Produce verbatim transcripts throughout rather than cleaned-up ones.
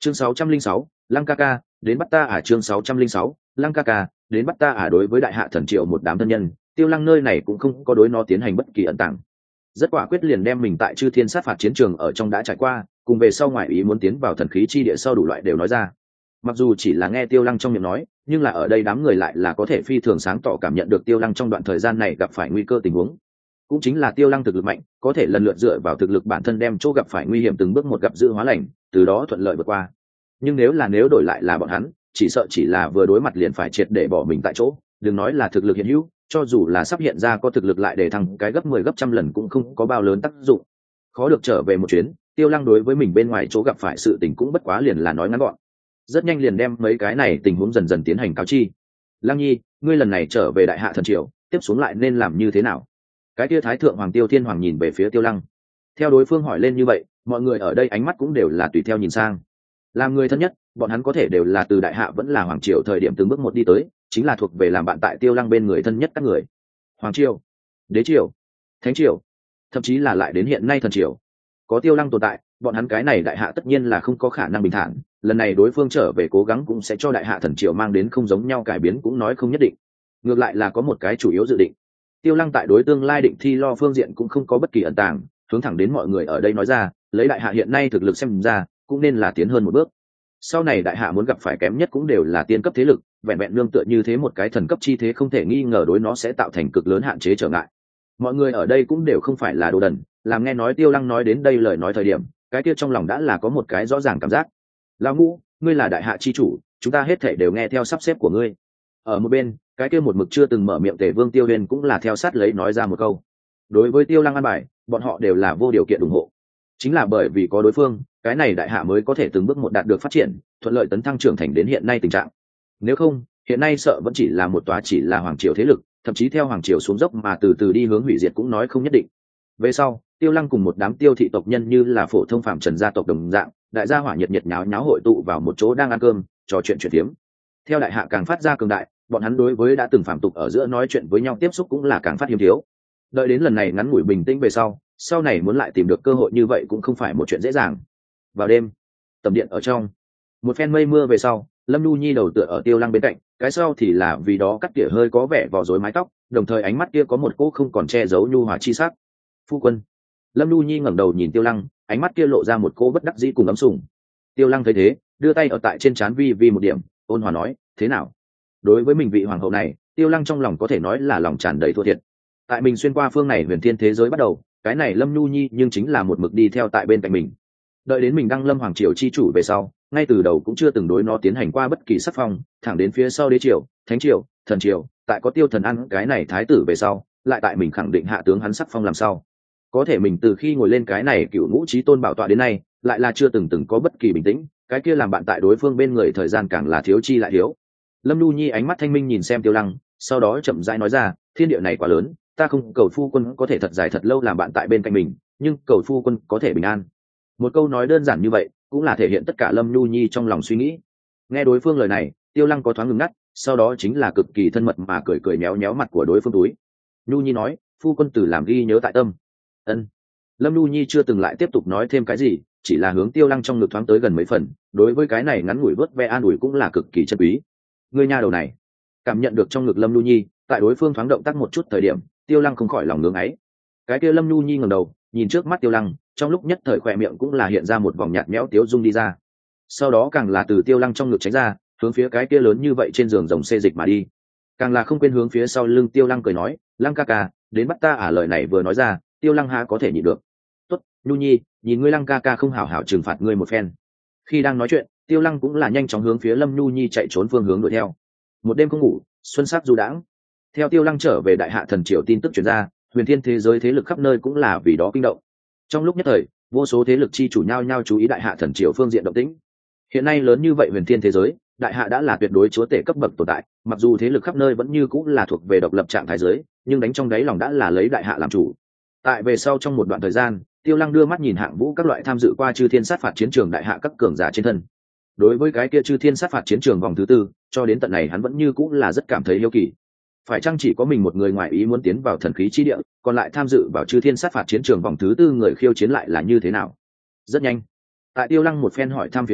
chương sáu trăm linh sáu, lăng ca ca đến bắt ta à chương sáu trăm linh sáu, lăng ca ca đến bắt ta à đối với đại hạ thần triệu một đám thân nhân, Tiêu Lăng nơi này cũng không có đối nó tiến hành bất kỳ ẩn tàng, rất quả quyết liền đem mình tại chư thiên sát phạt chiến trường ở trong đã trải qua, cùng về sau ngoại ý muốn tiến vào thần khí chi địa sau đủ loại đều nói ra. Mặc dù chỉ là nghe Tiêu Lăng trong miệng nói, nhưng là ở đây đám người lại là có thể phi thường sáng tỏ cảm nhận được Tiêu Lăng trong đoạn thời gian này gặp phải nguy cơ tình huống. Cũng chính là Tiêu Lăng thực lực mạnh, có thể lần lượt dựa vào thực lực bản thân đem chỗ gặp phải nguy hiểm từng bước một gặp dự hóa lành, từ đó thuận lợi vượt qua. Nhưng nếu là nếu đổi lại là bọn hắn, chỉ sợ chỉ là vừa đối mặt liền phải triệt để bỏ mình tại chỗ, đừng nói là thực lực hiện hữu, cho dù là sắp hiện ra có thực lực lại để thăng cái gấp mười gấp trăm lần cũng không có bao lớn tác dụng. Khó được trở về một chuyến, Tiêu Lăng đối với mình bên ngoài chỗ gặp phải sự tình cũng bất quá liền là nói ngắn gọn, rất nhanh liền đem mấy cái này tình huống dần dần tiến hành cáo chi. Lăng Nhi, ngươi lần này trở về đại hạ thần triều, tiếp xuống lại nên làm như thế nào? Cái kia thái thượng hoàng Tiêu Thiên Hoàng nhìn về phía Tiêu Lăng, theo đối phương hỏi lên như vậy, mọi người ở đây ánh mắt cũng đều là tùy theo nhìn sang. Làm người thân nhất, bọn hắn có thể đều là từ đại hạ vẫn là hoàng triều thời điểm từng bước một đi tới, chính là thuộc về làm bạn tại Tiêu Lăng bên người thân nhất các người. Hoàng triều, đế triều, thánh triều, thậm chí là lại đến hiện nay thần triều, có Tiêu Lăng tồn tại, bọn hắn cái này đại hạ tất nhiên là không có khả năng bình thản. Lần này đối phương trở về cố gắng cũng sẽ cho đại hạ thần triều mang đến không giống nhau cải biến cũng nói không nhất định. Ngược lại là có một cái chủ yếu dự định. Tiêu Lăng tại đối tương lai định thi lo phương diện cũng không có bất kỳ ẩn tàng, hướng thẳng đến mọi người ở đây nói ra, lấy đại hạ hiện nay thực lực xem ra, cũng nên là tiến hơn một bước. Sau này đại hạ muốn gặp phải kém nhất cũng đều là tiên cấp thế lực, vẹn vẹn nương tựa như thế một cái thần cấp chi thế không thể nghi ngờ đối nó sẽ tạo thành cực lớn hạn chế trở ngại. Mọi người ở đây cũng đều không phải là đồ đần, làm nghe nói Tiêu Lăng nói đến đây lời nói thời điểm, cái kia trong lòng đã là có một cái rõ ràng cảm giác. Lão Ngũ, ngươi là đại hạ chi chủ, chúng ta hết thảy đều nghe theo sắp xếp của ngươi. Ở một bên, cái kia một mực chưa từng mở miệng Tề Vương Tiêu Huyền cũng là theo sát lấy nói ra một câu. Đối với Tiêu Lăng an bài, bọn họ đều là vô điều kiện ủng hộ. Chính là bởi vì có đối phương, cái này đại hạ mới có thể từng bước một đạt được phát triển, thuận lợi tấn thăng trưởng thành đến hiện nay tình trạng. Nếu không, hiện nay sợ vẫn chỉ là một tòa chỉ là hoàng triều thế lực, thậm chí theo hoàng triều xuống dốc mà từ từ đi hướng hủy diệt cũng nói không nhất định. Về sau, Tiêu Lăng cùng một đám tiêu thị tộc nhân như là phổ thông phạm trần gia tộc đồng dạng, đại gia hỏa nhiệt nhiệt nháo nháo hội tụ vào một chỗ đang ăn cơm, trò chuyện chuyện tiếm. Theo đại hạ càng phát ra cường đại, bọn hắn đối với đã từng phạm tục ở giữa nói chuyện với nhau tiếp xúc cũng là càng phát hiếm thiếu. Đợi đến lần này ngắn ngủi bình tĩnh về sau, sau này muốn lại tìm được cơ hội như vậy cũng không phải một chuyện dễ dàng. Vào đêm, tầm điện ở trong, một phen mây mưa về sau, Lâm Nhu Nhi đầu tựa ở Tiêu Lăng bên cạnh, cái sau thì là vì đó cắt tỉa hơi có vẻ vò rối mái tóc, đồng thời ánh mắt kia có một cỗ không còn che giấu nhu hòa chi sắc. Phu quân. Lâm Nhu Nhi ngẩng đầu nhìn Tiêu Lăng, ánh mắt kia lộ ra một cỗ bất đắc dĩ cùng ấm sủng. Tiêu Lăng thấy thế, đưa tay ở tại trên trán vi vi một điểm, ôn hòa nói, thế nào? Đối với mình vị hoàng hậu này, Tiêu Lăng trong lòng có thể nói là lòng tràn đầy thua thiệt. Tại mình xuyên qua phương này huyền thiên thế giới bắt đầu, cái này Lâm Nhu Nhi nhưng chính là một mực đi theo tại bên cạnh mình. Đợi đến mình đăng lâm hoàng triều chi chủ về sau, ngay từ đầu cũng chưa từng đối nó tiến hành qua bất kỳ sắc phong, thẳng đến phía sau đế triều, thánh triều, thần triều, tại có Tiêu Thần ăn cái này thái tử về sau, lại tại mình khẳng định hạ tướng hắn sắc phong làm sao. Có thể mình từ khi ngồi lên cái này cựu ngũ chí tôn bảo tọa đến nay, lại là chưa từng từng có bất kỳ bình tĩnh, cái kia làm bạn tại đối phương bên người thời gian càng là thiếu chi lại thiếu. Lâm Nhu Nhi ánh mắt thanh minh nhìn xem Tiêu Lăng, sau đó chậm rãi nói ra, thiên địa này quá lớn, ta không cầu phu quân có thể thật dài thật lâu làm bạn tại bên cạnh mình, nhưng cầu phu quân có thể bình an. Một câu nói đơn giản như vậy, cũng là thể hiện tất cả Lâm Nhu Nhi trong lòng suy nghĩ. Nghe đối phương lời này, Tiêu Lăng có thoáng ngừng ngắt, sau đó chính là cực kỳ thân mật mà cười cười méo méo mặt của đối phương túi. Nhu Nhi nói, phu quân từ làm ghi nhớ tại tâm. Ân. Lâm Nhu Nhi chưa từng lại tiếp tục nói thêm cái gì, chỉ là hướng Tiêu Lăng trong ngực thoáng tới gần mấy phần, đối với cái này ngắn ngủi vớt ve an ủi cũng là cực kỳ chân quý. Người nha đầu này, cảm nhận được trong ngực Lâm Nhu Nhi, tại đối phương thoáng động tác một chút thời điểm, Tiêu Lăng không khỏi lòng ngưỡng ấy. Cái kia Lâm Nhu Nhi ngẩng đầu, nhìn trước mắt Tiêu Lăng, trong lúc nhất thời khỏe miệng cũng là hiện ra một vòng nhạt nhẽo tiếu dung đi ra. Sau đó càng là từ Tiêu Lăng trong ngực tránh ra, hướng phía cái kia lớn như vậy trên giường rồng xê dịch mà đi. Càng là không quên hướng phía sau lưng Tiêu Lăng cười nói, Lăng ca ca, đến bắt ta à. Lời này vừa nói ra, Tiêu Lăng há có thể nhịn được. Tốt, Nhu Nhi, nhìn ngươi Lăng ca ca không hảo hảo trừng phạt ngươi một phen. Khi đang nói chuyện, Tiêu Lăng cũng là nhanh chóng hướng phía Lâm Nhu Nhi chạy trốn phương hướng đuổi theo. Một đêm không ngủ, xuân sắc du đãng. Theo Tiêu Lăng trở về đại hạ thần triều tin tức truyền ra, huyền thiên thế giới thế lực khắp nơi cũng là vì đó kinh động. Trong lúc nhất thời, vô số thế lực chi chủ nhau nhau chú ý đại hạ thần triều phương diện động tĩnh. Hiện nay lớn như vậy huyền thiên thế giới, đại hạ đã là tuyệt đối chúa tể cấp bậc tồn tại, mặc dù thế lực khắp nơi vẫn như cũng là thuộc về độc lập trạng thái giới, nhưng đánh trong đáy lòng đã là lấy đại hạ làm chủ. Tại về sau trong một đoạn thời gian, Tiêu Lăng đưa mắt nhìn hạng vũ các loại tham dự qua chư thiên sát phạt chiến trường đại hạ các cường giả trên thân. Đối với cái kia chư thiên sát phạt chiến trường vòng thứ tư, cho đến tận này hắn vẫn như cũng là rất cảm thấy hiếu kỳ. Phải chăng chỉ có mình một người ngoài ý muốn tiến vào thần khí chi địa, còn lại tham dự vào chư thiên sát phạt chiến trường vòng thứ tư người khiêu chiến lại là như thế nào? Rất nhanh, tại Tiêu Lăng một phen hỏi thăm phía dưới,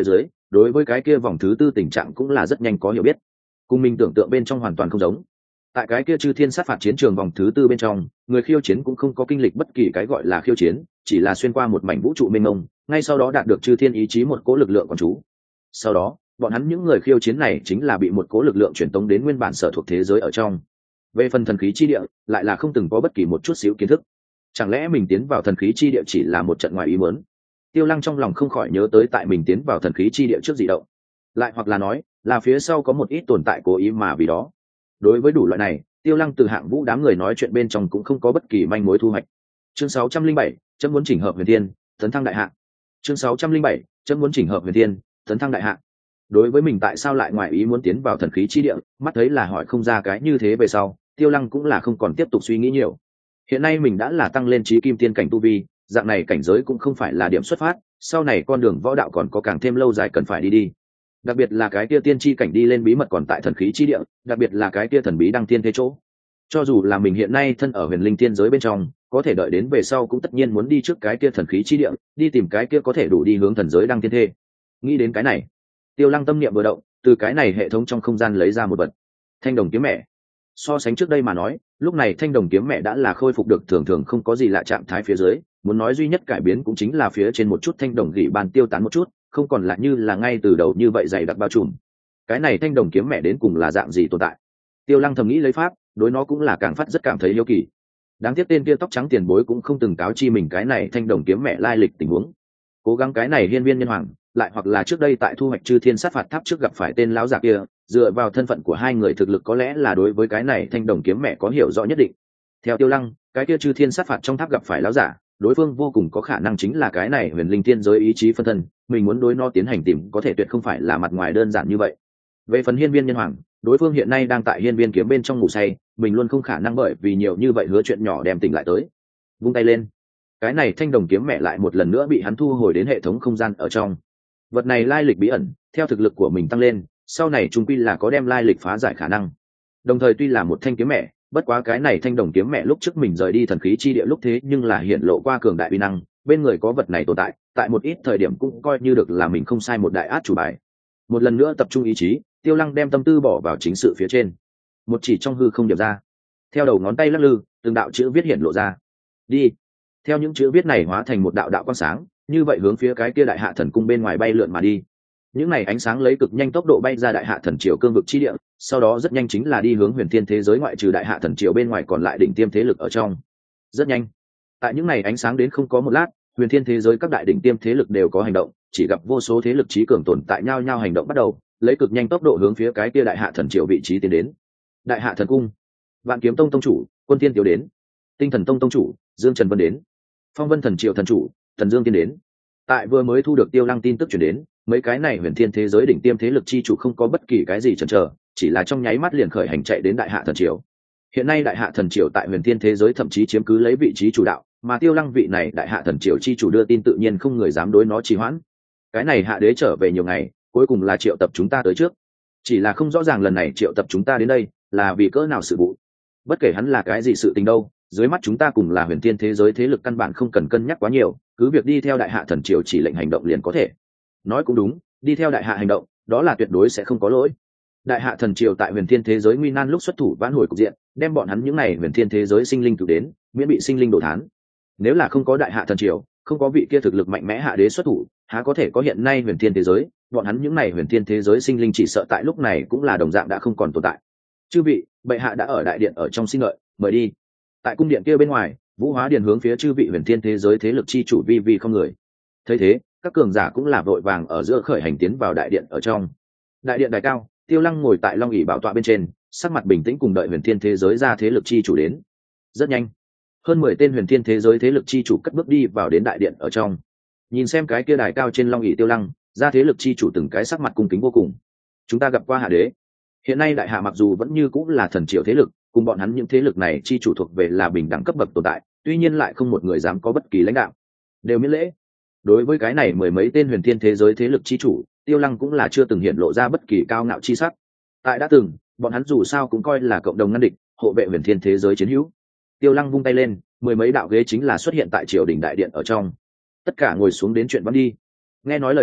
đối với cái kia vòng thứ tư tình trạng cũng là rất nhanh có hiểu biết, cùng mình tưởng tượng bên trong hoàn toàn không giống. Tại cái kia chư thiên sát phạt chiến trường vòng thứ tư bên trong, người khiêu chiến cũng không có kinh lịch bất kỳ cái gọi là khiêu chiến, chỉ là xuyên qua một mảnh vũ trụ mênh mông, ngay sau đó đạt được chư thiên ý chí một cố lực lượng quán chú. Sau đó bọn hắn những người khiêu chiến này chính là bị một cố lực lượng truyền tống đến nguyên bản sở thuộc thế giới ở trong. Về phần thần khí chi địa lại là không từng có bất kỳ một chút xíu kiến thức, chẳng lẽ mình tiến vào thần khí chi địa chỉ là một trận ngoài ý muốn? Tiêu Lăng trong lòng không khỏi nhớ tới tại mình tiến vào thần khí chi địa trước dị động, lại hoặc là nói là phía sau có một ít tồn tại cố ý mà vì đó. Đối với đủ loại này, Tiêu Lăng từ Hạng Vũ đám người nói chuyện bên trong cũng không có bất kỳ manh mối thu hoạch. Chương sáu trăm linh bảy, chấm muốn chỉnh hợp huyền thiên, tấn thăng đại hạ. Chương sáu trăm linh bảy, chấm muốn chỉnh hợp huyền thiên, tấn thăng đại hạ. Đối với mình tại sao lại ngoài ý muốn tiến vào thần khí chi địa, mắt thấy là hỏi không ra cái như thế về sau, Tiêu Lăng cũng là không còn tiếp tục suy nghĩ nhiều. Hiện nay mình đã là tăng lên chí kim tiên cảnh tu vi, dạng này cảnh giới cũng không phải là điểm xuất phát, sau này con đường võ đạo còn có càng thêm lâu dài cần phải đi đi. Đặc biệt là cái kia tiên chi cảnh đi lên bí mật còn tại thần khí chi địa, đặc biệt là cái kia thần bí đăng tiên thế chỗ. Cho dù là mình hiện nay thân ở huyền linh tiên giới bên trong, có thể đợi đến về sau cũng tất nhiên muốn đi trước cái kia thần khí chi địa, đi tìm cái kia có thể đủ đi hướng thần giới đăng tiên thê. Nghĩ đến cái này, Tiêu Lăng tâm niệm vừa động, từ cái này hệ thống trong không gian lấy ra một vật. Thanh đồng kiếm mẹ. So sánh trước đây mà nói, lúc này thanh đồng kiếm mẹ đã là khôi phục được thường thường không có gì lạ trạng thái phía dưới, muốn nói duy nhất cải biến cũng chính là phía trên một chút thanh đồng gỉ bàn tiêu tán một chút, không còn là như là ngay từ đầu như vậy dày đặc bao trùm. Cái này thanh đồng kiếm mẹ đến cùng là dạng gì tồn tại? Tiêu Lăng thầm nghĩ lấy pháp, đối nó cũng là càng phát rất cảm thấy yêu kỳ. Đáng tiếc tên kia tóc trắng tiền bối cũng không từng cáo chi mình cái này thanh đồng kiếm mẹ lai lịch tình huống. Cố gắng cái này hiên viên nhân hoàng, lại hoặc là trước đây tại thu hoạch chư thiên sát phạt tháp trước gặp phải tên lão giả kia, dựa vào thân phận của hai người thực lực có lẽ là đối với cái này thanh đồng kiếm mẹ có hiểu rõ nhất định. Theo Tiêu Lăng, cái kia chư thiên sát phạt trong tháp gặp phải lão giả, đối phương vô cùng có khả năng chính là cái này huyền linh tiên giới ý chí phân thân, mình muốn đối nó tiến hành tìm có thể tuyệt không phải là mặt ngoài đơn giản như vậy. Về phần hiên viên nhân hoàng, đối phương hiện nay đang tại hiên viên kiếm bên trong ngủ say, mình luôn không khả năng bởi vì nhiều như vậy hứa chuyện nhỏ đem tỉnh lại tới. Vung tay lên, cái này thanh đồng kiếm mẹ lại một lần nữa bị hắn thu hồi đến hệ thống không gian ở trong. Vật này lai lịch bí ẩn, theo thực lực của mình tăng lên, sau này trung quy là có đem lai lịch phá giải khả năng. Đồng thời tuy là một thanh kiếm mẹ, bất quá cái này thanh đồng kiếm mẹ lúc trước mình rời đi thần khí chi địa lúc thế nhưng là hiện lộ qua cường đại uy năng, bên người có vật này tồn tại, tại một ít thời điểm cũng coi như được là mình không sai một đại át chủ bài. Một lần nữa tập trung ý chí, Tiêu Lăng đem tâm tư bỏ vào chính sự phía trên, một chỉ trong hư không điểm ra, theo đầu ngón tay lắc lư, từng đạo chữ viết hiện lộ ra. Đi. Theo những chữ viết này hóa thành một đạo đạo quang sáng, như vậy hướng phía cái kia đại hạ thần cung bên ngoài bay lượn mà đi. Những này ánh sáng lấy cực nhanh tốc độ bay ra đại hạ thần triều cương vực chi địa, sau đó rất nhanh chính là đi hướng huyền thiên thế giới ngoại trừ đại hạ thần triều bên ngoài còn lại đỉnh tiêm thế lực ở trong. Rất nhanh, tại những này ánh sáng đến không có một lát, huyền thiên thế giới các đại đỉnh tiêm thế lực đều có hành động, chỉ gặp vô số thế lực trí cường tồn tại nhau nhau hành động bắt đầu, lấy cực nhanh tốc độ hướng phía cái kia đại hạ thần triều vị trí tiến đến. Đại hạ thần cung, Vạn Kiếm Tông tông chủ Quân Tiên Tiểu đến, Tinh Thần Tông tông chủ Dương Trần Vân đến, Phong Vân Thần Triều thần chủ Thần Dương Tiên đến. Tại vừa mới thu được Tiêu Lăng tin tức chuyển đến, mấy cái này huyền thiên thế giới đỉnh tiêm thế lực chi chủ không có bất kỳ cái gì chần chờ, chỉ là trong nháy mắt liền khởi hành chạy đến đại hạ thần triều. Hiện nay đại hạ thần triều tại huyền thiên thế giới thậm chí chiếm cứ lấy vị trí chủ đạo, mà Tiêu Lăng vị này đại hạ thần triều chi chủ đưa tin tự nhiên không người dám đối nó trì hoãn. Cái này hạ đế trở về nhiều ngày, cuối cùng là triệu tập chúng ta tới trước, chỉ là không rõ ràng lần này triệu tập chúng ta đến đây là vì cỡ nào sự vụ. Bất kể hắn là cái gì sự tình đâu, dưới mắt chúng ta cùng là huyền thiên thế giới thế lực căn bản không cần cân nhắc quá nhiều, cứ việc đi theo đại hạ thần triều chỉ lệnh hành động liền có thể. Nói cũng đúng, đi theo đại hạ hành động, đó là tuyệt đối sẽ không có lỗi. Đại hạ thần triều tại huyền thiên thế giới nguy nan lúc xuất thủ vãn hồi cục diện, đem bọn hắn những này huyền thiên thế giới sinh linh cứu đến, miễn bị sinh linh đổ thán. Nếu là không có đại hạ thần triều, không có vị kia thực lực mạnh mẽ hạ đế xuất thủ, há có thể có hiện nay huyền thiên thế giới, bọn hắn những này huyền thiên thế giới sinh linh chỉ sợ tại lúc này cũng là đồng dạng đã không còn tồn tại. Chư vị, bệ hạ đã ở đại điện ở trong xin lợi, mời đi. Tại cung điện kia bên ngoài, Vũ Hóa Điền hướng phía chư vị huyền thiên thế giới thế lực chi chủ vi vi không người. Thấy thế, các cường giả cũng là vội vàng ở giữa khởi hành tiến vào đại điện ở trong. Đại điện đài cao, Tiêu Lăng ngồi tại long ỷ bảo tọa bên trên, sắc mặt bình tĩnh cùng đợi huyền thiên thế giới ra thế lực chi chủ đến. Rất nhanh, hơn mười tên huyền thiên thế giới thế lực chi chủ cất bước đi vào đến đại điện ở trong. Nhìn xem cái kia đài cao trên long ỷ Tiêu Lăng, ra thế lực chi chủ từng cái sắc mặt cung kính vô cùng. Chúng ta gặp qua hạ đế. Hiện nay đại hạ mặc dù vẫn như cũng là thần triều thế lực, cùng bọn hắn những thế lực này chi chủ thuộc về là bình đẳng cấp bậc tồn tại, tuy nhiên lại không một người dám có bất kỳ lãnh đạo, đều miễn lễ. Đối với cái này mười mấy tên huyền thiên thế giới thế lực chi chủ, Tiêu Lăng cũng là chưa từng hiện lộ ra bất kỳ cao ngạo chi sắc. Tại đã từng, bọn hắn dù sao cũng coi là cộng đồng ngăn địch, hộ vệ huyền thiên thế giới chiến hữu. Tiêu Lăng vung tay lên, mười mấy đạo ghế chính là xuất hiện tại triều đình đại điện ở trong. Tất cả ngồi xuống đến chuyện văn đi. Nghe nói lời này,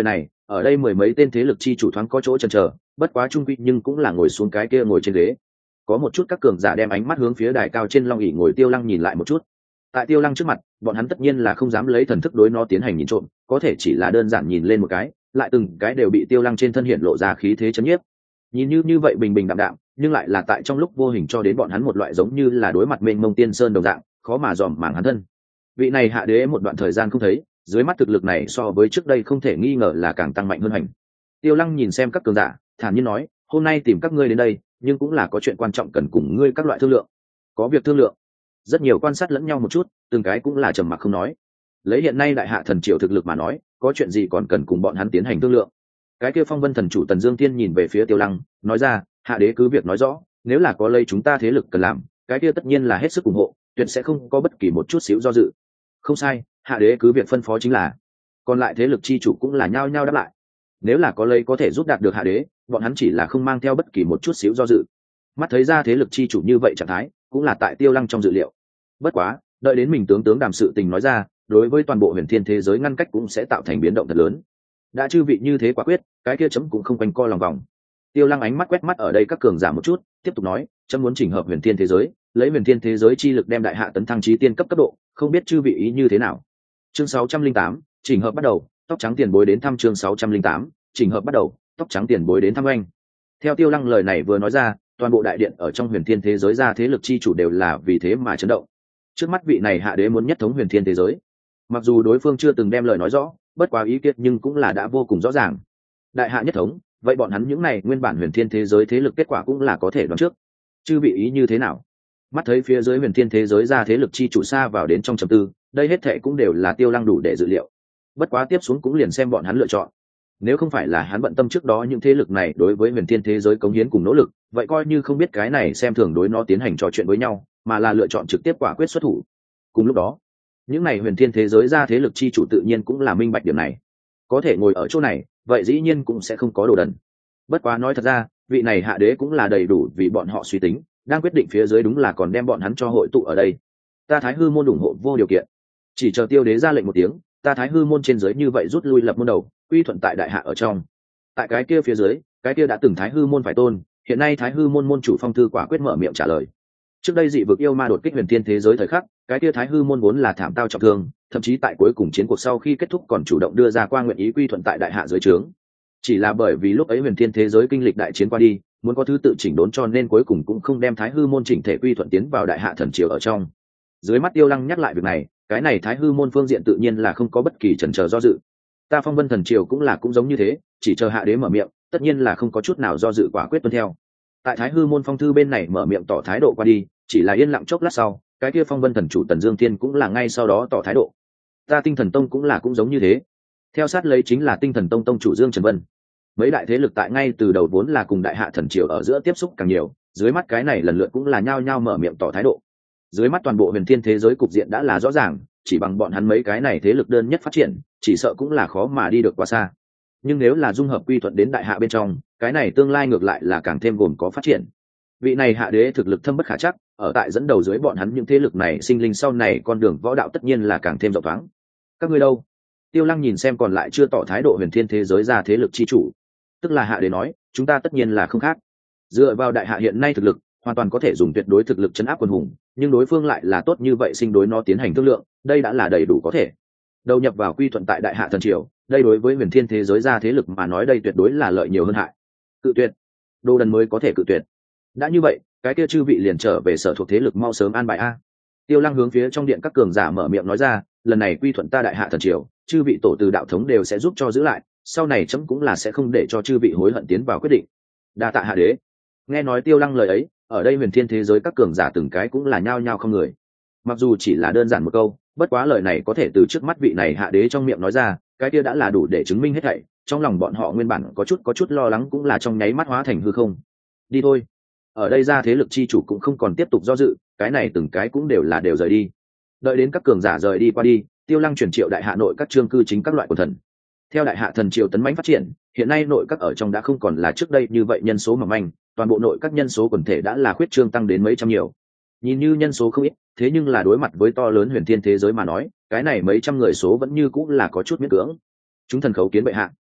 ở đây mười mấy tên thế lực chi chủ thoáng có chỗ chần chờ, bất quá trung quy nhưng cũng là ngồi xuống cái kia ngồi trên ghế. Có một chút các cường giả đem ánh mắt hướng phía đài cao trên long ỷ ngồi Tiêu Lăng nhìn lại một chút. Tại Tiêu Lăng trước mặt, bọn hắn tất nhiên là không dám lấy thần thức đối nó tiến hành nhìn trộm, có thể chỉ là đơn giản nhìn lên một cái, lại từng cái đều bị Tiêu Lăng trên thân hiện lộ ra khí thế chấn nhiếp. Nhìn như như vậy bình bình đạm đạm, nhưng lại là tại trong lúc vô hình cho đến bọn hắn một loại giống như là đối mặt mênh mông tiên sơn đồng dạng, khó mà dòm màng hắn thân. Vị này hạ đế một đoạn thời gian không thấy, dưới mắt thực lực này so với trước đây không thể nghi ngờ là càng tăng mạnh hơn hành. Tiêu Lăng nhìn xem các cường giả, thản nhiên nói, hôm nay tìm các ngươi đến đây, nhưng cũng là có chuyện quan trọng cần cùng ngươi các loại thương lượng. Có việc thương lượng. Rất nhiều quan sát lẫn nhau một chút, từng cái cũng là trầm mặc không nói. Lấy hiện nay đại hạ thần triều thực lực mà nói, có chuyện gì còn cần cùng bọn hắn tiến hành thương lượng. Cái kia Phong Vân thần chủ Tần Dương Tiên nhìn về phía Tiêu Lăng, nói ra, hạ đế cứ việc nói rõ, nếu là có lấy chúng ta thế lực cần làm, cái kia tất nhiên là hết sức ủng hộ, tuyệt sẽ không có bất kỳ một chút xíu do dự. Không sai, hạ đế cứ việc phân phó chính là. Còn lại thế lực chi chủ cũng là nhao nhao đáp lại. Nếu là có lấy có thể giúp đạt được hạ đế, bọn hắn chỉ là không mang theo bất kỳ một chút xíu do dự. Mắt thấy ra thế lực chi chủ như vậy trạng thái, cũng là tại Tiêu Lăng trong dự liệu. Bất quá, đợi đến mình tướng tướng đàm sự tình nói ra, đối với toàn bộ huyền thiên thế giới ngăn cách cũng sẽ tạo thành biến động thật lớn. Đã chư vị như thế quả quyết, cái kia chấm cũng không quanh co lòng vòng. Tiêu Lăng ánh mắt quét mắt ở đây các cường giả một chút, tiếp tục nói, chấm muốn chỉnh hợp huyền thiên thế giới, lấy huyền thiên thế giới chi lực đem đại hạ tấn thăng chí tiên cấp cấp độ, không biết chư vị ý như thế nào. Chương sáu trăm linh tám, chỉnh hợp bắt đầu, tóc trắng tiền bối đến thăm chương sáu trăm linh tám, chỉnh hợp bắt đầu, tóc trắng tiền bối đến thăm anh. Theo Tiêu Lăng lời này vừa nói ra, toàn bộ đại điện ở trong huyền thiên thế giới ra thế lực chi chủ đều là vì thế mà chấn động. Trước mắt vị này hạ đế muốn nhất thống huyền thiên thế giới, mặc dù đối phương chưa từng đem lời nói rõ, bất quá ý kiến nhưng cũng là đã vô cùng rõ ràng. Đại hạ nhất thống, vậy bọn hắn những này nguyên bản huyền thiên thế giới thế lực kết quả cũng là có thể đoán trước. Chư vị ý như thế nào? Mắt thấy phía dưới huyền thiên thế giới ra thế lực chi chủ xa vào đến trong trầm tư, đây hết thệ cũng đều là Tiêu Lăng đủ để dự liệu. Bất quá tiếp xuống cũng liền xem bọn hắn lựa chọn. Nếu không phải là hắn bận tâm trước đó những thế lực này đối với huyền thiên thế giới cống hiến cùng nỗ lực, vậy coi như không biết cái này xem thường đối nó tiến hành trò chuyện với nhau, mà là lựa chọn trực tiếp quả quyết xuất thủ. Cùng lúc đó, những này huyền thiên thế giới ra thế lực chi chủ tự nhiên cũng là minh bạch điểm này. Có thể ngồi ở chỗ này, vậy dĩ nhiên cũng sẽ không có đồ đần. Bất quá nói thật ra, vị này hạ đế cũng là đầy đủ vì bọn họ suy tính, đang quyết định phía dưới đúng là còn đem bọn hắn cho hội tụ ở đây. Ta Thái Hư môn ủng hộ vô điều kiện. Chỉ chờ Tiêu đế ra lệnh một tiếng, ta Thái Hư môn trên dưới như vậy rút lui lập môn đầu, quy thuận tại đại hạ ở trong. Tại cái kia phía dưới, cái kia đã từng Thái Hư môn phải tôn, hiện nay Thái Hư môn môn chủ Phong Thư quả quyết mở miệng trả lời. Trước đây dị vực yêu ma đột kích huyền thiên thế giới thời khắc, cái kia Thái Hư môn vốn là thảm tao trọng thương, thậm chí tại cuối cùng chiến cuộc sau khi kết thúc còn chủ động đưa ra qua nguyện ý quy thuận tại đại hạ dưới trướng. Chỉ là bởi vì lúc ấy huyền thiên thế giới kinh lịch đại chiến qua đi, muốn có thứ tự chỉnh đốn cho nên cuối cùng cũng không đem Thái Hư môn chỉnh thể quy thuận tiến vào đại hạ thần triều ở trong. Dưới mắt Tiêu Lăng nhắc lại việc này, cái này Thái Hư môn phương diện tự nhiên là không có bất kỳ chần chờ do dự. Ta Phong Vân thần triều cũng là cũng giống như thế, chỉ chờ hạ đế mở miệng, tất nhiên là không có chút nào do dự quả quyết tuân theo. Tại Thái Hư môn Phong Thư bên này mở miệng tỏ thái độ qua đi, chỉ là yên lặng chốc lát sau, cái kia Phong Vân thần chủ Tần Dương Thiên cũng là ngay sau đó tỏ thái độ. Ta Tinh Thần Tông cũng là cũng giống như thế. Theo sát lấy chính là Tinh Thần Tông tông chủ Dương Trần Vân. Mấy đại thế lực tại ngay từ đầu vốn là cùng đại hạ thần triều ở giữa tiếp xúc càng nhiều, dưới mắt cái này lần lượt cũng là nhao nhao mở miệng tỏ thái độ. Dưới mắt toàn bộ huyền thiên thế giới cục diện đã là rõ ràng, chỉ bằng bọn hắn mấy cái này thế lực đơn nhất phát triển, chỉ sợ cũng là khó mà đi được quá xa. Nhưng nếu là dung hợp quy thuận đến đại hạ bên trong, cái này tương lai ngược lại là càng thêm gồm có phát triển. Vị này hạ đế thực lực thâm bất khả trắc, ở tại dẫn đầu dưới bọn hắn những thế lực này sinh linh sau này con đường võ đạo tất nhiên là càng thêm rộng thoáng. Các ngươi đâu? Tiêu Lăng nhìn xem còn lại chưa tỏ thái độ huyền thiên thế giới ra thế lực chi chủ, tức là hạ đế nói, chúng ta tất nhiên là không khác. Dựa vào đại hạ hiện nay thực lực, hoàn toàn có thể dùng tuyệt đối thực lực chấn áp quân hùng, nhưng đối phương lại là tốt như vậy sinh đối nó tiến hành thương lượng, đây đã là đầy đủ có thể. Đầu nhập vào quy thuận tại đại hạ thần triều, đây đối với huyền thiên thế giới ra thế lực mà nói đây tuyệt đối là lợi nhiều hơn hại. Cự tuyệt, đồ đần mới có thể cự tuyệt. Đã như vậy, cái kia chư vị liền trở về sở thuộc thế lực mau sớm an bài a. Tiêu Lăng hướng phía trong điện các cường giả mở miệng nói ra, lần này quy thuận ta đại hạ thần triều, chư vị tổ từ đạo thống đều sẽ giúp cho giữ lại, sau này chấm cũng là sẽ không để cho chư vị hối hận tiến vào quyết định. Đa tạ hạ đế. Nghe nói Tiêu Lăng lời ấy, ở đây huyền thiên thế giới các cường giả từng cái cũng là nhao nhao không người. Mặc dù chỉ là đơn giản một câu, bất quá lời này có thể từ trước mắt vị này hạ đế trong miệng nói ra, cái kia đã là đủ để chứng minh hết thảy. Trong lòng bọn họ nguyên bản có chút có chút lo lắng cũng là trong nháy mắt hóa thành hư không. Đi thôi. Ở đây ra thế lực chi chủ cũng không còn tiếp tục do dự, cái này từng cái cũng đều là đều rời đi. Đợi đến các cường giả rời đi qua đi, Tiêu Lăng chuyển triệu đại hạ nội các chương cư chính các loại quần thần. Theo đại hạ thần triều tấn mãnh phát triển, hiện nay nội các ở trong đã không còn là trước đây như vậy nhân số mỏng manh, toàn bộ nội các nhân số quần thể đã là khuyết trương tăng đến mấy trăm nhiều. Nhìn như nhân số không ít, thế nhưng là đối mặt với to lớn huyền thiên thế giới mà nói, cái này mấy trăm người số vẫn như cũng là có chút miễn cưỡng. Chúng thần khấu kiến bệ hạ.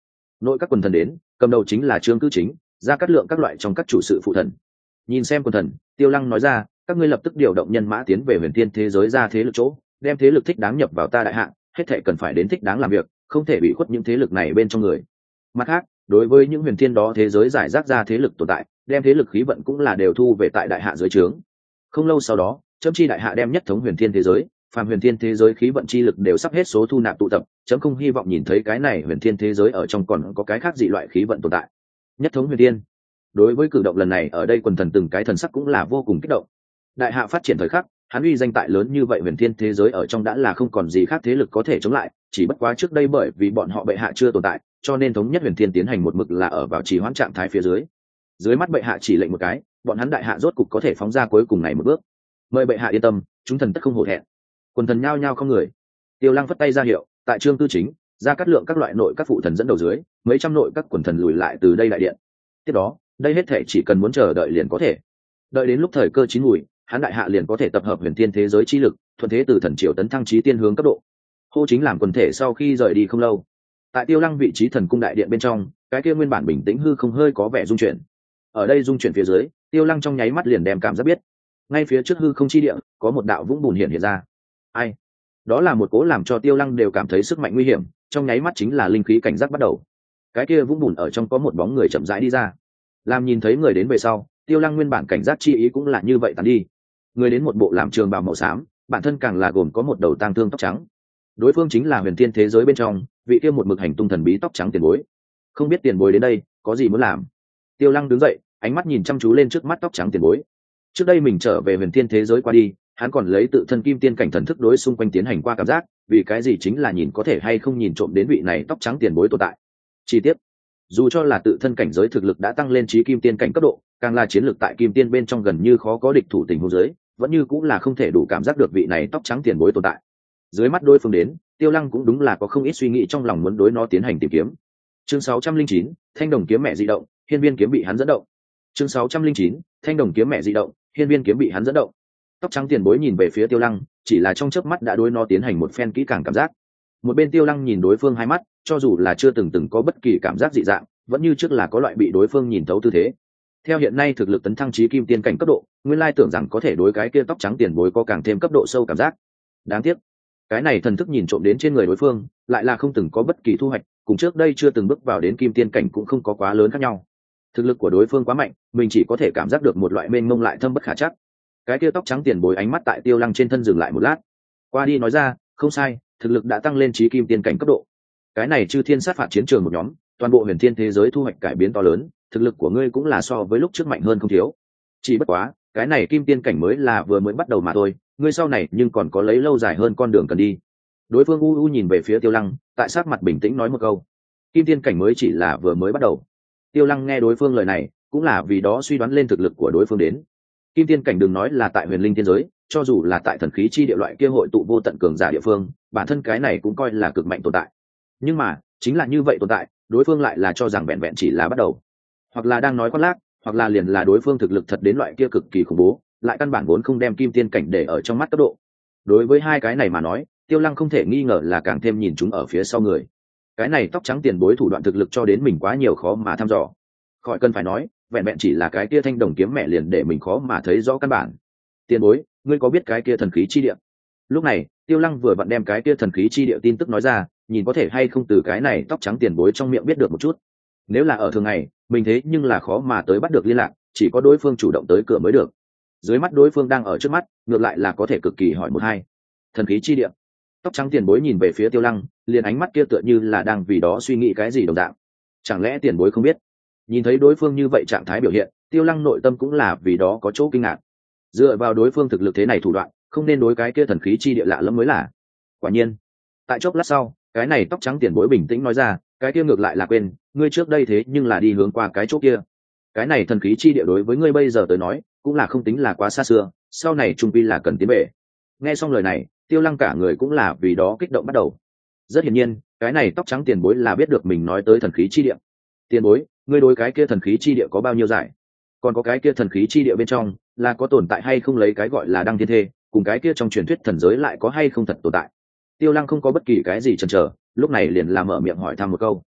nội các quần thần đến, cầm đầu chính là Trương Cư Chính, Gia Cát Lượng các loại trong các chủ sự phụ thần. Nhìn xem quần thần, Tiêu Lăng nói ra, các ngươi lập tức điều động nhân mã tiến về huyền thiên thế giới ra thế lực chỗ, đem thế lực thích đáng nhập vào ta đại hạ, hết thảy cần phải đến thích đáng làm việc, không thể bị khuất những thế lực này bên trong người. Mặt khác, đối với những huyền thiên đó thế giới giải rác ra thế lực tồn tại, đem thế lực khí vận cũng là đều thu về tại đại hạ dưới trướng. Không lâu sau đó, chấm chi đại hạ đem nhất thống huyền thiên thế giới, phàm huyền thiên thế giới khí vận chi lực đều sắp hết số thu nạp tụ tập, chấm không hy vọng nhìn thấy cái này huyền thiên thế giới ở trong còn có cái khác dị loại khí vận tồn tại. Nhất thống huyền thiên. Đối với cử động lần này ở đây quần thần từng cái thần sắc cũng là vô cùng kích động. Đại hạ phát triển thời khắc, hắn uy danh tại lớn như vậy huyền thiên thế giới ở trong đã là không còn gì khác thế lực có thể chống lại, chỉ bất quá trước đây bởi vì bọn họ bệ hạ chưa tồn tại, cho nên thống nhất huyền thiên tiến hành một mực là ở vào trì hoãn trạng thái phía dưới. Dưới mắt bệ hạ chỉ lệnh một cái, bọn hắn đại hạ rốt cục có thể phóng ra cuối cùng này một bước. Mời bệ hạ yên tâm, chúng thần tất không hổ thẹn. Quần thần nhao nhao không người. Tiêu Lăng phất tay ra hiệu, tại Trương Cư Chính, Gia Cát Lượng các loại nội các phụ thần dẫn đầu dưới, mấy trăm nội các quần thần lùi lại từ đây đại điện. Tiếp đó, đây hết thể chỉ cần muốn chờ đợi liền có thể. Đợi đến lúc thời cơ chín mùi, hắn đại hạ liền có thể tập hợp huyền thiên thế giới chi lực, thuận thế từ thần triều tấn thăng chí tiên hướng cấp độ. Hô chính làm quần thể sau khi rời đi không lâu, tại Tiêu Lăng vị trí thần cung đại điện bên trong, cái kia nguyên bản bình tĩnh hư không hơi có vẻ rung chuyển. Ở đây rung chuyển phía dưới, Tiêu Lăng trong nháy mắt liền đem cảm giác biết, ngay phía trước hư không chi địa có một đạo vũng bùn hiện hiện ra. Ai? Đó là một cố làm cho Tiêu Lăng đều cảm thấy sức mạnh nguy hiểm, trong nháy mắt chính là linh khí cảnh giác bắt đầu. Cái kia vũng bùn ở trong có một bóng người chậm rãi đi ra. Làm nhìn thấy người đến về sau, Tiêu Lăng nguyên bản cảnh giác chi ý cũng là như vậy tàn đi. Người đến một bộ làm trường bào màu xám, bản thân càng là gồm có một đầu tang thương tóc trắng. Đối phương chính là huyền thiên thế giới bên trong vị kia một mực hành tung thần bí tóc trắng tiền bối. Không biết tiền bối đến đây có gì muốn làm? Tiêu Lăng đứng dậy, ánh mắt nhìn chăm chú lên trước mắt tóc trắng tiền bối. Trước đây mình trở về huyền thiên thế giới qua đi, hắn còn lấy tự thân kim tiên cảnh thần thức đối xung quanh tiến hành qua cảm giác, vì cái gì chính là nhìn có thể hay không nhìn trộm đến vị này tóc trắng tiền bối tồn tại. Chi tiết, dù cho là tự thân cảnh giới thực lực đã tăng lên trí kim tiên cảnh cấp độ, càng là chiến lược tại kim tiên bên trong gần như khó có địch thủ tình huống dưới, vẫn như cũng là không thể đủ cảm giác được vị này tóc trắng tiền bối tồn tại. Dưới mắt đối phương đến, Tiêu Lăng cũng đúng là có không ít suy nghĩ trong lòng muốn đối nó tiến hành tìm kiếm. Chương sáu trăm linh chín, thanh đồng kiếm mẹ dị động, hiên viên kiếm bị hắn dẫn động. Chương sáu trăm linh chín, thanh đồng kiếm mẹ dị động, hiên viên kiếm bị hắn dẫn động. Tóc trắng tiền bối nhìn về phía Tiêu Lăng, chỉ là trong chớp mắt đã đối nó tiến hành một phen kỹ càng cảm giác. Một bên Tiêu Lăng nhìn đối phương hai mắt, cho dù là chưa từng từng có bất kỳ cảm giác dị dạng, vẫn như trước là có loại bị đối phương nhìn thấu tư thế. Theo hiện nay thực lực tấn thăng chí kim tiên cảnh cấp độ, nguyên lai tưởng rằng có thể đối cái kia tóc trắng tiền bối có càng thêm cấp độ sâu cảm giác. Đáng tiếc, cái này thần thức nhìn trộm đến trên người đối phương, lại là không từng có bất kỳ thu hoạch, cùng trước đây chưa từng bước vào đến kim tiên cảnh cũng không có quá lớn khác nhau. Thực lực của đối phương quá mạnh, mình chỉ có thể cảm giác được một loại mênh mông lại thâm bất khả chắc. Cái kia tóc trắng tiền bối ánh mắt tại Tiêu Lăng trên thân dừng lại một lát, qua đi nói ra, không sai, thực lực đã tăng lên chí kim tiên cảnh cấp độ. Cái này chư thiên sát phạt chiến trường một nhóm, toàn bộ huyền thiên thế giới thu hoạch cải biến to lớn, thực lực của ngươi cũng là so với lúc trước mạnh hơn không thiếu. Chỉ bất quá, cái này kim tiên cảnh mới là vừa mới bắt đầu mà thôi, ngươi sau này nhưng còn có lấy lâu dài hơn con đường cần đi. Đối phương u u nhìn về phía Tiêu Lăng, tại sát mặt bình tĩnh nói một câu, kim tiên cảnh mới chỉ là vừa mới bắt đầu. Tiêu Lăng nghe đối phương lời này, cũng là vì đó suy đoán lên thực lực của đối phương đến. Kim tiên cảnh đừng nói là tại huyền linh thiên giới, cho dù là tại thần khí chi địa loại kia hội tụ vô tận cường giả địa phương, bản thân cái này cũng coi là cực mạnh tồn tại. Nhưng mà, chính là như vậy tồn tại, đối phương lại là cho rằng vẹn vẹn chỉ là bắt đầu, hoặc là đang nói khoác lác, hoặc là liền là đối phương thực lực thật đến loại kia cực kỳ khủng bố, lại căn bản vốn không đem kim tiên cảnh để ở trong mắt cấp độ. Đối với hai cái này mà nói, Tiêu Lăng không thể nghi ngờ là càng thêm nhìn chúng ở phía sau người. Cái này tóc trắng tiền bối thủ đoạn thực lực cho đến mình quá nhiều khó mà thăm dò. Khỏi cần phải nói, vẹn vẹn chỉ là cái kia thanh đồng kiếm mẹ liền để mình khó mà thấy rõ căn bản. Tiền bối, ngươi có biết cái kia thần khí chi địa? Lúc này, Tiêu Lăng vừa vặn đem cái kia thần khí chi địa tin tức nói ra, nhìn có thể hay không từ cái này tóc trắng tiền bối trong miệng biết được một chút. Nếu là ở thường ngày, mình thế nhưng là khó mà tới bắt được liên lạc, chỉ có đối phương chủ động tới cửa mới được. Dưới mắt đối phương đang ở trước mắt, ngược lại là có thể cực kỳ hỏi một hai. Thần khí chi địa. Tóc trắng tiền bối nhìn về phía Tiêu Lăng, liền ánh mắt kia tựa như là đang vì đó suy nghĩ cái gì đồng dạng. Chẳng lẽ tiền bối không biết? Nhìn thấy đối phương như vậy trạng thái biểu hiện, Tiêu Lăng nội tâm cũng là vì đó có chỗ kinh ngạc. Dựa vào đối phương thực lực thế này thủ đoạn, không nên đối cái kia thần khí chi địa lạ lẫm mới là. Quả nhiên, tại chốc lát sau, cái này tóc trắng tiền bối bình tĩnh nói ra, cái kia ngược lại là quên, ngươi trước đây thế nhưng là đi hướng qua cái chỗ kia. Cái này thần khí chi địa đối với ngươi bây giờ tới nói, cũng là không tính là quá xa xưa, sau này trung quy là cần tiến về. Nghe xong lời này, Tiêu Lăng cả người cũng là vì đó kích động bắt đầu. Rất hiển nhiên, cái này tóc trắng tiền bối là biết được mình nói tới thần khí chi địa. Tiền bối, ngươi đối cái kia thần khí chi địa có bao nhiêu giải? Còn có cái kia thần khí chi địa bên trong, là có tồn tại hay không lấy cái gọi là đăng thiên thê, cùng cái kia trong truyền thuyết thần giới lại có hay không thật tồn tại? Tiêu Lăng không có bất kỳ cái gì chần chờ, lúc này liền làm mở miệng hỏi thăm một câu.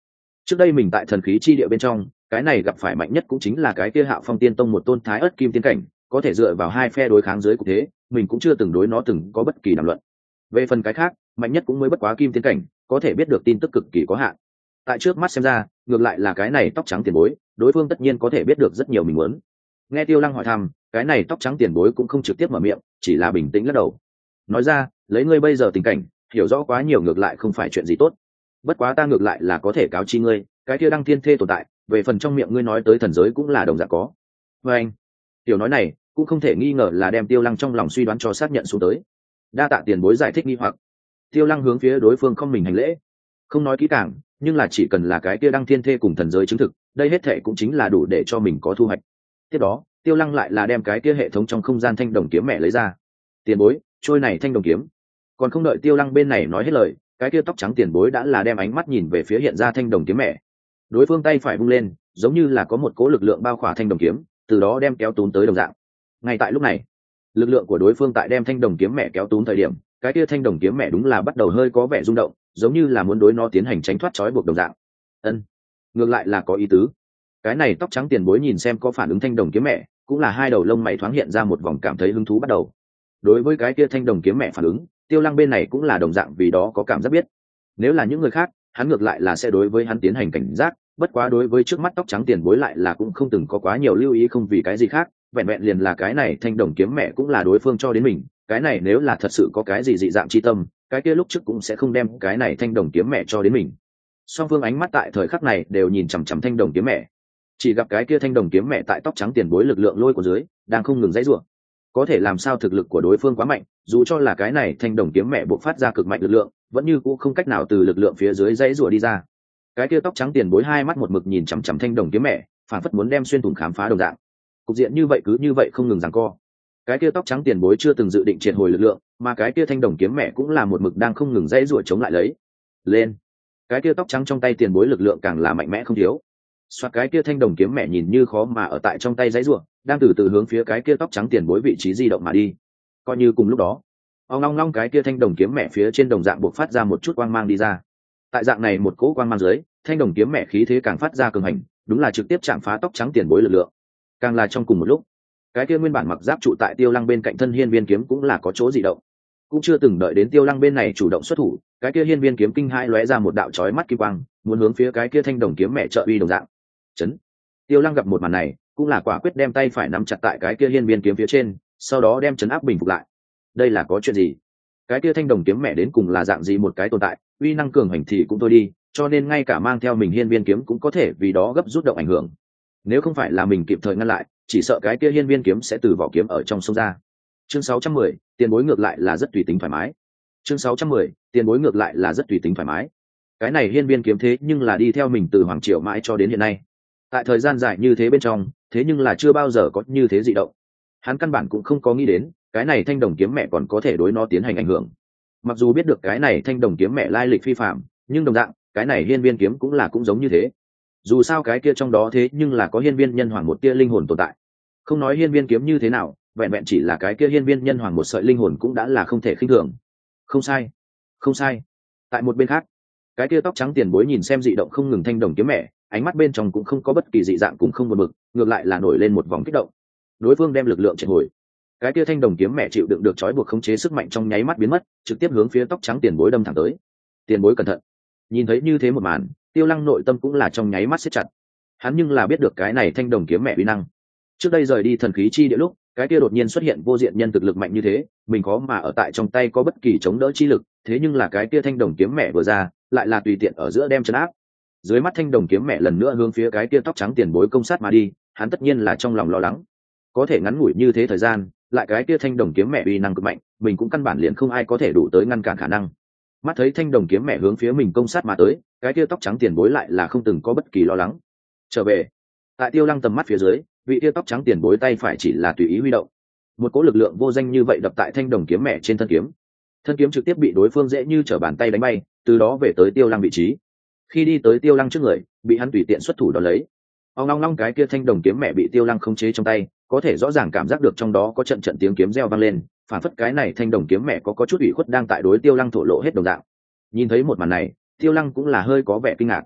trước đây mình tại thần khí chi địa bên trong, cái này gặp phải mạnh nhất cũng chính là cái kia Hạo Phong Tiên Tông một tôn thái ớt kim tiên cảnh, có thể dựa vào hai phe đối kháng dưới cục thế, mình cũng chưa từng đối nó từng có bất kỳ đàm luận. Về phần cái khác, mạnh nhất cũng mới bất quá kim tiên cảnh, có thể biết được tin tức cực kỳ có hạn. Tại trước mắt xem ra, ngược lại là cái này tóc trắng tiền bối, đối phương tất nhiên có thể biết được rất nhiều mình muốn. Nghe Tiêu Lăng hỏi thăm, cái này tóc trắng tiền bối cũng không trực tiếp mở miệng, chỉ là bình tĩnh lắc đầu. Nói ra, lấy ngươi bây giờ tình cảnh, hiểu rõ quá nhiều ngược lại không phải chuyện gì tốt. Bất quá ta ngược lại là có thể cáo chi ngươi, cái kia Đăng Thiên Thê tồn tại, về phần trong miệng ngươi nói tới thần giới cũng là đồng dạng có. Và anh, tiểu nói này cũng không thể nghi ngờ là đem Tiêu Lăng trong lòng suy đoán cho xác nhận xuống tới. Đa tạ tiền bối giải thích nghi hoặc. Tiêu Lăng hướng phía đối phương không mình hành lễ, không nói kỹ càng, nhưng là chỉ cần là cái kia Đăng Thiên Thê cùng thần giới chứng thực, đây hết thệ cũng chính là đủ để cho mình có thu hoạch. Tiếp đó, Tiêu Lăng lại là đem cái kia hệ thống trong không gian thanh đồng kiếm mẹ lấy ra. Tiền bối, trôi này thanh đồng kiếm. Còn không đợi Tiêu Lăng bên này nói hết lời, cái kia tóc trắng tiền bối đã là đem ánh mắt nhìn về phía hiện ra thanh đồng kiếm mẹ. Đối phương tay phải vung lên, giống như là có một cỗ lực lượng bao khỏa thanh đồng kiếm, từ đó đem kéo túm tới đồng dạng. Ngay tại lúc này, lực lượng của đối phương tại đem thanh đồng kiếm mẹ kéo túm thời điểm, cái kia thanh đồng kiếm mẹ đúng là bắt đầu hơi có vẻ rung động, giống như là muốn đối nó tiến hành tránh thoát trói buộc đồng dạng. Ân, ngược lại là có ý tứ. Cái này tóc trắng tiền bối nhìn xem có phản ứng thanh đồng kiếm mẹ, cũng là hai đầu lông mày thoáng hiện ra một vòng cảm thấy hứng thú bắt đầu. Đối với cái kia thanh đồng kiếm mẹ phản ứng, Tiêu Lăng bên này cũng là đồng dạng vì đó có cảm giác biết. Nếu là những người khác, hắn ngược lại là sẽ đối với hắn tiến hành cảnh giác, bất quá đối với trước mắt tóc trắng tiền bối lại là cũng không từng có quá nhiều lưu ý, không vì cái gì khác, vẹn vẹn liền là cái này thanh đồng kiếm mẹ cũng là đối phương cho đến mình, cái này nếu là thật sự có cái gì dị dạng chi tâm, cái kia lúc trước cũng sẽ không đem cái này thanh đồng kiếm mẹ cho đến mình. Song phương ánh mắt tại thời khắc này đều nhìn chằm chằm thanh đồng kiếm mẹ, chỉ gặp cái kia thanh đồng kiếm mẹ tại tóc trắng tiền bối lực lượng lôi của dưới đang không ngừng dãy rủa. Có thể làm sao thực lực của đối phương quá mạnh, dù cho là cái này thanh đồng kiếm mẹ bộc phát ra cực mạnh lực lượng, vẫn như cũ không cách nào từ lực lượng phía dưới dãy rủa đi ra. Cái kia tóc trắng tiền bối hai mắt một mực nhìn chằm chằm thanh đồng kiếm mẹ, phản phất muốn đem xuyên thủng khám phá đồng dạng. Cục diện như vậy cứ như vậy không ngừng giằng co. Cái kia tóc trắng tiền bối chưa từng dự định triệt hồi lực lượng, mà cái kia thanh đồng kiếm mẹ cũng là một mực đang không ngừng dãy rủa chống lại lấy. Lên. Cái kia tóc trắng trong tay tiền bối lực lượng càng là mạnh mẽ không thiếu. Xoát, cái kia thanh đồng kiếm mẹ nhìn như khó mà ở tại trong tay dãy rủa, đang từ từ hướng phía cái kia tóc trắng tiền bối vị trí di động mà đi. Coi như cùng lúc đó, ong long long cái kia thanh đồng kiếm mẹ phía trên đồng dạng buộc phát ra một chút quang mang đi ra. Tại dạng này một cỗ quang mang dưới, thanh đồng kiếm mẹ khí thế càng phát ra cường hành, đúng là trực tiếp chạm phá tóc trắng tiền bối lực lượng. Càng là trong cùng một lúc, cái kia nguyên bản mặc giáp trụ tại Tiêu Lăng bên cạnh thân hiên viên kiếm cũng là có chỗ dị động. Cũng chưa từng đợi đến Tiêu Lăng bên này chủ động xuất thủ, cái kia hiên viên kiếm kinh hai lóe ra một đạo chói mắt kim quang, muốn hướng phía cái kia thanh đồng kiếm mẹ trợ uy đồng dạng. Chấn. Tiêu Lăng gặp một màn này, cũng là quả quyết đem tay phải nắm chặt tại cái kia hiên viên kiếm phía trên, sau đó đem chấn áp bình phục lại. Đây là có chuyện gì? Cái kia thanh đồng kiếm mẹ đến cùng là dạng gì một cái tồn tại, uy năng cường hành thì cũng thôi đi, cho nên ngay cả mang theo mình hiên viên kiếm cũng có thể vì đó gấp rút động ảnh hưởng. Nếu không phải là mình kịp thời ngăn lại, chỉ sợ cái kia hiên viên kiếm sẽ từ vỏ kiếm ở trong sông ra. Chương sáu trăm mười, tiền bối ngược lại là rất tùy tính thoải mái. Chương sáu trăm mười, tiền bối ngược lại là rất tùy tính thoải mái. Cái này hiên viên kiếm thế nhưng là đi theo mình từ hoàng triều mãi cho đến hiện nay. Tại thời gian dài như thế bên trong, thế nhưng là chưa bao giờ có như thế dị động. Hắn căn bản cũng không có nghĩ đến, cái này thanh đồng kiếm mẹ còn có thể đối nó tiến hành ảnh hưởng. Mặc dù biết được cái này thanh đồng kiếm mẹ lai lịch phi phạm, nhưng đồng dạng, cái này hiên viên kiếm cũng là cũng giống như thế. Dù sao cái kia trong đó thế nhưng là có hiên viên nhân hoàng một tia linh hồn tồn tại. Không nói hiên viên kiếm như thế nào, vẹn vẹn chỉ là cái kia hiên viên nhân hoàng một sợi linh hồn cũng đã là không thể khinh thường. Không sai, không sai. Tại một bên khác, cái kia tóc trắng tiền bối nhìn xem dị động không ngừng thanh đồng kiếm mẹ, ánh mắt bên trong cũng không có bất kỳ dị dạng, cũng không buồn bực, ngược lại là nổi lên một vòng kích động. Đối phương đem lực lượng triệt hồi, cái kia thanh đồng kiếm mẹ chịu đựng được trói buộc khống chế sức mạnh trong nháy mắt biến mất, trực tiếp hướng phía tóc trắng tiền bối đâm thẳng tới. Tiền bối cẩn thận. Nhìn thấy như thế một màn, Tiêu Lăng nội tâm cũng là trong nháy mắt siết chặt. Hắn nhưng là biết được cái này thanh đồng kiếm mẹ uy năng. Trước đây rời đi thần khí chi địa lúc, cái kia đột nhiên xuất hiện vô diện nhân thực lực mạnh như thế, mình khó mà ở tại trong tay có bất kỳ chống đỡ chi lực, thế nhưng là cái kia thanh đồng kiếm mẹ vừa ra, lại là tùy tiện ở giữa đem trấn áp. Dưới mắt thanh đồng kiếm mẹ lần nữa hướng phía cái kia tóc trắng tiền bối công sát mà đi, hắn tất nhiên là trong lòng lo lắng. Có thể ngắn ngủi như thế thời gian, lại cái kia thanh đồng kiếm mẹ uy năng cực mạnh, mình cũng căn bản liền không ai có thể đủ tới ngăn cản khả năng. Mắt thấy thanh đồng kiếm mẹ hướng phía mình công sát mà tới, cái kia tóc trắng tiền bối lại là không từng có bất kỳ lo lắng. Trở về. Tại Tiêu Lăng tầm mắt phía dưới, vị kia tóc trắng tiền bối tay phải chỉ là tùy ý huy động, một cỗ lực lượng vô danh như vậy đập tại thanh đồng kiếm mẹ trên thân kiếm. Thân kiếm trực tiếp bị đối phương dễ như trở bàn tay đánh bay, từ đó về tới Tiêu Lăng vị trí. Khi đi tới Tiêu Lăng trước người, bị hắn tùy tiện xuất thủ đón lấy. Ông long long cái kia thanh đồng kiếm mẹ bị Tiêu Lăng khống chế trong tay, có thể rõ ràng cảm giác được trong đó có trận trận tiếng kiếm reo vang lên, phản phất cái này thanh đồng kiếm mẹ có có chút ủy khuất đang tại đối Tiêu Lăng thổ lộ hết đồng dạng. Nhìn thấy một màn này, Tiêu Lăng cũng là hơi có vẻ kinh ngạc.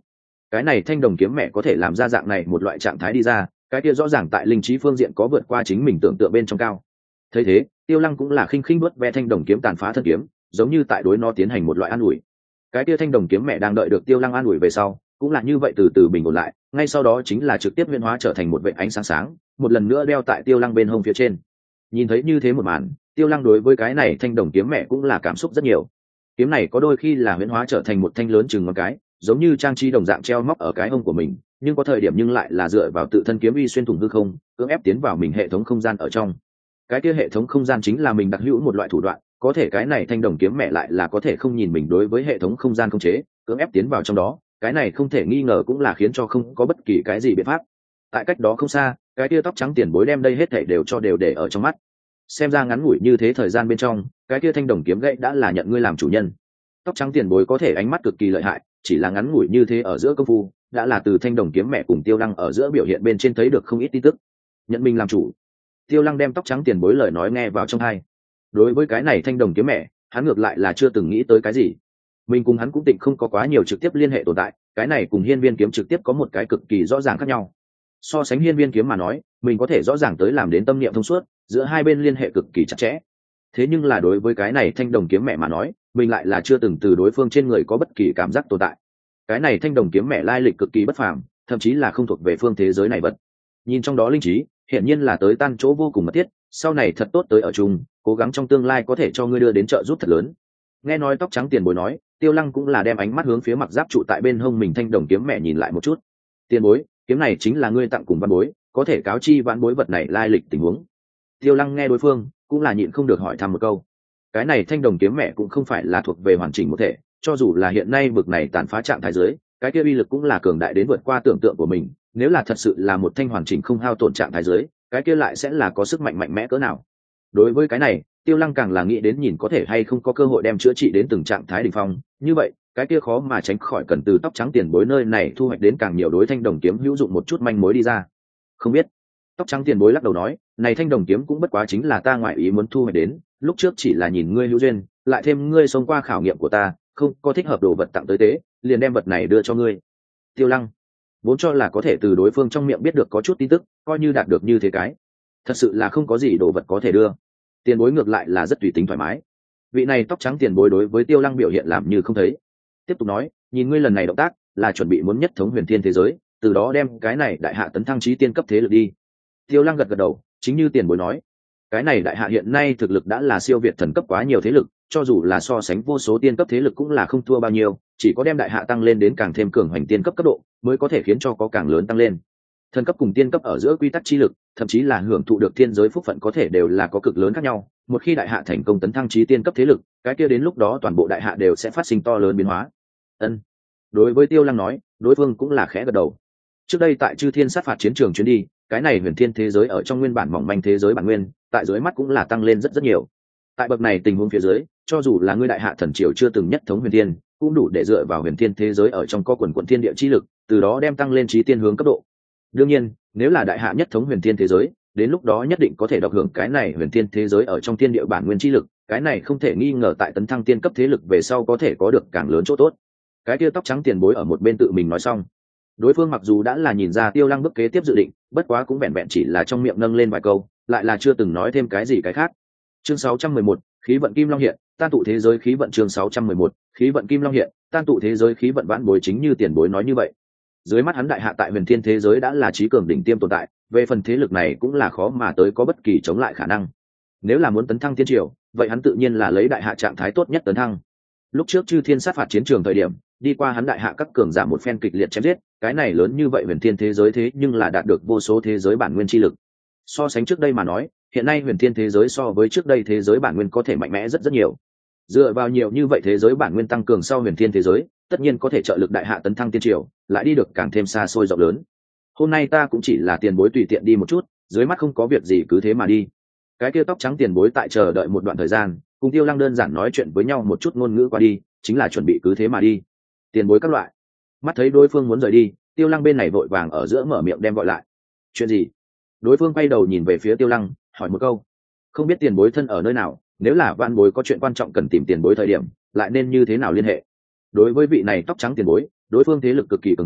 cái này thanh đồng kiếm mẹ có thể làm ra dạng này một loại trạng thái đi ra, cái kia rõ ràng tại linh trí phương diện có vượt qua chính mình tưởng tượng bên trong cao. Thấy thế, Tiêu Lăng cũng là khinh khinh nuốt ve thanh đồng kiếm tàn phá thân kiếm, giống như tại đối nó tiến hành một loại an ủi. Cái kia thanh đồng kiếm mẹ đang đợi được Tiêu Lăng an ủi về sau, cũng là như vậy từ từ bình ổn lại, ngay sau đó chính là trực tiếp huyễn hóa trở thành một vệt ánh sáng sáng, một lần nữa đeo tại Tiêu Lăng bên hông phía trên. Nhìn thấy như thế một màn, Tiêu Lăng đối với cái này thanh đồng kiếm mẹ cũng là cảm xúc rất nhiều. Kiếm này có đôi khi là huyễn hóa trở thành một thanh lớn chừng ngón cái, giống như trang trí đồng dạng treo móc ở cái hông của mình, nhưng có thời điểm nhưng lại là dựa vào tự thân kiếm uy xuyên thủng hư không, cưỡng ép tiến vào mình hệ thống không gian ở trong. Cái kia hệ thống không gian chính là mình đặc hữu một loại thủ đoạn, có thể cái này thanh đồng kiếm mẹ lại là có thể không nhìn mình đối với hệ thống không gian khống chế, cưỡng ép tiến vào trong đó, cái này không thể nghi ngờ cũng là khiến cho không có bất kỳ cái gì biện pháp. Tại cách đó không xa, cái kia tóc trắng tiền bối đem đây hết thảy đều cho đều để ở trong mắt. Xem ra ngắn ngủi như thế thời gian bên trong, cái kia thanh đồng kiếm gậy đã là nhận ngươi làm chủ nhân. Tóc trắng tiền bối có thể ánh mắt cực kỳ lợi hại, chỉ là ngắn ngủi như thế ở giữa công phu, đã là từ thanh đồng kiếm mẹ cùng Tiêu Lăng ở giữa biểu hiện bên trên thấy được không ít tin tức. Nhận mình làm chủ. Tiêu Lăng đem tóc trắng tiền bối lời nói nghe vào trong tai. Đối với cái này thanh đồng kiếm mẹ, hắn ngược lại là chưa từng nghĩ tới cái gì. Mình cùng hắn cũng tịnh không có quá nhiều trực tiếp liên hệ tồn tại, cái này cùng hiên viên kiếm trực tiếp có một cái cực kỳ rõ ràng khác nhau. So sánh hiên viên kiếm mà nói, mình có thể rõ ràng tới làm đến tâm niệm thông suốt, giữa hai bên liên hệ cực kỳ chặt chẽ. Thế nhưng là đối với cái này thanh đồng kiếm mẹ mà nói, mình lại là chưa từng từ đối phương trên người có bất kỳ cảm giác tồn tại. Cái này thanh đồng kiếm mẹ lai lịch cực kỳ bất phàm, thậm chí là không thuộc về phương thế giới này vật. Nhìn trong đó linh trí, hiển nhiên là tới tan chỗ vô cùng mật thiết, sau này thật tốt tới ở chung, cố gắng trong tương lai có thể cho ngươi đưa đến trợ giúp thật lớn. Nghe nói tóc trắng tiền bối nói, Tiêu Lăng cũng là đem ánh mắt hướng phía mặc giáp trụ tại bên hông mình thanh đồng kiếm mẹ nhìn lại một chút. Tiền bối, kiếm này chính là ngươi tặng cùng văn bối, có thể cáo chi vãn bối vật này lai lịch tình huống. Tiêu Lăng nghe đối phương, cũng là nhịn không được hỏi thăm một câu. Cái này thanh đồng kiếm mẹ cũng không phải là thuộc về hoàn chỉnh một thể, cho dù là hiện nay vực này tàn phá trạng thái giới, cái kia uy lực cũng là cường đại đến vượt qua tưởng tượng của mình. Nếu là thật sự là một thanh hoàn chỉnh không hao tổn trạng thái giới, cái kia lại sẽ là có sức mạnh mạnh mẽ cỡ nào. Đối với cái này, Tiêu Lăng càng là nghĩ đến nhìn có thể hay không có cơ hội đem chữa trị đến từng trạng thái đỉnh phong, như vậy, cái kia khó mà tránh khỏi cần từ tóc trắng tiền bối nơi này thu hoạch đến càng nhiều đối thanh đồng kiếm hữu dụng một chút manh mối đi ra. Không biết. Tóc trắng tiền bối lắc đầu nói, này thanh đồng kiếm cũng bất quá chính là ta ngoại ý muốn thu hoạch đến, lúc trước chỉ là nhìn ngươi hữu duyên, lại thêm ngươi xông qua khảo nghiệm của ta, không có thích hợp đồ vật tặng tới tế, liền đem vật này đưa cho ngươi. Tiêu Lăng vốn cho là có thể từ đối phương trong miệng biết được có chút tin tức, coi như đạt được như thế cái, thật sự là không có gì đồ vật có thể đưa. Tiền bối ngược lại là rất tùy tính thoải mái. Vị này tóc trắng tiền bối đối với Tiêu Lăng biểu hiện làm như không thấy, tiếp tục nói, nhìn ngươi lần này động tác là chuẩn bị muốn nhất thống huyền thiên thế giới, từ đó đem cái này đại hạ tấn thăng chí tiên cấp thế lực đi. Tiêu Lăng gật gật đầu, chính như tiền bối nói, cái này đại hạ hiện nay thực lực đã là siêu việt thần cấp quá nhiều thế lực, cho dù là so sánh vô số tiên cấp thế lực cũng là không thua bao nhiêu, chỉ có đem đại hạ tăng lên đến càng thêm cường hoành tiên cấp cấp độ, mới có thể khiến cho có càng lớn tăng lên. Thần cấp cùng tiên cấp ở giữa quy tắc chi lực, thậm chí là hưởng thụ được thiên giới phúc phận có thể đều là có cực lớn khác nhau. Một khi đại hạ thành công tấn thăng chí tiên cấp thế lực, cái kia đến lúc đó toàn bộ đại hạ đều sẽ phát sinh to lớn biến hóa. Ân. Đối với Tiêu Lăng nói, đối phương cũng là khẽ gật đầu. Trước đây tại Chư Thiên sát phạt chiến trường chuyến đi, cái này huyền thiên thế giới ở trong nguyên bản mỏng manh thế giới bản nguyên, tại dưới mắt cũng là tăng lên rất rất nhiều. Tại bậc này tình huống phía dưới, cho dù là ngươi đại hạ thần triều chưa từng nhất thống huyền thiên, cũng đủ để dựa vào huyền thiên thế giới ở trong co quần quận thiên địa chi lực, từ đó đem tăng lên chí tiên hướng cấp độ. Đương nhiên, nếu là đại hạ nhất thống huyền thiên thế giới, đến lúc đó nhất định có thể độc hưởng cái này huyền thiên thế giới ở trong thiên địa bản nguyên chi lực, cái này không thể nghi ngờ tại tấn thăng tiên cấp thế lực về sau có thể có được càng lớn chỗ tốt. Cái kia tóc trắng tiền bối ở một bên tự mình nói xong, đối phương mặc dù đã là nhìn ra Tiêu Lăng bước kế tiếp dự định, bất quá cũng vẹn vẹn chỉ là trong miệng nâng lên vài câu, lại là chưa từng nói thêm cái gì cái khác. Chương sáu trăm mười một, khí vận kim long hiện, tan tụ thế giới khí vận. Chương sáu trăm mười một, khí vận kim long hiện, tan tụ thế giới khí vận. Vãn bối chính như tiền bối nói như vậy, dưới mắt hắn đại hạ tại huyền thiên thế giới đã là trí cường đỉnh tiêm tồn tại, về phần thế lực này cũng là khó mà tới có bất kỳ chống lại khả năng. Nếu là muốn tấn thăng thiên triều, vậy hắn tự nhiên là lấy đại hạ trạng thái tốt nhất tấn thăng. Lúc trước Chư Thiên sát phạt chiến trường thời điểm, đi qua hắn đại hạ các cường giả một phen kịch liệt chém giết, cái này lớn như vậy huyền thiên thế giới thế nhưng là đạt được vô số thế giới bản nguyên chi lực. So sánh trước đây mà nói, hiện nay huyền thiên thế giới so với trước đây thế giới bản nguyên có thể mạnh mẽ rất rất nhiều. Dựa vào nhiều như vậy thế giới bản nguyên tăng cường sau huyền thiên thế giới, tất nhiên có thể trợ lực đại hạ tấn thăng tiên triều, lại đi được càng thêm xa xôi rộng lớn. Hôm nay ta cũng chỉ là tiền bối tùy tiện đi một chút, dưới mắt không có việc gì cứ thế mà đi. Cái kia tóc trắng tiền bối tại chờ đợi một đoạn thời gian, cùng Tiêu Lăng đơn giản nói chuyện với nhau một chút ngôn ngữ qua đi, chính là chuẩn bị cứ thế mà đi. Tiền bối các loại. Mắt thấy đối phương muốn rời đi, Tiêu Lăng bên này vội vàng ở giữa mở miệng đem gọi lại. Chuyện gì? Đối phương quay đầu nhìn về phía Tiêu Lăng, hỏi một câu. Không biết tiền bối thân ở nơi nào, nếu là vãn bối có chuyện quan trọng cần tìm tiền bối thời điểm, lại nên như thế nào liên hệ? Đối với vị này tóc trắng tiền bối, đối phương thế lực cực kỳ cường hành,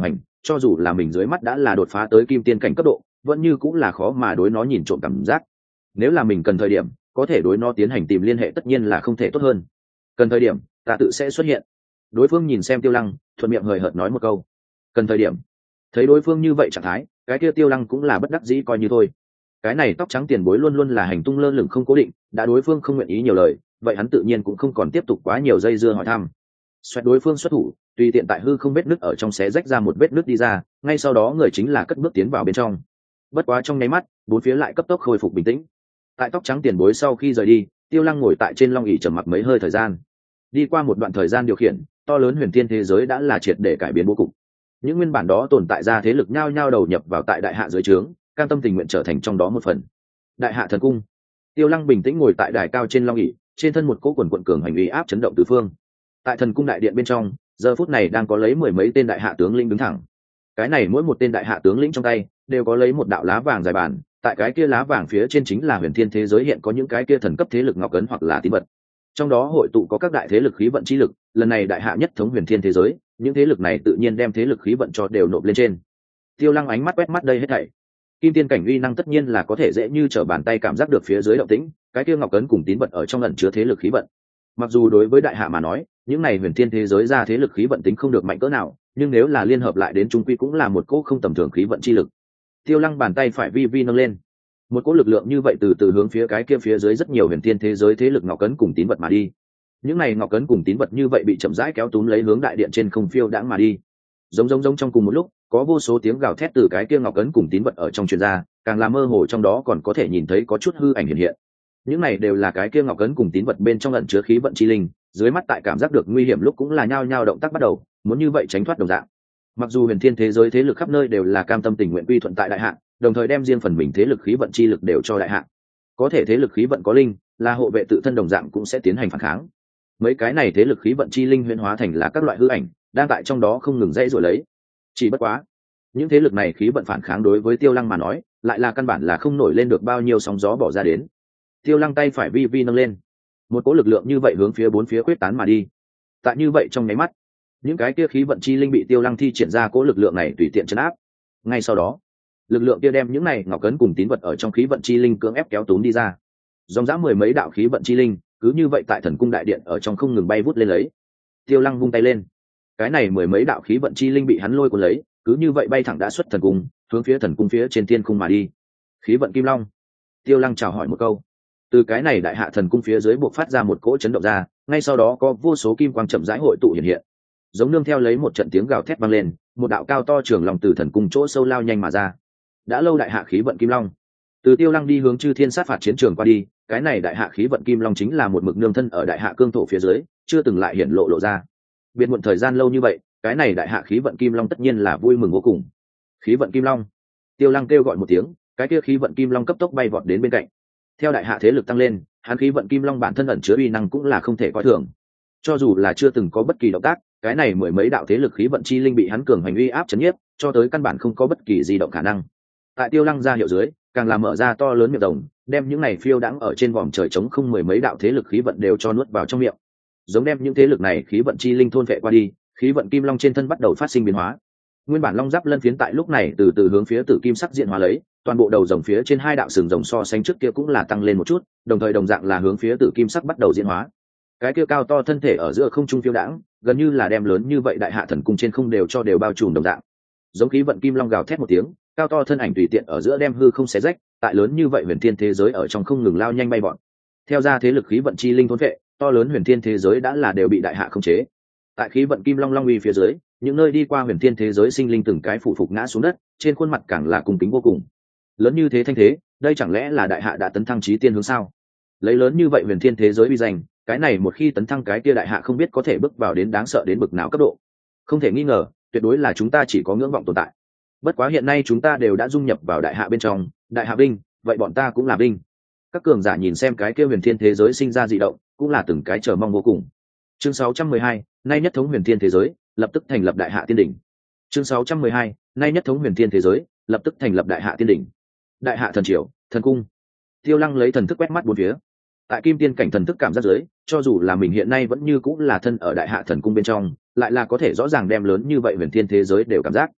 cho dù là mình dưới mắt đã là đột phá tới kim tiên cảnh cấp độ vẫn như cũng là khó mà đối nó nhìn trộm cảm giác. Nếu là mình cần thời điểm có thể đối nó tiến hành tìm liên hệ tất nhiên là không thể tốt hơn. Cần thời điểm ta tự sẽ xuất hiện. Đối phương nhìn xem Tiêu Lăng thuận miệng hời hợt nói một câu cần thời điểm. Thấy đối phương như vậy trạng thái cái kia Tiêu Lăng cũng là bất đắc dĩ coi như thôi. Cái này tóc trắng tiền bối luôn luôn là hành tung lơ lửng không cố định, đã đối phương không nguyện ý nhiều lời vậy hắn tự nhiên cũng không còn tiếp tục quá nhiều dây dưa hỏi thăm. Xoẹt đối phương xuất thủ tùy tiện tại hư không vết nứt ở trong xé rách ra một vết nứt đi ra, ngay sau đó người chính là cất bước tiến vào bên trong. Bất quá trong nháy mắt bốn phía lại cấp tốc khôi phục bình tĩnh. Tại tóc trắng tiền bối sau khi rời đi Tiêu Lăng ngồi tại trên long ỷ trầm mặc mấy hơi thời gian. Đi qua một đoạn thời gian điều khiển to lớn huyền thiên thế giới đã là triệt để cải biến bố cục. Những nguyên bản đó tồn tại ra thế lực nhao nhao đầu nhập vào tại đại hạ dưới trướng, cam tâm tình nguyện trở thành trong đó một phần. Đại hạ thần cung. Tiêu Lăng bình tĩnh ngồi tại đài cao trên long ỷ, trên thân một cỗ quần quận cường hành uy áp chấn động tứ phương. Tại thần cung đại điện bên trong giờ phút này đang có lấy mười mấy tên đại hạ tướng lĩnh đứng thẳng. Cái này mỗi một tên đại hạ tướng lĩnh trong tay đều có lấy một đạo lá vàng dài bản, tại cái kia lá vàng phía trên chính là huyền thiên thế giới hiện có những cái kia thần cấp thế lực ngọc ấn hoặc là tín vật. Trong đó hội tụ có các đại thế lực khí vận chi lực, lần này đại hạ nhất thống huyền thiên thế giới, những thế lực này tự nhiên đem thế lực khí vận cho đều nộp lên trên. Tiêu Lăng ánh mắt quét mắt đây hết thảy. Kim tiên cảnh uy năng tất nhiên là có thể dễ như trở bàn tay cảm giác được phía dưới động tĩnh, cái kia ngọc ấn cùng tín vật ở trong ẩn chứa thế lực khí vận. Mặc dù đối với đại hạ mà nói, những này huyền thiên thế giới ra thế lực khí vận tính không được mạnh cỡ nào, nhưng nếu là liên hợp lại đến trung quy cũng là một cỗ không tầm thường khí vận chi lực. Tiêu Lăng bàn tay phải vi vi nâng lên, một cỗ lực lượng như vậy từ từ hướng phía cái kia phía dưới rất nhiều huyền thiên thế giới thế lực ngọc ấn cùng tín vật mà đi. Những này ngọc ấn cùng tín vật như vậy bị chậm rãi kéo túm lấy hướng đại điện trên không phiêu đãng mà đi. Giống giống giống trong cùng một lúc, có vô số tiếng gào thét từ cái kia ngọc ấn cùng tín vật ở trong truyền ra, càng là mơ hồ trong đó còn có thể nhìn thấy có chút hư ảnh hiện hiện. Những này đều là cái kia ngọc ấn cùng tín vật bên trong ẩn chứa khí vận chi linh, dưới mắt tại cảm giác được nguy hiểm lúc cũng là nhao nhao động tác bắt đầu, muốn như vậy tránh thoát đồng dạng. Mặc dù huyền thiên thế giới thế lực khắp nơi đều là cam tâm tình nguyện quy thuận tại đại hạ, đồng thời đem riêng phần mình thế lực khí vận chi lực đều cho đại hạ. Có thể thế lực khí vận có linh, là hộ vệ tự thân đồng dạng cũng sẽ tiến hành phản kháng. Mấy cái này thế lực khí vận chi linh huyễn hóa thành là các loại hư ảnh, đang tại trong đó không ngừng dãy rồi lấy. Chỉ bất quá, những thế lực này khí vận phản kháng đối với Tiêu Lăng mà nói, lại là căn bản là không nổi lên được bao nhiêu sóng gió bỏ ra đến. Tiêu Lăng tay phải vi vi nâng lên, một cỗ lực lượng như vậy hướng phía bốn phía quyết tán mà đi. Tại như vậy trong nháy mắt, những cái kia khí vận chi linh bị Tiêu Lăng thi triển ra cỗ lực lượng này tùy tiện trấn áp. Ngay sau đó, lực lượng kia đem những này ngọc cấn cùng tín vật ở trong khí vận chi linh cưỡng ép kéo túm đi ra. Dòng dã mười mấy đạo khí vận chi linh cứ như vậy tại thần cung đại điện ở trong không ngừng bay vút lên lấy. Tiêu Lăng vung tay lên, cái này mười mấy đạo khí vận chi linh bị hắn lôi cuốn lấy, cứ như vậy bay thẳng đã xuất thần cung, hướng phía thần cung phía trên thiên cung mà đi. Khí vận kim long. Tiêu Lăng chào hỏi một câu. Từ cái này đại hạ thần cung phía dưới buộc phát ra một cỗ chấn động ra, ngay sau đó có vô số kim quang chậm rãi hội tụ hiện hiện. Giống nương theo lấy một trận tiếng gào thét vang lên, một đạo cao to trường lòng từ thần cung chỗ sâu lao nhanh mà ra. Đã lâu đại hạ khí vận kim long. Từ Tiêu Lăng đi hướng chư thiên sát phạt chiến trường qua đi, cái này đại hạ khí vận kim long chính là một mực nương thân ở đại hạ cương thổ phía dưới, chưa từng lại hiển lộ lộ ra. Biệt muộn thời gian lâu như vậy, cái này đại hạ khí vận kim long tất nhiên là vui mừng vô cùng. Khí vận kim long. Tiêu Lăng kêu gọi một tiếng, cái kia khí vận kim long cấp tốc bay vọt đến bên cạnh. Theo đại hạ thế lực tăng lên, hắn khí vận kim long bản thân ẩn chứa uy năng cũng là không thể coi thường. Cho dù là chưa từng có bất kỳ động tác, cái này mười mấy đạo thế lực khí vận chi linh bị hắn cường hành uy áp chấn nhiếp, cho tới căn bản không có bất kỳ di động khả năng. Tại Tiêu Lăng ra hiệu dưới, càng làm mở ra to lớn miệng rồng, đem những này phiêu đãng ở trên vòm trời trống không mười mấy đạo thế lực khí vận đều cho nuốt vào trong miệng. Giống đem những thế lực này khí vận chi linh thôn vệ qua đi, khí vận kim long trên thân bắt đầu phát sinh biến hóa. Nguyên bản long giáp lân phiến tại lúc này từ từ hướng phía tử kim sắc diện hóa lấy, toàn bộ đầu rồng phía trên hai đạo sừng rồng so sánh trước kia cũng là tăng lên một chút, đồng thời đồng dạng là hướng phía tử kim sắc bắt đầu diễn hóa. Cái kia cao to thân thể ở giữa không trung phiêu đãng, gần như là đem lớn như vậy đại hạ thần cung trên không đều cho đều bao trùm đồng dạng. Giống khí vận kim long gào thét một tiếng, cao to thân ảnh tùy tiện ở giữa đem hư không xé rách, tại lớn như vậy huyền thiên thế giới ở trong không ngừng lao nhanh bay bọn. Theo ra thế lực khí vận chi linh thôn vệ, to lớn huyền thiên thế giới đã là đều bị đại hạ khống chế. Tại khí vận kim long long uy phía dưới, những nơi đi qua huyền thiên thế giới sinh linh từng cái phụ phục ngã xuống đất, trên khuôn mặt càng là cung kính vô cùng. Lớn như thế thanh thế, đây chẳng lẽ là đại hạ đã tấn thăng chí tiên hướng sao? Lấy lớn như vậy huyền thiên thế giới uy danh, cái này một khi tấn thăng cái kia đại hạ không biết có thể bước vào đến đáng sợ đến bực nào cấp độ. Không thể nghi ngờ, tuyệt đối là chúng ta chỉ có ngưỡng vọng tồn tại. Bất quá hiện nay chúng ta đều đã dung nhập vào đại hạ bên trong, đại hạ binh, vậy bọn ta cũng là binh. Các cường giả nhìn xem cái kia huyền thiên thế giới sinh ra dị động, cũng là từng cái chờ mong vô cùng. Chương sáu trăm mười hai, nay nhất thống huyền thiên thế giới, lập tức thành lập đại hạ tiên đỉnh. Chương sáu trăm mười hai, nay nhất thống huyền thiên thế giới, lập tức thành lập đại hạ tiên đỉnh. Đại hạ thần triều, thần cung. Tiêu Lăng lấy thần thức quét mắt bốn phía. Tại kim tiên cảnh thần thức cảm giác dưới, cho dù là mình hiện nay vẫn như cũng là thân ở đại hạ thần cung bên trong, lại là có thể rõ ràng đem lớn như vậy huyền thiên thế giới đều cảm giác.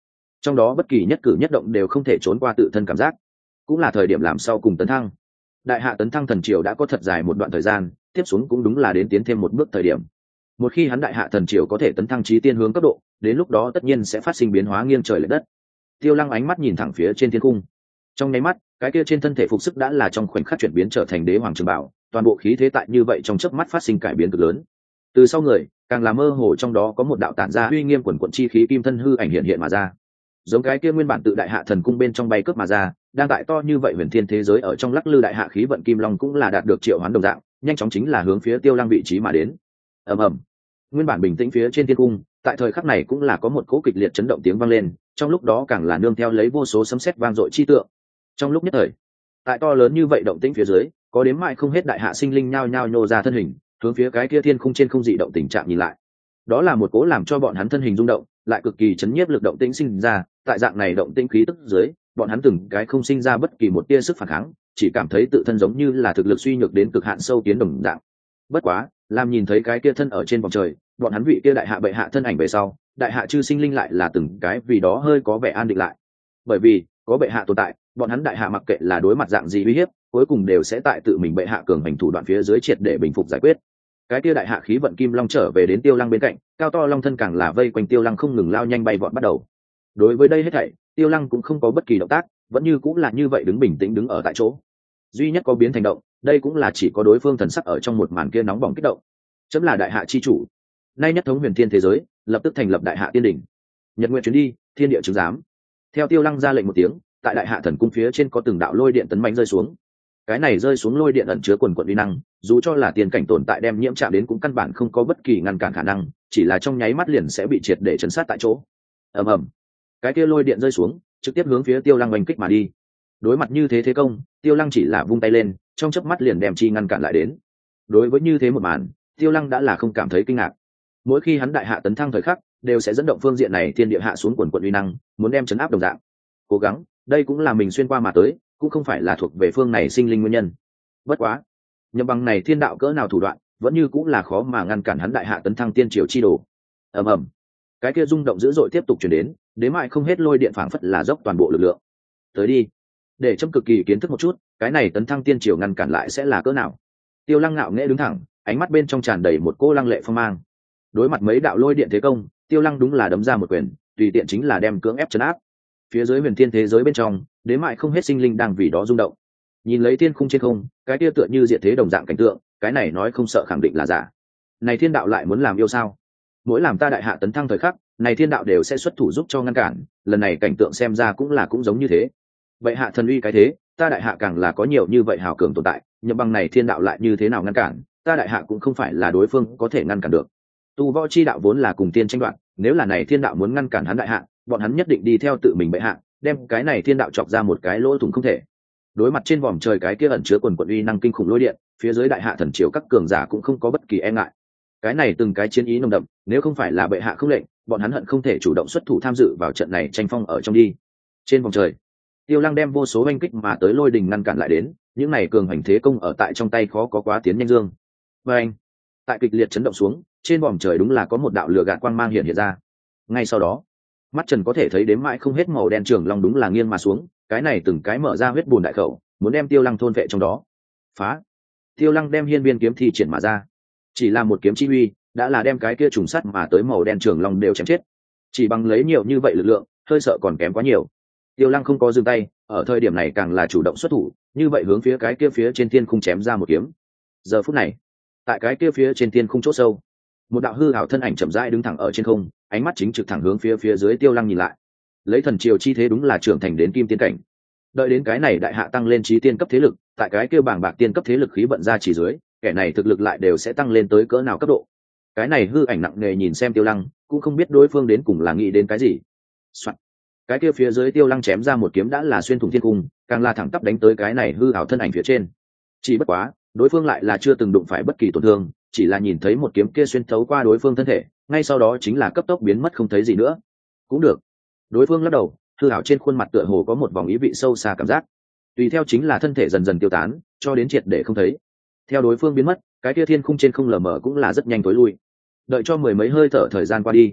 trong đó bất kỳ nhất cử nhất động đều không thể trốn qua tự thân cảm giác, cũng là thời điểm làm sau cùng tấn thăng. Đại hạ tấn thăng thần triều đã có thật dài một đoạn thời gian, tiếp xuống cũng đúng là đến tiến thêm một bước thời điểm. Một khi hắn đại hạ thần triều có thể tấn thăng chí tiên hướng cấp độ, đến lúc đó tất nhiên sẽ phát sinh biến hóa nghiêng trời lệch đất. Tiêu Lăng ánh mắt nhìn thẳng phía trên thiên cung, trong nháy mắt cái kia trên thân thể phục sức đã là trong khoảnh khắc chuyển biến trở thành đế hoàng trường bảo, toàn bộ khí thế tại như vậy trong chớp mắt phát sinh cải biến cực lớn. Từ sau người càng là mơ hồ trong đó có một đạo tản ra uy nghiêm quần quận chi khí kim thân hư ảnh hiện hiện mà ra, giống cái kia nguyên bản tự đại hạ thần cung bên trong bay cướp mà ra, đang tại to như vậy huyền thiên thế giới ở trong lắc lư đại hạ khí vận kim long cũng là đạt được triệu hoán đồng dạng, nhanh chóng chính là hướng phía Tiêu Lăng vị trí mà đến. ầm ầm, nguyên bản bình tĩnh phía trên thiên cung tại thời khắc này cũng là có một cỗ kịch liệt chấn động tiếng vang lên, trong lúc đó càng là nương theo lấy vô số sấm sét vang dội chi tượng. Trong lúc nhất thời, tại to lớn như vậy động tĩnh phía dưới, có đếm mãi không hết đại hạ sinh linh nhao nhao nhô ra thân hình, hướng phía cái kia thiên khung trên không dị động tình trạng nhìn lại. Đó là một cỗ làm cho bọn hắn thân hình rung động, lại cực kỳ chấn nhiếp lực động tĩnh sinh ra, tại dạng này động tĩnh khí tức dưới, bọn hắn từng cái không sinh ra bất kỳ một tia sức phản kháng, chỉ cảm thấy tự thân giống như là thực lực suy nhược đến cực hạn sâu kiến đồng dạng. Bất quá, làm nhìn thấy cái kia thân ở trên vòng trời, bọn hắn vị kia đại hạ bệ hạ thân ảnh về sau, đại hạ chư sinh linh lại là từng cái vì đó hơi có vẻ an định lại. Bởi vì, có bệ hạ tồn tại, bọn hắn đại hạ mặc kệ là đối mặt dạng gì uy hiếp, cuối cùng đều sẽ tại tự mình bệ hạ cường hành thủ đoạn phía dưới triệt để bình phục giải quyết. Cái kia đại hạ khí vận kim long trở về đến Tiêu Lăng bên cạnh, cao to long thân càng là vây quanh Tiêu Lăng không ngừng lao nhanh bay vọt bắt đầu. Đối với đây hết thảy, Tiêu Lăng cũng không có bất kỳ động tác, vẫn như cũng là như vậy đứng bình tĩnh đứng ở tại chỗ. Duy nhất có biến thành động, đây cũng là chỉ có đối phương thần sắc ở trong một màn kia nóng bỏng kích động. Chấm là đại hạ chi chủ, nay nhất thống huyền thiên thế giới, lập tức thành lập đại hạ tiên đỉnh. Nhật nguyện chuyến đi, thiên địa chứng giám. Theo Tiêu Lăng ra lệnh một tiếng, tại đại hạ thần cung phía trên có từng đạo lôi điện tấn mãnh rơi xuống. Cái này rơi xuống lôi điện ẩn chứa quần quần uy năng, dù cho là tiền cảnh tồn tại đem nhiễm chạm đến cũng căn bản không có bất kỳ ngăn cản khả năng, chỉ là trong nháy mắt liền sẽ bị triệt để chấn sát tại chỗ. ầm ầm, cái kia lôi điện rơi xuống, trực tiếp hướng phía Tiêu Lăng oanh kích mà đi. Đối mặt như thế thế công, Tiêu Lăng chỉ là vung tay lên, trong chớp mắt liền đem chi ngăn cản lại đến. Đối với như thế một màn, Tiêu Lăng đã là không cảm thấy kinh ngạc. Mỗi khi hắn đại hạ tấn thăng thời khắc, đều sẽ dẫn động phương diện này thiên địa hạ xuống quần quần uy năng, muốn đem chấn áp đồng dạng. Cố gắng, đây cũng là mình xuyên qua mà tới, cũng không phải là thuộc về phương này sinh linh nguyên nhân. Bất quá, nhậm bằng này thiên đạo cỡ nào thủ đoạn, vẫn như cũng là khó mà ngăn cản hắn đại hạ tấn thăng tiên triều chi đồ. ầm ầm, cái kia rung động dữ dội tiếp tục truyền đến, đến mãi không hết lôi điện phảng phất là dốc toàn bộ lực lượng. Tới đi, để chấm cực kỳ kiến thức một chút, cái này tấn thăng tiên triều ngăn cản lại sẽ là cỡ nào. Tiêu Lăng ngạo nghễ đứng thẳng, ánh mắt bên trong tràn đầy một cô lăng lệ phong mang. Đối mặt mấy đạo lôi điện thế công, Tiêu Lăng đúng là đấm ra một quyền, tùy tiện chính là đem cưỡng ép trấn áp. Phía dưới huyền thiên thế giới bên trong, đến mãi không hết sinh linh đang vì đó rung động. Nhìn lấy thiên khung trên không, cái kia tựa như diệt thế đồng dạng cảnh tượng, cái này nói không sợ khẳng định là giả. Này thiên đạo lại muốn làm yêu sao? Mỗi làm ta đại hạ tấn thăng thời khắc, này thiên đạo đều sẽ xuất thủ giúp cho ngăn cản, lần này cảnh tượng xem ra cũng là cũng giống như thế. Vậy hạ thần uy cái thế, ta đại hạ càng là có nhiều như vậy hào cường tồn tại, nhưng bằng này thiên đạo lại như thế nào ngăn cản, ta đại hạ cũng không phải là đối phương có thể ngăn cản được. Tu võ chi đạo vốn là cùng tiên tranh đoạt, nếu là này thiên đạo muốn ngăn cản hắn đại hạ, bọn hắn nhất định đi theo tự mình bệ hạ, đem cái này thiên đạo chọc ra một cái lỗ thủng không thể. Đối mặt trên vòm trời cái kia ẩn chứa quần quần uy năng kinh khủng lôi điện, phía dưới đại hạ thần triều các cường giả cũng không có bất kỳ e ngại. Cái này từng cái chiến ý nồng đậm, nếu không phải là bệ hạ không lệnh, bọn hắn hận không thể chủ động xuất thủ tham dự vào trận này tranh phong ở trong đi. Trên vòng trời, Tiêu Lăng đem vô số oanh kích mà tới lôi đình ngăn cản lại đến, những này cường hành thế công ở tại trong tay khó có quá tiến nhanh dương. Và anh, tại kịch liệt chấn động xuống, trên vòm trời đúng là có một đạo lửa gạt quang mang hiện hiện ra. Ngay sau đó, mắt trần có thể thấy đếm mãi không hết màu đen trường long đúng là nghiêng mà xuống, cái này từng cái mở ra huyết bùn đại khẩu, muốn đem Tiêu Lăng thôn vệ trong đó. Phá! Tiêu Lăng đem hiên viên kiếm thi triển mà ra, chỉ là một kiếm chi uy, đã là đem cái kia trùng sắt mà tới màu đen trường long đều chém chết. Chỉ bằng lấy nhiều như vậy lực lượng, hơi sợ còn kém quá nhiều. Tiêu Lăng không có dừng tay, ở thời điểm này càng là chủ động xuất thủ, như vậy hướng phía cái kia phía trên thiên khung chém ra một kiếm. Giờ phút này, tại cái kia phía trên thiên khung chỗ sâu, một đạo hư ảo thân ảnh chậm rãi đứng thẳng ở trên không, ánh mắt chính trực thẳng hướng phía phía dưới Tiêu Lăng nhìn lại. Lấy thần triều chi thế đúng là trưởng thành đến kim tiên cảnh. Đợi đến cái này đại hạ tăng lên chí tiên cấp thế lực, tại cái kia bảng bạc tiên cấp thế lực khí vận ra chỉ dưới, kẻ này thực lực lại đều sẽ tăng lên tới cỡ nào cấp độ. Cái này hư ảnh nặng nề nhìn xem Tiêu Lăng, cũng không biết đối phương đến cùng là nghĩ đến cái gì. Soạn. Cái kia phía dưới Tiêu Lăng chém ra một kiếm đã là xuyên thủng thiên cung, càng là thẳng tắp đánh tới cái này hư ảo thân ảnh phía trên. Chỉ bất quá, đối phương lại là chưa từng đụng phải bất kỳ tổn thương, chỉ là nhìn thấy một kiếm kia xuyên thấu qua đối phương thân thể, ngay sau đó chính là cấp tốc biến mất không thấy gì nữa. Cũng được. Đối phương lắc đầu, hư ảo trên khuôn mặt tựa hồ có một vòng ý vị sâu xa cảm giác. Tùy theo chính là thân thể dần dần tiêu tán, cho đến triệt để không thấy. Theo đối phương biến mất, cái kia thiên khung trên không lờ mờ cũng là rất nhanh tối lui. Đợi cho mười mấy hơi thở thời gian qua đi,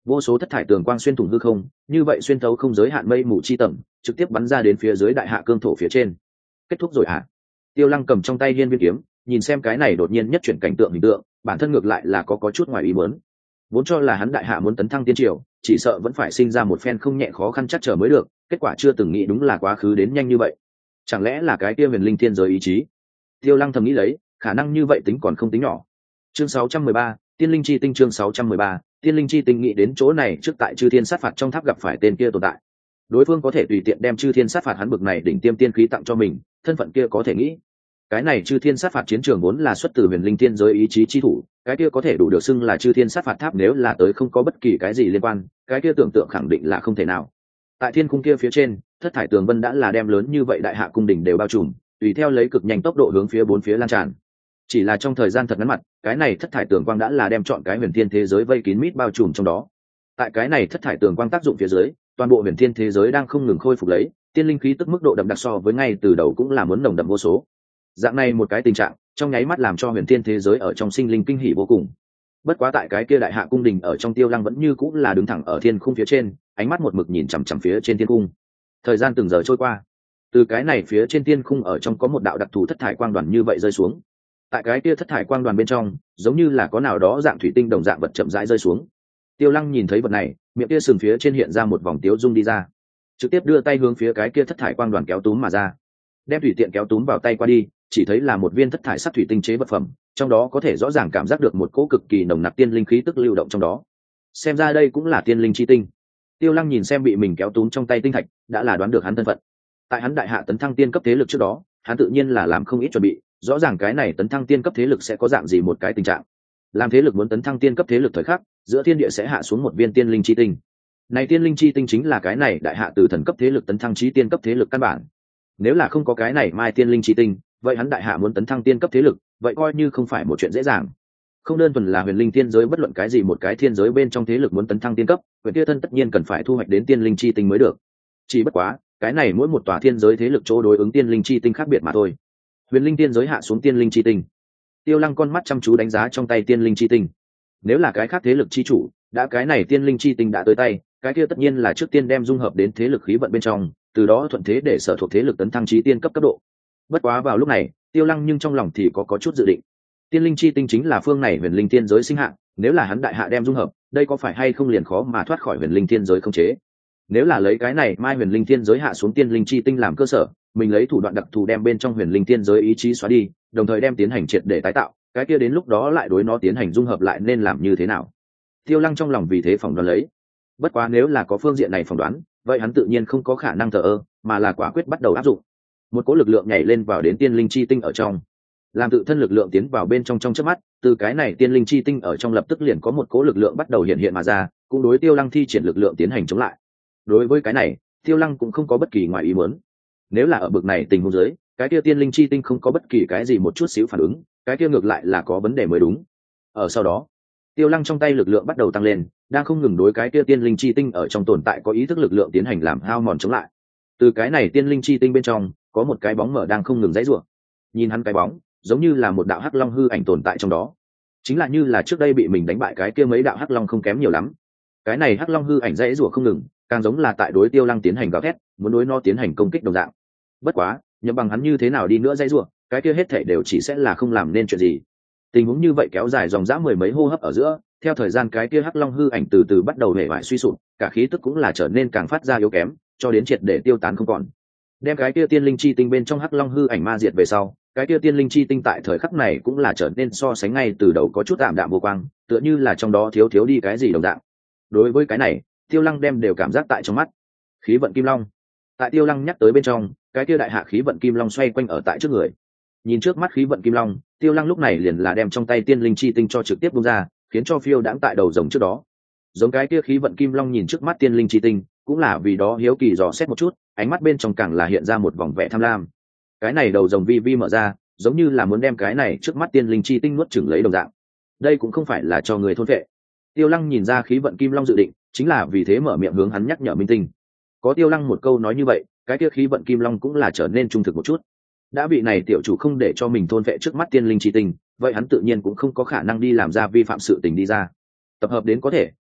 vô số thất thải tường quang xuyên thủng hư không, như vậy xuyên thấu không giới hạn mây mù chi tầng, trực tiếp bắn ra đến phía dưới đại hạ cương thổ phía trên. Kết thúc rồi hả? Tiêu Lăng cầm trong tay hiên viên kiếm, nhìn xem cái này đột nhiên nhất chuyển cảnh tượng hình tượng, bản thân ngược lại là có có chút ngoài ý muốn. Vốn cho là hắn đại hạ muốn tấn thăng tiên triều, chỉ sợ vẫn phải sinh ra một phen không nhẹ khó khăn chắc trở mới được, kết quả chưa từng nghĩ đúng là quá khứ đến nhanh như vậy. Chẳng lẽ là cái kia huyền linh thiên giới ý chí? Tiêu Lăng thầm nghĩ lấy, khả năng như vậy tính còn không tính nhỏ. Chương sáu trăm mười ba, Tiên linh chi tinh. Chương sáu trăm mười ba, Tiên linh chi tinh. Nghĩ đến chỗ này, trước tại chư thiên sát phạt trong tháp gặp phải tên kia tồn tại, đối phương có thể tùy tiện đem chư thiên sát phạt hắn bực này đỉnh tiêm tiên khí tặng cho mình, thân phận kia có thể nghĩ. Cái này chư thiên sát phạt chiến trường vốn là xuất từ huyền linh thiên giới ý chí chi thủ, cái kia có thể đủ được xưng là chư thiên sát phạt tháp, nếu là tới không có bất kỳ cái gì liên quan, cái kia tưởng tượng khẳng định là không thể nào. Tại thiên cung kia phía trên, thất thải tường vân đã là đem lớn như vậy đại hạ cung đình đều bao trùm, tùy theo lấy cực nhanh tốc độ hướng phía bốn phía lan tràn. Chỉ là trong thời gian thật ngắn mặt, cái này thất thải tường quang đã là đem chọn cái huyền thiên thế giới vây kín mít bao trùm trong đó. Tại cái này thất thải tường quang tác dụng phía dưới, toàn bộ huyền thiên thế giới đang không ngừng khôi phục lấy, tiên linh khí tức mức độ đậm đặc so với ngay từ đầu cũng là muốn nồng đậm vô số. Dạng này một cái tình trạng, trong nháy mắt làm cho huyền thiên thế giới ở trong sinh linh kinh hỉ vô cùng. Bất quá tại cái kia đại hạ cung đình ở trong, Tiêu Lăng vẫn như cũng là đứng thẳng ở thiên khung phía trên, ánh mắt một mực nhìn chằm chằm phía trên thiên cung. Thời gian từng giờ trôi qua, từ cái này phía trên thiên khung ở trong có một đạo đặc thù thất thải quang đoàn như vậy rơi xuống. Tại cái kia thất thải quang đoàn bên trong, giống như là có nào đó dạng thủy tinh đồng dạng vật chậm rãi rơi xuống. Tiêu Lăng nhìn thấy vật này, miệng kia sừng phía trên hiện ra một vòng tiếu dung đi ra, trực tiếp đưa tay hướng phía cái kia thất thải quang đoàn kéo túm mà ra, đem thủy tiện kéo túm vào tay qua đi, chỉ thấy là một viên thất thải sắc thủy tinh chế vật phẩm, trong đó có thể rõ ràng cảm giác được một cỗ cực kỳ nồng nặc tiên linh khí tức lưu động trong đó. Xem ra đây cũng là tiên linh chi tinh. Tiêu Lăng nhìn xem bị mình kéo túm trong tay tinh thạch, đã là đoán được hắn thân phận. Tại hắn đại hạ tấn thăng tiên cấp thế lực trước đó, hắn tự nhiên là làm không ít chuẩn bị, rõ ràng cái này tấn thăng tiên cấp thế lực sẽ có dạng gì một cái tình trạng. Làm thế lực muốn tấn thăng tiên cấp thế lực thời khắc, giữa thiên địa sẽ hạ xuống một viên tiên linh chi tinh. Này tiên linh chi tinh chính là cái này đại hạ từ thần cấp thế lực tấn thăng chí tiên cấp thế lực căn bản. Nếu là không có cái này mai tiên linh chi tinh, vậy hắn đại hạ muốn tấn thăng tiên cấp thế lực, vậy coi như không phải một chuyện dễ dàng. Không đơn thuần là huyền linh thiên giới, bất luận cái gì một cái thiên giới bên trong thế lực muốn tấn thăng tiên cấp, huyền kia thân tất nhiên cần phải thu hoạch đến tiên linh chi tinh mới được. Chỉ bất quá, cái này mỗi một tòa thiên giới thế lực chỗ đối ứng tiên linh chi tinh khác biệt mà thôi. Huyền linh thiên giới hạ xuống tiên linh chi tinh. Tiêu Lăng con mắt chăm chú đánh giá trong tay tiên linh chi tinh. Nếu là cái khác thế lực chi chủ, đã cái này tiên linh chi tinh đã tới tay, cái kia tất nhiên là trước tiên đem dung hợp đến thế lực khí vận bên trong, từ đó thuận thế để sở thuộc thế lực tấn thăng chí tiên cấp cấp độ. Bất quá vào lúc này, Tiêu Lăng nhưng trong lòng thì có có chút dự định. Tiên linh chi tinh chính là phương này huyền linh thiên giới sinh hạ, nếu là hắn đại hạ đem dung hợp, đây có phải hay không liền khó mà thoát khỏi huyền linh thiên giới không chế. Nếu là lấy cái này mai huyền linh thiên giới hạ xuống tiên linh chi tinh làm cơ sở, mình lấy thủ đoạn đặc thù đem bên trong huyền linh thiên giới ý chí xóa đi, đồng thời đem tiến hành triệt để tái tạo, cái kia đến lúc đó lại đối nó tiến hành dung hợp lại nên làm như thế nào? Tiêu Lăng trong lòng vì thế phỏng đoán lấy. Bất quá nếu là có phương diện này phỏng đoán, vậy hắn tự nhiên không có khả năng thờ ơ, mà là quả quyết bắt đầu áp dụng. Một cỗ lực lượng nhảy lên vào đến tiên linh chi tinh ở trong, làm tự thân lực lượng tiến vào bên trong trong chớp mắt, từ cái này tiên linh chi tinh ở trong lập tức liền có một cỗ lực lượng bắt đầu hiện hiện mà ra, cũng đối Tiêu Lăng thi triển lực lượng tiến hành chống lại. Đối với cái này, Tiêu Lăng cũng không có bất kỳ ngoài ý muốn. Nếu là ở bực này tình huống dưới, cái kia tiên linh chi tinh không có bất kỳ cái gì một chút xíu phản ứng, cái kia ngược lại là có vấn đề mới đúng. Ở sau đó, Tiêu Lăng trong tay lực lượng bắt đầu tăng lên, đang không ngừng đối cái kia tiên linh chi tinh ở trong tồn tại có ý thức lực lượng tiến hành làm hao mòn chống lại. Từ cái này tiên linh chi tinh bên trong, có một cái bóng mở đang không ngừng giãy giụa. Nhìn hắn cái bóng, giống như là một đạo hắc long hư ảnh tồn tại trong đó. Chính là như là trước đây bị mình đánh bại cái kia mấy đạo hắc long không kém nhiều lắm. Cái này hắc long hư ảnh giãy giụa không ngừng, càng giống là tại đối Tiêu Lăng tiến hành gào thét, muốn đối nó tiến hành công kích đồng dạng. Bất quá, nhậm bằng hắn như thế nào đi nữa giãy giụa, cái kia hết thảy đều chỉ sẽ là không làm nên chuyện gì. Tình huống như vậy kéo dài dòng dã mười mấy hô hấp ở giữa, theo thời gian cái kia hắc long hư ảnh từ từ bắt đầu hề bại suy sụp, cả khí tức cũng là trở nên càng phát ra yếu kém, cho đến triệt để tiêu tán không còn. Đem cái kia tiên linh chi tinh bên trong hắc long hư ảnh ma diệt về sau, cái kia tiên linh chi tinh tại thời khắc này cũng là trở nên so sánh ngay từ đầu có chút tạm đạm vô quang, tựa như là trong đó thiếu thiếu đi cái gì đồng dạng. Đối với cái này, Tiêu Lăng đem đều cảm giác tại trong mắt. Khí vận kim long. Tại Tiêu Lăng nhắc tới bên trong, cái kia đại hạ khí vận kim long xoay quanh ở tại trước người. Nhìn trước mắt khí vận kim long, Tiêu Lăng lúc này liền là đem trong tay tiên linh chi tinh cho trực tiếp buông ra, khiến cho phiêu đãng tại đầu rồng trước đó. Giống cái kia khí vận kim long nhìn trước mắt tiên linh chi tinh, cũng là vì đó hiếu kỳ dò xét một chút, ánh mắt bên trong càng là hiện ra một vòng vẻ tham lam. Cái này đầu rồng vi vi mở ra, giống như là muốn đem cái này trước mắt tiên linh chi tinh nuốt chửng lấy đồng dạng. Đây cũng không phải là cho người thôn vệ. Tiêu Lăng nhìn ra khí vận kim long dự định, chính là vì thế mở miệng hướng hắn nhắc nhở minh tinh. Có Tiêu Lăng một câu nói như vậy, cái kia khí vận kim long cũng là trở nên trung thực một chút. Đã bị này tiểu chủ không để cho mình thôn vệ trước mắt tiên linh chi tinh, vậy hắn tự nhiên cũng không có khả năng đi làm ra vi phạm sự tình đi ra. Tập hợp đến có thể,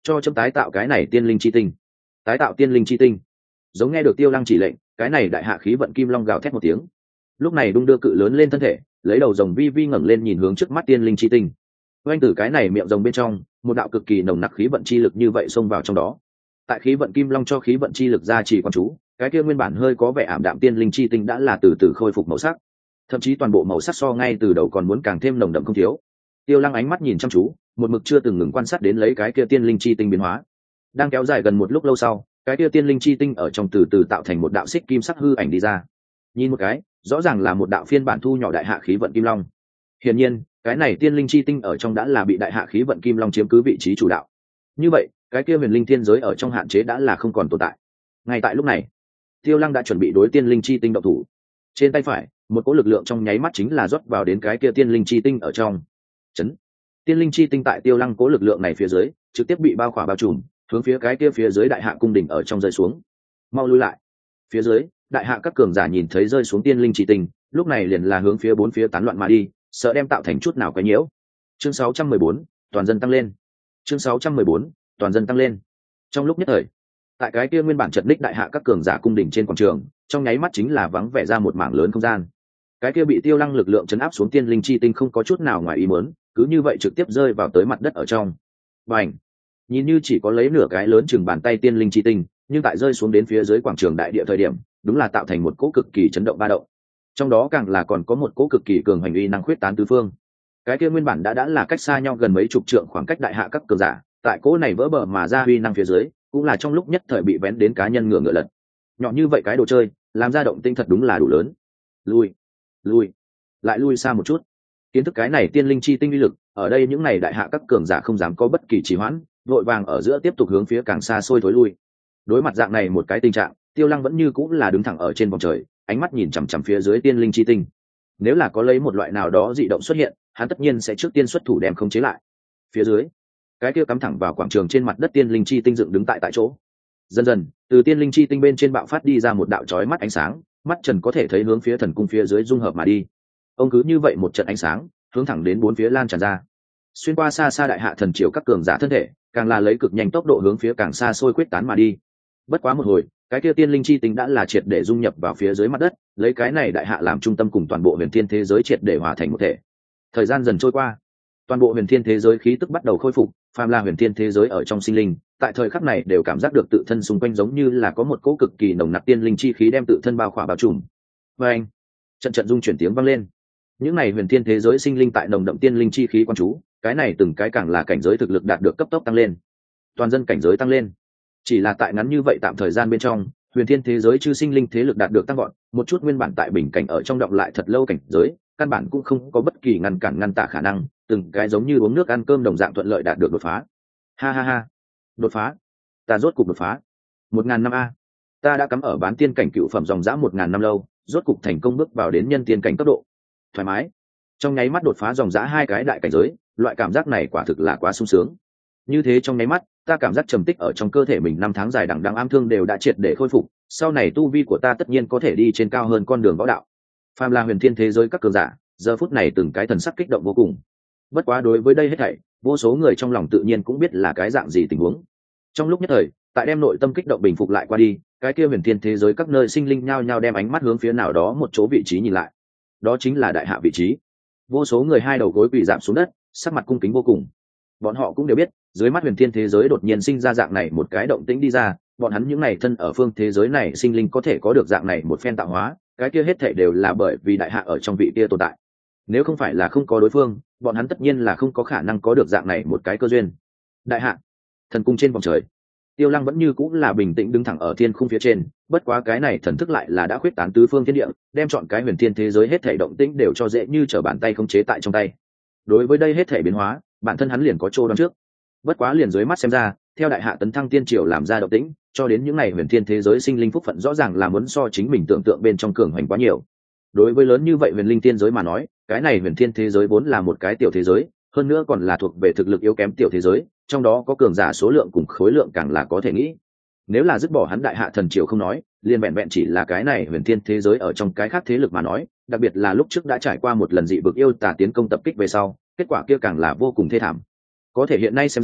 cho chấm tái tạo cái này tiên linh chi tinh. Tái tạo tiên linh chi tinh. Giống nghe được Tiêu Lăng chỉ lệnh, cái này đại hạ khí vận kim long gào thét một tiếng, lúc này đung đưa cự lớn lên thân thể, lấy đầu rồng vi vi ngẩng lên nhìn hướng trước mắt tiên linh chi tinh. Oanh từ cái này miệng rồng bên trong, một đạo cực kỳ nồng nặc khí vận chi lực như vậy xông vào trong đó. Tại khí vận kim long cho khí vận chi lực ra chỉ quan chú, cái kia nguyên bản hơi có vẻ ảm đạm tiên linh chi tinh đã là từ từ khôi phục màu sắc, thậm chí toàn bộ màu sắc so ngay từ đầu còn muốn càng thêm nồng đậm không thiếu. Tiêu Lăng ánh mắt nhìn chăm chú, một mực chưa từng ngừng quan sát đến lấy cái kia tiên linh chi tinh biến hóa. Đang kéo dài gần một lúc lâu sau, cái kia tiên linh chi tinh ở trong từ từ tạo thành một đạo xích kim sắc hư ảnh đi ra. Nhìn một cái, rõ ràng là một đạo phiên bản thu nhỏ đại hạ khí vận kim long. Hiển nhiên, cái này tiên linh chi tinh ở trong đã là bị đại hạ khí vận kim long chiếm cứ vị trí chủ đạo. Như vậy, cái kia huyền linh thiên giới ở trong hạn chế đã là không còn tồn tại. Ngay tại lúc này, Tiêu Lăng đã chuẩn bị đối tiên linh chi tinh động thủ. Trên tay phải, một cỗ lực lượng trong nháy mắt chính là rót vào đến cái kia tiên linh chi tinh ở trong. Chấn. Tiên linh chi tinh tại Tiêu Lăng cỗ lực lượng này phía dưới, trực tiếp bị bao khỏa bao trùm, hướng phía cái kia phía dưới đại hạ cung đình ở trong rơi xuống. Mau lui lại. Phía dưới, đại hạ các cường giả nhìn thấy rơi xuống tiên linh chi tinh, lúc này liền là hướng phía bốn phía tán loạn mà đi, sợ đem tạo thành chút nào quấy nhiễu. Chương sáu trăm mười bốn, toàn dân tăng lên. Chương sáu trăm mười bốn, toàn dân tăng lên. Trong lúc nhất thời, tại cái kia nguyên bản chật ních đại hạ các cường giả cung đình trên quảng trường, trong nháy mắt chính là vắng vẻ ra một mảng lớn không gian. Cái kia bị Tiêu Lăng lực lượng chấn áp xuống tiên linh chi tinh không có chút nào ngoài ý muốn, cứ như vậy trực tiếp rơi vào tới mặt đất ở trong. Bành! Nhìn như chỉ có lấy nửa cái lớn chừng bàn tay tiên linh chi tinh, nhưng tại rơi xuống đến phía dưới quảng trường đại địa thời điểm, đúng là tạo thành một cỗ cực kỳ chấn động ba động. Trong đó càng là còn có một cỗ cực kỳ cường hành uy năng khuyết tán tứ phương. Cái kia nguyên bản đã đã là cách xa nhau gần mấy chục trượng khoảng cách đại hạ các cường giả, tại cỗ này vỡ bờ mà ra uy năng phía dưới, cũng là trong lúc nhất thời bị vén đến cá nhân ngựa ngựa lật. Nhỏ như vậy cái đồ chơi, làm ra động tinh thật đúng là đủ lớn. Lui, lui, lại lui xa một chút. Kiến thức cái này tiên linh chi tinh uy lực, ở đây những này đại hạ các cường giả không dám có bất kỳ trì hoãn, vội vàng ở giữa tiếp tục hướng phía càng xa xôi thối lui. Đối mặt dạng này một cái tình trạng, Tiêu Lăng vẫn như cũng là đứng thẳng ở trên vòng trời, ánh mắt nhìn chằm chằm phía dưới tiên linh chi tinh. Nếu là có lấy một loại nào đó dị động xuất hiện, hắn tất nhiên sẽ trước tiên xuất thủ đem khống chế lại. Phía dưới, cái kia cắm thẳng vào quảng trường trên mặt đất tiên linh chi tinh dựng đứng tại tại chỗ. Dần dần, từ tiên linh chi tinh bên trên bạo phát đi ra một đạo chói mắt ánh sáng, mắt trần có thể thấy hướng phía thần cung phía dưới dung hợp mà đi. Ông cứ như vậy một trận ánh sáng, hướng thẳng đến bốn phía lan tràn ra, xuyên qua xa xa đại hạ thần triều các cường giả thân thể, càng là lấy cực nhanh tốc độ hướng phía càng xa xôi quyết tán mà đi. Bất quá một hồi, cái kia tiên linh chi tinh đã là triệt để dung nhập vào phía dưới mặt đất, lấy cái này đại hạ làm trung tâm cùng toàn bộ huyền thiên thế giới triệt để hòa thành một thể. Thời gian dần trôi qua, toàn bộ huyền thiên thế giới khí tức bắt đầu khôi phục, phàm là huyền thiên thế giới ở trong sinh linh, tại thời khắc này đều cảm giác được tự thân xung quanh giống như là có một cỗ cực kỳ nồng nặc tiên linh chi khí đem tự thân bao khỏa bao trùm. Và anh, trận trận dung chuyển tiếng vang lên. Những này huyền thiên thế giới sinh linh tại nồng đậm tiên linh chi khí quan chú, cái này từng cái càng là cảnh giới thực lực đạt được cấp tốc tăng lên, toàn dân cảnh giới tăng lên. Chỉ là tại ngắn như vậy tạm thời gian bên trong, huyền thiên thế giới chư sinh linh thế lực đạt được tăng gọn, một chút nguyên bản tại bình cảnh ở trong động lại thật lâu cảnh giới, căn bản cũng không có bất kỳ ngăn cản ngăn tạ khả năng, từng cái giống như uống nước ăn cơm đồng dạng thuận lợi đạt được đột phá. Ha ha ha, đột phá! Ta rốt cục đột phá. Một ngàn năm a, ta đã cắm ở bán tiên cảnh cựu phẩm dòng dã một ngàn năm lâu, rốt cục thành công bước vào đến nhân tiên cảnh cấp độ. Thoải mái. Trong nháy mắt đột phá dòng dã hai cái đại cảnh giới, loại cảm giác này quả thực là quá sung sướng. Như thế trong nháy mắt, ta cảm giác trầm tích ở trong cơ thể mình năm tháng dài đằng đẵng am thương đều đã triệt để khôi phục, sau này tu vi của ta tất nhiên có thể đi trên cao hơn con đường võ đạo. Phàm là huyền thiên thế giới các cường giả, giờ phút này từng cái thần sắc kích động vô cùng. Bất quá đối với đây hết thảy, vô số người trong lòng tự nhiên cũng biết là cái dạng gì tình huống. Trong lúc nhất thời, tại đem nội tâm kích động bình phục lại qua đi, cái kia huyền thiên thế giới các nơi sinh linh nhao nhao đem ánh mắt hướng phía nào đó một chỗ vị trí nhìn lại. Đó chính là đại hạ vị trí. Vô số người hai đầu gối quỳ rạp xuống đất, sắc mặt cung kính vô cùng. Bọn họ cũng đều biết, dưới mắt huyền thiên thế giới đột nhiên sinh ra dạng này một cái động tĩnh đi ra, bọn hắn những này thân ở phương thế giới này sinh linh có thể có được dạng này một phen tạo hóa, cái kia hết thảy đều là bởi vì đại hạ ở trong vị kia tồn tại. Nếu không phải là không có đối phương, bọn hắn tất nhiên là không có khả năng có được dạng này một cái cơ duyên. Đại hạ, thần cung trên vòng trời, Tiêu Lăng vẫn như cũng là bình tĩnh đứng thẳng ở thiên khung phía trên, bất quá cái này thần thức lại là đã khuyết tán tứ phương thiên địa, đem chọn cái huyền thiên thế giới hết thảy động tĩnh đều cho dễ như trở bàn tay không chế tại trong tay. Đối với đây hết thảy biến hóa, bản thân hắn liền có chỗ đoán trước. Bất quá liền dưới mắt xem ra, theo đại hạ tấn thăng tiên triều làm ra động tĩnh, cho đến những ngày huyền thiên thế giới sinh linh phúc phận rõ ràng là muốn so chính mình tưởng tượng bên trong cường hành quá nhiều. Đối với lớn như vậy huyền linh tiên giới mà nói, cái này huyền thiên thế giới vốn là một cái tiểu thế giới, hơn nữa còn là thuộc về thực lực yếu kém tiểu thế giới, trong đó có cường giả số lượng cùng khối lượng càng là có thể nghĩ. Nếu là dứt bỏ hắn đại hạ thần triều không nói, liền vẹn vẹn chỉ là cái này huyền thiên thế giới ở trong cái khác thế lực mà nói, đặc biệt là lúc trước đã trải qua một lần dị vực yêu tà tiến công tập kích về sau, kết quả kia càng là vô cùng thê thảm. Có thể hiện nay xem ra,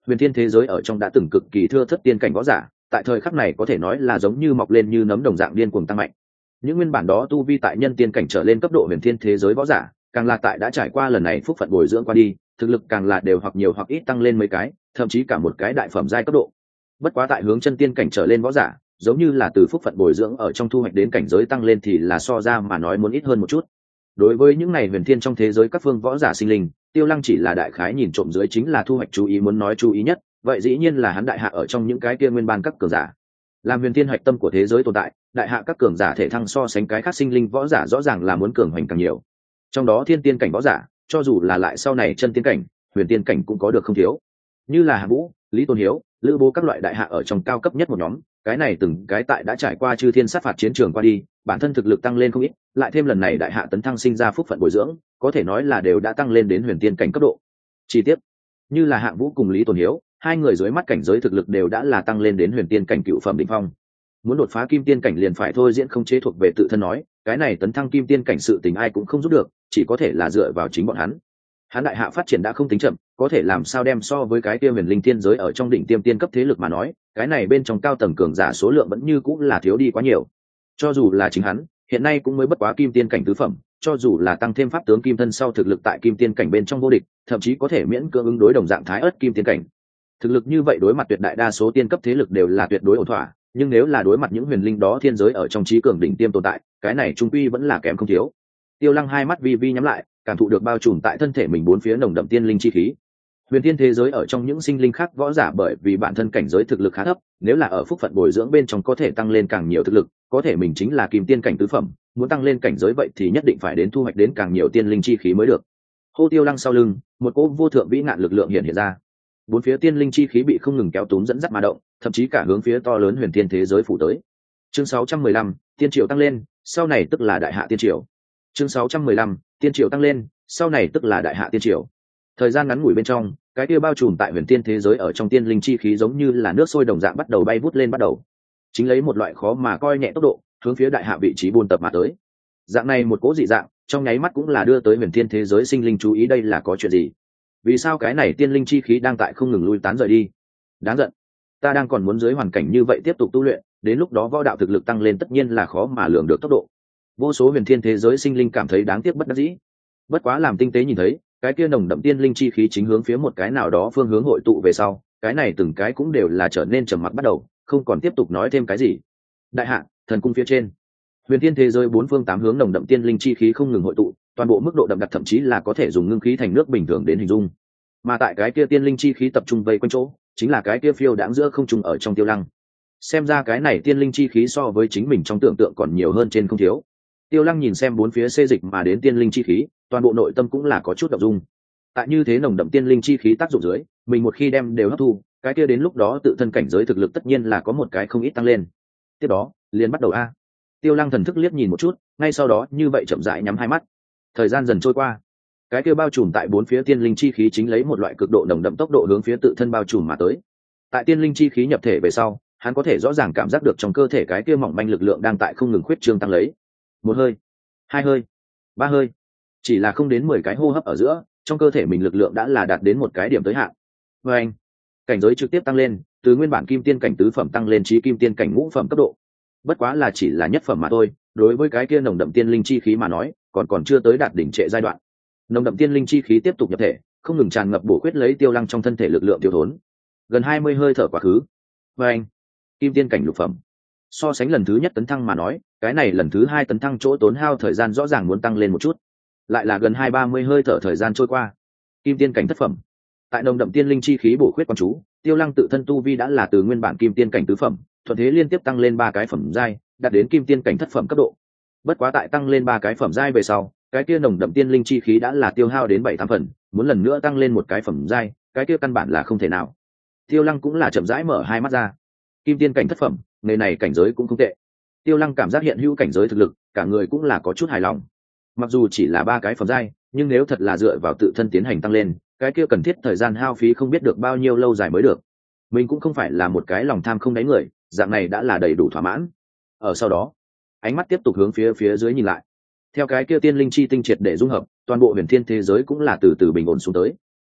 huyền thiên thế giới ở trong đã từng cực kỳ thưa thất tiên cảnh võ giả, tại thời khắc này có thể nói là giống như mọc lên như nấm đồng dạng điên cuồng tăng mạnh. Những nguyên bản đó tu vi tại nhân tiên cảnh trở lên cấp độ huyền thiên thế giới võ giả, càng là tại đã trải qua lần này phúc phận bồi dưỡng qua đi, thực lực càng là đều hoặc nhiều hoặc ít tăng lên mấy cái, thậm chí cả một cái đại phẩm giai cấp độ. Bất quá tại hướng chân tiên cảnh trở lên võ giả, giống như là từ phúc phận bồi dưỡng ở trong thu hoạch đến cảnh giới tăng lên thì là so ra mà nói muốn ít hơn một chút. Đối với những này huyền thiên trong thế giới các phương võ giả sinh linh, Tiêu Lăng chỉ là đại khái nhìn trộm dưới chính là thu hoạch chú ý muốn nói chú ý nhất, vậy dĩ nhiên là hắn đại hạ ở trong những cái kia nguyên ban các cường giả. Làm huyền thiên hạch tâm của thế giới tồn tại, đại hạ các cường giả thể thăng so sánh cái khác sinh linh võ giả rõ ràng là muốn cường hoành càng nhiều. Trong đó thiên tiên cảnh võ giả, cho dù là lại sau này chân tiên cảnh, huyền tiên cảnh cũng có được không thiếu. Như là Hạ Vũ, Lý Tôn Hiếu, Lữ Bố các loại đại hạ ở trong cao cấp nhất một nhóm, cái này từng cái tại đã trải qua chư thiên sát phạt chiến trường qua đi, bản thân thực lực tăng lên không ít, lại thêm lần này đại hạ tấn thăng sinh ra phúc phận bồi dưỡng, có thể nói là đều đã tăng lên đến huyền tiên cảnh cấp độ. Chi tiết, như là Hạng Vũ cùng Lý Tôn Hiếu, hai người dưới mắt cảnh giới thực lực đều đã là tăng lên đến huyền tiên cảnh cựu phẩm đỉnh phong. Muốn đột phá kim tiên cảnh liền phải thôi diễn không chế thuộc về tự thân nói, cái này tấn thăng kim tiên cảnh sự tình ai cũng không giúp được, chỉ có thể là dựa vào chính bọn hắn. Hắn đại hạ phát triển đã không tính chậm, có thể làm sao đem so với cái kia huyền linh tiên giới ở trong đỉnh tiêm tiên cấp thế lực mà nói, cái này bên trong cao tầng cường giả số lượng vẫn như cũng là thiếu đi quá nhiều. Cho dù là chính hắn, hiện nay cũng mới bất quá kim tiên cảnh tứ phẩm, cho dù là tăng thêm pháp tướng kim thân sau thực lực tại kim tiên cảnh bên trong vô địch, thậm chí có thể miễn cưỡng ứng đối đồng dạng thái ớt kim tiên cảnh. Thực lực như vậy đối mặt tuyệt đại đa số tiên cấp thế lực đều là tuyệt đối ổn thỏa, nhưng nếu là đối mặt những huyền linh đó thiên giới ở trong trí cường đỉnh tiêm tồn tại, cái này trung quy vẫn là kém không thiếu. Tiêu Lăng hai mắt vi vi nhắm lại, cảm thụ được bao trùm tại thân thể mình bốn phía nồng đậm tiên linh chi khí. Huyền thiên thế giới ở trong những sinh linh khác võ giả bởi vì bản thân cảnh giới thực lực khá thấp, nếu là ở phúc phận bồi dưỡng bên trong có thể tăng lên càng nhiều thực lực, có thể mình chính là kim tiên cảnh tứ phẩm, muốn tăng lên cảnh giới vậy thì nhất định phải đến thu hoạch đến càng nhiều tiên linh chi khí mới được. Hô Tiêu Lăng sau lưng, một cỗ vô thượng vĩ ngạn lực lượng hiện hiện ra. Bốn phía tiên linh chi khí bị không ngừng kéo túm dẫn dắt mà động, thậm chí cả hướng phía to lớn huyền thiên thế giới phủ tới. Chương sáu trăm mười lăm, tiên triều tăng lên, sau này tức là đại hạ tiên triều. Chương sáu trăm mười lăm, tiên triều tăng lên, sau này tức là đại hạ tiên triều. Thời gian ngắn ngủi bên trong, cái kia bao trùm tại huyền tiên thế giới ở trong tiên linh chi khí giống như là nước sôi đồng dạng bắt đầu bay vút lên bắt đầu. Chính lấy một loại khó mà coi nhẹ tốc độ, hướng phía đại hạ vị trí buôn tập mà tới. Dạng này một cố dị dạng, trong nháy mắt cũng là đưa tới huyền tiên thế giới sinh linh chú ý đây là có chuyện gì? Vì sao cái này tiên linh chi khí đang tại không ngừng lui tán rời đi? Đáng giận. Ta đang còn muốn dưới hoàn cảnh như vậy tiếp tục tu luyện, đến lúc đó võ đạo thực lực tăng lên tất nhiên là khó mà lường được tốc độ. Vô số huyền thiên thế giới sinh linh cảm thấy đáng tiếc bất đắc dĩ. Bất quá làm tinh tế nhìn thấy, cái kia nồng đậm tiên linh chi khí chính hướng phía một cái nào đó phương hướng hội tụ về sau, cái này từng cái cũng đều là trở nên trầm mặc bắt đầu, không còn tiếp tục nói thêm cái gì. Đại hạ, thần cung phía trên, huyền thiên thế giới bốn phương tám hướng nồng đậm tiên linh chi khí không ngừng hội tụ, toàn bộ mức độ đậm đặc thậm chí là có thể dùng ngưng khí thành nước bình thường đến hình dung. Mà tại cái kia tiên linh chi khí tập trung vây quanh chỗ, chính là cái kia phiêu đãng giữa không trung ở trong Tiêu Lăng. Xem ra cái này tiên linh chi khí so với chính mình trong tưởng tượng còn nhiều hơn trên không thiếu. Tiêu Lăng nhìn xem bốn phía xê dịch mà đến tiên linh chi khí, toàn bộ nội tâm cũng là có chút động dung. Tại như thế nồng đậm tiên linh chi khí tác dụng dưới, mình một khi đem đều hấp thu, cái kia đến lúc đó tự thân cảnh giới thực lực tất nhiên là có một cái không ít tăng lên. Tiếp đó, liền bắt đầu a. Tiêu Lăng thần thức liếc nhìn một chút, ngay sau đó như vậy chậm rãi nhắm hai mắt. Thời gian dần trôi qua, cái kia bao trùm tại bốn phía tiên linh chi khí chính lấy một loại cực độ nồng đậm tốc độ hướng phía tự thân bao trùm mà tới. Tại tiên linh chi khí nhập thể về sau, hắn có thể rõ ràng cảm giác được trong cơ thể cái kia mỏng manh lực lượng đang tại không ngừng khuyết trương tăng lấy. Một hơi, hai hơi, ba hơi, chỉ là không đến mười cái hô hấp ở giữa, trong cơ thể mình lực lượng đã là đạt đến một cái điểm tới hạn. Và anh, cảnh giới trực tiếp tăng lên, từ nguyên bản kim tiên cảnh tứ phẩm tăng lên chí kim tiên cảnh ngũ phẩm cấp độ. Bất quá là chỉ là nhất phẩm mà thôi, đối với cái kia nồng đậm tiên linh chi khí mà nói, còn còn chưa tới đạt đỉnh trệ giai đoạn. Nồng đậm tiên linh chi khí tiếp tục nhập thể, không ngừng tràn ngập bổ khuyết lấy Tiêu Lăng trong thân thể lực lượng tiêu thốn. Gần hai mươi hơi thở quá khứ. Và anh, kim tiên cảnh lục phẩm. So sánh lần thứ nhất tấn thăng mà nói, cái này lần thứ hai tấn thăng chỗ tốn hao thời gian rõ ràng muốn tăng lên một chút. Lại là gần hai ba mươi hơi thở thời gian trôi qua. Kim tiên cảnh thất phẩm. Tại nồng đậm tiên linh chi khí bổ khuyết quan chú, Tiêu Lăng tự thân tu vi đã là từ nguyên bản kim tiên cảnh tứ phẩm, thuận thế liên tiếp tăng lên ba cái phẩm giai, đạt đến kim tiên cảnh thất phẩm cấp độ. Bất quá tại tăng lên ba cái phẩm giai về sau, cái kia nồng đậm tiên linh chi khí đã là tiêu hao đến bảy tám phần, muốn lần nữa tăng lên một cái phẩm giai, cái kia căn bản là không thể nào. Tiêu Lăng cũng là chậm rãi mở hai mắt ra. Kim tiên cảnh thất phẩm, người này cảnh giới cũng không tệ. Tiêu Lăng cảm giác hiện hữu cảnh giới thực lực, cả người cũng là có chút hài lòng. Mặc dù chỉ là ba cái phẩm giai, nhưng nếu thật là dựa vào tự thân tiến hành tăng lên, cái kia cần thiết thời gian hao phí không biết được bao nhiêu lâu dài mới được. Mình cũng không phải là một cái lòng tham không đáy người, dạng này đã là đầy đủ thỏa mãn. Ở sau đó, ánh mắt tiếp tục hướng phía phía dưới nhìn lại. Theo cái kia tiên linh chi tinh triệt để dung hợp, toàn bộ huyền thiên thế giới cũng là từ từ bình ổn xuống tới.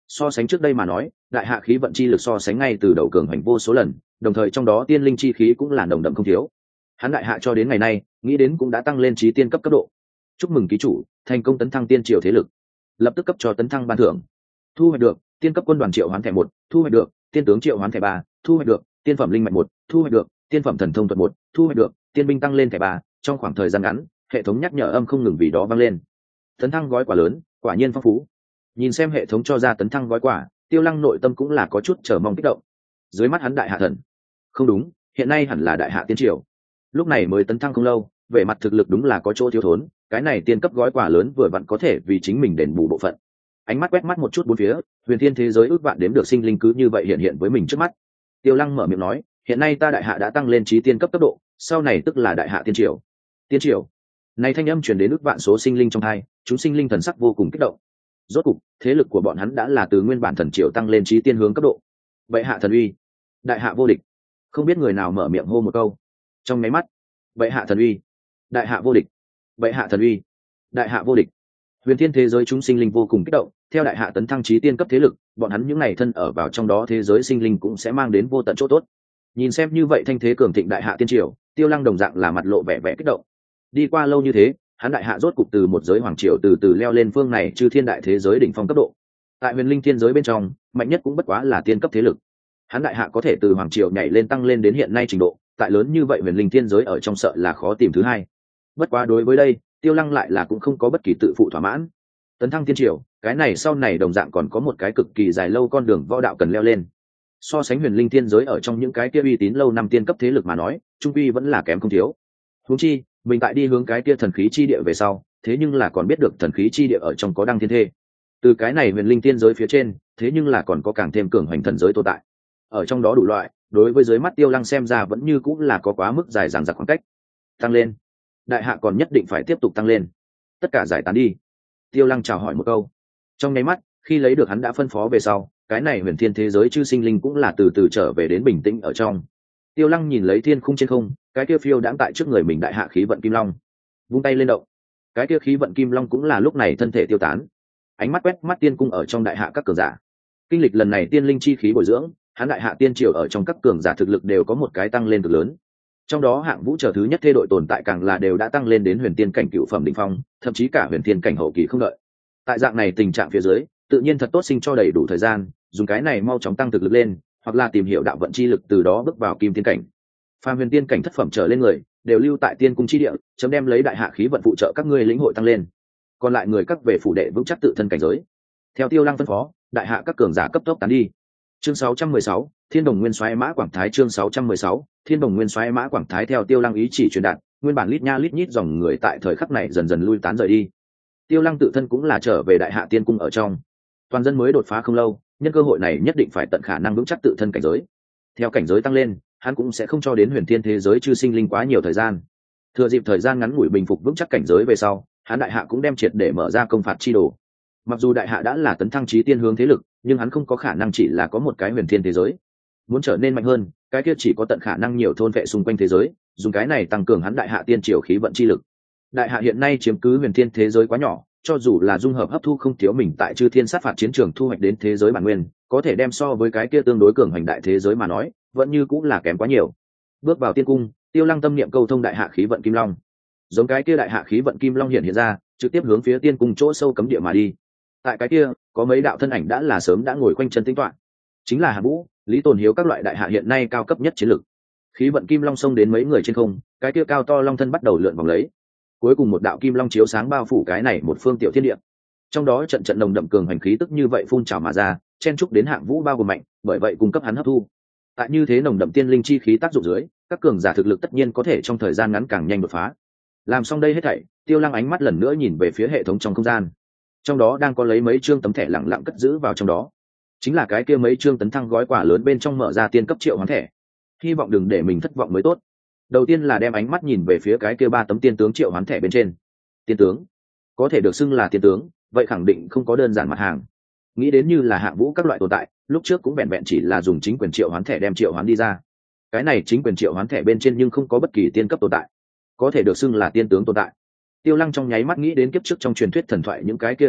So sánh trước đây mà nói, đại hạ khí vận chi lực so sánh ngay từ đầu cường hành vô số lần, đồng thời trong đó tiên linh chi khí cũng là nồng đậm không thiếu. Hắn đại hạ cho đến ngày nay, nghĩ đến cũng đã tăng lên chí tiên cấp cấp độ. Chúc mừng ký chủ, thành công tấn thăng tiên triều thế lực. Lập tức cấp cho tấn thăng ban thưởng. Thu hoạch được tiên cấp quân đoàn triệu hoán thẻ một, thu hoạch được tiên tướng triệu hoán thẻ ba, thu hoạch được tiên phẩm linh mạch một, thu hoạch được tiên phẩm thần thông thuật một, thu hoạch được tiên binh tăng lên thẻ ba. Trong khoảng thời gian ngắn, hệ thống nhắc nhở âm không ngừng vì đó vang lên. Tấn thăng gói quả lớn, quả nhiên phong phú. Nhìn xem hệ thống cho ra tấn thăng gói quả, Tiêu Lăng nội tâm cũng là có chút chờ mong kích động. Dưới mắt hắn đại hạ thần, không đúng, hiện nay hẳn là đại hạ tiên triều. Lúc này mới tấn thăng không lâu, về mặt thực lực đúng là có chỗ thiếu thốn, cái này tiên cấp gói quả lớn vừa vặn có thể vì chính mình đền bù bộ phận. Ánh mắt quét mắt một chút bốn phía, huyền thiên thế giới ước vạn đếm được sinh linh cứ như vậy hiện hiện với mình trước mắt. Tiêu Lăng mở miệng nói, hiện nay ta đại hạ đã tăng lên chí tiên cấp cấp độ, sau này tức là đại hạ tiên triều. Tiên triều. Này thanh âm truyền đến ước vạn số sinh linh trong hai, chúng sinh linh thần sắc vô cùng kích động. Rốt cục, thế lực của bọn hắn đã là từ nguyên bản thần triều tăng lên chí tiên hướng cấp độ. Vậy hạ thần uy, đại hạ vô địch. Không biết người nào mở miệng hô một câu. Trong mấy mắt, vậy hạ thần uy, đại hạ vô địch. Vậy hạ thần uy, đại hạ vô địch. Huyền thiên thế giới chúng sinh linh vô cùng kích động, theo đại hạ tấn thăng chí tiên cấp thế lực, bọn hắn những ngày thân ở vào trong đó thế giới sinh linh cũng sẽ mang đến vô tận chỗ tốt. Nhìn xem như vậy thanh thế cường thịnh đại hạ tiên triều, Tiêu Lăng đồng dạng là mặt lộ vẻ vẻ kích động. Đi qua lâu như thế, hắn đại hạ rốt cục từ một giới hoàng triều từ từ leo lên phương này chư thiên đại thế giới đỉnh phong cấp độ. Tại huyền linh thiên giới bên trong, mạnh nhất cũng bất quá là tiên cấp thế lực. Hắn đại hạ có thể từ hoàng triều nhảy lên tăng lên đến hiện nay trình độ, tại lớn như vậy huyền linh thiên giới ở trong sợ là khó tìm thứ hai. Bất quá đối với đây, Tiêu Lăng lại là cũng không có bất kỳ tự phụ thỏa mãn. Tấn thăng tiên triều, cái này sau này đồng dạng còn có một cái cực kỳ dài lâu con đường võ đạo cần leo lên. So sánh huyền linh thiên giới ở trong những cái kia uy tín lâu năm tiên cấp thế lực mà nói, trung quy vẫn là kém không thiếu. Huống chi, mình tại đi hướng cái kia thần khí chi địa về sau, thế nhưng là còn biết được thần khí chi địa ở trong có đăng thiên thê. Từ cái này huyền linh thiên giới phía trên, thế nhưng là còn có càng thêm cường hoành thần giới tồn tại. Ở trong đó đủ loại, đối với dưới mắt Tiêu Lăng xem ra vẫn như cũng là có quá mức dài dằng dặc khoảng cách. Tăng lên, đại hạ còn nhất định phải tiếp tục tăng lên. Tất cả giải tán đi. Tiêu Lăng chào hỏi một câu. Trong nháy mắt, khi lấy được hắn đã phân phó về sau, cái này huyền thiên thế giới chư sinh linh cũng là từ từ trở về đến bình tĩnh ở trong. Tiêu Lăng nhìn lấy thiên khung trên không, cái kia phiêu đãng tại trước người mình đại hạ khí vận kim long, vung tay lên động, cái kia khí vận kim long cũng là lúc này thân thể tiêu tán. Ánh mắt quét mắt tiên cung ở trong đại hạ các cường giả. Kinh lịch lần này tiên linh chi khí bồi dưỡng, hắn đại hạ tiên triều ở trong các cường giả thực lực đều có một cái tăng lên cực lớn. Trong đó hạng vũ trở thứ nhất thê đội tồn tại càng là đều đã tăng lên đến huyền tiên cảnh cựu phẩm đỉnh phong, thậm chí cả huyền tiên cảnh hậu kỳ không đợi. Tại dạng này tình trạng phía dưới, tự nhiên thật tốt sinh cho đầy đủ thời gian, dùng cái này mau chóng tăng thực lực lên, hoặc là tìm hiểu đạo vận chi lực từ đó bước vào kim tiên cảnh. Phàm huyền tiên cảnh thất phẩm trở lên người, đều lưu tại tiên cung chi địa, chấm đem lấy đại hạ khí vận phụ trợ các ngươi lĩnh hội tăng lên. Còn lại người các về phủ đệ vững chắc tự thân cảnh giới. Theo Tiêu Lăng phân phó, đại hạ các cường giả cấp tốc tán đi. Chương sáu trăm mười sáu, Thiên Đồng Nguyên Soái Mã Quảng Thái chương sáu trăm mười sáu, Thiên Đồng Nguyên Soái Mã Quảng Thái theo Tiêu Lăng ý chỉ truyền đạt, nguyên bản lít nha lít nhít dòng người tại thời khắc này dần dần lui tán rời đi. Tiêu Lăng tự thân cũng là trở về đại hạ tiên cung ở trong. Toàn dân mới đột phá không lâu, nhân cơ hội này nhất định phải tận khả năng vững chắc tự thân cảnh giới. Theo cảnh giới tăng lên, hắn cũng sẽ không cho đến huyền thiên thế giới chư sinh linh quá nhiều thời gian. Thừa dịp thời gian ngắn ngủi bình phục vững chắc cảnh giới về sau, hắn đại hạ cũng đem triệt để mở ra công phạt chi đồ. Mặc dù đại hạ đã là tấn thăng chí tiên hướng thế lực, nhưng hắn không có khả năng chỉ là có một cái huyền thiên thế giới. Muốn trở nên mạnh hơn, cái kia chỉ có tận khả năng nhiều thôn vệ xung quanh thế giới, dùng cái này tăng cường hắn đại hạ tiên triều khí vận chi lực. Đại hạ hiện nay chiếm cứ huyền thiên thế giới quá nhỏ, cho dù là dung hợp hấp thu không thiếu mình tại chư thiên sát phạt chiến trường thu hoạch đến thế giới bản nguyên, có thể đem so với cái kia tương đối cường hành đại thế giới mà nói, vẫn như cũng là kém quá nhiều. Bước vào tiên cung, Tiêu Lăng tâm niệm câu thông đại hạ khí vận kim long, giống cái kia đại hạ khí vận kim long hiện hiện ra, trực tiếp hướng phía tiên cung chỗ sâu cấm địa mà đi. Tại cái kia, có mấy đạo thân ảnh đã là sớm đã ngồi quanh chân tính toán, chính là Hàn Vũ, Lý Tồn Hiếu các loại đại hạ hiện nay cao cấp nhất chiến lực. Khí vận kim long xông đến mấy người trên không, cái kia cao to long thân bắt đầu lượn vòng lấy. Cuối cùng một đạo kim long chiếu sáng bao phủ cái này một phương tiểu thiên địa. Trong đó trận trận nồng đậm cường hành khí tức như vậy phun trào mà ra, chen trúc đến Hạng Vũ bao gồm mạnh, bởi vậy cung cấp hắn hấp thu. Tại như thế nồng đậm tiên linh chi khí tác dụng dưới, các cường giả thực lực tất nhiên có thể trong thời gian ngắn càng nhanh đột phá. Làm xong đây hết thảy, Tiêu Lăng ánh mắt lần nữa nhìn về phía hệ thống trong không gian. Trong đó đang có lấy mấy chương tấm thẻ lặng lặng cất giữ vào trong đó. Chính là cái kia mấy chương tấn thăng gói quà lớn bên trong mở ra tiên cấp triệu hoán thẻ. Hy vọng đừng để mình thất vọng mới tốt. Đầu tiên là đem ánh mắt nhìn về phía cái kia ba tấm tiên tướng triệu hoán thẻ bên trên. Tiên tướng, có thể được xưng là tiên tướng, vậy khẳng định không có đơn giản mặt hàng. Nghĩ đến như là Hạng Vũ các loại tồn tại, lúc trước cũng vẹn vẹn chỉ là dùng chính quyền triệu hoán thẻ đem triệu hoán đi ra. Cái này chính quyền triệu hoán thẻ bên trên nhưng không có bất kỳ tiên cấp tồn tại, có thể được xưng là tiên tướng tồn tại. Tiêu Lăng trong nháy mắt nghĩ đến kiếp trước trong truyền thuyết thần thoại những cái kia tồn tại,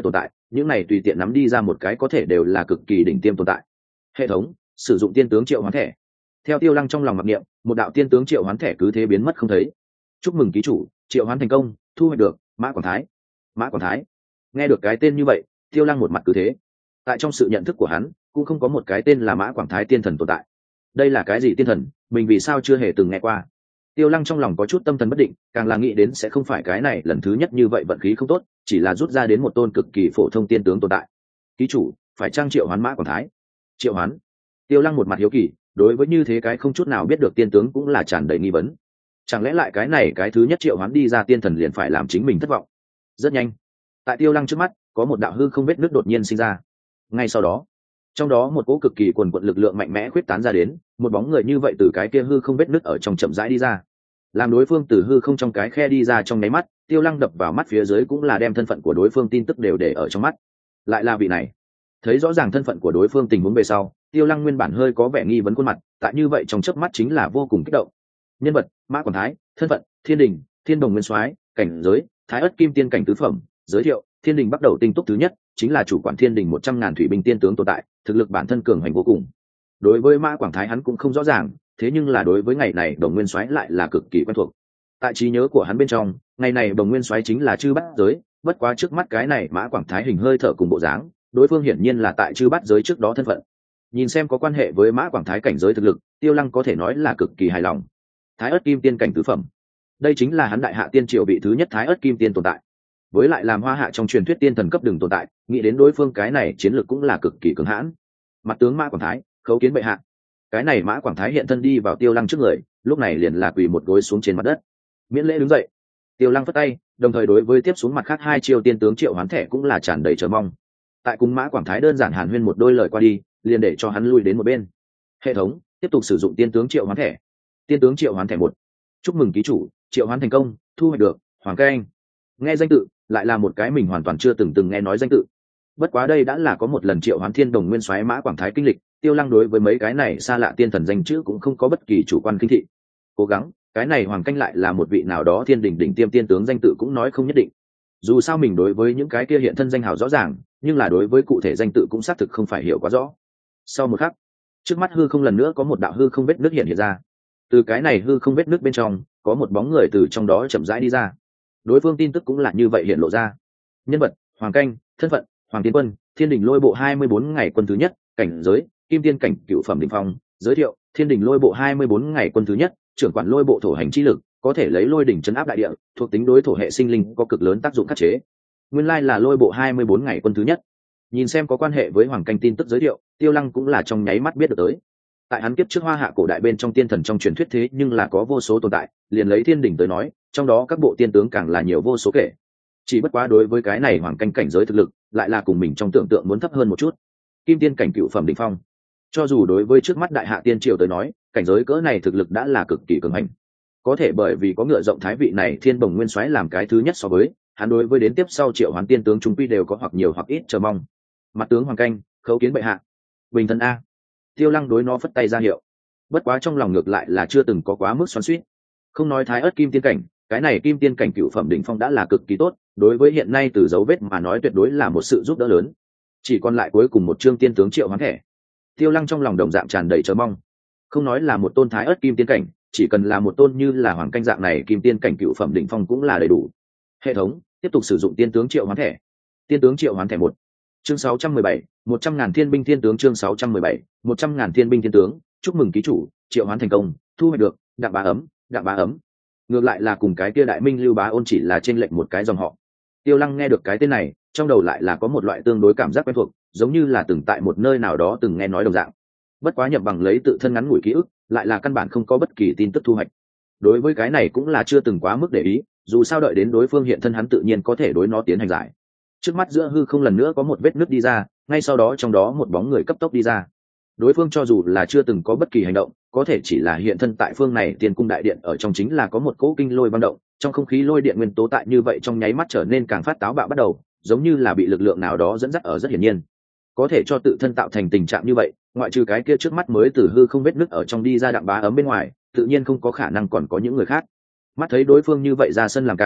những này tùy tiện nắm đi ra một cái có thể đều là cực kỳ đỉnh tiêm tồn tại. Hệ thống sử dụng tiên tướng triệu hoán thẻ. Theo Tiêu Lăng trong lòng mặc niệm, một đạo tiên tướng triệu hoán thẻ cứ thế biến mất không thấy. Chúc mừng ký chủ, triệu hoán thành công, thu hoạch được Mã Quảng Thái. Mã Quảng Thái. Nghe được cái tên như vậy, Tiêu Lăng một mặt cứ thế. Tại trong sự nhận thức của hắn, cũng không có một cái tên là Mã Quảng Thái tiên thần tồn tại. Đây là cái gì tiên thần, mình vì sao chưa hề từng nghe qua? Tiêu Lăng trong lòng có chút tâm thần bất định, càng là nghĩ đến sẽ không phải cái này lần thứ nhất như vậy vận khí không tốt, chỉ là rút ra đến một tôn cực kỳ phổ thông tiên tướng tồn tại. Ký chủ, phải trang triệu hoán Mã Quảng Thái. Triệu hoán. Tiêu Lăng một mặt hiếu kỳ, đối với như thế cái không chút nào biết được tiên tướng cũng là tràn đầy nghi vấn. Chẳng lẽ lại cái này cái thứ nhất triệu hoán đi ra tiên thần liền phải làm chính mình thất vọng? Rất nhanh, tại Tiêu Lăng trước mắt, có một đạo hư không vết nứt đột nhiên sinh ra. Ngay sau đó, trong đó một cỗ cực kỳ quần quật lực lượng mạnh mẽ khuyết tán ra đến, một bóng người như vậy từ cái kia hư không vết nứt ở trong chậm rãi đi ra. Làm đối phương từ hư không trong cái khe đi ra trong nháy mắt, Tiêu Lăng đập vào mắt phía dưới cũng là đem thân phận của đối phương tin tức đều để ở trong mắt. Lại là vị này. Thấy rõ ràng thân phận của đối phương tình huống về sau, Tiêu Lăng nguyên bản hơi có vẻ nghi vấn khuôn mặt, tại như vậy trong chớp mắt chính là vô cùng kích động. Nhân vật: Mã Quảng Thái, thân phận: Thiên Đình, Thiên Đồng Nguyên Soái, cảnh giới: Thái Ức Kim Tiên cảnh tứ phẩm, giới thiệu: Thiên Đình bắt đầu tinh túc thứ nhất, chính là chủ quản Thiên Đình một trăm ngàn thủy binh tiên tướng tồn tại, thực lực bản thân cường hành vô cùng. Đối với Mã Quảng Thái hắn cũng không rõ ràng, thế nhưng là đối với ngày này Đồng Nguyên Soái lại là cực kỳ quen thuộc. Tại trí nhớ của hắn bên trong, ngày này Đồng Nguyên Soái chính là Chư Bát Giới, bất quá trước mắt cái này Mã Quảng Thái hình hơi thở cùng bộ dáng, đối phương hiển nhiên là tại Chư Bát Giới trước đó thân phận. Nhìn xem có quan hệ với Mã Quảng Thái cảnh giới thực lực, Tiêu Lăng có thể nói là cực kỳ hài lòng. Thái Ức Kim Tiên cảnh tứ phẩm, đây chính là hắn đại hạ tiên triều vị thứ nhất Thái Ức Kim Tiên tồn tại, với lại làm Hoa Hạ trong truyền thuyết tiên thần cấp đường tồn tại, nghĩ đến đối phương cái này chiến lược cũng là cực kỳ cứng hãn. Mặt tướng Mã Quảng Thái, khấu kiến bệ hạ. Cái này Mã Quảng Thái hiện thân đi vào Tiêu Lăng trước người, lúc này liền là quỳ một gối xuống trên mặt đất, miễn lễ đứng dậy. Tiêu Lăng phất tay, đồng thời đối với tiếp xuống mặt khác hai chiêu tiên tướng triệu hoán thẻ cũng là tràn đầy chờ mong. Tại cùng Mã Quảng Thái đơn giản hàn huyên một đôi lời qua đi, liền để cho hắn lui đến một bên. Hệ thống tiếp tục sử dụng tiên tướng triệu hoán thẻ. Tiên tướng triệu hoán thẻ một. Chúc mừng ký chủ, triệu hoán thành công, thu hoạch được Hoàng Canh. Nghe danh tự, lại là một cái mình hoàn toàn chưa từng từng nghe nói danh tự. Bất quá đây đã là có một lần triệu hoán Thiên Đồng Nguyên Soái Mã Quảng Thái kinh lịch, Tiêu Lăng đối với mấy cái này xa lạ tiên thần danh chữ cũng không có bất kỳ chủ quan kinh thị. Cố gắng, cái này Hoàng Canh lại là một vị nào đó thiên đỉnh đỉnh tiêm tiên tướng danh tự cũng nói không nhất định. Dù sao mình đối với những cái kia hiện thân danh hào rõ ràng, nhưng là đối với cụ thể danh tự cũng xác thực không phải hiểu quá rõ. Sau một khắc, trước mắt hư không lần nữa có một đạo hư không vết nước hiện hiện ra. Từ cái này hư không vết nước bên trong, có một bóng người từ trong đó chậm rãi đi ra. Đối phương tin tức cũng là như vậy hiện lộ ra. Nhân vật: Hoàng Canh, thân phận: Hoàng Tiên Quân, Thiên Đình Lôi Bộ hai mươi bốn ngày quân thứ nhất, cảnh giới: Kim Tiên cảnh cửu phẩm đỉnh phong, giới thiệu: Thiên Đình Lôi Bộ hai mươi bốn ngày quân thứ nhất, trưởng quản lôi bộ thổ hành chi lực, có thể lấy lôi đỉnh trấn áp đại địa, thuộc tính đối thổ hệ sinh linh có cực lớn tác dụng khắc chế. Nguyên lai là lôi bộ hai mươi bốn ngày quân thứ nhất. Nhìn xem có quan hệ với Hoàng Canh tin tức giới thiệu, Tiêu Lăng cũng là trong nháy mắt biết được tới. Tại hắn kiếp trước Hoa Hạ cổ đại bên trong tiên thần trong truyền thuyết thế nhưng là có vô số tồn tại, liền lấy Thiên Đình tới nói, trong đó các bộ tiên tướng càng là nhiều vô số kể. Chỉ bất quá đối với cái này Hoàng Canh cảnh giới thực lực, lại là cùng mình trong tưởng tượng muốn thấp hơn một chút. Kim Tiên cảnh cửu phẩm đỉnh phong. Cho dù đối với trước mắt đại hạ tiên triều tới nói, cảnh giới cỡ này thực lực đã là cực kỳ cường hành. Có thể bởi vì có ngựa rộng thái vị này Thiên Bồng Nguyên Soái làm cái thứ nhất so với, hắn đối với đến tiếp sau triệu hoán tiên tướng chúng quy đều có hoặc nhiều hoặc ít chờ mong. Mặt tướng Hoàng Canh, khấu kiến bệ hạ. Bình thân a. Tiêu Lăng đối nó phất tay ra hiệu. Bất quá trong lòng ngược lại là chưa từng có quá mức xoắn xuýt. Không nói Thái Ức Kim Tiên cảnh, cái này Kim Tiên cảnh cửu phẩm đỉnh phong đã là cực kỳ tốt, đối với hiện nay từ dấu vết mà nói tuyệt đối là một sự giúp đỡ lớn. Chỉ còn lại cuối cùng một chương tiên tướng triệu hoán thẻ. Tiêu Lăng trong lòng đồng dạng tràn đầy chờ mong. Không nói là một tôn Thái Ức Kim Tiên cảnh, chỉ cần là một tôn như là Hoàng Canh dạng này Kim Tiên cảnh cửu phẩm đỉnh phong cũng là đầy đủ. Hệ thống tiếp tục sử dụng tiên tướng triệu hoán thẻ. Tiên tướng triệu hoán thẻ một. Chương sáu trăm mười bảy, một trăm ngàn thiên binh thiên tướng. Chương sáu trăm mười bảy, một trăm ngàn thiên binh thiên tướng. Chúc mừng ký chủ, triệu hoán thành công, thu hoạch được đặng bá ấm, đặng bá ấm. Ngược lại là cùng cái kia Đại Minh Lưu Bá Ôn chỉ là trên lệnh một cái dòng họ. Tiêu Lăng nghe được cái tên này, trong đầu lại là có một loại tương đối cảm giác quen thuộc, giống như là từng tại một nơi nào đó từng nghe nói đồng dạng. Bất quá nhập bằng lấy tự thân ngắn ngủi ký ức, lại là căn bản không có bất kỳ tin tức thu hoạch. Đối với cái này cũng là chưa từng quá mức để ý, dù sao đợi đến đối phương hiện thân hắn tự nhiên có thể đối nó tiến hành giải. Trước mắt giữa hư không lần nữa có một vết nứt đi ra, ngay sau đó trong đó một bóng người cấp tốc đi ra. Đối phương cho dù là chưa từng có bất kỳ hành động, có thể chỉ là hiện thân tại phương này Tiên Cung đại điện ở trong chính là có một cỗ kinh lôi băng động, trong không khí lôi điện nguyên tố tại như vậy trong nháy mắt trở nên càng phát táo bạo bắt đầu, giống như là bị lực lượng nào đó dẫn dắt ở rất hiển nhiên. Có thể cho tự thân tạo thành tình trạng như vậy, ngoại trừ cái kia trước mắt mới từ hư không vết nứt ở trong đi ra đặng bá ấm bên ngoài, tự nhiên không có khả năng còn có những người khác. Mắt thấy đối phương như vậy ra sân làm cản,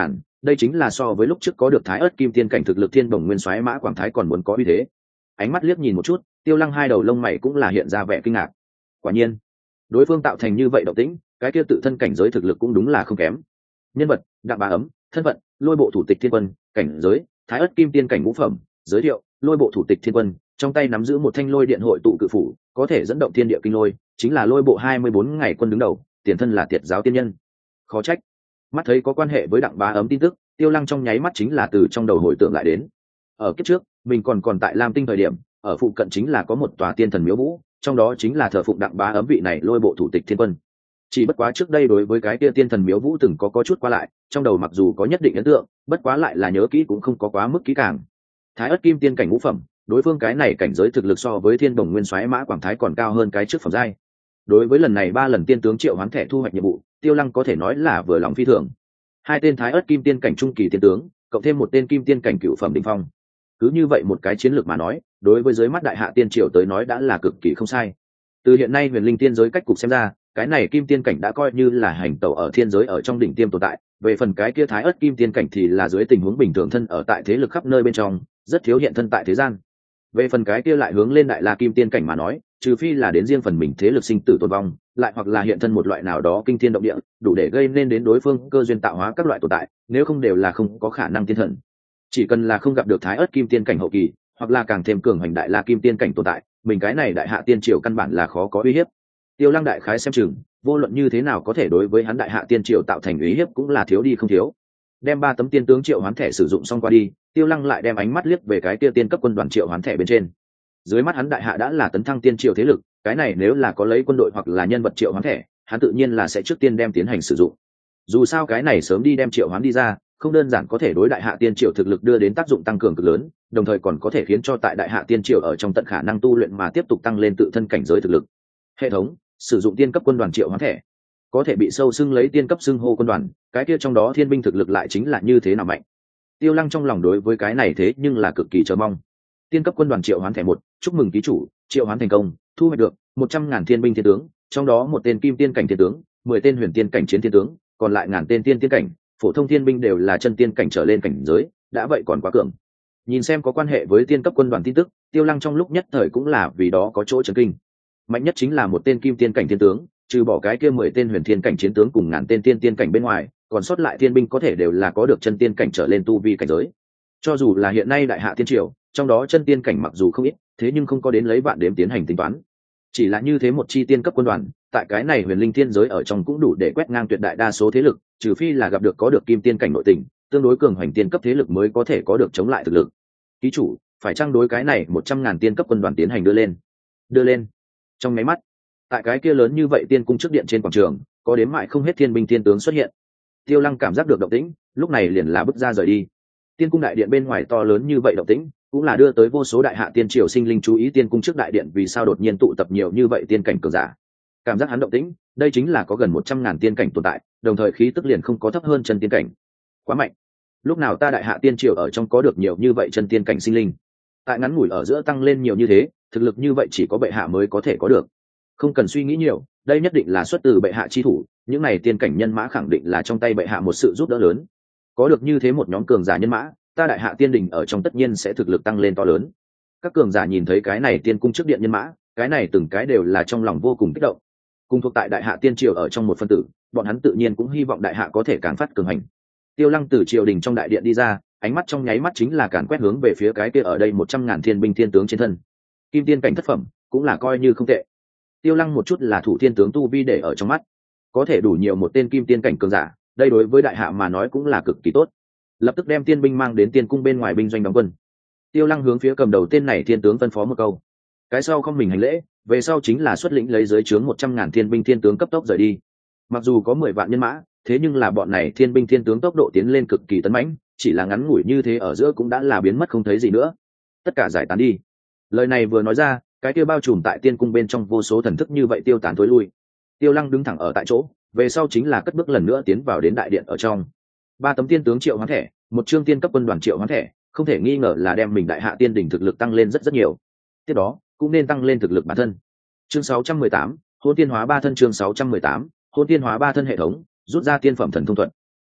đây chính là so với lúc trước có được thái ớt kim tiên cảnh thực lực thiên bồng nguyên soái mã quảng thái còn muốn có uy thế. Ánh mắt liếc nhìn một chút, Tiêu Lăng hai đầu lông mày cũng là hiện ra vẻ kinh ngạc. Quả nhiên đối phương tạo thành như vậy động tĩnh, cái kia tự thân cảnh giới thực lực cũng đúng là không kém. Nhân vật: Đặng Bá Ấm, thân phận: Lôi bộ thủ tịch thiên quân, cảnh giới: thái ớt kim tiên cảnh ngũ phẩm, giới thiệu: Lôi bộ thủ tịch thiên quân, trong tay nắm giữ một thanh lôi điện hội tụ cự phủ, có thể dẫn động thiên địa kinh lôi, chính là lôi bộ hai mươi bốn ngày quân đứng đầu, tiền thân là tiệt giáo tiên nhân. Khó trách. Mắt thấy có quan hệ với Đặng Bá Ấm tin tức, Tiêu Lăng trong nháy mắt chính là từ trong đầu hồi tưởng lại đến. Ở kiếp trước, mình còn còn tại Lam Tinh thời điểm, ở phụ cận chính là có một tòa tiên thần miếu vũ, trong đó chính là thờ phụng Đặng Bá Ấm vị này lôi bộ thủ tịch thiên quân. Chỉ bất quá trước đây đối với cái kia tiên thần miếu vũ từng có có chút qua lại, trong đầu mặc dù có nhất định ấn tượng, bất quá lại là nhớ kỹ cũng không có quá mức kỹ càng. Thái ớt kim tiên cảnh ngũ phẩm, đối phương cái này cảnh giới thực lực so với thiên bồng nguyên soái mã quảng thái còn cao hơn cái trước phẩm giai. Đối với lần này ba lần tiên tướng triệu hoán thẻ thu hoạch nhiệm vụ, Tiêu Lăng có thể nói là vừa lòng phi thường. Hai tên thái ớt kim tiên cảnh trung kỳ tiên tướng, cộng thêm một tên kim tiên cảnh cửu phẩm đỉnh phong. Cứ như vậy một cái chiến lược mà nói, đối với giới mắt đại hạ tiên triều tới nói đã là cực kỳ không sai. Từ hiện nay huyền linh tiên giới cách cục xem ra, cái này kim tiên cảnh đã coi như là hành tẩu ở thiên giới ở trong đỉnh tiêm tồn tại, về phần cái kia thái ớt kim tiên cảnh thì là dưới tình huống bình thường thân ở tại thế lực khắp nơi bên trong, rất thiếu hiện thân tại thế gian. Về phần cái kia lại hướng lên đại la kim tiên cảnh mà nói, trừ phi là đến riêng phần mình thế lực sinh tử tồn vong, lại hoặc là hiện thân một loại nào đó kinh thiên động địa, đủ để gây nên đến đối phương cơ duyên tạo hóa các loại tồn tại, nếu không đều là không có khả năng tiên thần. Chỉ cần là không gặp được thái ớt kim tiên cảnh hậu kỳ, hoặc là càng thêm cường hành đại la kim tiên cảnh tồn tại, mình cái này đại hạ tiên triều căn bản là khó có uy hiếp. Tiêu Lăng đại khái xem chừng, vô luận như thế nào có thể đối với hắn đại hạ tiên triều tạo thành uy hiếp cũng là thiếu đi không thiếu. Đem ba tấm tiên tướng triệu hoán thẻ sử dụng xong qua đi, Tiêu Lăng lại đem ánh mắt liếc về cái kia tiên cấp quân đoàn triệu hoán thẻ bên trên. Dưới mắt hắn đại hạ đã là tấn thăng tiên triều thế lực, cái này nếu là có lấy quân đội hoặc là nhân vật triệu hoán thẻ, hắn tự nhiên là sẽ trước tiên đem tiến hành sử dụng. Dù sao cái này sớm đi đem triệu hoán đi ra, không đơn giản có thể đối đại hạ tiên triều thực lực đưa đến tác dụng tăng cường cực lớn, đồng thời còn có thể khiến cho tại đại hạ tiên triều ở trong tận khả năng tu luyện mà tiếp tục tăng lên tự thân cảnh giới thực lực. Hệ thống sử dụng tiên cấp quân đoàn triệu hoán thẻ, có thể bị sâu xưng lấy tiên cấp xưng hô quân đoàn, cái kia trong đó thiên binh thực lực lại chính là như thế nào mạnh. Tiêu Lăng trong lòng đối với cái này thế nhưng là cực kỳ chờ mong. Tiên cấp quân đoàn triệu hoán thẻ một, chúc mừng ký chủ triệu hoán thành công, thu hoạch được một trăm ngàn thiên binh thiên tướng, trong đó một tên kim tiên cảnh thiên tướng, mười tên huyền tiên cảnh chiến thiên tướng, còn lại ngàn tên tiên tiên cảnh, phổ thông thiên binh đều là chân tiên cảnh trở lên cảnh giới, đã vậy còn quá cường. Nhìn xem có quan hệ với tiên cấp quân đoàn tin tức, Tiêu Lăng trong lúc nhất thời cũng là vì đó có chỗ chấn kinh. Mạnh nhất chính là một tên kim tiên cảnh thiên tướng, trừ bỏ cái kia mười tên huyền thiên cảnh chiến tướng cùng ngàn tên tiên tiên cảnh bên ngoài, còn sót lại thiên binh có thể đều là có được chân tiên cảnh trở lên tu vi cảnh giới. Cho dù là hiện nay đại hạ tiên triều, trong đó chân tiên cảnh mặc dù không ít, thế nhưng không có đến lấy vạn đếm tiến hành tính toán. Chỉ là như thế một chi tiên cấp quân đoàn, tại cái này huyền linh thiên giới ở trong cũng đủ để quét ngang tuyệt đại đa số thế lực, trừ phi là gặp được có được kim tiên cảnh nội tình, tương đối cường hoành tiên cấp thế lực mới có thể có được chống lại thực lực. Ký chủ phải trang đối cái này một trăm ngàn tiên cấp quân đoàn tiến hành đưa lên. Đưa lên. Trong máy mắt, tại cái kia lớn như vậy tiên cung trước điện trên quảng trường, có đếm mãi không hết thiên binh thiên tướng xuất hiện. Tiêu Lăng cảm giác được động tĩnh, lúc này liền là bước ra rời đi. Tiên cung đại điện bên ngoài to lớn như vậy động tĩnh, cũng là đưa tới vô số đại hạ tiên triều sinh linh chú ý tiên cung trước đại điện vì sao đột nhiên tụ tập nhiều như vậy tiên cảnh cường giả. Cảm giác hắn động tĩnh, đây chính là có gần một trăm ngàn tiên cảnh tồn tại, đồng thời khí tức liền không có thấp hơn chân tiên cảnh. Quá mạnh. Lúc nào ta đại hạ tiên triều ở trong có được nhiều như vậy chân tiên cảnh sinh linh? Tại ngắn ngủi ở giữa tăng lên nhiều như thế, thực lực như vậy chỉ có bệ hạ mới có thể có được. Không cần suy nghĩ nhiều, đây nhất định là xuất từ bệ hạ chi thủ, những này tiên cảnh nhân mã khẳng định là trong tay bệ hạ một sự giúp đỡ lớn. Có được như thế một nhóm cường giả nhân mã, ta đại hạ tiên đình ở trong tất nhiên sẽ thực lực tăng lên to lớn. Các cường giả nhìn thấy cái này tiên cung trước điện nhân mã, cái này từng cái đều là trong lòng vô cùng kích động. Cùng thuộc tại đại hạ tiên triều ở trong một phân tử, bọn hắn tự nhiên cũng hy vọng đại hạ có thể càng phát cường hành. Tiêu Lăng từ triều đình trong đại điện đi ra, ánh mắt trong nháy mắt chính là càn quét hướng về phía cái kia ở đây một trăm ngàn thiên binh thiên tướng trên thân. Kim tiên cảnh thất phẩm, cũng là coi như không tệ. Tiêu Lăng một chút là thủ thiên tướng tu vi để ở trong mắt, có thể đủ nhiều một tên kim tiên cảnh cường giả, đây đối với đại hạ mà nói cũng là cực kỳ tốt. Lập tức đem tiên binh mang đến tiên cung bên ngoài binh doanh đóng quân. Tiêu Lăng hướng phía cầm đầu tên này thiên tướng phân phó một câu, cái sau không mình hành lễ, về sau chính là xuất lĩnh lấy dưới trướng một trăm ngàn thiên binh thiên tướng cấp tốc rời đi. Mặc dù có mười vạn nhân mã, thế nhưng là bọn này thiên binh thiên tướng tốc độ tiến lên cực kỳ tấn mãnh, chỉ là ngắn ngủi như thế ở giữa cũng đã là biến mất không thấy gì nữa. Tất cả giải tán đi. Lời này vừa nói ra, cái kia bao trùm tại tiên cung bên trong vô số thần thức như vậy tiêu tán tối lui. Tiêu Lăng đứng thẳng ở tại chỗ, về sau chính là cất bước lần nữa tiến vào đến đại điện ở trong. Ba tấm tiên tướng triệu hoán thẻ, một chương tiên cấp quân đoàn triệu hoán thẻ, không thể nghi ngờ là đem mình đại hạ tiên đỉnh thực lực tăng lên rất rất nhiều. Tiếp đó cũng nên tăng lên thực lực bản thân. Chương sáu trăm mười tám, hôn tiên hóa ba thân. Chương sáu trăm mười tám, hôn tiên hóa ba thân hệ thống, rút ra tiên phẩm thần thông thuật.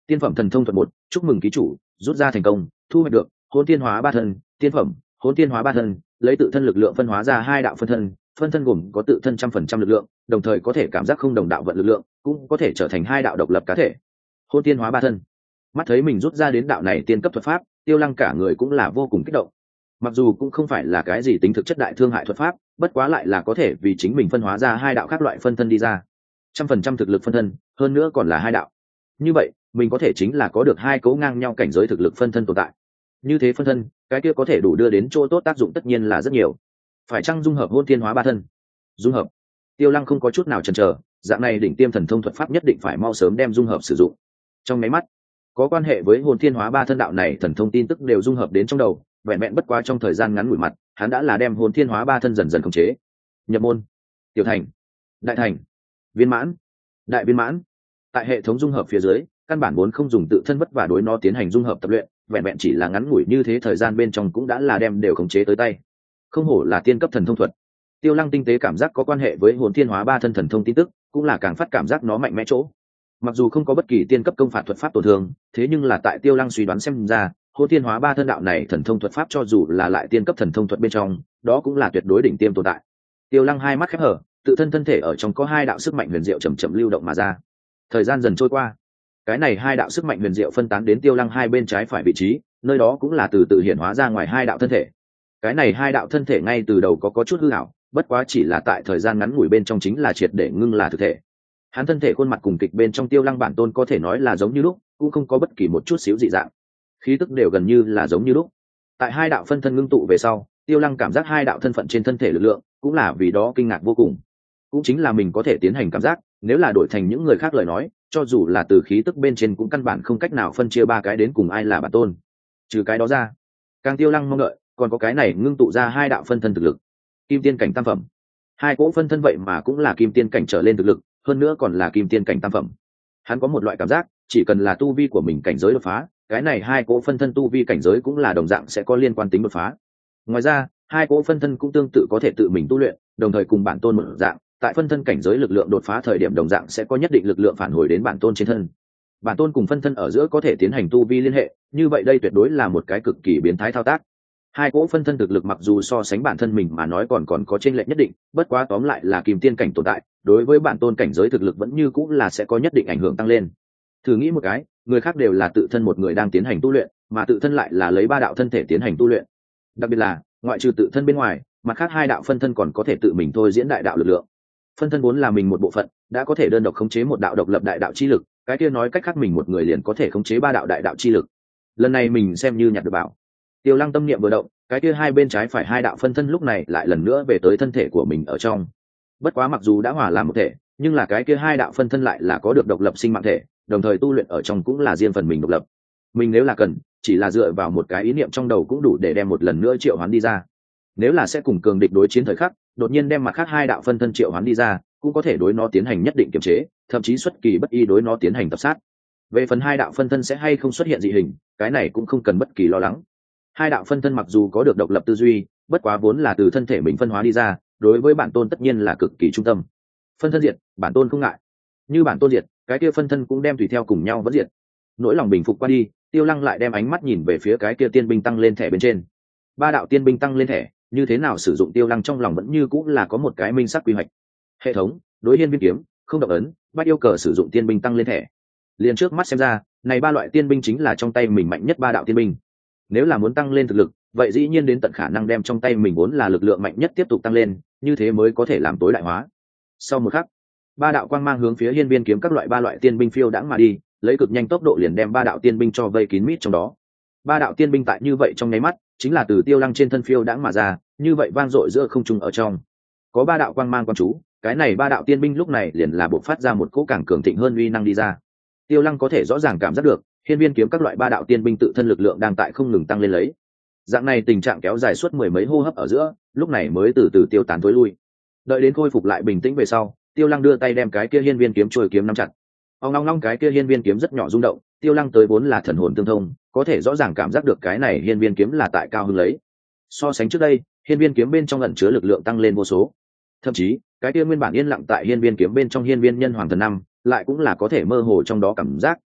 Tiên phẩm thần thông thuật một, chúc mừng ký chủ rút ra thành công, thu hoạch được hồn tiên hóa ba thân. Tiên phẩm hồn tiên hóa ba thân, lấy tự thân lực lượng phân hóa ra hai đạo phân thân, phân thân gồm có tự thân trăm phần trăm lực lượng, đồng thời có thể cảm giác không đồng đạo vận lực lượng, cũng có thể trở thành hai đạo độc lập cá thể. Hồn tiên hóa ba thân. Mắt thấy mình rút ra đến đạo này tiên cấp thuật pháp, Tiêu Lăng cả người cũng là vô cùng kích động. Mặc dù cũng không phải là cái gì tính thực chất đại thương hại thuật pháp, bất quá lại là có thể vì chính mình phân hóa ra hai đạo khác loại phân thân đi ra, trăm phần trăm thực lực phân thân, hơn nữa còn là hai đạo. Như vậy mình có thể chính là có được hai cấu ngang nhau cảnh giới thực lực phân thân tồn tại. Như thế phân thân, cái kia có thể đủ đưa đến chỗ tốt tác dụng tất nhiên là rất nhiều. Phải chăng dung hợp hôn thiên hóa ba thân? Dung hợp. Tiêu Lăng không có chút nào chần chờ, dạng này đỉnh tiêm thần thông thuật pháp nhất định phải mau sớm đem dung hợp sử dụng. Trong máy mắt, có quan hệ với hồn thiên hóa ba thân đạo này thần thông tin tức đều dung hợp đến trong đầu, vẹn vẹn bất quá trong thời gian ngắn ngủi mặt, hắn đã là đem hồn thiên hóa ba thân dần dần khống chế. Nhập môn, tiểu thành, đại thành, viên mãn, đại viên mãn. Tại hệ thống dung hợp phía dưới, căn bản vốn không dùng tự thân vất vả đối nó tiến hành dung hợp tập luyện, vẹn vẹn chỉ là ngắn ngủi như thế thời gian bên trong cũng đã là đem đều khống chế tới tay. Không hổ là tiên cấp thần thông thuật. Tiêu Lăng tinh tế cảm giác có quan hệ với hồn thiên hóa ba thân thần thông tin tức, cũng là càng phát cảm giác nó mạnh mẽ chỗ. Mặc dù không có bất kỳ tiên cấp công phạt thuật pháp tổn thương, thế nhưng là tại Tiêu Lăng suy đoán xem ra, hồn thiên hóa ba thân đạo này thần thông thuật pháp cho dù là lại tiên cấp thần thông thuật bên trong, đó cũng là tuyệt đối đỉnh tiêm tồn tại. Tiêu Lăng hai mắt khép hở, tự thân thân thể ở trong có hai đạo sức mạnh huyền diệu chậm chậm lưu động mà ra. Thời gian dần trôi qua, cái này hai đạo sức mạnh huyền diệu phân tán đến Tiêu Lăng hai bên trái phải vị trí, nơi đó cũng là từ từ hiện hóa ra ngoài hai đạo thân thể. Cái này hai đạo thân thể ngay từ đầu có có chút hư ảo, bất quá chỉ là tại thời gian ngắn ngủi bên trong chính là triệt để ngưng là thực thể. Hắn thân thể khuôn mặt cùng kịch bên trong Tiêu Lăng bản tôn có thể nói là giống như lúc, cũng không có bất kỳ một chút xíu dị dạng, khí tức đều gần như là giống như lúc. Tại hai đạo phân thân ngưng tụ về sau, Tiêu Lăng cảm giác hai đạo thân phận trên thân thể lực lượng, cũng là vì đó kinh ngạc vô cùng. Cũng chính là mình có thể tiến hành cảm giác, nếu là đổi thành những người khác lời nói, cho dù là từ khí tức bên trên cũng căn bản không cách nào phân chia ba cái đến cùng ai là bản tôn. Trừ cái đó ra, càng Tiêu Lăng mong đợi, còn có cái này ngưng tụ ra hai đạo phân thân thực lực, kim tiên cảnh tam phẩm. Hai cỗ phân thân vậy mà cũng là kim tiên cảnh trở lên thực lực, hơn nữa còn là kim tiên cảnh tam phẩm. Hắn có một loại cảm giác, chỉ cần là tu vi của mình cảnh giới đột phá, cái này hai cỗ phân thân tu vi cảnh giới cũng là đồng dạng sẽ có liên quan tính đột phá. Ngoài ra, hai cỗ phân thân cũng tương tự có thể tự mình tu luyện, đồng thời cùng bản tôn một dạng, tại phân thân cảnh giới lực lượng đột phá thời điểm đồng dạng sẽ có nhất định lực lượng phản hồi đến bản tôn trên thân. Bản tôn cùng phân thân ở giữa có thể tiến hành tu vi liên hệ, như vậy đây tuyệt đối là một cái cực kỳ biến thái thao tác. Hai cỗ phân thân thực lực mặc dù so sánh bản thân mình mà nói còn còn có chênh lệch nhất định, bất quá tóm lại là kim tiên cảnh tồn tại, đối với bản tôn cảnh giới thực lực vẫn như cũng là sẽ có nhất định ảnh hưởng tăng lên. Thử nghĩ một cái, người khác đều là tự thân một người đang tiến hành tu luyện, mà tự thân lại là lấy ba đạo thân thể tiến hành tu luyện. Đặc biệt là, ngoại trừ tự thân bên ngoài, mặt khác hai đạo phân thân còn có thể tự mình thôi diễn đại đạo lực lượng. Phân thân vốn là mình một bộ phận, đã có thể đơn độc khống chế một đạo độc lập đại đạo chi lực, cái kia nói cách khác mình một người liền có thể khống chế ba đạo đại đạo chi lực. Lần này mình xem như nhặt được bảo. Tiêu Lăng tâm niệm vừa động, cái kia hai bên trái phải hai đạo phân thân lúc này lại lần nữa về tới thân thể của mình ở trong. Bất quá mặc dù đã hòa làm một thể, nhưng là cái kia hai đạo phân thân lại là có được độc lập sinh mạng thể, đồng thời tu luyện ở trong cũng là riêng phần mình độc lập. Mình nếu là cần, chỉ là dựa vào một cái ý niệm trong đầu cũng đủ để đem một lần nữa triệu hoán đi ra. Nếu là sẽ cùng cường địch đối chiến thời khắc, đột nhiên đem mặt khác hai đạo phân thân triệu hoán đi ra, cũng có thể đối nó tiến hành nhất định kiềm chế, thậm chí xuất kỳ bất ý đối nó tiến hành tập sát. Về phần hai đạo phân thân sẽ hay không xuất hiện dị hình, cái này cũng không cần bất kỳ lo lắng. Hai đạo phân thân mặc dù có được độc lập tư duy, bất quá vốn là từ thân thể mình phân hóa đi ra, đối với bản tôn tất nhiên là cực kỳ trung tâm. Phân thân diệt, bản tôn không ngại. Như bản tôn diệt, cái kia phân thân cũng đem tùy theo cùng nhau vẫn diệt. Nỗi lòng bình phục qua đi, Tiêu Lăng lại đem ánh mắt nhìn về phía cái kia tiên binh tăng lên thẻ bên trên. Ba đạo tiên binh tăng lên thẻ, như thế nào sử dụng Tiêu Lăng trong lòng vẫn như cũng là có một cái minh sắc quy hoạch. Hệ thống, đối hiên viên kiếm, không động ấn, bắt yêu cầu sử dụng tiên binh tăng lên thẻ. Liền trước mắt xem ra, này ba loại tiên binh chính là trong tay mình mạnh nhất ba đạo tiên binh. Nếu là muốn tăng lên thực lực, vậy dĩ nhiên đến tận khả năng đem trong tay mình vốn là lực lượng mạnh nhất tiếp tục tăng lên, như thế mới có thể làm tối đại hóa. Sau một khắc, ba đạo quang mang hướng phía hiên viên kiếm các loại ba loại tiên binh phiêu đãng mà đi, lấy cực nhanh tốc độ liền đem ba đạo tiên binh cho vây kín mít trong đó. Ba đạo tiên binh tại như vậy trong nháy mắt, chính là từ Tiêu Lăng trên thân phiêu đãng mà ra, như vậy vang dội giữa không trung ở trong. Có ba đạo quang mang quan chú, cái này ba đạo tiên binh lúc này liền là bộc phát ra một cỗ càng cường thịnh hơn uy năng đi ra. Tiêu Lăng có thể rõ ràng cảm giác được, hiên viên kiếm các loại ba đạo tiên binh tự thân lực lượng đang tại không ngừng tăng lên lấy. Dạng này tình trạng kéo dài suốt mười mấy hô hấp ở giữa, lúc này mới từ từ tiêu tán tối lui. Đợi đến khôi phục lại bình tĩnh về sau, Tiêu Lăng đưa tay đem cái kia hiên viên kiếm trôi kiếm nắm chặt. Ông long long cái kia hiên viên kiếm rất nhỏ rung động, Tiêu Lăng tới vốn là thần hồn tương thông, có thể rõ ràng cảm giác được cái này hiên viên kiếm là tại cao hứng lấy. So sánh trước đây, hiên viên kiếm bên trong ẩn chứa lực lượng tăng lên vô số. Thậm chí, cái kia nguyên bản yên lặng tại hiên viên kiếm bên trong hiên viên nhân hoàng thần năm, lại cũng là có thể mơ hồ trong đó cảm giác,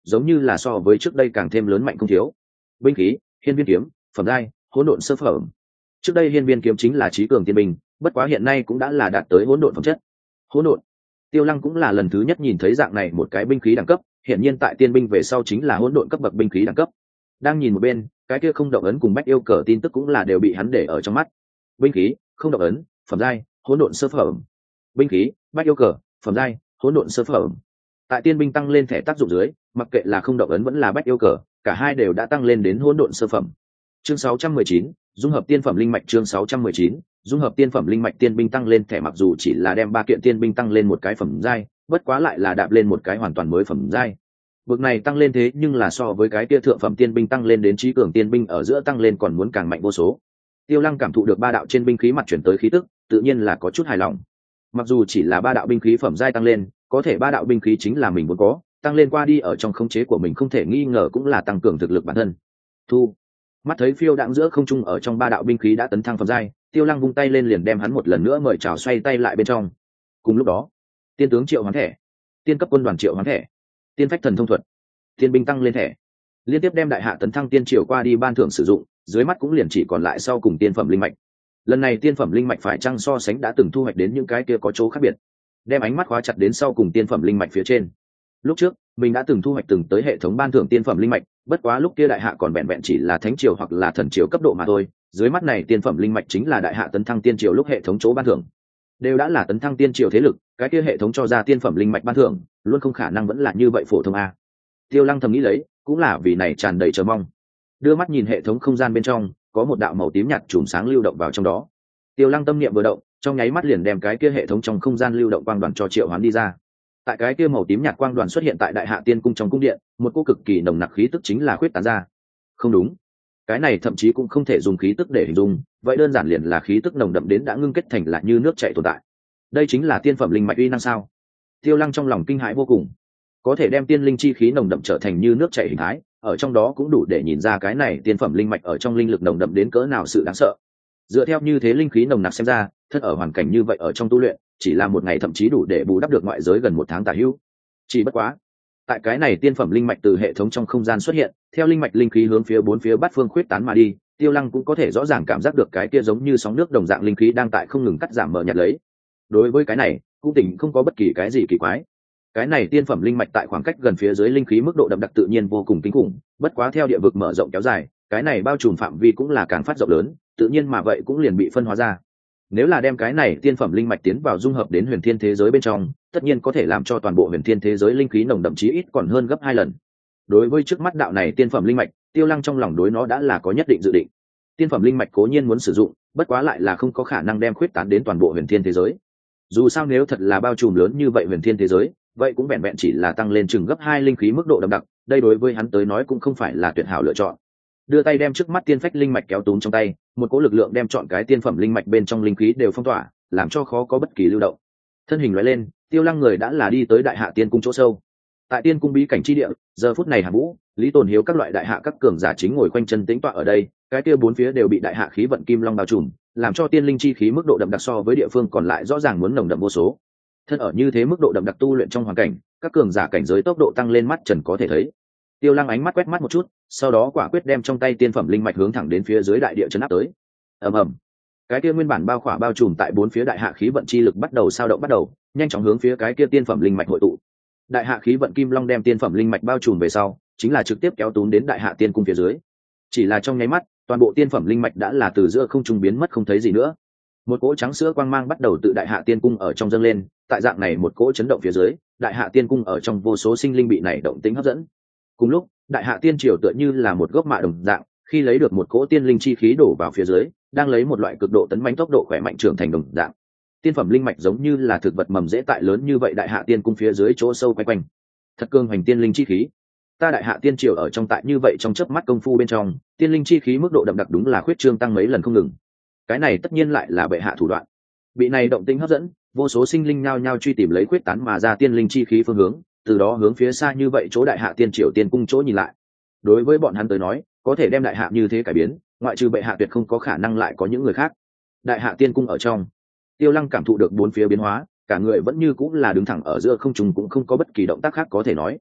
giống như là so với trước đây càng thêm lớn mạnh không thiếu. Binh khí: hiên viên kiếm, phẩm giai hỗn độn sơ phẩm. Trước đây hiên viên kiếm chính là trí cường tiên binh, bất quá hiện nay cũng đã là đạt tới hỗn độn phẩm chất. Hỗn độn. Tiêu Lăng cũng là lần thứ nhất nhìn thấy dạng này một cái binh khí đẳng cấp, hiện nhiên tại tiên binh về sau chính là hỗn độn cấp bậc binh khí đẳng cấp. Đang nhìn một bên, cái kia không động ấn cùng bách yêu cờ tin tức cũng là đều bị hắn để ở trong mắt. Binh khí: không động ấn, phẩm giai hỗn độn sơ phẩm. Binh khí: bách yêu cờ, phẩm giai hỗn độn sơ phẩm. Tại tiên binh tăng lên thẻ tác dụng dưới, mặc kệ là không động ấn vẫn là bách yêu cờ, cả hai đều đã tăng lên đến hỗn độn sơ phẩm. Chương sáu trăm mười chín, dung hợp tiên phẩm linh mạch. Chương sáu trăm mười chín, dung hợp tiên phẩm linh mạch. Tiên binh tăng lên thẻ mặc dù chỉ là đem ba kiện tiên binh tăng lên một cái phẩm giai, bất quá lại là đạp lên một cái hoàn toàn mới phẩm giai. Bực này tăng lên thế nhưng là so với cái kia thượng phẩm tiên binh tăng lên đến trí cường tiên binh ở giữa tăng lên còn muốn càng mạnh vô số. Tiêu Lăng cảm thụ được ba đạo trên binh khí mặt chuyển tới khí tức, tự nhiên là có chút hài lòng. Mặc dù chỉ là ba đạo binh khí phẩm giai tăng lên, có thể ba đạo binh khí chính là mình muốn có, tăng lên qua đi ở trong khống chế của mình không thể nghi ngờ cũng là tăng cường thực lực bản thân. Thu. Mắt thấy phiêu đãng giữa không trung ở trong ba đạo binh khí đã tấn thăng phẩm giai, Tiêu Lăng vung tay lên liền đem hắn một lần nữa mời chào xoay tay lại bên trong. Cùng lúc đó, tiên tướng triệu hoán thẻ, tiên cấp quân đoàn triệu hoán thẻ, tiên phách thần thông thuật, tiên binh tăng lên thẻ, liên tiếp đem đại hạ tấn thăng tiên triều qua đi ban thưởng sử dụng, dưới mắt cũng liền chỉ còn lại sau cùng tiên phẩm linh mạch. Lần này tiên phẩm linh mạch phải chăng so sánh đã từng thu hoạch đến những cái kia có chỗ khác biệt, đem ánh mắt khóa chặt đến sau cùng tiên phẩm linh mạch phía trên. Lúc trước mình đã từng thu hoạch từng tới hệ thống ban thưởng tiên phẩm linh mạch, bất quá lúc kia đại hạ còn vẹn vẹn chỉ là thánh triều hoặc là thần triều cấp độ mà thôi, dưới mắt này tiên phẩm linh mạch chính là đại hạ tấn thăng tiên triều lúc hệ thống chỗ ban thưởng. Đều đã là tấn thăng tiên triều thế lực, cái kia hệ thống cho ra tiên phẩm linh mạch ban thưởng luôn không khả năng vẫn là như vậy phổ thông a. Tiêu Lăng thầm nghĩ lấy, cũng là vì này tràn đầy chờ mong. Đưa mắt nhìn hệ thống không gian bên trong, có một đạo màu tím nhạt chùm sáng lưu động vào trong đó. Tiêu Lăng tâm niệm vừa động, trong nháy mắt liền đem cái kia hệ thống trong không gian lưu động quang đoàn cho triệu hoán đi ra. Tại cái kia màu tím nhạt quang đoàn xuất hiện tại đại hạ tiên cung trong cung điện, một cô cực kỳ nồng nặc khí tức chính là khuyết tán ra. Không đúng, cái này thậm chí cũng không thể dùng khí tức để hình dung, vậy đơn giản liền là khí tức nồng đậm đến đã ngưng kết thành là như nước chảy tồn tại. Đây chính là tiên phẩm linh mạch uy năng sao? Tiêu Lăng trong lòng kinh hãi vô cùng. Có thể đem tiên linh chi khí nồng đậm trở thành như nước chảy hình thái, ở trong đó cũng đủ để nhìn ra cái này tiên phẩm linh mạch ở trong linh lực nồng đậm đến cỡ nào sự đáng sợ. Dựa theo như thế linh khí nồng nặc xem ra, thân ở hoàn cảnh như vậy ở trong tu luyện, chỉ là một ngày thậm chí đủ để bù đắp được ngoại giới gần một tháng tả hữu. Chỉ bất quá, tại cái này tiên phẩm linh mạch từ hệ thống trong không gian xuất hiện, theo linh mạch linh khí hướng phía bốn phía bát phương khuyết tán mà đi, Tiêu Lăng cũng có thể rõ ràng cảm giác được cái kia giống như sóng nước đồng dạng linh khí đang tại không ngừng cắt giảm mở nhạt lấy. Đối với cái này, cũng tỉnh không có bất kỳ cái gì kỳ quái. Cái này tiên phẩm linh mạch tại khoảng cách gần phía dưới linh khí mức độ đậm đặc tự nhiên vô cùng kinh khủng, bất quá theo địa vực mở rộng kéo dài, cái này bao trùm phạm vi cũng là càng phát rộng lớn, tự nhiên mà vậy cũng liền bị phân hóa ra. Nếu là đem cái này tiên phẩm linh mạch tiến vào dung hợp đến huyền thiên thế giới bên trong, tất nhiên có thể làm cho toàn bộ huyền thiên thế giới linh khí nồng đậm chí ít còn hơn gấp hai lần. Đối với trước mắt đạo này tiên phẩm linh mạch, Tiêu Lăng trong lòng đối nó đã là có nhất định dự định. Tiên phẩm linh mạch cố nhiên muốn sử dụng, bất quá lại là không có khả năng đem khuyết tán đến toàn bộ huyền thiên thế giới. Dù sao nếu thật là bao trùm lớn như vậy huyền thiên thế giới, vậy cũng vẹn vẹn chỉ là tăng lên chừng gấp hai linh khí mức độ đậm đặc, đây đối với hắn tới nói cũng không phải là tuyệt hảo lựa chọn. Đưa tay đem trước mắt tiên phách linh mạch kéo túm trong tay, một cỗ lực lượng đem chọn cái tiên phẩm linh mạch bên trong linh khí đều phong tỏa, làm cho khó có bất kỳ lưu động. Thân hình lóe lên, Tiêu Lăng người đã là đi tới đại hạ tiên cung chỗ sâu. Tại tiên cung bí cảnh chi địa, giờ phút này Hàn Vũ, Lý Tồn Hiếu các loại đại hạ các cường giả chính ngồi quanh chân tĩnh tọa ở đây, cái kia bốn phía đều bị đại hạ khí vận kim long bao trùm, làm cho tiên linh chi khí mức độ đậm đặc so với địa phương còn lại rõ ràng muốn nồng đậm vô số. Thân ở như thế mức độ đậm đặc tu luyện trong hoàn cảnh, các cường giả cảnh giới tốc độ tăng lên mắt trần có thể thấy. Tiêu Lăng ánh mắt quét mắt một chút, sau đó quả quyết đem trong tay tiên phẩm linh mạch hướng thẳng đến phía dưới đại địa chấn áp tới. Ầm ầm, cái kia nguyên bản bao khỏa bao trùm tại bốn phía đại hạ khí vận chi lực bắt đầu sao động bắt đầu, nhanh chóng hướng phía cái kia tiên phẩm linh mạch hội tụ. Đại hạ khí vận kim long đem tiên phẩm linh mạch bao trùm về sau, chính là trực tiếp kéo túm đến đại hạ tiên cung phía dưới. Chỉ là trong nháy mắt, toàn bộ tiên phẩm linh mạch đã là từ giữa không trung biến mất không thấy gì nữa. Một cỗ trắng sữa quang mang bắt đầu tự đại hạ tiên cung ở trong dâng lên, tại dạng này một cỗ chấn động phía dưới, đại hạ tiên cung ở trong vô số sinh linh bị này động tĩnh hấp dẫn. Cùng lúc, đại hạ tiên triều tựa như là một gốc mạ đồng dạng, khi lấy được một cỗ tiên linh chi khí đổ vào phía dưới, đang lấy một loại cực độ tấn mãnh tốc độ khỏe mạnh trưởng thành đồng dạng. Tiên phẩm linh mạch giống như là thực vật mầm rễ tại lớn như vậy đại hạ tiên cung phía dưới chỗ sâu quay quanh. Thật cương hoành tiên linh chi khí. Ta đại hạ tiên triều ở trong tại như vậy trong chớp mắt công phu bên trong, tiên linh chi khí mức độ đậm đặc đúng là khuyết trương tăng mấy lần không ngừng. Cái này tất nhiên lại là bệ hạ thủ đoạn. Bị này động tĩnh hấp dẫn, vô số sinh linh nhao nhao truy tìm lấy khuyết tán mà ra tiên linh chi khí phương hướng, từ đó hướng phía xa như vậy chỗ đại hạ tiên triều tiên cung chỗ nhìn lại. Đối với bọn hắn tới nói, có thể đem đại hạ như thế cải biến, ngoại trừ bệ hạ tuyệt không có khả năng lại có những người khác. Đại hạ tiên cung ở trong, Tiêu Lăng cảm thụ được bốn phía biến hóa, cả người vẫn như cũng là đứng thẳng ở giữa không trung, cũng không có bất kỳ động tác khác có thể nói.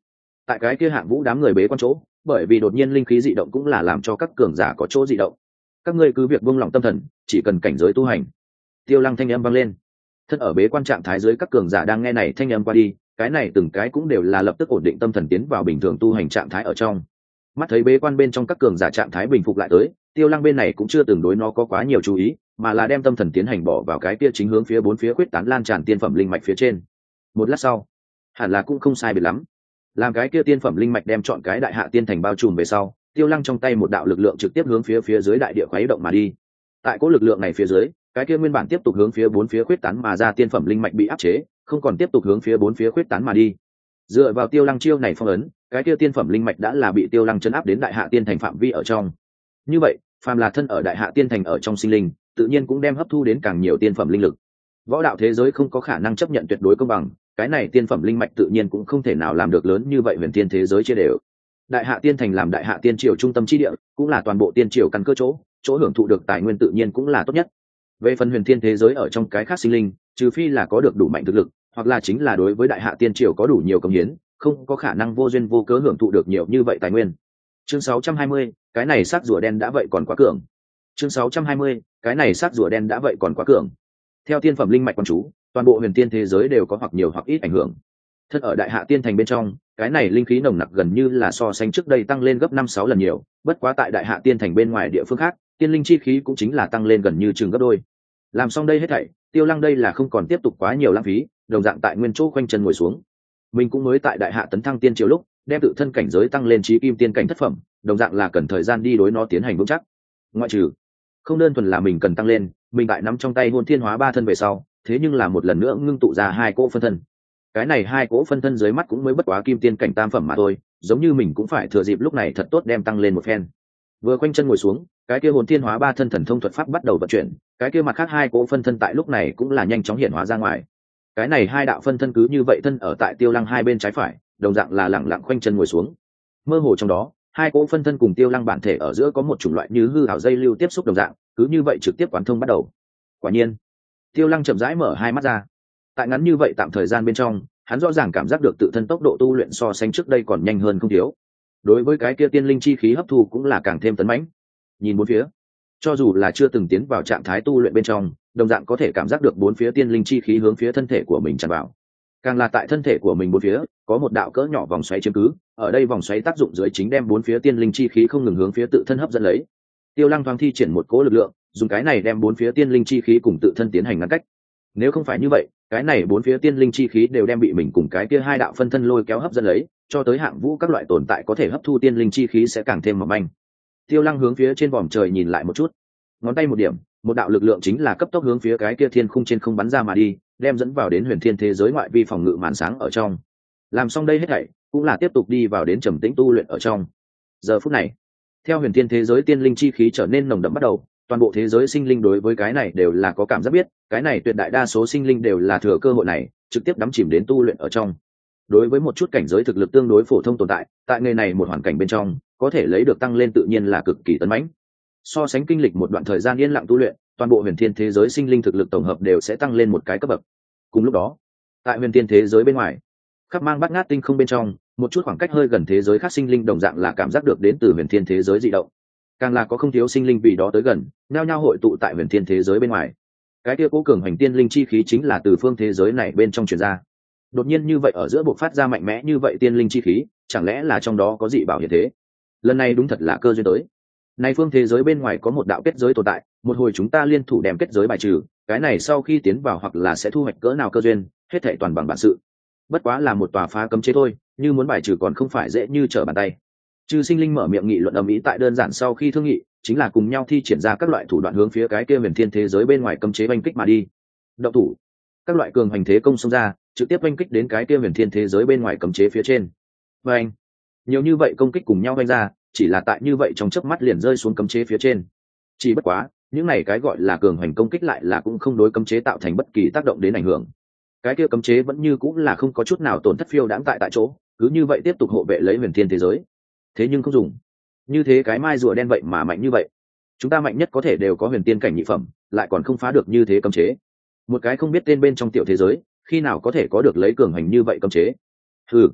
tại cái kia hạng vũ đám người bế quan chỗ, bởi vì đột nhiên linh khí dị động cũng là làm cho các cường giả có chỗ dị động. Các ngươi cứ việc buông lỏng tâm thần, chỉ cần cảnh giới tu hành. Tiêu Lăng thanh âm vang lên. Thân ở bế quan trạng thái dưới các cường giả đang nghe này thanh âm qua đi, cái này từng cái cũng đều là lập tức ổn định tâm thần tiến vào bình thường tu hành trạng thái ở trong. Mắt thấy bế quan bên trong các cường giả trạng thái bình phục lại tới, Tiêu Lăng bên này cũng chưa từng đối nó có quá nhiều chú ý, mà là đem tâm thần tiến hành bỏ vào cái kia chính hướng phía bốn phía quyết tán lan tràn tiên phẩm linh mạch phía trên. Một lát sau, hẳn là cũng không sai biệt lắm. Làm cái kia tiên phẩm linh mạch đem chọn cái đại hạ tiên thành bao trùm về sau, Tiêu Lăng trong tay một đạo lực lượng trực tiếp hướng phía phía dưới đại địa khuấy động mà đi. Tại cỗ lực lượng này phía dưới, cái kia nguyên bản tiếp tục hướng phía bốn phía quyết tán mà ra tiên phẩm linh mạch bị áp chế, không còn tiếp tục hướng phía bốn phía quyết tán mà đi. Dựa vào Tiêu Lăng chiêu này phong ấn, cái kia tiên phẩm linh mạch đã là bị Tiêu Lăng chấn áp đến đại hạ tiên thành phạm vi ở trong. Như vậy, phàm là thân ở đại hạ tiên thành ở trong sinh linh, tự nhiên cũng đem hấp thu đến càng nhiều tiên phẩm linh lực. Võ đạo thế giới không có khả năng chấp nhận tuyệt đối công bằng, cái này tiên phẩm linh mạch tự nhiên cũng không thể nào làm được lớn như vậy huyền tiên thế giới chia đều. Đại hạ tiên thành làm đại hạ tiên triều trung tâm chi địa, cũng là toàn bộ tiên triều căn cơ chỗ, chỗ hưởng thụ được tài nguyên tự nhiên cũng là tốt nhất. Về phần huyền tiên thế giới ở trong cái khác sinh linh, trừ phi là có được đủ mạnh thực lực, hoặc là chính là đối với đại hạ tiên triều có đủ nhiều công hiến, không có khả năng vô duyên vô cớ hưởng thụ được nhiều như vậy tài nguyên. Chương sáu trăm hai mươi, cái này xác rùa đen đã vậy còn quá cường. Chương sáu trăm hai mươi, cái này xác rùa đen đã vậy còn quá cường. Theo tiên phẩm linh mạch quan chú, toàn bộ huyền tiên thế giới đều có hoặc nhiều hoặc ít ảnh hưởng. Thân ở đại hạ tiên thành bên trong, cái này linh khí nồng nặc gần như là so sánh trước đây tăng lên gấp năm sáu lần nhiều, bất quá tại đại hạ tiên thành bên ngoài địa phương khác, tiên linh chi khí cũng chính là tăng lên gần như chừng gấp đôi. Làm xong đây hết thảy, Tiêu Lăng đây là không còn tiếp tục quá nhiều lãng phí, đồng dạng tại nguyên chỗ quanh chân ngồi xuống. Mình cũng mới tại đại hạ tấn thăng tiên triều lúc, đem tự thân cảnh giới tăng lên chí kim tiên cảnh thất phẩm, đồng dạng là cần thời gian đi đối nó tiến hành vững chắc. Ngoại trừ, không đơn thuần là mình cần tăng lên, mình tại nắm trong tay hồn thiên hóa ba thân về sau, thế nhưng là một lần nữa ngưng tụ ra hai cỗ phân thân. Cái này hai cỗ phân thân dưới mắt cũng mới bất quá kim tiên cảnh tam phẩm mà thôi, giống như mình cũng phải thừa dịp lúc này thật tốt đem tăng lên một phen. Vừa quanh chân ngồi xuống, cái kia hồn thiên hóa ba thân thần thông thuật pháp bắt đầu vận chuyển, cái kia mặt khác hai cỗ phân thân tại lúc này cũng là nhanh chóng hiện hóa ra ngoài. Cái này hai đạo phân thân cứ như vậy thân ở tại Tiêu Lăng hai bên trái phải, đồng dạng là lẳng lặng quanh chân ngồi xuống. Mơ hồ trong đó, hai cỗ phân thân cùng Tiêu Lăng bản thể ở giữa có một chủng loại như hư ảo dây lưu tiếp xúc đồng dạng, cứ như vậy trực tiếp quán thông bắt đầu. Quả nhiên, Tiêu Lăng chậm rãi mở hai mắt ra. Tại ngắn như vậy tạm thời gian bên trong, hắn rõ ràng cảm giác được tự thân tốc độ tu luyện so sánh trước đây còn nhanh hơn không thiếu. Đối với cái kia tiên linh chi khí hấp thu cũng là càng thêm tấn mãnh. Nhìn bốn phía, cho dù là chưa từng tiến vào trạng thái tu luyện bên trong, đồng dạng có thể cảm giác được bốn phía tiên linh chi khí hướng phía thân thể của mình tràn vào. Càng là tại thân thể của mình bốn phía có một đạo cỡ nhỏ vòng xoáy chiếm cứ, ở đây vòng xoáy tác dụng dưới chính đem bốn phía tiên linh chi khí không ngừng hướng phía tự thân hấp dẫn lấy. Tiêu Lăng thoáng thi triển một cỗ lực lượng, dùng cái này đem bốn phía tiên linh chi khí cùng tự thân tiến hành ngăn cách. Nếu không phải như vậy, cái này bốn phía tiên linh chi khí đều đem bị mình cùng cái kia hai đạo phân thân lôi kéo hấp dẫn lấy, cho tới hạng vũ các loại tồn tại có thể hấp thu tiên linh chi khí sẽ càng thêm mỏng manh. Tiêu Lăng hướng phía trên vòm trời nhìn lại một chút, ngón tay một điểm, một đạo lực lượng chính là cấp tốc hướng phía cái kia thiên khung trên không bắn ra mà đi, đem dẫn vào đến huyền thiên thế giới ngoại vi phòng ngự màn sáng ở trong. Làm xong đây hết thảy, cũng là tiếp tục đi vào đến trầm tĩnh tu luyện ở trong. Giờ phút này, theo huyền thiên thế giới tiên linh chi khí trở nên nồng đậm bắt đầu, toàn bộ thế giới sinh linh đối với cái này đều là có cảm giác biết, cái này tuyệt đại đa số sinh linh đều là thừa cơ hội này, trực tiếp đắm chìm đến tu luyện ở trong. Đối với một chút cảnh giới thực lực tương đối phổ thông tồn tại, tại nghề này một hoàn cảnh bên trong, có thể lấy được tăng lên tự nhiên là cực kỳ tấn mãnh. So sánh kinh lịch một đoạn thời gian yên lặng tu luyện, toàn bộ huyền thiên thế giới sinh linh thực lực tổng hợp đều sẽ tăng lên một cái cấp bậc. Cùng lúc đó, tại huyền thiên thế giới bên ngoài, khắp mang bát ngát tinh không bên trong, một chút khoảng cách hơi gần thế giới khác sinh linh đồng dạng là cảm giác được đến từ huyền thiên thế giới dị động. Càng là có không thiếu sinh linh vì đó tới gần, nhao nhao hội tụ tại huyền thiên thế giới bên ngoài. Cái kia cố cường hành tiên linh chi khí chính là từ phương thế giới này bên trong truyền ra. Đột nhiên như vậy ở giữa bộc phát ra mạnh mẽ như vậy tiên linh chi khí, chẳng lẽ là trong đó có dị bảo hiện thế? Lần này đúng thật là cơ duyên tới. Này phương thế giới bên ngoài có một đạo kết giới tồn tại, một hồi chúng ta liên thủ đem kết giới bài trừ, cái này sau khi tiến vào hoặc là sẽ thu hoạch cỡ nào cơ duyên, hết thảy toàn bằng bản sự. Bất quá là một tòa phá cấm chế thôi, như muốn bài trừ còn không phải dễ như trở bàn tay. Chư sinh linh mở miệng nghị luận ầm ĩ tại đơn giản sau khi thương nghị, chính là cùng nhau thi triển ra các loại thủ đoạn hướng phía cái kia huyền thiên thế giới bên ngoài cấm chế oanh kích mà đi. Động thủ, các loại cường hành thế công xông ra, trực tiếp oanh kích đến cái kia huyền thiên thế giới bên ngoài cấm chế phía trên. Và anh, nhiều như vậy công kích cùng nhau oanh ra, chỉ là tại như vậy trong chớp mắt liền rơi xuống cấm chế phía trên. Chỉ bất quá, những này cái gọi là cường hành công kích lại là cũng không đối cấm chế tạo thành bất kỳ tác động đến ảnh hưởng. Cái kia cấm chế vẫn như cũng là không có chút nào tổn thất phiêu đãng tại tại chỗ, cứ như vậy tiếp tục hộ vệ lấy huyền thiên thế giới. Thế nhưng không dùng, như thế cái mai rùa đen vậy mà mạnh như vậy, chúng ta mạnh nhất có thể đều có huyền tiên cảnh nhị phẩm, lại còn không phá được như thế cấm chế. Một cái không biết tên bên trong tiểu thế giới, khi nào có thể có được lấy cường hành như vậy cấm chế? Ừ,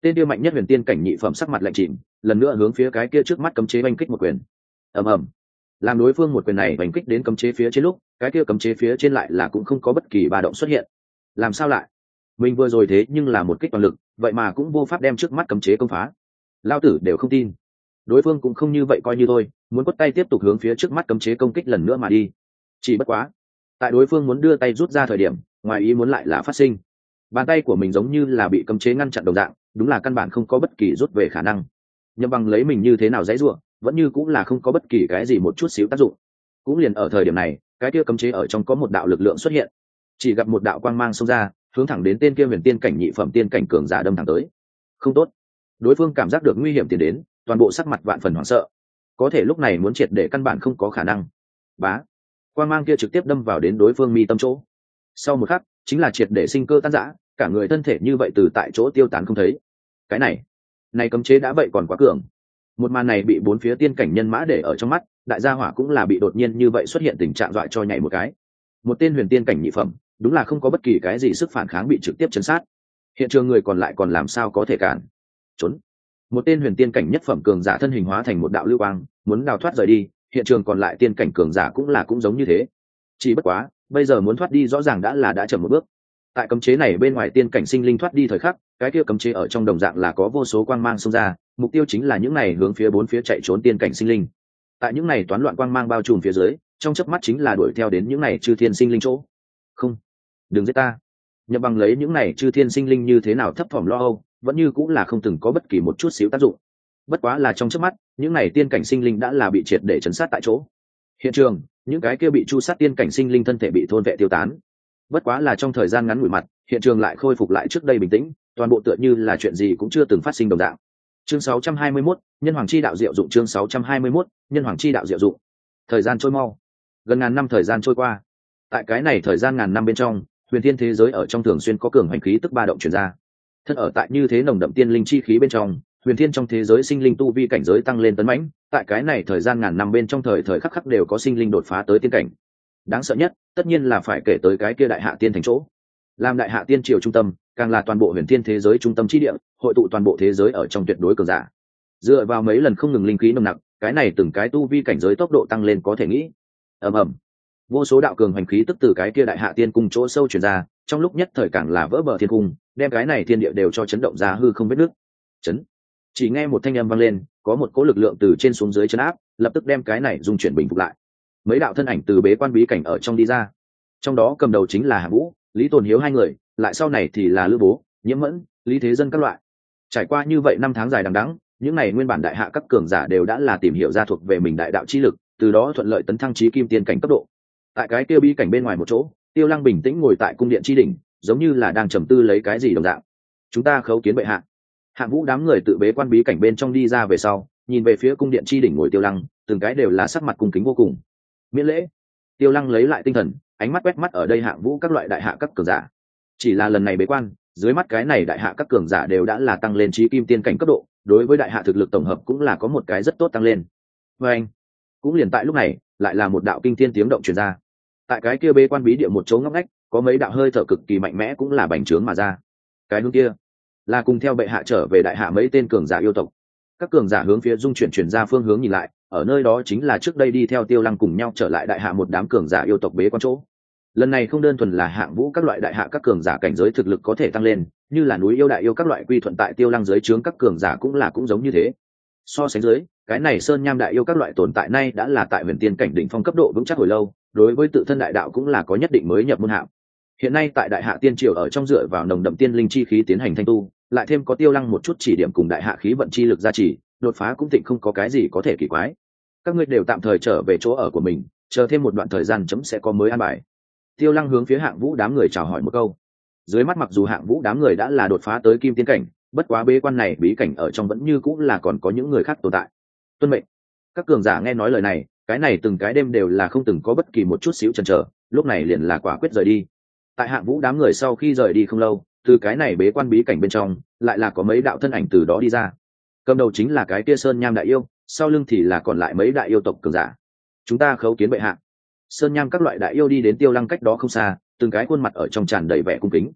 tên kia mạnh nhất huyền tiên cảnh nhị phẩm sắc mặt lạnh chìm, lần nữa hướng phía cái kia trước mắt cấm chế oanh kích một quyền. ầm ầm, làm đối phương một quyền này oanh kích đến cấm chế phía trên lúc, cái kia cấm chế phía trên lại là cũng không có bất kỳ ba động xuất hiện. Làm sao lại? Mình vừa rồi thế nhưng là một kích toàn lực, vậy mà cũng vô pháp đem trước mắt cấm chế công phá. Lao tử đều không tin. Đối phương cũng không như vậy coi như thôi, muốn quất tay tiếp tục hướng phía trước mắt cấm chế công kích lần nữa mà đi. Chỉ bất quá, tại đối phương muốn đưa tay rút ra thời điểm, ngoài ý muốn lại là phát sinh. Bàn tay của mình giống như là bị cấm chế ngăn chặn đồng dạng, đúng là căn bản không có bất kỳ rút về khả năng. Nhậm Bằng lấy mình như thế nào dãy rủa, vẫn như cũng là không có bất kỳ cái gì một chút xíu tác dụng. Cũng liền ở thời điểm này, cái kia cấm chế ở trong có một đạo lực lượng xuất hiện, chỉ gặp một đạo quang mang xông ra, hướng thẳng đến tên kia huyền tiên cảnh nhị phẩm tiên cảnh cường giả đâm thẳng tới. Không tốt. Đối phương cảm giác được nguy hiểm tiến đến, toàn bộ sắc mặt vạn phần hoảng sợ. Có thể lúc này muốn triệt để căn bản không có khả năng. Bá, quang mang kia trực tiếp đâm vào đến đối phương mi tâm chỗ. Sau một khắc, chính là triệt để sinh cơ tan rã, cả người thân thể như vậy từ tại chỗ tiêu tán không thấy. Cái này, này cấm chế đã vậy còn quá cường. Một màn này bị bốn phía tiên cảnh nhân mã để ở trong mắt, đại gia hỏa cũng là bị đột nhiên như vậy xuất hiện tình trạng dọa cho nhảy một cái. Một tên huyền tiên cảnh nhị phẩm, đúng là không có bất kỳ cái gì sức phản kháng, bị trực tiếp chấn sát. Hiện trường người còn lại còn làm sao có thể cản? Trốn. Một tên huyền tiên cảnh nhất phẩm cường giả thân hình hóa thành một đạo lưu quang, muốn đào thoát rời đi, hiện trường còn lại tiên cảnh cường giả cũng là cũng giống như thế. Chỉ bất quá, bây giờ muốn thoát đi rõ ràng đã là đã chậm một bước. Tại cấm chế này bên ngoài tiên cảnh sinh linh thoát đi thời khắc, cái kia cấm chế ở trong đồng dạng là có vô số quang mang xông ra, mục tiêu chính là những này hướng phía bốn phía chạy trốn tiên cảnh sinh linh. Tại những này toán loạn quang mang bao trùm phía dưới, trong chớp mắt chính là đuổi theo đến những này chư thiên sinh linh chỗ. Không, đừng giết ta. Nhậm Bằng lấy những này chư thiên sinh linh như thế nào thấp thỏm lo âu, vẫn như cũng là không từng có bất kỳ một chút xíu tác dụng. Bất quá là trong chớp mắt, những này tiên cảnh sinh linh đã là bị triệt để chấn sát tại chỗ. Hiện trường, những cái kia bị chu sát tiên cảnh sinh linh thân thể bị thôn vệ tiêu tán. Bất quá là trong thời gian ngắn ngủi mặt, hiện trường lại khôi phục lại trước đây bình tĩnh, toàn bộ tựa như là chuyện gì cũng chưa từng phát sinh đồng dạng. Chương sáu trăm hai mươi mốt, nhân hoàng chi đạo diệu dụng. Chương sáu trăm hai mươi mốt, nhân hoàng chi đạo diệu dụng. Thời gian trôi mau, gần ngàn năm thời gian trôi qua. Tại cái này thời gian ngàn năm bên trong, huyền thiên thế giới ở trong thường xuyên có cường hành khí tức ba động truyền ra. Thân ở tại như thế nồng đậm tiên linh chi khí bên trong, huyền thiên trong thế giới sinh linh tu vi cảnh giới tăng lên tấn mãnh. Tại cái này thời gian ngàn năm bên trong thời thời khắc khắc đều có sinh linh đột phá tới tiên cảnh. Đáng sợ nhất, tất nhiên là phải kể tới cái kia đại hạ tiên thành chỗ. Làm đại hạ tiên triều trung tâm, càng là toàn bộ huyền thiên thế giới trung tâm chi địa, hội tụ toàn bộ thế giới ở trong tuyệt đối cường giả. Dựa vào mấy lần không ngừng linh khí nồng nặc, cái này từng cái tu vi cảnh giới tốc độ tăng lên có thể nghĩ. Ầm ầm, vô số đạo cường hành khí tức từ cái kia đại hạ tiên cung chỗ sâu truyền ra, trong lúc nhất thời càng là vỡ bờ thiên cung, đem cái này thiên địa đều cho chấn động ra hư không vết nước. Chấn. Chỉ nghe một thanh âm vang lên, có một cỗ lực lượng từ trên xuống dưới chấn áp, lập tức đem cái này dung chuyển bình phục lại. Mấy đạo thân ảnh từ bế quan bí cảnh ở trong đi ra, trong đó cầm đầu chính là Hạ Vũ, Lý Tồn Hiếu hai người, lại sau này thì là Lữ Bố, Nhiễm Mẫn, Lý Thế Dân các loại. Trải qua như vậy năm tháng dài đằng đẵng, những này nguyên bản đại hạ các cường giả đều đã là tìm hiểu ra thuộc về mình đại đạo chi lực, từ đó thuận lợi tấn thăng chí kim tiên cảnh cấp độ. Tại cái kia bí cảnh bên ngoài một chỗ, Tiêu Lăng bình tĩnh ngồi tại cung điện chi đỉnh, giống như là đang trầm tư lấy cái gì đồng dạng. Chúng ta khấu kiến bệ hạ. Hạ Vũ đám người tự bế quan bí cảnh bên trong đi ra về sau, nhìn về phía cung điện chi đỉnh ngồi Tiêu Lăng, từng cái đều là sắc mặt cung kính vô cùng. Miễn lễ. Tiêu Lăng lấy lại tinh thần, ánh mắt quét mắt ở đây Hạng Vũ các loại đại hạ các cường giả. Chỉ là lần này bế quan, dưới mắt cái này đại hạ các cường giả đều đã là tăng lên chí kim tiên cảnh cấp độ, đối với đại hạ thực lực tổng hợp cũng là có một cái rất tốt tăng lên. Và anh, cũng liền tại lúc này, lại là một đạo kinh thiên tiếng động truyền ra. Tại cái kia bế quan bí địa một chỗ ngóc ngách, có mấy đạo hơi thở cực kỳ mạnh mẽ cũng là bành trướng mà ra. Cái hướng kia, là cùng theo bệ hạ trở về đại hạ mấy tên cường giả yêu tộc. Các cường giả hướng phía dung chuyển truyền ra phương hướng nhìn lại, ở nơi đó chính là trước đây đi theo Tiêu Lăng cùng nhau trở lại đại hạ một đám cường giả yêu tộc bế quan chỗ. Lần này không đơn thuần là Hạng Vũ các loại đại hạ các cường giả cảnh giới thực lực có thể tăng lên, như là núi yêu đại yêu các loại quy thuận tại Tiêu Lăng dưới trướng các cường giả cũng là cũng giống như thế. So sánh dưới, cái này Sơn Nham đại yêu các loại tồn tại nay đã là tại huyền tiên cảnh đỉnh phong cấp độ vững chắc hồi lâu, đối với tự thân đại đạo cũng là có nhất định mới nhập môn hạng. Hiện nay tại đại hạ tiên triều ở trong dựa vào nồng đậm tiên linh chi khí tiến hành thanh tu, lại thêm có Tiêu Lăng một chút chỉ điểm cùng đại hạ khí vận chi lực gia trì, đột phá cũng tịnh không có cái gì có thể kỳ quái. Các ngươi đều tạm thời trở về chỗ ở của mình, chờ thêm một đoạn thời gian chấm sẽ có mới an bài. Tiêu Lăng hướng phía Hạng Vũ đám người chào hỏi một câu. Dưới mắt mặc dù Hạng Vũ đám người đã là đột phá tới kim tiên cảnh, bất quá bế quan này bí cảnh ở trong vẫn như cũng là còn có những người khác tồn tại. Tuân mệnh. Các cường giả nghe nói lời này, cái này từng cái đêm đều là không từng có bất kỳ một chút xíu chần chờ, lúc này liền là quả quyết rời đi. Tại Hạng Vũ đám người sau khi rời đi không lâu, từ cái này bế quan bí cảnh bên trong, lại là có mấy đạo thân ảnh từ đó đi ra. Cầm đầu chính là cái kia Sơn Nham đại yêu, sau lưng thì là còn lại mấy đại yêu tộc cường giả. Chúng ta khấu kiến bệ hạ. Sơn Nham các loại đại yêu đi đến Tiêu Lăng cách đó không xa, từng cái khuôn mặt ở trong tràn đầy vẻ cung kính.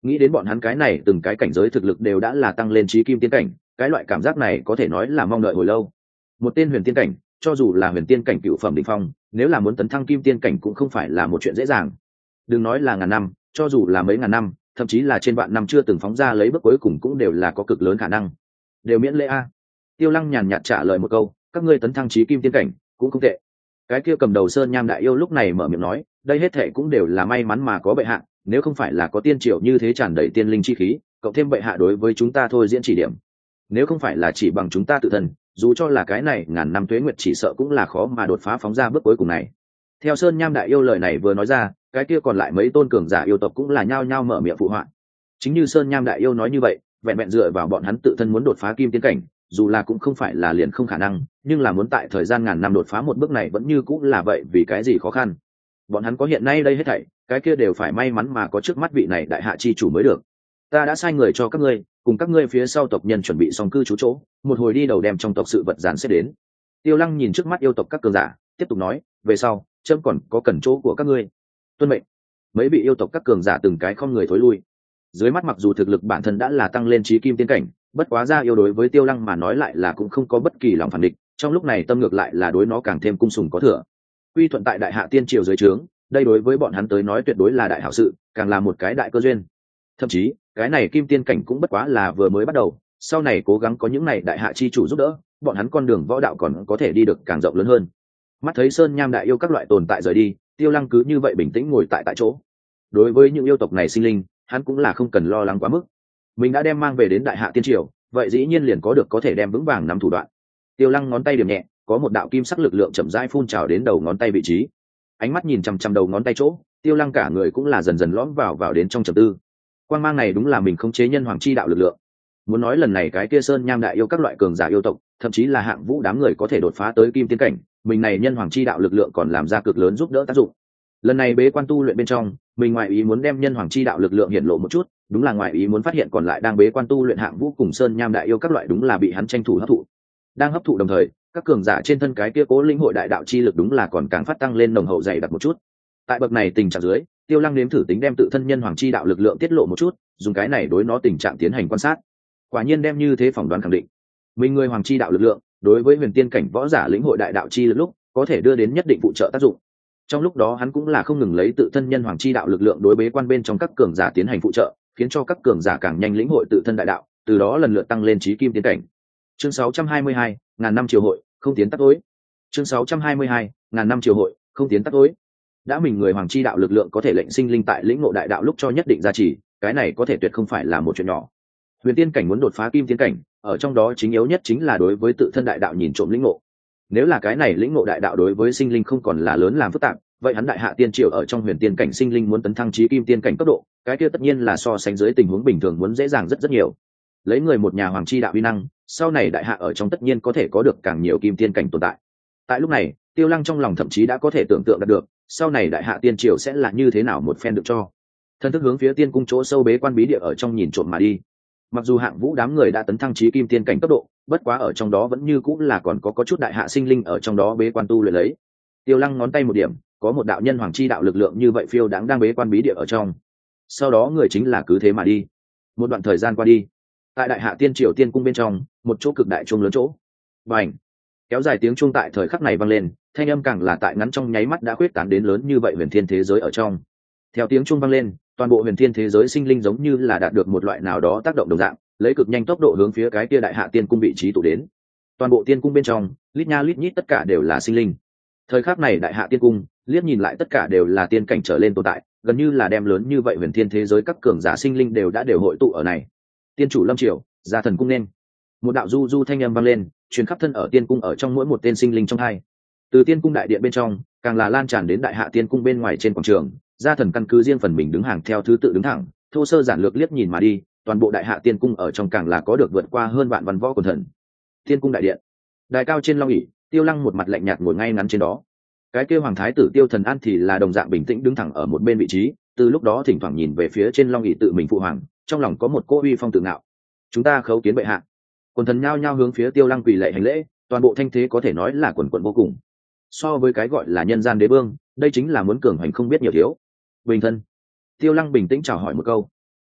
nghĩ đến bọn hắn cái này từng cái cảnh giới thực lực đều đã là tăng lên trí kim tiên cảnh, cái loại cảm giác này có thể nói là mong đợi hồi lâu. Một tên huyền tiên cảnh, cho dù là huyền tiên cảnh cựu phẩm đỉnh phong, nếu là muốn tấn thăng kim tiên cảnh cũng không phải là một chuyện dễ dàng. Đừng nói là ngàn năm, cho dù là mấy ngàn năm, thậm chí là trên vạn năm chưa từng phóng ra lấy bước cuối cùng cũng đều là có cực lớn khả năng. Đều miễn lễ a. Tiêu Lăng nhàn nhạt trả lời một câu, các ngươi tấn thăng trí kim tiên cảnh cũng không tệ. Cái kia cầm đầu sơn nham đại yêu lúc này mở miệng nói, đây hết thệ cũng đều là may mắn mà có bệ hạ, nếu không phải là có tiên triều như thế tràn đầy tiên linh chi khí, cộng thêm bệ hạ đối với chúng ta thôi diễn chỉ điểm, nếu không phải là chỉ bằng chúng ta tự thân, dù cho là cái này ngàn năm tuế nguyệt chỉ sợ cũng là khó mà đột phá phóng ra bước cuối cùng này. Theo sơn nham đại yêu lời này vừa nói ra, cái kia còn lại mấy tôn cường giả yêu tộc cũng là nhao nhao mở miệng phụ họa. Chính như sơn nham đại yêu nói như vậy, vẹn vẹn dựa vào bọn hắn tự thân muốn đột phá kim tiên cảnh, dù là cũng không phải là liền không khả năng, nhưng là muốn tại thời gian ngàn năm đột phá một bước này vẫn như cũng là vậy, vì cái gì khó khăn. Bọn hắn có hiện nay đây hết thảy, cái kia đều phải may mắn mà có trước mắt vị này đại hạ chi chủ mới được. Ta đã sai người cho các ngươi cùng các ngươi phía sau tộc nhân chuẩn bị xong cư trú chỗ, một hồi đi đầu đem trong tộc sự vật dàn xếp đến. Tiêu Lăng nhìn trước mắt yêu tộc các cường giả, tiếp tục nói, về sau trẫm còn có cần chỗ của các ngươi. Tuân mệnh. Mấy vị yêu tộc các cường giả từng cái không người thối lui. Dưới mắt mặc dù thực lực bản thân đã là tăng lên trí kim tiên cảnh, bất quá ra yêu đối với Tiêu Lăng mà nói lại là cũng không có bất kỳ lòng phản địch, trong lúc này tâm ngược lại là đối nó càng thêm cung sùng có thừa. Quy thuận tại đại hạ tiên triều dưới trướng, đây đối với bọn hắn tới nói tuyệt đối là đại hảo sự, càng là một cái đại cơ duyên. Thậm chí cái này kim tiên cảnh cũng bất quá là vừa mới bắt đầu, sau này cố gắng có những này đại hạ chi chủ giúp đỡ, bọn hắn con đường võ đạo còn có thể đi được càng rộng lớn hơn. Mắt thấy sơn nham đại yêu các loại tồn tại rời đi, Tiêu Lăng cứ như vậy bình tĩnh ngồi tại tại chỗ. Đối với những yêu tộc này sinh linh, hắn cũng là không cần lo lắng quá mức. Mình đã đem mang về đến đại hạ tiên triều, vậy dĩ nhiên liền có được có thể đem vững vàng nắm thủ đoạn. Tiêu Lăng ngón tay điểm nhẹ, có một đạo kim sắc lực lượng chậm rãi phun trào đến đầu ngón tay vị trí. Ánh mắt nhìn chằm chằm đầu ngón tay chỗ, Tiêu Lăng cả người cũng là dần dần lõm vào vào đến trong trầm tư. Quang mang này đúng là mình khống chế nhân hoàng chi đạo lực lượng. Muốn nói lần này cái kia sơn nham đại yêu các loại cường giả yêu tộc, thậm chí là hạng vũ đám người có thể đột phá tới kim tiên cảnh, mình này nhân hoàng chi đạo lực lượng còn làm ra cực lớn giúp đỡ tác dụng. Lần này bế quan tu luyện bên trong, mình ngoại ý muốn đem nhân hoàng chi đạo lực lượng hiện lộ một chút, đúng là ngoại ý muốn phát hiện còn lại đang bế quan tu luyện hạng vũ cùng sơn nham đại yêu các loại đúng là bị hắn tranh thủ hấp thụ. Đang hấp thụ đồng thời, các cường giả trên thân cái kia cố linh hội đại đạo chi lực đúng là còn càng phát tăng lên nồng hậu dày đặc một chút. Tại bậc này tình trạng dưới, Tiêu Lăng nếm thử tính đem tự thân nhân hoàng chi đạo lực lượng tiết lộ một chút, dùng cái này đối nó tình trạng tiến hành quan sát. Quả nhiên đem như thế phỏng đoán khẳng định, mình người hoàng chi đạo lực lượng đối với huyền tiên cảnh võ giả lĩnh hội đại đạo chi lực lúc có thể đưa đến nhất định phụ trợ tác dụng. Trong lúc đó hắn cũng là không ngừng lấy tự thân nhân hoàng chi đạo lực lượng đối bế quan bên trong các cường giả tiến hành phụ trợ, khiến cho các cường giả càng nhanh lĩnh hội tự thân đại đạo, từ đó lần lượt tăng lên trí kim tiên cảnh. Chương sáu trăm hai mươi hai, ngàn năm triều hội, không tiến tắt tối. Chương sáu trăm hai mươi hai, ngàn năm triều hội, không tiến tắt tối. Đã mình người hoàng chi đạo lực lượng có thể lệnh sinh linh tại lĩnh ngộ đại đạo lúc cho nhất định gia trì, cái này có thể tuyệt không phải là một chuyện nhỏ. Huyền tiên cảnh muốn đột phá kim tiên cảnh, ở trong đó chính yếu nhất chính là đối với tự thân đại đạo nhìn trộm lĩnh ngộ. Nếu là cái này lĩnh ngộ đại đạo đối với sinh linh không còn là lớn làm phức tạp, vậy hắn đại hạ tiên triều ở trong huyền tiên cảnh sinh linh muốn tấn thăng chí kim tiên cảnh cấp độ, cái kia tất nhiên là so sánh dưới tình huống bình thường muốn dễ dàng rất rất nhiều. Lấy người một nhà hoàng chi đạo uy năng, sau này đại hạ ở trong tất nhiên có thể có được càng nhiều kim tiên cảnh tồn tại. Tại lúc này, Tiêu Lăng trong lòng thậm chí đã có thể tưởng tượng được, sau này đại hạ tiên triều sẽ là như thế nào một phen được cho. Thân thức hướng phía tiên cung chỗ sâu bế quan bí địa ở trong nhìn trộm mà đi. Mặc dù hạng vũ đám người đã tấn thăng chí kim tiên cảnh cấp độ, bất quá ở trong đó vẫn như cũng là còn có có chút đại hạ sinh linh ở trong đó bế quan tu luyện lấy. Tiêu Lăng ngón tay một điểm, có một đạo nhân hoàng chi đạo lực lượng như vậy phiêu đáng đang bế quan bí địa ở trong. Sau đó người chính là cứ thế mà đi. Một đoạn thời gian qua đi, tại đại hạ tiên triều tiên cung bên trong, một chỗ cực đại chuông lớn chỗ. Bành! Kéo dài tiếng chuông tại thời khắc này vang lên, thanh âm càng là tại ngắn trong nháy mắt đã khuyết tán đến lớn như vậy huyền thiên thế giới ở trong. Theo tiếng chuông vang lên, toàn bộ huyền thiên thế giới sinh linh giống như là đạt được một loại nào đó tác động đồng dạng, lấy cực nhanh tốc độ hướng phía cái kia đại hạ tiên cung vị trí tụ đến. Toàn bộ tiên cung bên trong, lít nha lít nhít tất cả đều là sinh linh. Thời khắc này đại hạ tiên cung, liếc nhìn lại tất cả đều là tiên cảnh trở lên tồn tại, gần như là đem lớn như vậy huyền thiên thế giới các cường giả sinh linh đều đã đều hội tụ ở này. Tiên chủ lâm triều, gia thần cung nên. Một đạo du du thanh âm vang lên, truyền khắp thân ở tiên cung ở trong mỗi một tên sinh linh trong hai. Từ tiên cung đại điện bên trong, càng là lan tràn đến đại hạ tiên cung bên ngoài trên quảng trường, gia thần căn cứ riêng phần mình đứng hàng theo thứ tự đứng thẳng, thô sơ giản lược liếc nhìn mà đi, toàn bộ đại hạ tiên cung ở trong càng là có được vượt qua hơn vạn văn võ quần thần. Tiên cung đại điện, đài cao trên long ỷ, Tiêu Lăng một mặt lạnh nhạt ngồi ngay ngắn trên đó. Cái kêu hoàng thái tử Tiêu Thần An thì là đồng dạng bình tĩnh đứng thẳng ở một bên vị trí, từ lúc đó thỉnh thoảng nhìn về phía trên long ỷ tự mình phụ hoàng, trong lòng có một cỗ uy phong tự ngạo. Chúng ta khấu kiến bệ hạ. Quần thần nhao nhao hướng phía Tiêu Lăng quỳ lạy hành lễ, toàn bộ thanh thế có thể nói là quần quần vô cùng. So với cái gọi là nhân gian đế vương, đây chính là muốn cường hành không biết nhiều thiếu. Bình thân. Tiêu Lăng bình tĩnh chào hỏi một câu.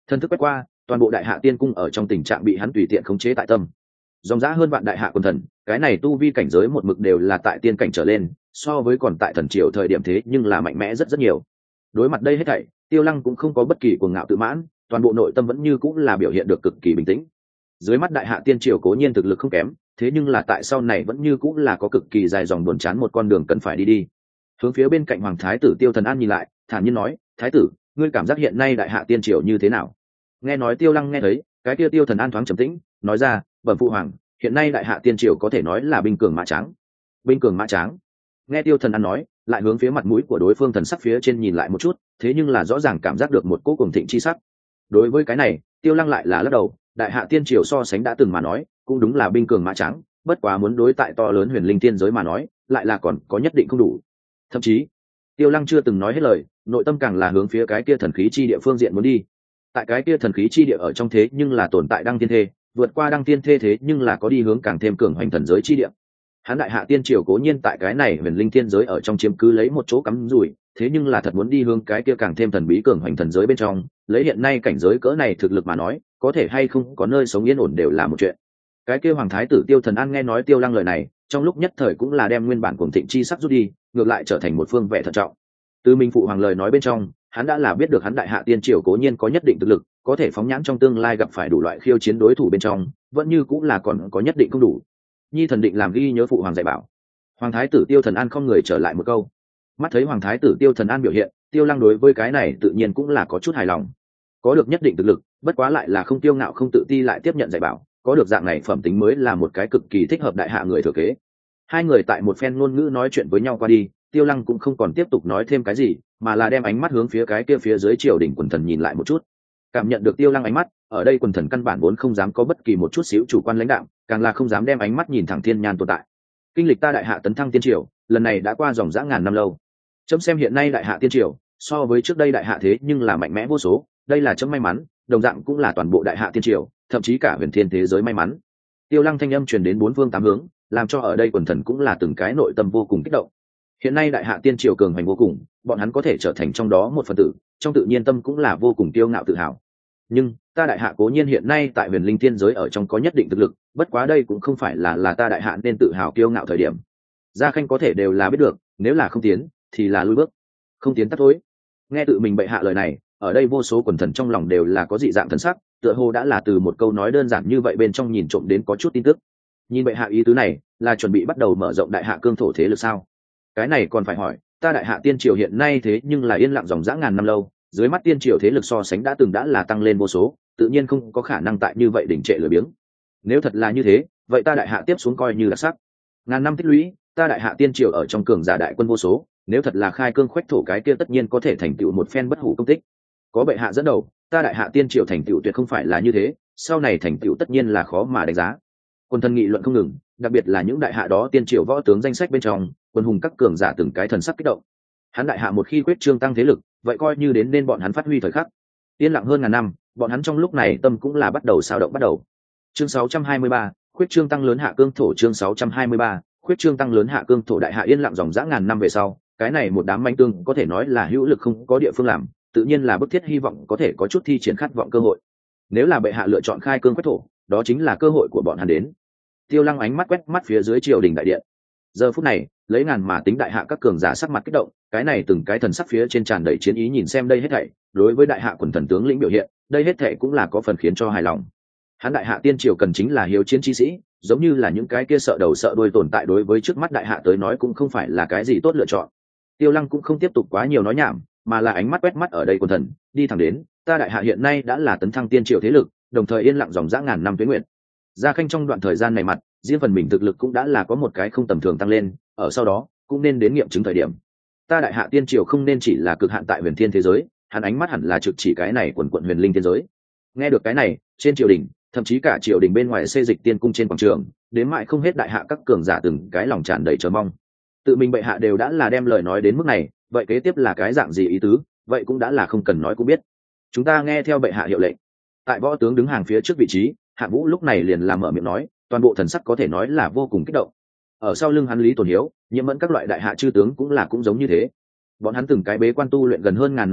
Thân thức quét qua, toàn bộ đại hạ tiên cung ở trong tình trạng bị hắn tùy tiện khống chế tại tâm. Dòng dã hơn vạn đại hạ quân thần, cái này tu vi cảnh giới một mực đều là tại tiên cảnh trở lên, so với còn tại thần triều thời điểm thế nhưng là mạnh mẽ rất rất nhiều. Đối mặt đây hết thảy, Tiêu Lăng cũng không có bất kỳ cuồng ngạo tự mãn, toàn bộ nội tâm vẫn như cũng là biểu hiện được cực kỳ bình tĩnh. Dưới mắt đại hạ tiên triều cố nhiên thực lực không kém, thế nhưng là tại sau này vẫn như cũng là có cực kỳ dài dòng buồn chán một con đường cần phải đi đi. Hướng phía bên cạnh hoàng thái tử Tiêu Thần An nhìn lại, thản nhiên nói: "Thái tử, ngươi cảm giác hiện nay đại hạ tiên triều như thế nào?" Nghe nói Tiêu Lăng nghe thấy, cái kia Tiêu Thần An thoáng trầm tĩnh, nói ra: "Bẩm phụ hoàng, hiện nay đại hạ tiên triều có thể nói là binh cường mã tráng." Binh cường mã tráng. Nghe Tiêu Thần An nói, lại hướng phía mặt mũi của đối phương thần sắc phía trên nhìn lại một chút, thế nhưng là rõ ràng cảm giác được một cỗ cường thịnh chi sắc. Đối với cái này, Tiêu Lăng lại là lắc đầu, đại hạ tiên triều so sánh đã từng mà nói, cũng đúng là binh cường mã tráng, bất quá muốn đối tại to lớn huyền linh tiên giới mà nói, lại là còn có nhất định không đủ. Thậm chí, Tiêu Lăng chưa từng nói hết lời, nội tâm càng là hướng phía cái kia thần khí chi địa phương diện muốn đi. Tại cái kia thần khí chi địa ở trong thế nhưng là tồn tại đăng tiên thê, vượt qua đăng tiên thê thế nhưng là có đi hướng càng thêm cường hoành thần giới chi địa. Hắn đại hạ tiên triều cố nhiên tại cái này huyền linh tiên giới ở trong chiếm cứ lấy một chỗ cắm rủi, thế nhưng là thật muốn đi hướng cái kia càng thêm thần bí cường hoành thần giới bên trong, lấy hiện nay cảnh giới cỡ này thực lực mà nói, có thể hay không có nơi sống yên ổn đều là một chuyện. Cái kia hoàng thái tử Tiêu Thần An nghe nói Tiêu Lăng lời này, trong lúc nhất thời cũng là đem nguyên bản cuồng thịnh chi sắc rút đi, ngược lại trở thành một phương vẻ thận trọng. Từ Minh phụ hoàng lời nói bên trong, hắn đã là biết được hắn đại hạ tiên triều cố nhiên có nhất định thực lực, có thể phóng nhãn trong tương lai gặp phải đủ loại khiêu chiến đối thủ bên trong, vẫn như cũng là còn có nhất định không đủ. Nhi thần định làm ghi nhớ phụ hoàng dạy bảo. Hoàng thái tử Tiêu Thần An không người trở lại một câu. Mắt thấy hoàng thái tử Tiêu Thần An biểu hiện, Tiêu Lăng đối với cái này tự nhiên cũng là có chút hài lòng. Có được nhất định thực lực, bất quá lại là không tiêu ngạo không tự ti lại tiếp nhận dạy bảo, có được dạng này phẩm tính mới là một cái cực kỳ thích hợp đại hạ người thừa kế. Hai người tại một phen ngôn ngữ nói chuyện với nhau qua đi, Tiêu Lăng cũng không còn tiếp tục nói thêm cái gì, mà là đem ánh mắt hướng phía cái kia phía dưới triều đỉnh quần thần nhìn lại một chút. Cảm nhận được Tiêu Lăng ánh mắt, ở đây quần thần căn bản vốn không dám có bất kỳ một chút xíu chủ quan lãnh đạo, càng là không dám đem ánh mắt nhìn thẳng thiên nhan tồn tại. Kinh lịch ta đại hạ tấn thăng tiên triều, lần này đã qua dòng dã ngàn năm lâu. Chấm xem hiện nay đại hạ tiên triều, so với trước đây đại hạ thế nhưng là mạnh mẽ vô số, đây là chấm may mắn, đồng dạng cũng là toàn bộ đại hạ tiên triều, thậm chí cả huyền thiên thế giới may mắn. Tiêu Lăng thanh âm truyền đến bốn phương tám hướng, làm cho ở đây quần thần cũng là từng cái nội tâm vô cùng kích động. Hiện nay đại hạ tiên triều cường hành vô cùng, bọn hắn có thể trở thành trong đó một phần tử, trong tự nhiên tâm cũng là vô cùng kiêu ngạo tự hào. Nhưng ta đại hạ cố nhiên hiện nay tại huyền linh thiên giới ở trong có nhất định thực lực, bất quá đây cũng không phải là là ta đại hạ nên tự hào kiêu ngạo thời điểm. Gia Khanh có thể đều là biết được, nếu là không tiến thì là lùi bước, không tiến tắt thối. Nghe tự mình bệ hạ lời này, ở đây vô số quần thần trong lòng đều là có dị dạng thần sắc, tựa hồ đã là từ một câu nói đơn giản như vậy bên trong nhìn trộm đến có chút tin tức. Nhìn bệ hạ ý tứ này, là chuẩn bị bắt đầu mở rộng đại hạ cương thổ thế lực sao? Cái này còn phải hỏi, ta đại hạ tiên triều hiện nay thế nhưng là yên lặng dòng dã ngàn năm lâu, dưới mắt tiên triều thế lực so sánh đã từng đã là tăng lên vô số, tự nhiên không có khả năng tại như vậy đỉnh trệ lười biếng. Nếu thật là như thế, vậy ta đại hạ tiếp xuống coi như là sắc. Ngàn năm tích lũy, ta đại hạ tiên triều ở trong cường giả đại quân vô số, nếu thật là khai cương khoách thổ cái kia tất nhiên có thể thành tựu một phen bất hủ công tích. Có bệ hạ dẫn đầu, ta đại hạ tiên triều thành tựu tuyệt không phải là như thế, sau này thành tựu tất nhiên là khó mà đánh giá. Quân thân nghị luận không ngừng, đặc biệt là những đại hạ đó tiên triều võ tướng danh sách bên trong, quân hùng các cường giả từng cái thần sắc kích động. Hắn đại hạ một khi quyết trương tăng thế lực, vậy coi như đến nên bọn hắn phát huy thời khắc. Yên lặng hơn ngàn năm, bọn hắn trong lúc này tâm cũng là bắt đầu sao động bắt đầu. Chương sáu trăm hai mươi ba, quyết trương tăng lớn hạ cương thổ. Chương sáu trăm hai mươi ba, quyết trương tăng lớn hạ cương thổ. Đại hạ yên lặng dòng dã ngàn năm về sau, cái này một đám manh tương có thể nói là hữu lực không có địa phương làm, tự nhiên là bức thiết hy vọng có thể có chút thi triển khát vọng cơ hội. Nếu là bệ hạ lựa chọn khai cương quách thổ, đó chính là cơ hội của bọn hắn đến. Tiêu Lăng ánh mắt quét mắt phía dưới triều đình đại điện. Giờ phút này, lấy ngàn mà tính đại hạ các cường giả sắc mặt kích động, cái này từng cái thần sắc phía trên tràn đầy chiến ý nhìn xem đây hết thảy, đối với đại hạ quần thần tướng lĩnh biểu hiện, đây hết thảy cũng là có phần khiến cho hài lòng. Hắn đại hạ tiên triều cần chính là hiếu chiến chi sĩ, giống như là những cái kia sợ đầu sợ đuôi tồn tại đối với trước mắt đại hạ tới nói cũng không phải là cái gì tốt lựa chọn. Tiêu Lăng cũng không tiếp tục quá nhiều nói nhảm, mà là ánh mắt quét mắt ở đây quần thần, đi thẳng đến, ta đại hạ hiện nay đã là tấn thăng tiên triều thế lực, đồng thời yên lặng dòng dã ngàn năm tuế nguyện. Gia Khanh trong đoạn thời gian này mặt, riêng phần mình thực lực cũng đã là có một cái không tầm thường tăng lên, ở sau đó cũng nên đến nghiệm chứng thời điểm. Ta đại hạ tiên triều không nên chỉ là cực hạn tại huyền thiên thế giới, hắn ánh mắt hẳn là trực chỉ cái này quần quận huyền linh thế giới. Nghe được cái này, trên triều đình, thậm chí cả triều đình bên ngoài xây dịch tiên cung trên quảng trường, đến mãi không hết đại hạ các cường giả từng cái lòng tràn đầy chờ mong. Tự mình bệ hạ đều đã là đem lời nói đến mức này, vậy kế tiếp là cái dạng gì ý tứ, vậy cũng đã là không cần nói cũng biết. Chúng ta nghe theo bệ hạ hiệu lệnh. Tại võ tướng đứng hàng phía trước vị trí, Hạng Vũ lúc này liền làm mở miệng nói, toàn bộ thần sắc có thể nói là vô cùng kích động. Ở sau lưng hắn Lý Tồn Hiếu, Nhiễm Mẫn các loại đại hạ chư tướng cũng là cũng giống như thế. Bọn hắn từng cái bế quan tu luyện gần hơn ngàn năm lâu,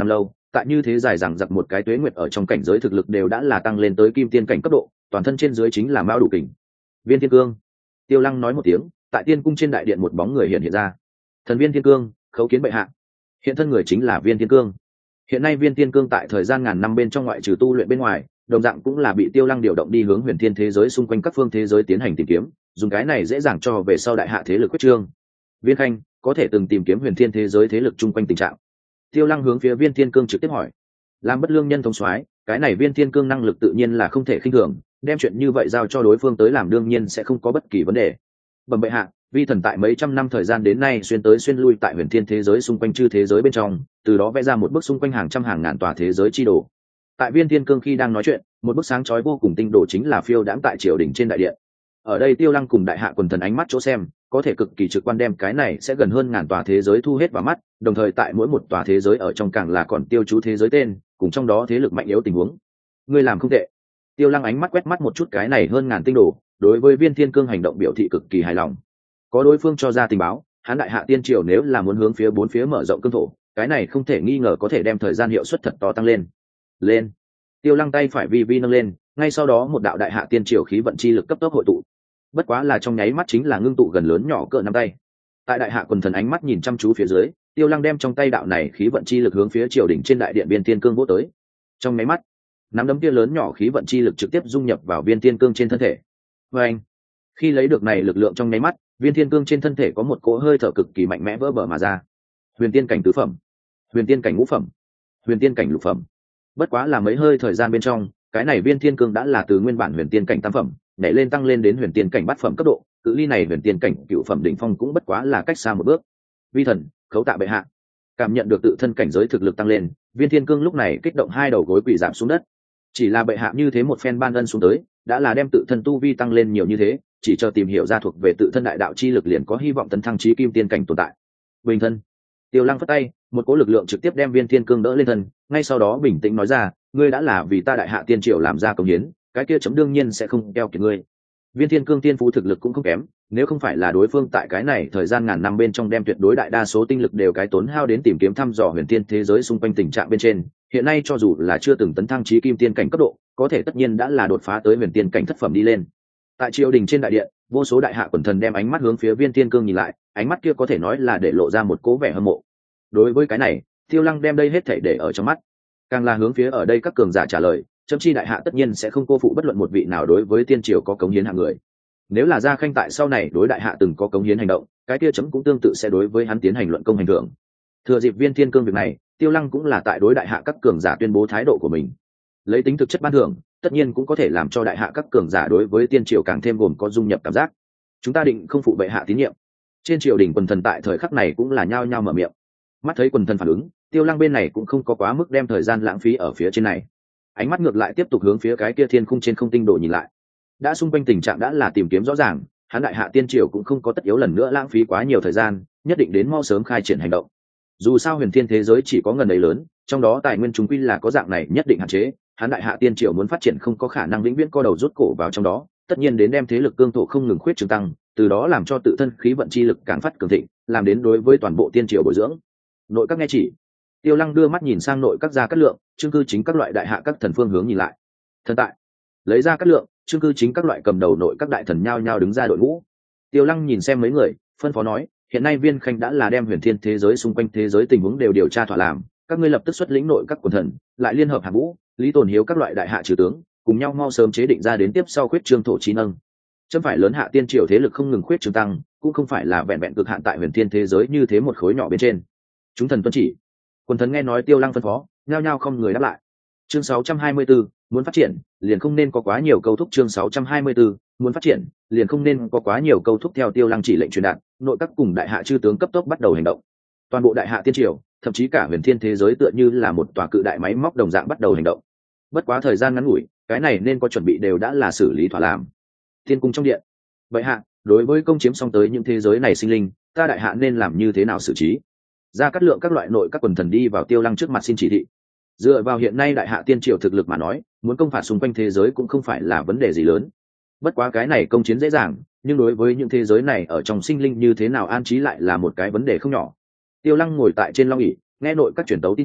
tại như thế dài rằng giặc một cái tuế nguyệt ở trong cảnh giới thực lực đều đã là tăng lên tới kim tiên cảnh cấp độ, toàn thân trên dưới chính là mão đủ kình. Viên Thiên Cương. Tiêu Lăng nói một tiếng, tại tiên cung trên đại điện một bóng người hiện hiện ra. Thần Viên Thiên Cương, khấu kiến bệ hạ. Hiện thân người chính là Viên Thiên Cương. Hiện nay Viên Thiên Cương tại thời gian ngàn năm bên trong ngoại trừ tu luyện bên ngoài, đồng dạng cũng là bị Tiêu Lăng điều động đi hướng huyền thiên thế giới xung quanh các phương thế giới tiến hành tìm kiếm, dùng cái này dễ dàng cho về sau đại hạ thế lực quyết trương. Viên Khanh có thể từng tìm kiếm huyền thiên thế giới thế lực chung quanh tình trạng. Tiêu Lăng hướng phía Viên Thiên Cương trực tiếp hỏi. Làm bất lương nhân thông soái, cái này Viên Thiên Cương năng lực tự nhiên là không thể khinh thường, đem chuyện như vậy giao cho đối phương tới làm đương nhiên sẽ không có bất kỳ vấn đề. Bẩm bệ hạ, vi thần tại mấy trăm năm thời gian đến nay xuyên tới xuyên lui tại huyền thiên thế giới xung quanh chư thế giới bên trong, từ đó vẽ ra một bức xung quanh hàng trăm hàng ngàn tòa thế giới chi đồ. Tại Viên Thiên Cương khi đang nói chuyện, một bức sáng chói vô cùng tinh đồ chính là phiêu đãng tại triều đình trên đại điện. Ở đây Tiêu Lăng cùng đại hạ quần thần ánh mắt chỗ xem, có thể cực kỳ trực quan đem cái này sẽ gần hơn ngàn tòa thế giới thu hết vào mắt, đồng thời tại mỗi một tòa thế giới ở trong càng là còn tiêu chú thế giới tên, cùng trong đó thế lực mạnh yếu tình huống. Ngươi làm không tệ. Tiêu Lăng ánh mắt quét mắt một chút cái này hơn ngàn tinh đồ, đối với Viên Thiên Cương hành động biểu thị cực kỳ hài lòng. Có đối phương cho ra tình báo, hắn đại hạ tiên triều nếu là muốn hướng phía bốn phía mở rộng cương thổ, cái này không thể nghi ngờ có thể đem thời gian hiệu suất thật to tăng lên. Lên. Tiêu Lăng tay phải vi vi nâng lên, ngay sau đó một đạo đại hạ tiên triều khí vận chi lực cấp tốc hội tụ. Bất quá là trong nháy mắt chính là ngưng tụ gần lớn nhỏ cỡ nắm tay. Tại đại hạ quần thần ánh mắt nhìn chăm chú phía dưới, Tiêu Lăng đem trong tay đạo này khí vận chi lực hướng phía triều đỉnh trên đại điện Viên Thiên Cương vỗ tới. Trong nháy mắt, nắm đấm kia lớn nhỏ khí vận chi lực trực tiếp dung nhập vào Viên Thiên Cương trên thân thể. Và anh, khi lấy được này lực lượng trong nháy mắt, Viên Thiên Cương trên thân thể có một cỗ hơi thở cực kỳ mạnh mẽ vỡ bờ mà ra. Huyền tiên cảnh tứ phẩm, huyền tiên cảnh ngũ phẩm, huyền tiên cảnh lục phẩm. Bất quá là mấy hơi thời gian bên trong, cái này Viên Thiên Cương đã là từ nguyên bản huyền tiên cảnh tam phẩm nhảy lên tăng lên đến huyền tiên cảnh bát phẩm cấp độ, cự ly này huyền tiên cảnh cựu phẩm đỉnh phong cũng bất quá là cách xa một bước. Vi thần khấu tạ bệ hạ. Cảm nhận được tự thân cảnh giới thực lực tăng lên, Viên Thiên Cương lúc này kích động hai đầu gối quỳ giảm xuống đất. Chỉ là bệ hạ như thế một phen ban ân xuống tới, đã là đem tự thân tu vi tăng lên nhiều như thế, chỉ chờ tìm hiểu ra thuộc về tự thân đại đạo chi lực liền có hy vọng tấn thăng chí kim tiên cảnh tồn tại. Bình thân. Tiêu Lăng phất tay, một cỗ lực lượng trực tiếp đem Viên Thiên Cương đỡ lên thân, ngay sau đó bình tĩnh nói ra, ngươi đã là vì ta đại hạ tiên triều làm ra công hiến, cái kia chấm đương nhiên sẽ không keo kiệt ngươi. Viên Thiên Cương tiên phú thực lực cũng không kém, nếu không phải là đối phương tại cái này thời gian ngàn năm bên trong đem tuyệt đối đại đa số tinh lực đều cái tốn hao đến tìm kiếm thăm dò huyền tiên thế giới xung quanh tình trạng bên trên, hiện nay cho dù là chưa từng tấn thăng chí kim tiên cảnh cấp độ, có thể tất nhiên đã là đột phá tới huyền tiên cảnh thất phẩm đi lên. Tại triều đình trên đại điện, vô số đại hạ quần thần đem ánh mắt hướng phía Viên Thiên Cương nhìn lại, ánh mắt kia có thể nói là để lộ ra một cố vẻ hâm mộ. Đối với cái này, Tiêu Lăng đem đây hết thảy để ở trong mắt, càng là hướng phía ở đây các cường giả trả lời, chấm chi đại hạ tất nhiên sẽ không cô phụ bất luận một vị nào đối với tiên triều có cống hiến hạng người. Nếu là Gia Khanh tại sau này đối đại hạ từng có cống hiến hành động, cái kia chấm cũng tương tự sẽ đối với hắn tiến hành luận công hành thưởng. Thừa dịp Viên Thiên Cương việc này, Tiêu Lăng cũng là tại đối đại hạ các cường giả tuyên bố thái độ của mình. Lấy tính thực chất ban thưởng, tất nhiên cũng có thể làm cho đại hạ các cường giả đối với tiên triều càng thêm gồm có dung nhập cảm giác. Chúng ta định không phụ bệ hạ tín nhiệm. Trên triều đình quần thần tại thời khắc này cũng là nhao nhao mở miệng. Mắt thấy quần thần phản ứng, Tiêu Lăng bên này cũng không có quá mức đem thời gian lãng phí ở phía trên này. Ánh mắt ngược lại tiếp tục hướng phía cái kia thiên khung trên không tinh đồ nhìn lại. Đã xung quanh tình trạng đã là tìm kiếm rõ ràng, hắn đại hạ tiên triều cũng không có tất yếu lần nữa lãng phí quá nhiều thời gian, nhất định đến mau sớm khai triển hành động. Dù sao huyền thiên thế giới chỉ có ngần ấy lớn, trong đó tài nguyên chúng quy là có dạng này nhất định hạn chế, hắn đại hạ tiên triều muốn phát triển không có khả năng vĩnh viễn co đầu rút cổ vào trong đó, tất nhiên đến đem thế lực cương thổ không ngừng khuyết trường tăng, từ đó làm cho tự thân khí vận chi lực càng phát cường thịnh, làm đến đối với toàn bộ tiên triều bồi dưỡng. Nội các nghe chỉ. Tiêu Lăng đưa mắt nhìn sang nội các gia cát lượng, chương cư chính các loại đại hạ các thần phương hướng nhìn lại. Thần tại, lấy ra cát lượng, chương cư chính các loại cầm đầu nội các đại thần nhao nhao đứng ra đội ngũ. Tiêu Lăng nhìn xem mấy người, phân phó nói, hiện nay Viên Khanh đã là đem huyền thiên thế giới xung quanh thế giới tình huống đều điều tra thỏa làm, các ngươi lập tức xuất lĩnh nội các quần thần, lại liên hợp Hạng Vũ, Lý Tồn Hiếu các loại đại hạ trừ tướng, cùng nhau mau sớm chế định ra đến tiếp sau khuyết trương thổ trí nâng. Chấm phải lớn hạ tiên triều thế lực không ngừng khuyết trương tăng, cũng không phải là vẹn vẹn cực hạn tại huyền thiên thế giới như thế một khối nhỏ bên trên. Chúng thần tuân chỉ. Quần thần nghe nói Tiêu Lăng phân phó, nhao nhao không người đáp lại. Chương sáu trăm hai mươi 624, muốn phát triển, liền không nên có quá nhiều câu thúc. Chương sáu trăm hai mươi 624, muốn phát triển, liền không nên có quá nhiều câu thúc. Theo Tiêu Lăng chỉ lệnh truyền đạt, nội các cùng đại hạ chư tướng cấp tốc bắt đầu hành động. Toàn bộ đại hạ tiên triều, thậm chí cả huyền thiên thế giới tựa như là một tòa cự đại máy móc đồng dạng bắt đầu hành động. Bất quá thời gian ngắn ngủi, cái này nên có chuẩn bị đều đã là xử lý thỏa làm. Thiên cung trong điện, vậy hạ, đối với công chiếm xong tới những thế giới này sinh linh, ta đại hạ nên làm như thế nào xử trí? Ra cắt lượng các loại nội các quần thần đi vào Tiêu Lăng trước mặt xin chỉ thị. Dựa vào hiện nay đại hạ tiên triều thực lực mà nói, muốn công phạt xung quanh thế giới cũng không phải là vấn đề gì lớn. Bất quá cái này công chiến dễ dàng, nhưng đối với những thế giới này ở trong sinh linh như thế nào an trí lại là một cái vấn đề không nhỏ. Tiêu Lăng ngồi tại trên long ỷ, nghe nội các truyền tấu tin tức,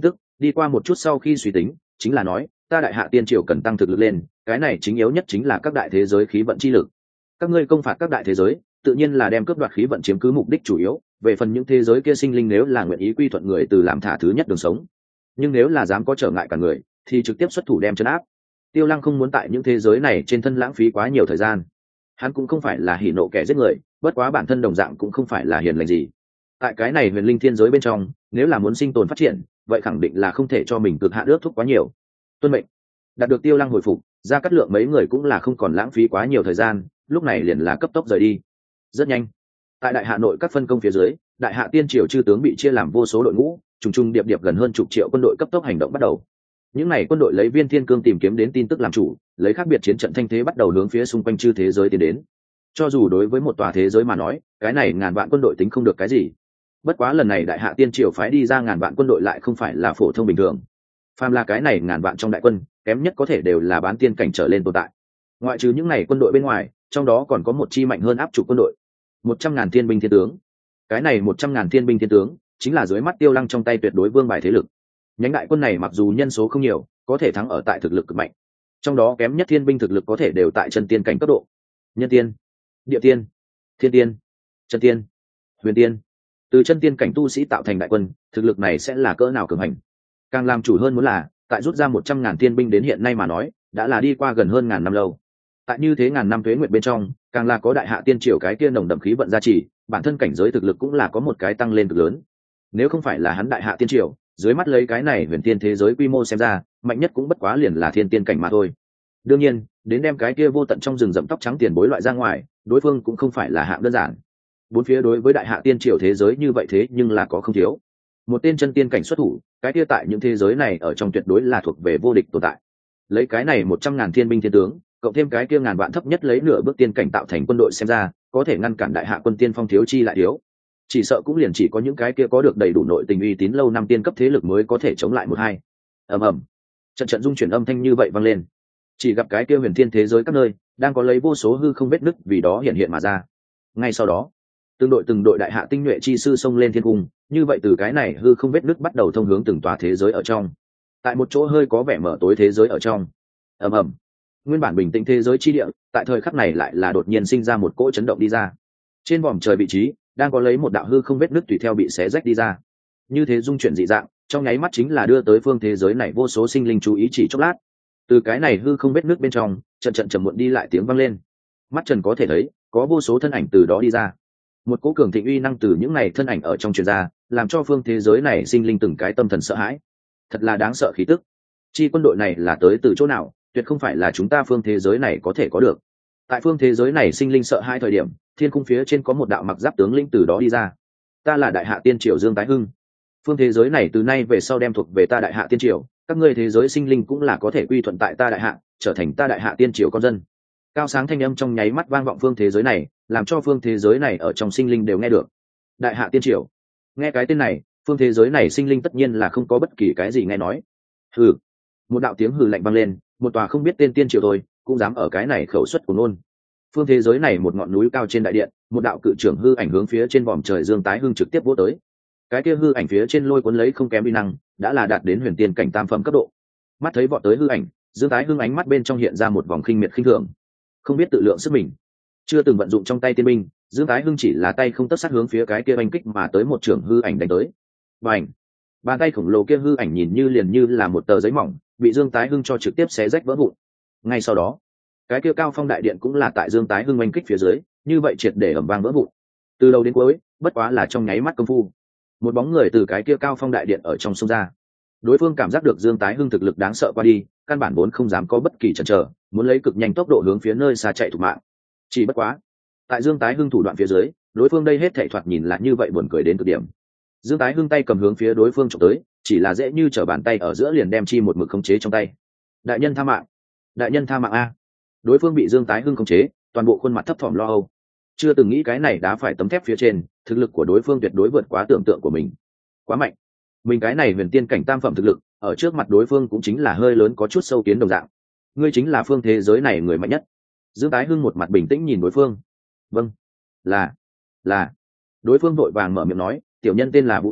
đi qua một chút sau khi suy tính, chính là nói ta đại hạ tiên triều cần tăng thực lực lên, cái này chính yếu nhất chính là các đại thế giới khí vận chi lực. Các ngươi công phạt các đại thế giới tự nhiên là đem cướp đoạt khí vận chiếm cứ mục đích chủ yếu, về phần những thế giới kia sinh linh nếu là nguyện ý quy thuận người từ làm thả thứ nhất đường sống, nhưng nếu là dám có trở ngại cả người thì trực tiếp xuất thủ đem chấn áp. Tiêu Lăng không muốn tại những thế giới này trên thân lãng phí quá nhiều thời gian. Hắn cũng không phải là hỉ nộ kẻ giết người, bất quá bản thân đồng dạng cũng không phải là hiền lành gì. Tại cái này huyền linh thiên giới bên trong, nếu là muốn sinh tồn phát triển, vậy khẳng định là không thể cho mình cực hạn ước thúc quá nhiều. Tuân mệnh. Đạt được Tiêu Lăng hồi phục, Gia Cát Lượng mấy người cũng là không còn lãng phí quá nhiều thời gian, lúc này liền là cấp tốc rời đi. Rất nhanh, tại đại hạ nội các phân công phía dưới, đại hạ tiên triều chư tướng bị chia làm vô số đội ngũ, trùng trùng điệp điệp gần hơn chục triệu quân đội cấp tốc hành động bắt đầu. Những này quân đội lấy Viên Thiên Cương tìm kiếm đến tin tức làm chủ, lấy khác biệt chiến trận thanh thế bắt đầu hướng phía xung quanh chư thế giới tiến đến. Cho dù đối với một tòa thế giới mà nói, cái này ngàn vạn quân đội tính không được cái gì. Bất quá lần này đại hạ tiên triều phái đi ra ngàn vạn quân đội lại không phải là phổ thông bình thường. Phàm là cái này ngàn vạn trong đại quân, kém nhất có thể đều là bán tiên cảnh trở lên tồn tại. Ngoại trừ những này quân đội bên ngoài, trong đó còn có một chi mạnh hơn áp trụ quân đội, một trăm ngàn thiên binh thiên tướng. Cái này một trăm ngàn thiên binh thiên tướng chính là dưới mắt Tiêu Lăng trong tay tuyệt đối vương bài thế lực. Nhánh đại quân này mặc dù nhân số không nhiều, có thể thắng ở tại thực lực cực mạnh. Trong đó kém nhất thiên binh thực lực có thể đều tại chân tiên cảnh cấp độ. Nhân tiên, địa tiên, thiên tiên, chân tiên, huyền tiên. Từ chân tiên cảnh tu sĩ tạo thành đại quân, thực lực này sẽ là cỡ nào cường hành. Càng làm chủ hơn muốn là, tại rút ra một trăm ngàn thiên binh đến hiện nay mà nói, đã là đi qua gần hơn ngàn năm lâu. Tại như thế ngàn năm tuế nguyệt bên trong, càng là có đại hạ tiên triều cái kia nồng đậm khí vận gia trì, bản thân cảnh giới thực lực cũng là có một cái tăng lên cực lớn. Nếu không phải là hắn đại hạ tiên triều, dưới mắt lấy cái này huyền tiên thế giới quy mô xem ra, mạnh nhất cũng bất quá liền là thiên tiên cảnh mà thôi. Đương nhiên, đến đem cái kia vô tận trong rừng rậm tóc trắng tiền bối loại ra ngoài, đối phương cũng không phải là hạng đơn giản. Bốn phía đối với đại hạ tiên triều thế giới như vậy thế nhưng là có không thiếu. Một tên chân tiên cảnh xuất thủ, cái kia tại những thế giới này ở trong tuyệt đối là thuộc về vô địch tồn tại. Lấy cái này một trăm ngàn thiên binh thiên tướng, cộng thêm cái kia ngàn vạn thấp nhất lấy nửa bước tiên cảnh tạo thành quân đội xem ra, có thể ngăn cản đại hạ quân tiên phong thiếu chi lại thiếu. Chỉ sợ cũng liền chỉ có những cái kia có được đầy đủ nội tình uy tín lâu năm tiên cấp thế lực mới có thể chống lại một hai. Ầm ầm. Trận trận dung chuyển âm thanh như vậy vang lên. Chỉ gặp cái kia huyền thiên thế giới các nơi đang có lấy vô số hư không vết nứt vì đó hiện hiện mà ra. Ngay sau đó, từng đội từng đội đại hạ tinh nhuệ chi sư xông lên thiên cung, như vậy từ cái này hư không vết nứt bắt đầu thông hướng từng tòa thế giới ở trong. Tại một chỗ hơi có vẻ mở tối thế giới ở trong, ầm ầm, nguyên bản bình tĩnh thế giới chi địa, tại thời khắc này lại là đột nhiên sinh ra một cỗ chấn động đi ra. Trên vòm trời vị trí, đang có lấy một đạo hư không vết nứt tùy theo bị xé rách đi ra. Như thế dung chuyển dị dạng, trong nháy mắt chính là đưa tới phương thế giới này vô số sinh linh chú ý chỉ chốc lát. Từ cái này hư không vết nứt bên trong, trận trận trầm muộn đi lại tiếng vang lên. Mắt Trần có thể thấy, có vô số thân ảnh từ đó đi ra. Một cỗ cường thịnh uy năng từ những này thân ảnh ở trong truyền ra, làm cho phương thế giới này sinh linh từng cái tâm thần sợ hãi. Thật là đáng sợ khí tức. Chi quân đội này là tới từ chỗ nào, tuyệt không phải là chúng ta phương thế giới này có thể có được. Tại phương thế giới này sinh linh sợ hai thời điểm, thiên cung phía trên có một đạo mặc giáp tướng lĩnh từ đó đi ra. Ta là đại hạ tiên triều Dương Tái Hưng. Phương thế giới này từ nay về sau đem thuộc về ta đại hạ tiên triều, các ngươi thế giới sinh linh cũng là có thể quy thuận tại ta đại hạ, trở thành ta đại hạ tiên triều con dân. Cao sáng thanh âm trong nháy mắt vang vọng phương thế giới này, làm cho phương thế giới này ở trong sinh linh đều nghe được. Đại hạ tiên triều. Nghe cái tên này, phương thế giới này sinh linh tất nhiên là không có bất kỳ cái gì nghe nói. Hừ. Một đạo tiếng hừ lạnh vang lên, một tòa không biết tên tiên triều thôi, cũng dám ở cái này khẩu suất của nôn. Phương thế giới này một ngọn núi cao trên đại điện, một đạo cự trưởng hư ảnh hướng phía trên vòm trời Dương Tái Hưng trực tiếp vỗ tới. Cái kia hư ảnh phía trên lôi cuốn lấy không kém uy năng, đã là đạt đến huyền tiên cảnh tam phẩm cấp độ. Mắt thấy vọt tới hư ảnh, Dương Tái Hưng ánh mắt bên trong hiện ra một vòng khinh miệt khinh thường. Không biết tự lượng sức mình, chưa từng vận dụng trong tay tiên binh, Dương Tái Hưng chỉ là tay không tất sát hướng phía cái kia oanh kích mà tới một trưởng hư ảnh đánh tới. Bành! Bàn tay khổng lồ kia hư ảnh nhìn như liền như là một tờ giấy mỏng, bị Dương Tái Hưng cho trực tiếp xé rách vỡ vụn. Ngay sau đó, cái kia cao phong đại điện cũng là tại Dương Tái Hưng oanh kích phía dưới, như vậy triệt để ầm vang vỡ vụn. Từ đầu đến cuối, bất quá là trong nháy mắt công phu, một bóng người từ cái kia cao phong đại điện ở trong sông ra. Đối phương cảm giác được Dương Tái Hưng thực lực đáng sợ qua đi, căn bản vốn không dám có bất kỳ chần chờ, muốn lấy cực nhanh tốc độ hướng phía nơi xa chạy thục mạng. Chỉ bất quá, tại Dương Tái Hưng thủ đoạn phía dưới, đối phương đây hết thảy thoạt nhìn là như vậy buồn cười đến cực điểm. Dương Tái Hưng tay cầm hướng phía đối phương chụp tới, chỉ là dễ như trở bàn tay ở giữa liền đem chi một mực khống chế trong tay. Đại nhân tha mạng, đại nhân tha mạng a! Đối phương bị Dương Tái Hưng khống chế, toàn bộ khuôn mặt thấp thỏm lo âu. Chưa từng nghĩ cái này đã phải tấm thép phía trên, thực lực của đối phương tuyệt đối vượt quá tưởng tượng của mình. Quá mạnh. Mình cái này huyền tiên cảnh tam phẩm thực lực, ở trước mặt đối phương cũng chính là hơi lớn có chút sâu kiến đồng dạng. Ngươi chính là phương thế giới này người mạnh nhất. Dương Tái Hưng một mặt bình tĩnh nhìn đối phương. Vâng, là là. Đối phương vội vàng mở miệng nói, tiểu nhân tên là Vũ Uyên,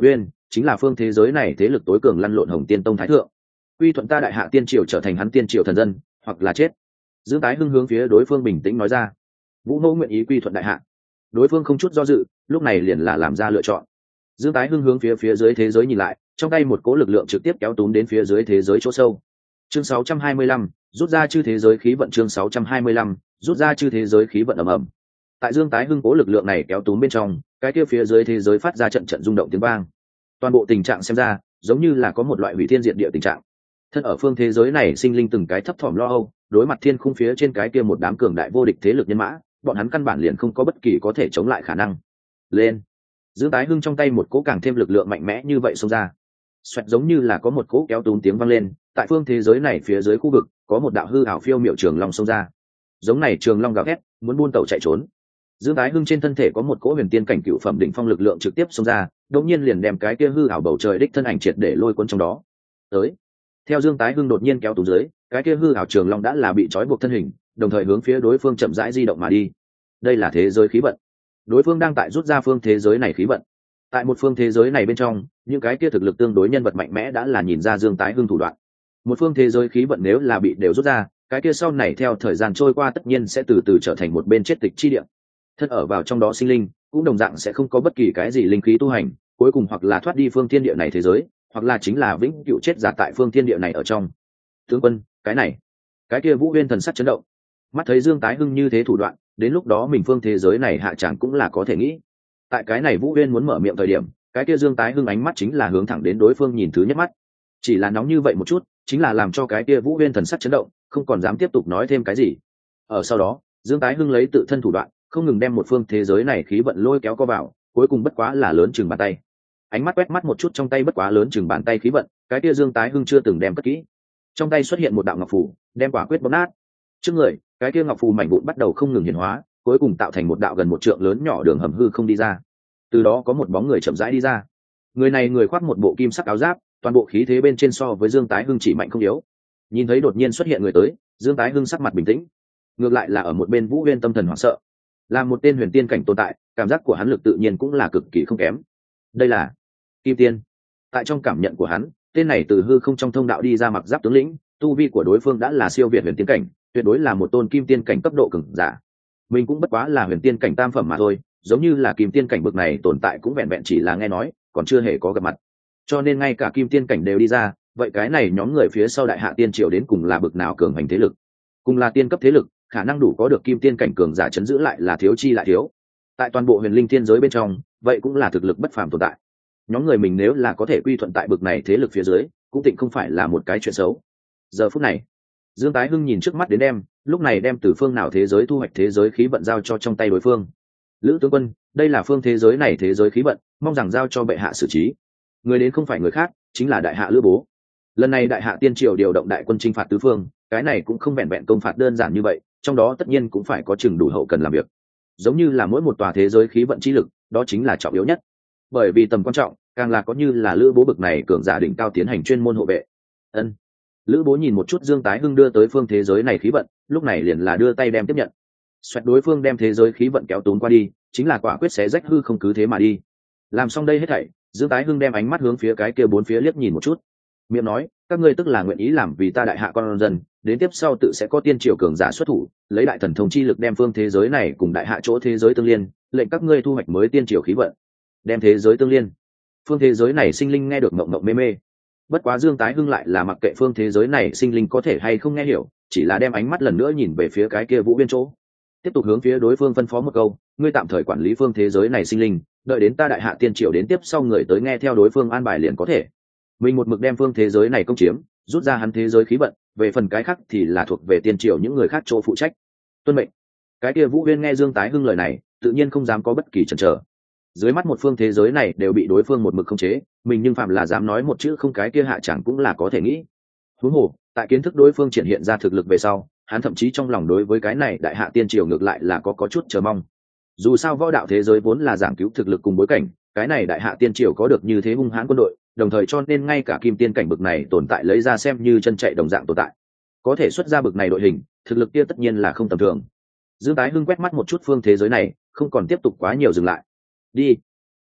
chính là phương thế giới này thế lực tối cường lăn lộn Hồng Tiên Tông thái thượng. Quy thuận ta đại hạ tiên triều trở thành hắn tiên triều thần dân, hoặc là chết. Dương Tái Hưng hướng phía đối phương bình tĩnh nói ra. Vũ Mẫu nguyện ý quy thuận đại hạ. Đối phương không chút do dự, lúc này liền là làm ra lựa chọn. Dương Tái Hưng hướng phía phía dưới thế giới nhìn lại, trong tay một cỗ lực lượng trực tiếp kéo túm đến phía dưới thế giới chỗ sâu. Chương sáu trăm hai mươi lăm, rút ra chư thế giới khí vận. Chương sáu trăm hai mươi lăm, rút ra chư thế giới khí vận ầm ầm. Tại Dương Tái Hưng cỗ lực lượng này kéo túm bên trong, cái kia phía dưới thế giới phát ra trận trận rung động tiếng vang. Toàn bộ tình trạng xem ra, giống như là có một loại hủy thiên diệt địa tình trạng. Thân ở phương thế giới này sinh linh từng cái thấp thỏm lo âu, đối mặt thiên khung phía trên cái kia một đám cường đại vô địch thế lực nhân mã, bọn hắn căn bản liền không có bất kỳ có thể chống lại khả năng. Lên. Dương Tái Hưng trong tay một cỗ càng thêm lực lượng mạnh mẽ như vậy xông ra. Xoẹt, giống như là có một cỗ kéo túm tiếng vang lên, tại phương thế giới này phía dưới khu vực, có một đạo hư ảo phiêu miệu trường long xông ra. Giống này trường long gào thét, muốn buôn tàu chạy trốn. Dương Tái Hưng trên thân thể có một cỗ huyền tiên cảnh cựu phẩm đỉnh phong lực lượng trực tiếp xông ra, đột nhiên liền đem cái kia hư ảo bầu trời đích thân ảnh triệt để lôi cuốn trong đó. Tới. Theo Dương Tái Hưng đột nhiên kéo túm dưới, cái kia hư ảo trường long đã là bị trói buộc thân hình, đồng thời hướng phía đối phương chậm rãi di động mà đi. Đây là thế giới khí vận. Đối phương đang tại rút ra phương thế giới này khí vận. Tại một phương thế giới này bên trong, những cái kia thực lực tương đối nhân vật mạnh mẽ đã là nhìn ra Dương Tái Hưng thủ đoạn. Một phương thế giới khí vận nếu là bị đều rút ra, cái kia sau này theo thời gian trôi qua tất nhiên sẽ từ từ trở thành một bên chết tịch chi địa. Thân ở vào trong đó sinh linh, cũng đồng dạng sẽ không có bất kỳ cái gì linh khí tu hành, cuối cùng hoặc là thoát đi phương thiên địa này thế giới, hoặc là chính là vĩnh cửu chết giả tại phương thiên địa này ở trong. Tướng quân, cái này, cái kia Vũ Uyên thần sắc chấn động. Mắt thấy Dương Tái Hưng như thế thủ đoạn, đến lúc đó mình phương thế giới này hạ chẳng cũng là có thể nghĩ. Tại cái này Vũ Uyên muốn mở miệng thời điểm, cái kia Dương Tái Hưng ánh mắt chính là hướng thẳng đến đối phương nhìn thứ nhất mắt. Chỉ là nóng như vậy một chút, chính là làm cho cái kia Vũ Uyên thần sắc chấn động, không còn dám tiếp tục nói thêm cái gì. Ở sau đó, Dương Tái Hưng lấy tự thân thủ đoạn, không ngừng đem một phương thế giới này khí vận lôi kéo co vào, cuối cùng bất quá là lớn chừng bàn tay. Ánh mắt quét mắt một chút trong tay bất quá lớn chừng bàn tay khí vận, cái kia Dương Tái Hưng chưa từng đem cất kỹ. Trong tay xuất hiện một đạo ngọc phù, đem quả quyết bóp nát. Trước người, cái kia ngọc phù mảnh vụn bắt đầu không ngừng hiển hóa, cuối cùng tạo thành một đạo gần một trượng lớn nhỏ đường hầm hư không đi ra. Từ đó có một bóng người chậm rãi đi ra. Người này người khoác một bộ kim sắc áo giáp, toàn bộ khí thế bên trên so với Dương Tái Hưng chỉ mạnh không yếu. Nhìn thấy đột nhiên xuất hiện người tới, Dương Tái Hưng sắc mặt bình tĩnh, ngược lại là ở một bên Vũ Uyên tâm thần hoảng sợ. Là một tên huyền tiên cảnh tồn tại, cảm giác của hắn lực tự nhiên cũng là cực kỳ không kém. Đây là Kim Tiên. Tại trong cảm nhận của hắn, tên này từ hư không trong thông đạo đi ra mặc giáp tướng lĩnh, tu vi của đối phương đã là siêu việt huyền tiên cảnh, tuyệt đối là một tôn kim tiên cảnh cấp độ cường giả. Mình cũng bất quá là huyền tiên cảnh tam phẩm mà thôi, giống như là kim tiên cảnh bậc này tồn tại cũng vẹn vẹn chỉ là nghe nói, còn chưa hề có gặp mặt. Cho nên ngay cả kim tiên cảnh đều đi ra, vậy cái này nhóm người phía sau đại hạ tiên triều đến cùng là bậc nào cường hành thế lực? Cùng là tiên cấp thế lực, khả năng đủ có được kim tiên cảnh cường giả chấn giữ lại là thiếu chi lại thiếu. Tại toàn bộ huyền linh thiên giới bên trong, vậy cũng là thực lực bất phàm tồn tại. Nhóm người mình nếu là có thể quy thuận tại bậc này thế lực phía dưới, cũng tịnh không phải là một cái chuyện xấu. Giờ phút này, Dương Tái Hưng nhìn trước mắt đến đem, lúc này đem từ phương nào thế giới thu hoạch thế giới khí vận giao cho trong tay đối phương. Lữ tướng quân, đây là phương thế giới này thế giới khí vận, mong rằng giao cho bệ hạ xử trí. Người đến không phải người khác, chính là đại hạ Lữ Bố. Lần này đại hạ tiên triều điều động đại quân chinh phạt tứ phương, cái này cũng không vẹn vẹn công phạt đơn giản như vậy, trong đó tất nhiên cũng phải có chừng đủ hậu cần làm việc. Giống như là mỗi một tòa thế giới khí vận chi lực, đó chính là trọng yếu nhất. Bởi vì tầm quan trọng, càng là có như là Lữ Bố bực này cường giả đỉnh cao tiến hành chuyên môn hộ vệ. Ân. Lữ Bố nhìn một chút Dương Tái Hưng đưa tới phương thế giới này khí vận, lúc này liền là đưa tay đem tiếp nhận. Xoẹt, đối phương đem thế giới khí vận kéo tốn qua đi, chính là quả quyết xé rách hư không cứ thế mà đi. Làm xong đây hết thảy, Dương Tái Hưng đem ánh mắt hướng phía cái kia bốn phía liếc nhìn một chút. Miệng nói, các ngươi tức là nguyện ý làm vì ta đại hạ con dân, đến tiếp sau tự sẽ có tiên triều cường giả xuất thủ, lấy đại thần thông chi lực đem phương thế giới này cùng đại hạ chỗ thế giới tương liên, lệnh các ngươi thu hoạch mới tiên triều khí vận. Đem thế giới tương liên. Phương thế giới này sinh linh nghe được mộng mộng mê mê. Bất quá Dương Tái Hưng lại là mặc kệ phương thế giới này sinh linh có thể hay không nghe hiểu, chỉ là đem ánh mắt lần nữa nhìn về phía cái kia Vũ Uyên chỗ, tiếp tục hướng phía đối phương phân phó một câu, ngươi tạm thời quản lý phương thế giới này sinh linh, đợi đến ta đại hạ tiên triều đến tiếp sau người tới nghe theo đối phương an bài liền có thể. Mình một mực đem phương thế giới này công chiếm, rút ra hắn thế giới khí vận, về phần cái khác thì là thuộc về tiên triều những người khác chỗ phụ trách. Tuân mệnh. Cái kia Vũ Uyên nghe Dương Tái Hưng lời này, tự nhiên không dám có bất kỳ chần chờ. Dưới mắt một phương thế giới này đều bị đối phương một mực khống chế, mình nhưng phạm là dám nói một chữ không cái kia hạ chẳng cũng là có thể nghĩ. Huống hồ, tại kiến thức đối phương triển hiện ra thực lực về sau, hắn thậm chí trong lòng đối với cái này đại hạ tiên triều ngược lại là có có chút chờ mong. Dù sao võ đạo thế giới vốn là giảng cứu thực lực cùng bối cảnh, cái này đại hạ tiên triều có được như thế hung hãn quân đội, đồng thời cho nên ngay cả kim tiên cảnh bực này tồn tại lấy ra xem như chân chạy đồng dạng tồn tại, có thể xuất ra bực này đội hình, thực lực kia tất nhiên là không tầm thường. Dương Tái Hưng quét mắt một chút phương thế giới này, không còn tiếp tục quá nhiều dừng lại. Đi.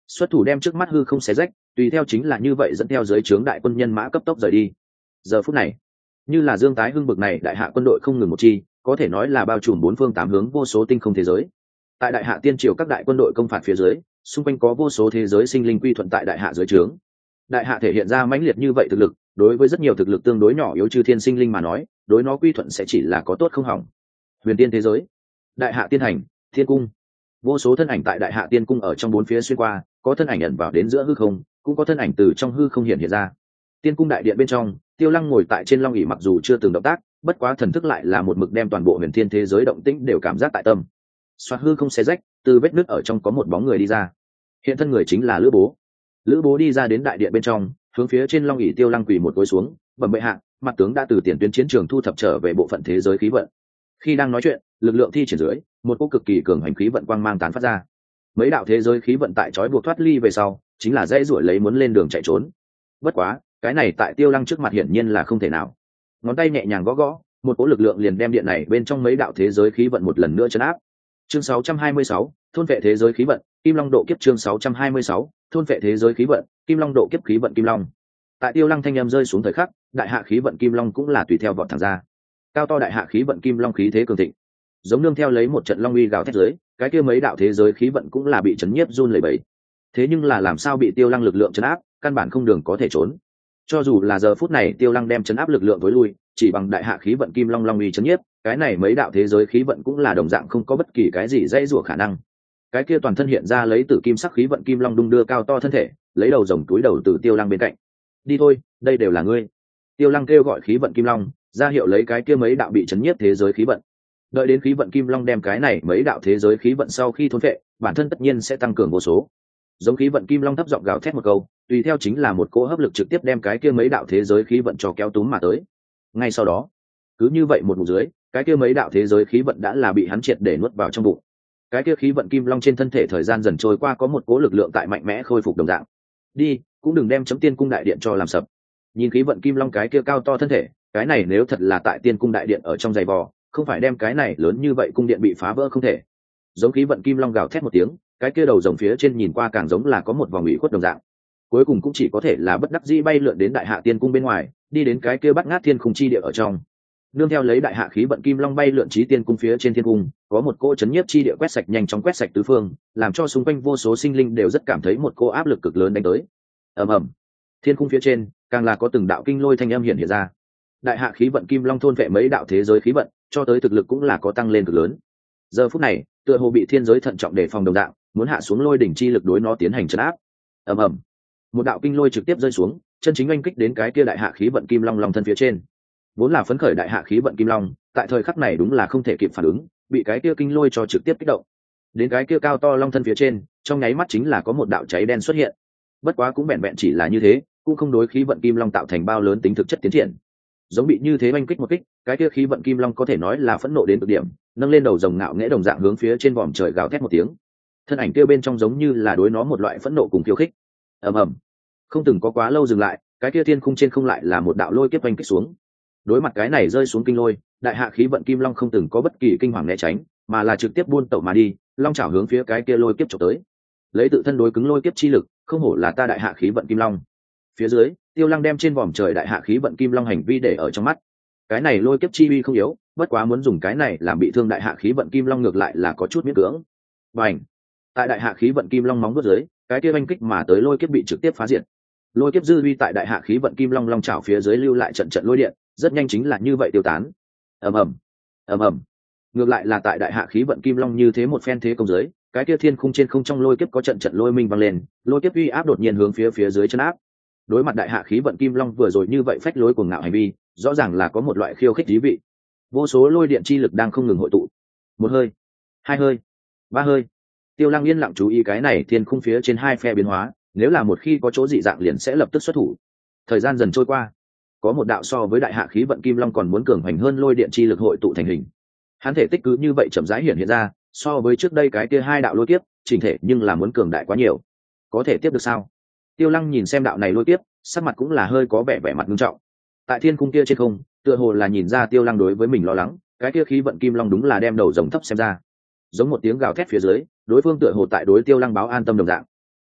xuất thủ đem trước mắt hư không xé rách, tùy theo chính là như vậy dẫn theo dưới trướng đại quân nhân mã cấp tốc rời đi. Giờ phút này, như là Dương Tái Hưng bực này đại hạ quân đội không ngừng một chi, có thể nói là bao trùm bốn phương tám hướng vô số tinh không thế giới. Tại đại hạ tiên triều các đại quân đội công phạt phía dưới, xung quanh có vô số thế giới sinh linh quy thuận tại đại hạ dưới trướng. Đại hạ thể hiện ra mãnh liệt như vậy thực lực, đối với rất nhiều thực lực tương đối nhỏ yếu chư thiên sinh linh mà nói, đối nó quy thuận sẽ chỉ là có tốt không hỏng. Huyền tiên thế giới, đại hạ tiên hành, thiên cung, vô số thân ảnh tại đại hạ tiên cung ở trong bốn phía xuyên qua, có thân ảnh ẩn vào đến giữa hư không, cũng có thân ảnh từ trong hư không hiện hiện ra. Tiên cung đại điện bên trong, Tiêu Lăng ngồi tại trên long ỷ mặc dù chưa từng động tác, bất quá thần thức lại là một mực đem toàn bộ huyền thiên thế giới động tĩnh đều cảm giác tại tâm. Xoát hư không xé rách, từ vết nứt ở trong có một bóng người đi ra. Hiện thân người chính là Lữ Bố. Lữ Bố đi ra đến đại điện bên trong, hướng phía trên long ỷ Tiêu Lăng quỳ một gối xuống, bẩm bệ hạ, mặt tướng đã từ tiền tuyến chiến trường thu thập trở về bộ phận thế giới khí vận. Khi đang nói chuyện, lực lượng thi triển dưới, một cỗ cực kỳ cường hành khí vận quang mang tán phát ra. Mấy đạo thế giới khí vận tại trói buộc thoát ly về sau, chính là dãy ruổi lấy muốn lên đường chạy trốn. Bất quá, cái này tại Tiêu Lăng trước mặt hiển nhiên là không thể nào. Ngón tay nhẹ nhàng gõ gõ, một cỗ lực lượng liền đem điện này bên trong mấy đạo thế giới khí vận một lần nữa chấn áp. Chương sáu trăm hai mươi sáu, thôn vệ thế giới khí vận, Kim Long độ kiếp chương sáu trăm hai mươi sáu, thôn vệ thế giới khí vận, Kim Long độ kiếp khí vận Kim Long. Tại Tiêu Lăng thanh âm rơi xuống thời khắc, đại hạ khí vận Kim Long cũng là tùy theo vọt thẳng ra. Cao to đại hạ khí vận Kim Long khí thế cường thịnh, giống nương theo lấy một trận long uy gào thét dưới, cái kia mấy đạo thế giới khí vận cũng là bị chấn nhiếp run lẩy bẩy. Thế nhưng là làm sao bị Tiêu Lăng lực lượng chấn áp, căn bản không đường có thể trốn. Cho dù là giờ phút này Tiêu Lăng đem chấn áp lực lượng tối lui, chỉ bằng đại hạ khí vận Kim Long long uy chấn nhiếp, cái này mấy đạo thế giới khí vận cũng là đồng dạng không có bất kỳ cái gì dễ rủa khả năng. Cái kia toàn thân hiện ra lấy tử kim sắc khí vận Kim Long đung đưa cao to thân thể, lấy đầu rồng túi đầu từ Tiêu Lăng bên cạnh. Đi thôi, đây đều là ngươi. Tiêu Lăng kêu gọi khí vận Kim Long, ra hiệu lấy cái kia mấy đạo bị chấn nhiếp thế giới khí vận. Đợi đến khí vận Kim Long đem cái này mấy đạo thế giới khí vận sau khi thôn phệ, bản thân tất nhiên sẽ tăng cường vô số. Giống khí vận Kim Long thấp giọng gào thét một câu, tùy theo chính là một cỗ hấp lực trực tiếp đem cái kia mấy đạo thế giới khí vận cho kéo túm mà tới. Ngay sau đó, cứ như vậy một ngụm dưới, cái kia mấy đạo thế giới khí vận đã là bị hắn triệt để nuốt vào trong bụng. Cái kia khí vận Kim Long trên thân thể thời gian dần trôi qua có một cỗ lực lượng tại mạnh mẽ khôi phục đồng dạng. Đi, cũng đừng đem chấm tiên cung đại điện cho làm sập. Nhìn khí vận Kim Long cái kia cao to thân thể, cái này nếu thật là tại tiên cung đại điện ở trong giày vò, không phải đem cái này lớn như vậy cung điện bị phá vỡ không thể. Giống khí vận Kim Long gào thét một tiếng, cái kia đầu rồng phía trên nhìn qua càng giống là có một vòng ủy khuất đồng dạng. Cuối cùng cũng chỉ có thể là bất đắc dĩ bay lượn đến đại hạ tiên cung bên ngoài, đi đến cái kia bắt ngát thiên khung chi địa ở trong. Nương theo lấy đại hạ khí vận Kim Long bay lượn chí tiên cung phía trên thiên cung, có một cỗ chấn nhiếp chi địa quét sạch nhanh chóng quét sạch tứ phương, làm cho xung quanh vô số sinh linh đều rất cảm thấy một cỗ áp lực cực lớn đánh tới. Ầm ầm. Thiên cung phía trên, càng là có từng đạo kinh lôi thanh âm hiện hiện ra. Đại hạ khí vận Kim Long thôn vệ mấy đạo thế giới khí vận, cho tới thực lực cũng là có tăng lên cực lớn. Giờ phút này, tựa hồ bị thiên giới thận trọng đề phòng đồng dạng, muốn hạ xuống lôi đỉnh chi lực đối nó tiến hành trấn áp. Ầm ầm. Một đạo kinh lôi trực tiếp rơi xuống, chân chính oanh kích đến cái kia đại hạ khí vận Kim Long long thân phía trên. Vốn là phấn khởi đại hạ khí vận Kim Long, tại thời khắc này đúng là không thể kịp phản ứng, bị cái kia kinh lôi cho trực tiếp kích động. Đến cái kia cao to long thân phía trên, trong nháy mắt chính là có một đạo cháy đen xuất hiện. Bất quá cũng vẹn vẹn chỉ là như thế, cũng không đối khí vận Kim Long tạo thành bao lớn tính thực chất tiến triển. Giống bị như thế oanh kích một kích, cái kia khí vận Kim Long có thể nói là phẫn nộ đến cực điểm, nâng lên đầu rồng ngạo nghễ đồng dạng hướng phía trên vòm trời gào thét một tiếng. Thân ảnh kia bên trong giống như là đối nó một loại phẫn nộ cùng khiêu khích. Ầm ầm. Không từng có quá lâu dừng lại, cái kia thiên khung trên không lại là một đạo lôi kiếp oanh kích xuống. Đối mặt cái này rơi xuống kinh lôi, đại hạ khí vận Kim Long không từng có bất kỳ kinh hoàng né tránh, mà là trực tiếp buôn tẩu mà đi, long chảo hướng phía cái kia lôi kiếp chụp tới. Lấy tự thân đối cứng lôi kiếp chi lực, không hổ là ta đại hạ khí vận Kim Long. Phía dưới, Tiêu Lăng đem trên vòm trời đại hạ khí vận Kim Long hành vi để ở trong mắt. Cái này lôi kiếp chi uy không yếu, bất quá muốn dùng cái này làm bị thương đại hạ khí vận Kim Long ngược lại là có chút miễn cưỡng. Bành! Tại đại hạ khí vận Kim Long móng vuốt dưới, cái kia oanh kích mà tới lôi kiếp bị trực tiếp phá diệt. Lôi kiếp dư uy tại đại hạ khí vận Kim Long long chảo phía dưới lưu lại trận trận lôi điện, rất nhanh chính là như vậy tiêu tán. Ầm ầm, ầm ầm. Ngược lại là tại đại hạ khí vận Kim Long như thế một phen thế công dưới, cái kia thiên khung trên không trong lôi kiếp có trận trận lôi minh vang lên, lôi kiếp uy áp đột nhiên hướng phía phía dưới chân áp. Đối mặt đại hạ khí vận Kim Long vừa rồi như vậy phách lối cuồng ngạo hành vi, rõ ràng là có một loại khiêu khích thú vị. Vô số lôi điện chi lực đang không ngừng hội tụ. Một hơi, hai hơi, ba hơi. Tiêu Lăng yên lặng chú ý cái này thiên khung phía trên hai phe biến hóa, nếu là một khi có chỗ dị dạng liền sẽ lập tức xuất thủ. Thời gian dần trôi qua, có một đạo so với đại hạ khí vận Kim Long còn muốn cường hành hơn lôi điện chi lực hội tụ thành hình. Hắn thể tích cứ như vậy chậm rãi hiện hiện ra, so với trước đây cái kia hai đạo lôi kiếp, chỉnh thể nhưng là muốn cường đại quá nhiều. Có thể tiếp được sao? Tiêu Lăng nhìn xem đạo này lôi kiếp, sắc mặt cũng là hơi có vẻ vẻ mặt nghiêm trọng. Tại thiên cung kia trên không, tựa hồ là nhìn ra Tiêu Lăng đối với mình lo lắng, cái kia khí vận Kim Long đúng là đem đầu rồng thấp xem ra. Giống một tiếng gào thét phía dưới, đối phương tựa hồ tại đối Tiêu Lăng báo an tâm đồng dạng.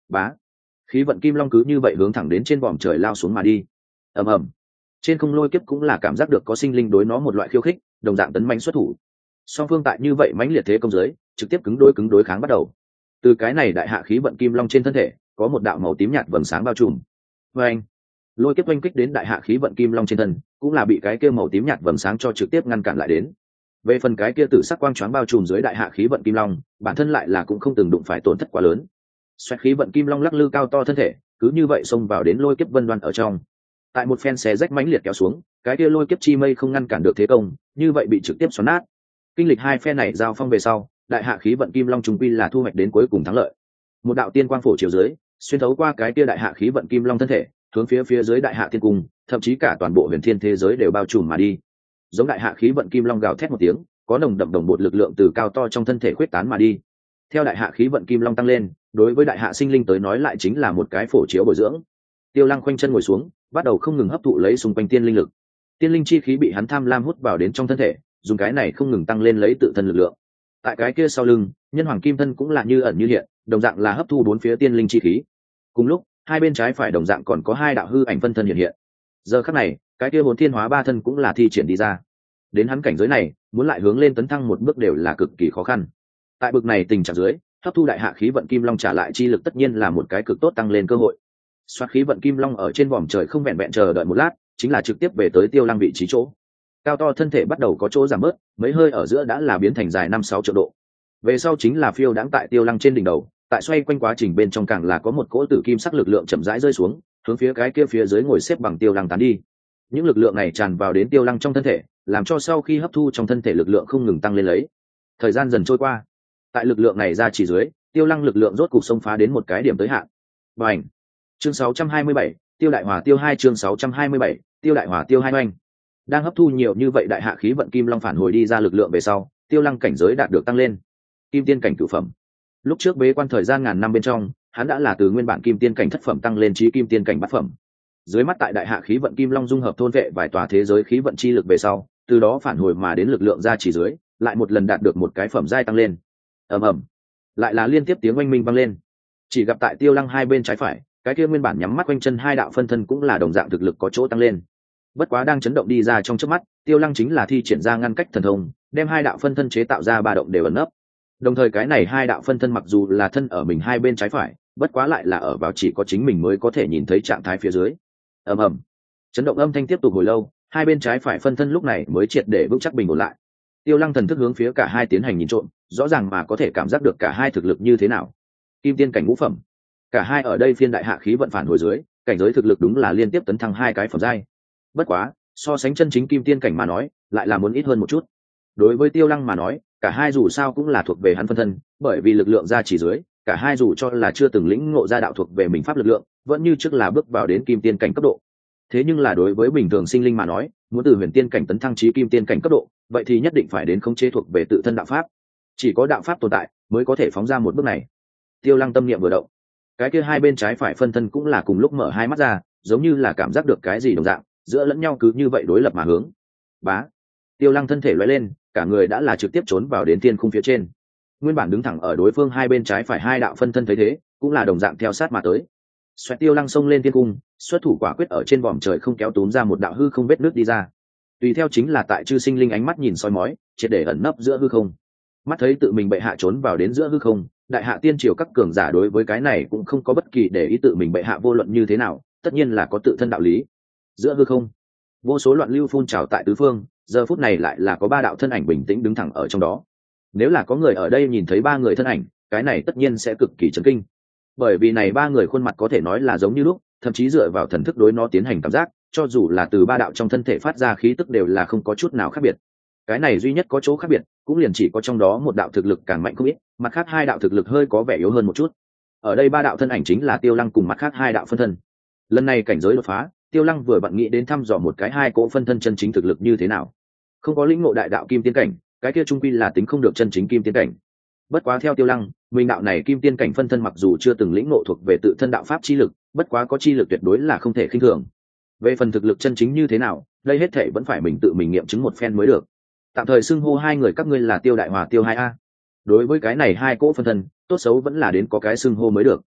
Bá, khí vận kim long cứ như vậy hướng thẳng đến trên vòm trời lao xuống mà đi. Ầm ầm, trên không lôi kiếp cũng là cảm giác được có sinh linh đối nó một loại khiêu khích, đồng dạng tấn mãnh xuất thủ. Song phương tại như vậy mãnh liệt thế công giới, trực tiếp cứng đối cứng đối kháng bắt đầu. Từ cái này đại hạ khí vận kim long trên thân thể có một đạo màu tím nhạt vầng sáng bao trùm. Và anh, lôi kiếp oanh kích đến đại hạ khí vận kim long trên thân, cũng là bị cái kia màu tím nhạt vầng sáng cho trực tiếp ngăn cản lại đến. Về phần cái kia tử sắc quang choáng bao trùm dưới đại hạ khí vận kim long, bản thân lại là cũng không từng đụng phải tổn thất quá lớn. Xoẹt, khí vận kim long lắc lư cao to thân thể, cứ như vậy xông vào đến lôi kiếp vân đoan ở trong. Tại một phen xé rách mãnh liệt kéo xuống, cái kia lôi kiếp chi mây không ngăn cản được thế công, như vậy bị trực tiếp xoắn nát. Kinh lịch hai phe này giao phong về sau, đại hạ khí vận kim long trung quy là thu hoạch đến cuối cùng thắng lợi. Một đạo tiên quang phổ chiếu dưới, xuyên thấu qua cái kia đại hạ khí vận kim long thân thể, hướng phía phía dưới đại hạ thiên cung, thậm chí cả toàn bộ huyền thiên thế giới đều bao trùm mà đi. Giống đại hạ khí vận kim long gào thét một tiếng, có nồng đậm đồng bột lực lượng từ cao to trong thân thể khuyết tán mà đi. Theo đại hạ khí vận kim long tăng lên, đối với đại hạ sinh linh tới nói lại chính là một cái phổ chiếu bồi dưỡng. Tiêu Lăng khoanh chân ngồi xuống, bắt đầu không ngừng hấp thụ lấy xung quanh tiên linh lực. Tiên linh chi khí bị hắn tham lam hút vào đến trong thân thể, dùng cái này không ngừng tăng lên lấy tự thân lực lượng. Tại cái kia sau lưng, nhân hoàng kim thân cũng là như ẩn như hiện, đồng dạng là hấp thu bốn phía tiên linh chi khí. Cùng lúc, hai bên trái phải đồng dạng còn có hai đạo hư ảnh phân thân hiện hiện. Giờ khắc này, cái kia hồn thiên hóa ba thân cũng là thi triển đi ra. Đến hắn cảnh giới này, muốn lại hướng lên tấn thăng một bước đều là cực kỳ khó khăn. Tại bực này tình trạng dưới, hấp thu đại hạ khí vận kim long trả lại chi lực tất nhiên là một cái cực tốt tăng lên cơ hội. Xoát, khí vận kim long ở trên vòm trời không vẹn vẹn chờ đợi một lát, chính là trực tiếp về tới Tiêu Lăng vị trí chỗ. Cao to thân thể bắt đầu có chỗ giảm bớt, mấy hơi ở giữa đã là biến thành dài năm sáu triệu độ. Về sau chính là phiêu đãng tại Tiêu Lăng trên đỉnh đầu, tại xoay quanh quá trình bên trong càng là có một cỗ tử kim sắc lực lượng chậm rãi rơi xuống, hướng phía cái kia phía dưới ngồi xếp bằng Tiêu Lăng tán đi. Những lực lượng này tràn vào đến Tiêu Lăng trong thân thể, làm cho sau khi hấp thu trong thân thể lực lượng không ngừng tăng lên lấy. Thời gian dần trôi qua, tại lực lượng này ra chỉ dưới, Tiêu Lăng lực lượng rốt cục xông phá đến một cái điểm tới hạn. Bành! Chương sáu trăm hai mươi bảy, Tiêu Đại Hòa Tiêu hai chương sáu trăm hai mươi bảy, Tiêu Đại Hòa Tiêu hai oanh. Đang hấp thu nhiều như vậy đại hạ khí vận kim long phản hồi đi ra lực lượng về sau, Tiêu Lăng cảnh giới đạt được tăng lên. Kim tiên cảnh cửu phẩm. Lúc trước bế quan thời gian ngàn năm bên trong, hắn đã là từ nguyên bản kim tiên cảnh thất phẩm tăng lên chí kim tiên cảnh bát phẩm. Dưới mắt tại đại hạ khí vận kim long dung hợp thôn vệ vài tòa thế giới khí vận chi lực về sau, từ đó phản hồi mà đến lực lượng ra chỉ dưới, lại một lần đạt được một cái phẩm giai tăng lên. Ầm ầm, lại là liên tiếp tiếng oanh minh vang lên. Chỉ gặp tại Tiêu Lăng hai bên trái phải, cái kia nguyên bản nhắm mắt quanh chân hai đạo phân thân cũng là đồng dạng thực lực có chỗ tăng lên. Bất quá đang chấn động đi ra trong chớp mắt, Tiêu Lăng chính là thi triển ra ngăn cách thần thông, đem hai đạo phân thân chế tạo ra ba động đều ẩn nấp. Đồng thời cái này hai đạo phân thân mặc dù là thân ở mình hai bên trái phải, bất quá lại là ở vào chỉ có chính mình mới có thể nhìn thấy trạng thái phía dưới. Ầm ầm, chấn động âm thanh tiếp tục hồi lâu, hai bên trái phải phân thân lúc này mới triệt để vững chắc bình ổn lại. Tiêu Lăng thần thức hướng phía cả hai tiến hành nhìn trộm, rõ ràng mà có thể cảm giác được cả hai thực lực như thế nào. Kim tiên cảnh ngũ phẩm, cả hai ở đây phiên đại hạ khí vận phản hồi dưới, cảnh giới thực lực đúng là liên tiếp tấn thăng hai cái phẩm giai. Bất quá, so sánh chân chính kim tiên cảnh mà nói, lại là muốn ít hơn một chút. Đối với Tiêu Lăng mà nói, cả hai dù sao cũng là thuộc về hắn phân thân, bởi vì lực lượng ra chỉ dưới, cả hai dù cho là chưa từng lĩnh ngộ ra đạo thuộc về mình pháp lực lượng, vẫn như trước là bước vào đến kim tiên cảnh cấp độ. Thế nhưng là đối với bình thường sinh linh mà nói, muốn từ huyền tiên cảnh tấn thăng chí kim tiên cảnh cấp độ, vậy thì nhất định phải đến khống chế thuộc về tự thân đạo pháp. Chỉ có đạo pháp tồn tại, mới có thể phóng ra một bước này. Tiêu Lăng tâm niệm vừa động, cái kia hai bên trái phải phân thân cũng là cùng lúc mở hai mắt ra, giống như là cảm giác được cái gì đồng dạng, giữa lẫn nhau cứ như vậy đối lập mà hướng. Bá, Tiêu Lăng thân thể lóe lên, cả người đã là trực tiếp trốn vào đến thiên khung phía trên. Nguyên bản đứng thẳng ở đối phương hai bên trái phải hai đạo phân thân thấy thế, cũng là đồng dạng theo sát mà tới. Xoẹt, Tiêu Lăng xông lên thiên cung, xuất thủ quả quyết ở trên vòm trời không kéo túm ra một đạo hư không vết nước đi ra. Tùy theo chính là tại chư sinh linh ánh mắt nhìn soi mói, triệt để ẩn nấp giữa hư không. Mắt thấy tự mình bệ hạ trốn vào đến giữa hư không, đại hạ tiên triều các cường giả đối với cái này cũng không có bất kỳ để ý tự mình bệ hạ vô luận như thế nào, tất nhiên là có tự thân đạo lý. Giữa hư không, vô số loạn lưu phun trào tại tứ phương, giờ phút này lại là có ba đạo thân ảnh bình tĩnh đứng thẳng ở trong đó. Nếu là có người ở đây nhìn thấy ba người thân ảnh, cái này tất nhiên sẽ cực kỳ chấn kinh, bởi vì này ba người khuôn mặt có thể nói là giống như lúc, thậm chí dựa vào thần thức đối nó tiến hành cảm giác, cho dù là từ ba đạo trong thân thể phát ra khí tức đều là không có chút nào khác biệt. Cái này duy nhất có chỗ khác biệt, cũng liền chỉ có trong đó một đạo thực lực càng mạnh không ít, mặt khác hai đạo thực lực hơi có vẻ yếu hơn một chút. Ở đây ba đạo thân ảnh chính là Tiêu Lăng cùng mặt khác hai đạo phân thân. Lần này cảnh giới đột phá, Tiêu Lăng vừa vặn nghĩ đến thăm dò một cái hai cỗ phân thân chân chính thực lực như thế nào. Không có lĩnh ngộ đại đạo kim tiên cảnh, cái kia trung quy là tính không được chân chính kim tiên cảnh. Bất quá theo Tiêu Lăng, mình đạo này kim tiên cảnh phân thân mặc dù chưa từng lĩnh ngộ thuộc về tự thân đạo pháp chi lực, bất quá có chi lực tuyệt đối là không thể khinh thường. Về phần thực lực chân chính như thế nào, đây hết thảy vẫn phải mình tự mình nghiệm chứng một phen mới được. Tạm thời xưng hô hai người các ngươi là Tiêu Đại Hòa Tiêu hai a. Đối với cái này hai cỗ phân thân, tốt xấu vẫn là đến có cái xưng hô mới được.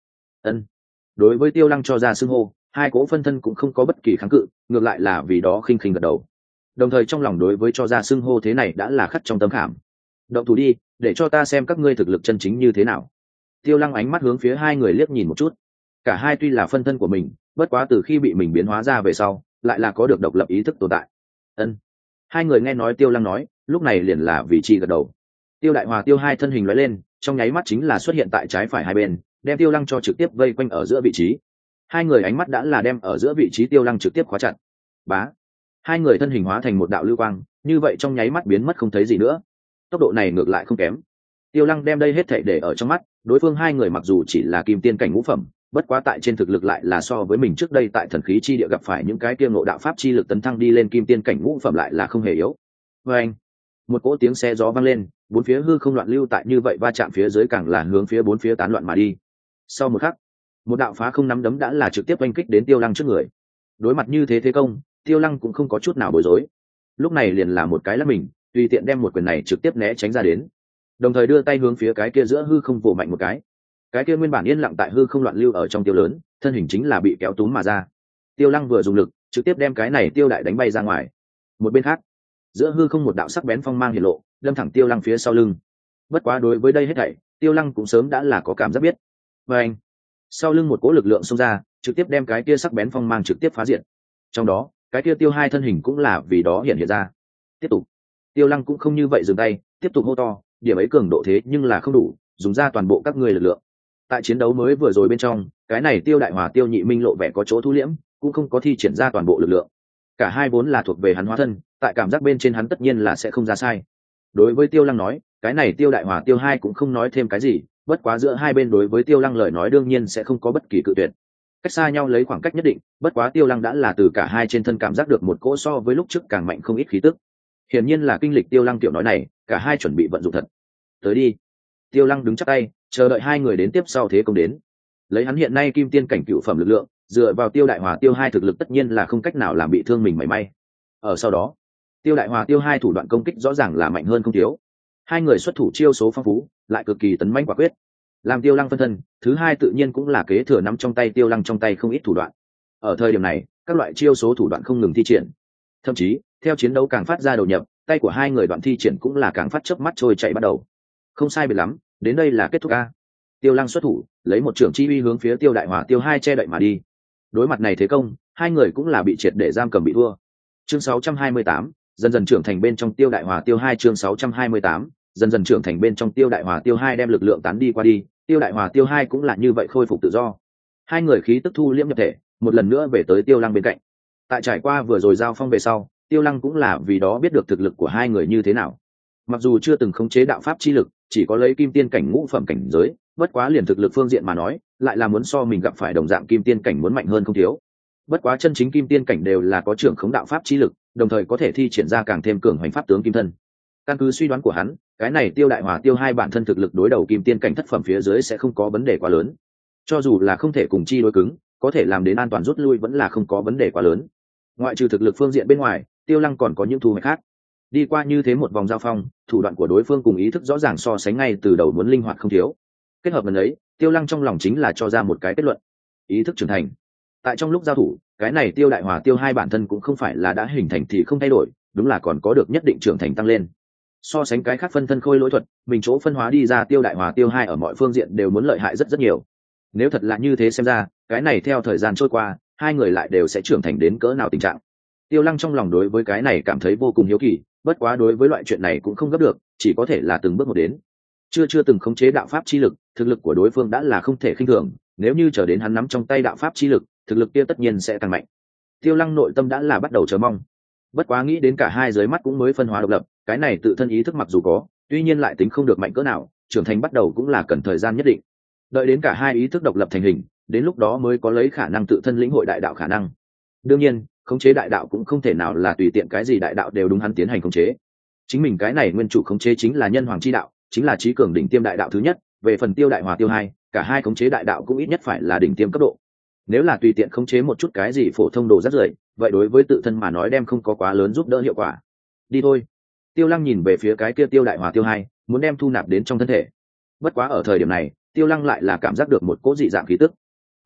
Ân. Đối với tiêu lăng cho ra xưng hô, hai cỗ phân thân cũng không có bất kỳ kháng cự, ngược lại là vì đó khinh khinh gật đầu, đồng thời trong lòng đối với cho ra xưng hô thế này đã là khắc trong tâm khảm. Động thủ đi, để cho ta xem các ngươi thực lực chân chính như thế nào. Tiêu lăng ánh mắt hướng phía hai người liếc nhìn một chút. Cả hai tuy là phân thân của mình, bất quá từ khi bị mình biến hóa ra về sau lại là có được độc lập ý thức tồn tại. Ân. Hai người nghe nói tiêu lăng nói, lúc này liền là vị trí gật đầu. Tiêu đại hòa tiêu hai thân hình lóe lên, trong nháy mắt chính là xuất hiện tại trái phải hai bên, đem tiêu lăng cho trực tiếp vây quanh ở giữa vị trí. Hai người ánh mắt đã là đem ở giữa vị trí tiêu lăng trực tiếp khóa chặt. Bá. Hai người thân hình hóa thành một đạo lưu quang, như vậy trong nháy mắt biến mất không thấy gì nữa. Tốc độ này ngược lại không kém. Tiêu lăng đem đây hết thảy để ở trong mắt, đối phương hai người mặc dù chỉ là kim tiên cảnh ngũ phẩm, bất quá tại trên thực lực lại là so với mình trước đây tại thần khí chi địa gặp phải những cái kia ngộ đạo pháp chi lực tấn thăng đi lên kim tiên cảnh ngũ phẩm lại là không hề yếu. Và anh, một cỗ tiếng xe gió vang lên, bốn phía hư không loạn lưu tại như vậy va chạm phía dưới càng là hướng phía bốn phía tán loạn mà đi. Sau một khắc, một đạo phá không nắm đấm đã là trực tiếp oanh kích đến tiêu lăng trước người. Đối mặt như thế thế công, tiêu lăng cũng không có chút nào bối rối, lúc này liền là một cái lắc mình, tùy tiện đem một quyền này trực tiếp né tránh ra đến, đồng thời đưa tay hướng phía cái kia giữa hư không vồ mạnh một cái. Cái kia nguyên bản yên lặng tại hư không loạn lưu ở trong tiêu lớn, thân hình chính là bị kéo túm mà ra. Tiêu lăng vừa dùng lực trực tiếp đem cái này tiêu đại đánh bay ra ngoài. Một bên khác, giữa hư không một đạo sắc bén phong mang hiện lộ, đâm thẳng tiêu lăng phía sau lưng. Bất quá đối với đây hết thảy, tiêu lăng cũng sớm đã là có cảm giác biết. Và anh, sau lưng một cỗ lực lượng xông ra, trực tiếp đem cái kia sắc bén phong mang trực tiếp phá diệt. Trong đó, cái kia tiêu hai thân hình cũng là vì đó hiện hiện ra. Tiếp tục, tiêu lăng cũng không như vậy dừng tay, tiếp tục hô to, điểm ấy cường độ thế nhưng là không đủ, dùng ra toàn bộ các ngươi lực lượng. Tại chiến đấu mới vừa rồi bên trong, cái này tiêu đại hòa tiêu nhị minh lộ vẻ có chỗ thu liễm, cũng không có thi triển ra toàn bộ lực lượng. Cả hai vốn là thuộc về hắn hóa thân, tại cảm giác bên trên hắn tất nhiên là sẽ không ra sai. Đối với tiêu lăng nói, cái này tiêu đại hòa tiêu hai cũng không nói thêm cái gì, bất quá giữa hai bên đối với tiêu lăng lời nói đương nhiên sẽ không có bất kỳ cự tuyệt. Cách xa nhau lấy khoảng cách nhất định, bất quá tiêu lăng đã là từ cả hai trên thân cảm giác được một cỗ so với lúc trước càng mạnh không ít khí tức. Hiển nhiên là kinh lịch tiêu lăng tiểu nói này, cả hai chuẩn bị vận dụng thật. Tới đi. Tiêu lăng đứng chắc tay, chờ đợi hai người đến tiếp sau thế công đến. Lấy hắn hiện nay kim tiên cảnh cựu phẩm lực lượng, dựa vào tiêu đại hòa tiêu hai thực lực tất nhiên là không cách nào làm bị thương mình mảy may. Ở sau đó, tiêu đại hòa tiêu hai thủ đoạn công kích rõ ràng là mạnh hơn không thiếu. Hai người xuất thủ chiêu số phong phú, lại cực kỳ tấn mãnh quả quyết. Làm tiêu lăng phân thân, thứ hai tự nhiên cũng là kế thừa nắm trong tay tiêu lăng trong tay không ít thủ đoạn. Ở thời điểm này, các loại chiêu số thủ đoạn không ngừng thi triển. Thậm chí, theo chiến đấu càng phát ra đầu nhập, tay của hai người đoạn thi triển cũng là càng phát chớp mắt trôi chạy bắt đầu. Không sai biệt lắm, đến đây là kết thúc a. Tiêu lăng xuất thủ, lấy một trưởng chi uy hướng phía tiêu đại hòa tiêu hai che đậy mà đi. Đối mặt này thế công, hai người cũng là bị triệt để giam cầm bị thua. Chương sáu trăm hai mươi tám, dần dần trưởng thành bên trong tiêu đại hòa tiêu hai chương sáu trăm hai mươi tám, dần dần trưởng thành bên trong tiêu đại hòa tiêu hai đem lực lượng tán đi qua đi, tiêu đại hòa tiêu hai cũng là như vậy khôi phục tự do. Hai người khí tức thu liễm nhập thể, một lần nữa về tới tiêu lăng bên cạnh. Tại trải qua vừa rồi giao phong về sau, tiêu lăng cũng là vì đó biết được thực lực của hai người như thế nào. Mặc dù chưa từng khống chế đạo pháp chi lực, chỉ có lấy kim tiên cảnh ngũ phẩm cảnh giới, bất quá liền thực lực phương diện mà nói, lại là muốn so mình gặp phải đồng dạng kim tiên cảnh muốn mạnh hơn không thiếu. Bất quá chân chính kim tiên cảnh đều là có trưởng khống đạo pháp chi lực, đồng thời có thể thi triển ra càng thêm cường hoành pháp tướng kim thân. Căn cứ suy đoán của hắn, cái này tiêu đại hòa tiêu hai bản thân thực lực đối đầu kim tiên cảnh thất phẩm phía dưới sẽ không có vấn đề quá lớn. Cho dù là không thể cùng chi đối cứng, có thể làm đến an toàn rút lui vẫn là không có vấn đề quá lớn. Ngoại trừ thực lực phương diện bên ngoài, tiêu lăng còn có những thu hoạch khác. Đi qua như thế một vòng giao phong, thủ đoạn của đối phương cùng ý thức rõ ràng so sánh ngay từ đầu muốn linh hoạt không thiếu. Kết hợp lần ấy, tiêu lăng trong lòng chính là cho ra một cái kết luận: ý thức trưởng thành. Tại trong lúc giao thủ, cái này tiêu đại hòa tiêu hai bản thân cũng không phải là đã hình thành thì không thay đổi, đúng là còn có được nhất định trưởng thành tăng lên. So sánh cái khác phân thân khôi lỗi thuật, mình chỗ phân hóa đi ra tiêu đại hòa tiêu hai ở mọi phương diện đều muốn lợi hại rất rất nhiều. Nếu thật là như thế xem ra, cái này theo thời gian trôi qua, hai người lại đều sẽ trưởng thành đến cỡ nào tình trạng. Tiêu lăng trong lòng đối với cái này cảm thấy vô cùng hiếu kỳ, bất quá đối với loại chuyện này cũng không gấp được, chỉ có thể là từng bước một đến. Chưa chưa từng khống chế đạo pháp chi lực, thực lực của đối phương đã là không thể khinh thường, nếu như chờ đến hắn nắm trong tay đạo pháp chi lực, thực lực kia tất nhiên sẽ tăng mạnh. Tiêu lăng nội tâm đã là bắt đầu chờ mong. Bất quá nghĩ đến cả hai dưới mắt cũng mới phân hóa độc lập, cái này tự thân ý thức mặc dù có, tuy nhiên lại tính không được mạnh cỡ nào, trưởng thành bắt đầu cũng là cần thời gian nhất định. Đợi đến cả hai ý thức độc lập thành hình, đến lúc đó mới có lấy khả năng tự thân lĩnh hội đại đạo khả năng. Đương nhiên, khống chế đại đạo cũng không thể nào là tùy tiện cái gì đại đạo đều đúng hắn tiến hành khống chế. Chính mình cái này nguyên chủ khống chế chính là nhân hoàng chi đạo, chính là trí cường đỉnh tiêm đại đạo thứ nhất. Về phần tiêu đại hòa tiêu hai, cả hai khống chế đại đạo cũng ít nhất phải là đỉnh tiêm cấp độ. Nếu là tùy tiện khống chế một chút cái gì phổ thông đồ rất rưởi, vậy đối với tự thân mà nói đem không có quá lớn giúp đỡ hiệu quả. Đi thôi. Tiêu lăng nhìn về phía cái kia tiêu đại hòa tiêu hai, muốn đem thu nạp đến trong thân thể. Bất quá ở thời điểm này, tiêu lăng lại là cảm giác được một cỗ dị dạng khí tức.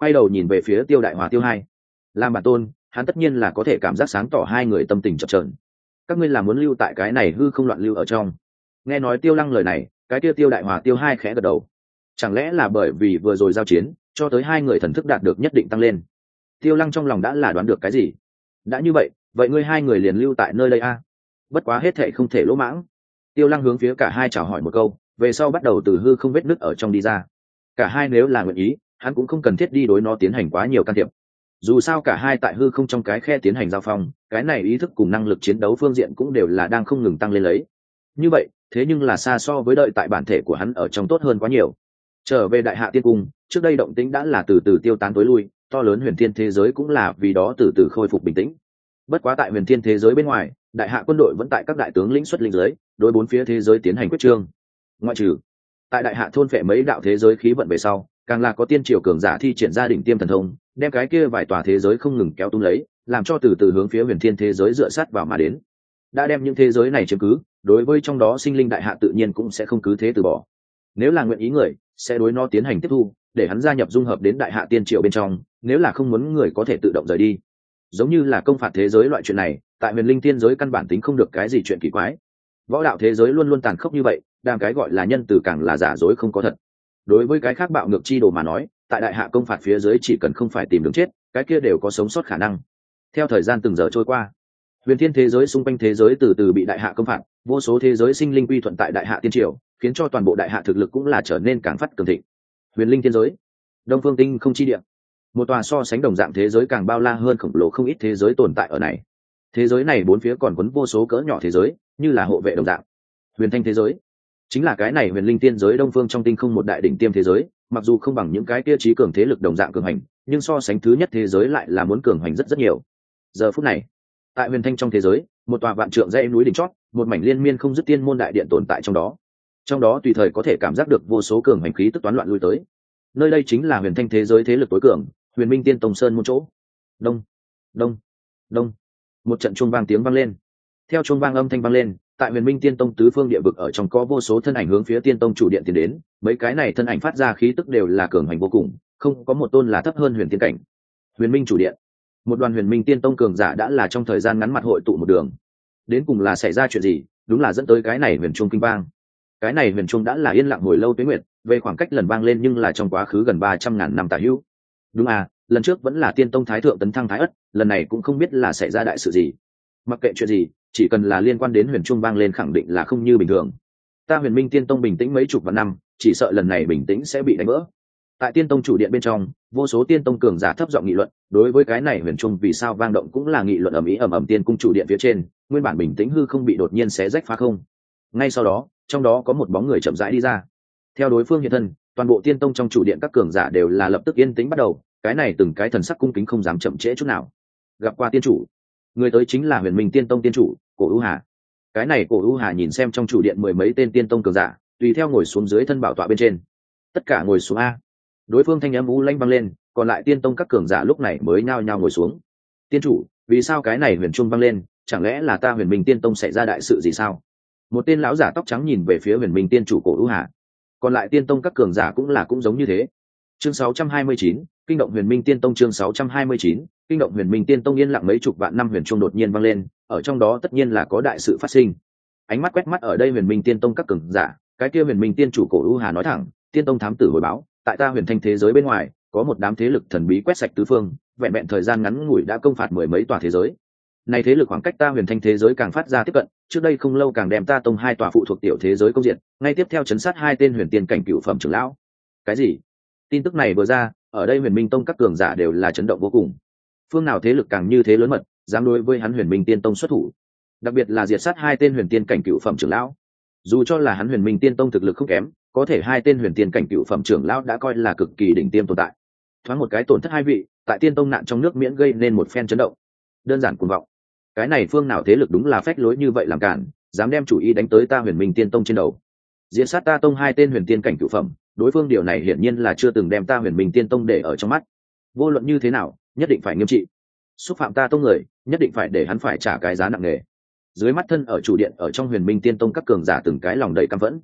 quay đầu nhìn về phía Tiêu Đại Hòa Tiêu Hai. Làm bản tôn, hắn tất nhiên là có thể cảm giác sáng tỏ hai người tâm tình chập chờn. Các ngươi là muốn lưu tại cái này hư không loạn lưu ở trong? Nghe nói Tiêu Lăng lời này, cái kia Tiêu Đại Hòa Tiêu Hai khẽ gật đầu. Chẳng lẽ là bởi vì vừa rồi giao chiến, cho tới hai người thần thức đạt được nhất định tăng lên? Tiêu Lăng trong lòng đã là đoán được cái gì. Đã như vậy, vậy ngươi hai người liền lưu tại nơi đây a? Bất quá hết thệ không thể lỗ mãng. Tiêu Lăng hướng phía cả hai chào hỏi một câu, về sau bắt đầu từ hư không vết nứt ở trong đi ra. Cả hai nếu là nguyện ý, hắn cũng không cần thiết đi đối nó tiến hành quá nhiều can thiệp. Dù sao cả hai tại hư không trong cái khe tiến hành giao phong, cái này ý thức cùng năng lực chiến đấu phương diện cũng đều là đang không ngừng tăng lên lấy. Như vậy, thế nhưng là xa so với đợi tại bản thể của hắn ở trong tốt hơn quá nhiều. Trở về Đại Hạ Tiên Cung, trước đây động tĩnh đã là từ từ tiêu tán tối lui, to lớn huyền thiên thế giới cũng là vì đó từ từ khôi phục bình tĩnh. Bất quá tại huyền thiên thế giới bên ngoài, Đại Hạ quân đội vẫn tại các đại tướng lĩnh xuất linh giới, đối bốn phía thế giới tiến hành quyết trương. Ngoại trừ tại Đại Hạ thôn phệ mấy đạo thế giới khí vận về sau, càng là có tiên triều cường giả thi triển ra đỉnh tiêm thần thông, đem cái kia vài tòa thế giới không ngừng kéo tung lấy, làm cho từ từ hướng phía huyền thiên thế giới dựa sát vào mà đến. Đã đem những thế giới này chiếm cứ, đối với trong đó sinh linh Đại Hạ tự nhiên cũng sẽ không cứ thế từ bỏ. Nếu là nguyện ý người, sẽ đối nó tiến hành tiếp thu, để hắn gia nhập dung hợp đến Đại Hạ tiên triều bên trong, nếu là không muốn người có thể tự động rời đi. Giống như là công phạt thế giới loại chuyện này, tại huyền linh tiên giới căn bản tính không được cái gì chuyện kỳ quái. Võ đạo thế giới luôn luôn tàn khốc như vậy, đang cái gọi là nhân từ càng là giả dối không có thật. Đối với cái khác bạo ngược chi đồ mà nói, tại Đại Hạ công phạt phía dưới chỉ cần không phải tìm đường chết, cái kia đều có sống sót khả năng. Theo thời gian từng giờ trôi qua, huyền thiên thế giới xung quanh thế giới từ từ bị Đại Hạ công phạt, vô số thế giới sinh linh quy thuận tại Đại Hạ tiên triều, khiến cho toàn bộ Đại Hạ thực lực cũng là trở nên càng phát cường thịnh. Huyền linh tiên giới, Đông Phương Tinh không chi địa, một tòa so sánh đồng dạng thế giới càng bao la hơn khổng lồ không ít thế giới tồn tại ở này. Thế giới này bốn phía còn quấn vô số cỡ nhỏ thế giới, như là hộ vệ đồng dạng. Huyền thanh thế giới chính là cái này huyền linh tiên giới Đông Phương trong tinh không một đại đỉnh tiêm thế giới, mặc dù không bằng những cái kia trí cường thế lực đồng dạng cường hành, nhưng so sánh thứ nhất thế giới lại là muốn cường hành rất rất nhiều. Giờ phút này, tại huyền thanh trong thế giới, một tòa vạn trượng dãy núi đỉnh chót, một mảnh liên miên không dứt tiên môn đại điện tồn tại trong đó. Trong đó tùy thời có thể cảm giác được vô số cường hành khí tức toán loạn lui tới. Nơi đây chính là huyền thanh thế giới thế lực tối cường, Huyền Minh Tiên Tông Sơn một chỗ. Đông, đông, đông. Một trận chuông vang tiếng vang lên. Theo chuông vang âm thanh vang lên, tại Huyền Minh Tiên Tông tứ phương địa vực ở trong có vô số thân ảnh hướng phía Tiên Tông chủ điện tiến đến, mấy cái này thân ảnh phát ra khí tức đều là cường hành vô cùng, không có một tôn là thấp hơn huyền tiên cảnh. Huyền Minh chủ điện, một đoàn Huyền Minh Tiên Tông cường giả đã là trong thời gian ngắn mặt hội tụ một đường. Đến cùng là xảy ra chuyện gì, đúng là dẫn tới cái này huyền chuông kinh vang. Cái này huyền chuông đã là yên lặng hồi lâu tuế nguyệt, về khoảng cách lần vang lên nhưng là trong quá khứ gần ba trăm ngàn năm tả hữu. Đúng à, lần trước vẫn là Tiên Tông thái thượng tấn thăng thái ất, lần này cũng không biết là xảy ra đại sự gì. Mặc kệ chuyện gì, chỉ cần là liên quan đến huyền chuông vang lên khẳng định là không như bình thường. Ta Huyền Minh Tiên Tông bình tĩnh mấy chục vạn năm, chỉ sợ lần này bình tĩnh sẽ bị đánh vỡ. Tại Tiên Tông chủ điện bên trong, vô số Tiên Tông cường giả thấp giọng nghị luận, đối với cái này huyền chuông vì sao vang động cũng là nghị luận ầm ĩ ầm ầm. Tiên cung chủ điện phía trên, nguyên bản bình tĩnh hư không bị đột nhiên xé rách phá không. Ngay sau đó, trong đó có một bóng người chậm rãi đi ra. Theo đối phương hiện thân, toàn bộ Tiên Tông trong chủ điện các cường giả đều là lập tức yên tĩnh bắt đầu, cái này từng cái thần sắc cung kính không dám chậm trễ chút nào. Gặp qua tiên chủ. Người tới chính là Huyền Minh Tiên Tông tiên chủ, Cổ U Hà. Cái này Cổ U Hà nhìn xem trong chủ điện mười mấy tên Tiên Tông cường giả, tùy theo ngồi xuống dưới thân bảo tọa bên trên. Tất cả ngồi xuống a. Đối phương thanh âm u lanh vang lên, còn lại Tiên Tông các cường giả lúc này mới nhao nhao ngồi xuống. Tiên chủ, vì sao cái này huyền chuông vang lên, chẳng lẽ là ta Huyền Minh Tiên Tông xảy ra đại sự gì sao? Một tên lão giả tóc trắng nhìn về phía Huyền Minh tiên chủ Cổ U Hà. Còn lại Tiên Tông các cường giả cũng là cũng giống như thế. Chương sáu trăm hai mươi chín, kinh động Huyền Minh Tiên Tông. Chương sáu trăm hai mươi chín, kinh động Huyền Minh Tiên Tông. Yên lặng mấy chục vạn năm huyền chuông đột nhiên vang lên, ở trong đó tất nhiên là có đại sự phát sinh. Ánh mắt quét mắt ở đây Huyền Minh Tiên Tông các cường giả, cái kia Huyền Minh tiên chủ Cổ U Hà nói thẳng, Tiên Tông thám tử hồi báo, tại ta Huyền Thanh thế giới bên ngoài, có một đám thế lực thần bí quét sạch tứ phương, vẹn vẹn thời gian ngắn ngủi đã công phạt mười mấy tòa thế giới. Này thế lực khoảng cách ta Huyền Thanh thế giới càng phát ra tiếp cận, trước đây không lâu càng đem ta tông hai tòa phụ thuộc tiểu thế giới công diện, ngay tiếp theo chấn sát hai tên huyền tiên cảnh cửu phẩm trưởng lão. Cái gì? Tin tức này vừa ra, ở đây Huyền Minh Tông các cường giả đều là chấn động vô cùng. Phương nào thế lực càng như thế lớn mật, dám đối với hắn Huyền Minh Tiên Tông xuất thủ, đặc biệt là diệt sát hai tên huyền tiên cảnh cửu phẩm trưởng lão. Dù cho là hắn Huyền Minh Tiên Tông thực lực không kém, có thể hai tên huyền tiên cảnh cửu phẩm trưởng lão đã coi là cực kỳ đỉnh tiêm tồn tại. Thoáng một cái tổn thất hai vị, tại Tiên Tông nạn trong nước miễn gây nên một phen chấn động. Đơn giản cuồng vọng. Cái này phương nào thế lực đúng là phách lối như vậy làm cản, dám đem chủ ý đánh tới ta Huyền Minh Tiên Tông trên đầu. Diệt sát ta tông hai tên huyền tiên cảnh cửu phẩm, đối phương điều này hiển nhiên là chưa từng đem ta Huyền Minh Tiên Tông để ở trong mắt. Vô luận như thế nào, nhất định phải nghiêm trị. Xúc phạm ta tông người, nhất định phải để hắn phải trả cái giá nặng nề. Dưới mắt thân ở chủ điện ở trong Huyền Minh Tiên Tông các cường giả từng cái lòng đầy căm phẫn.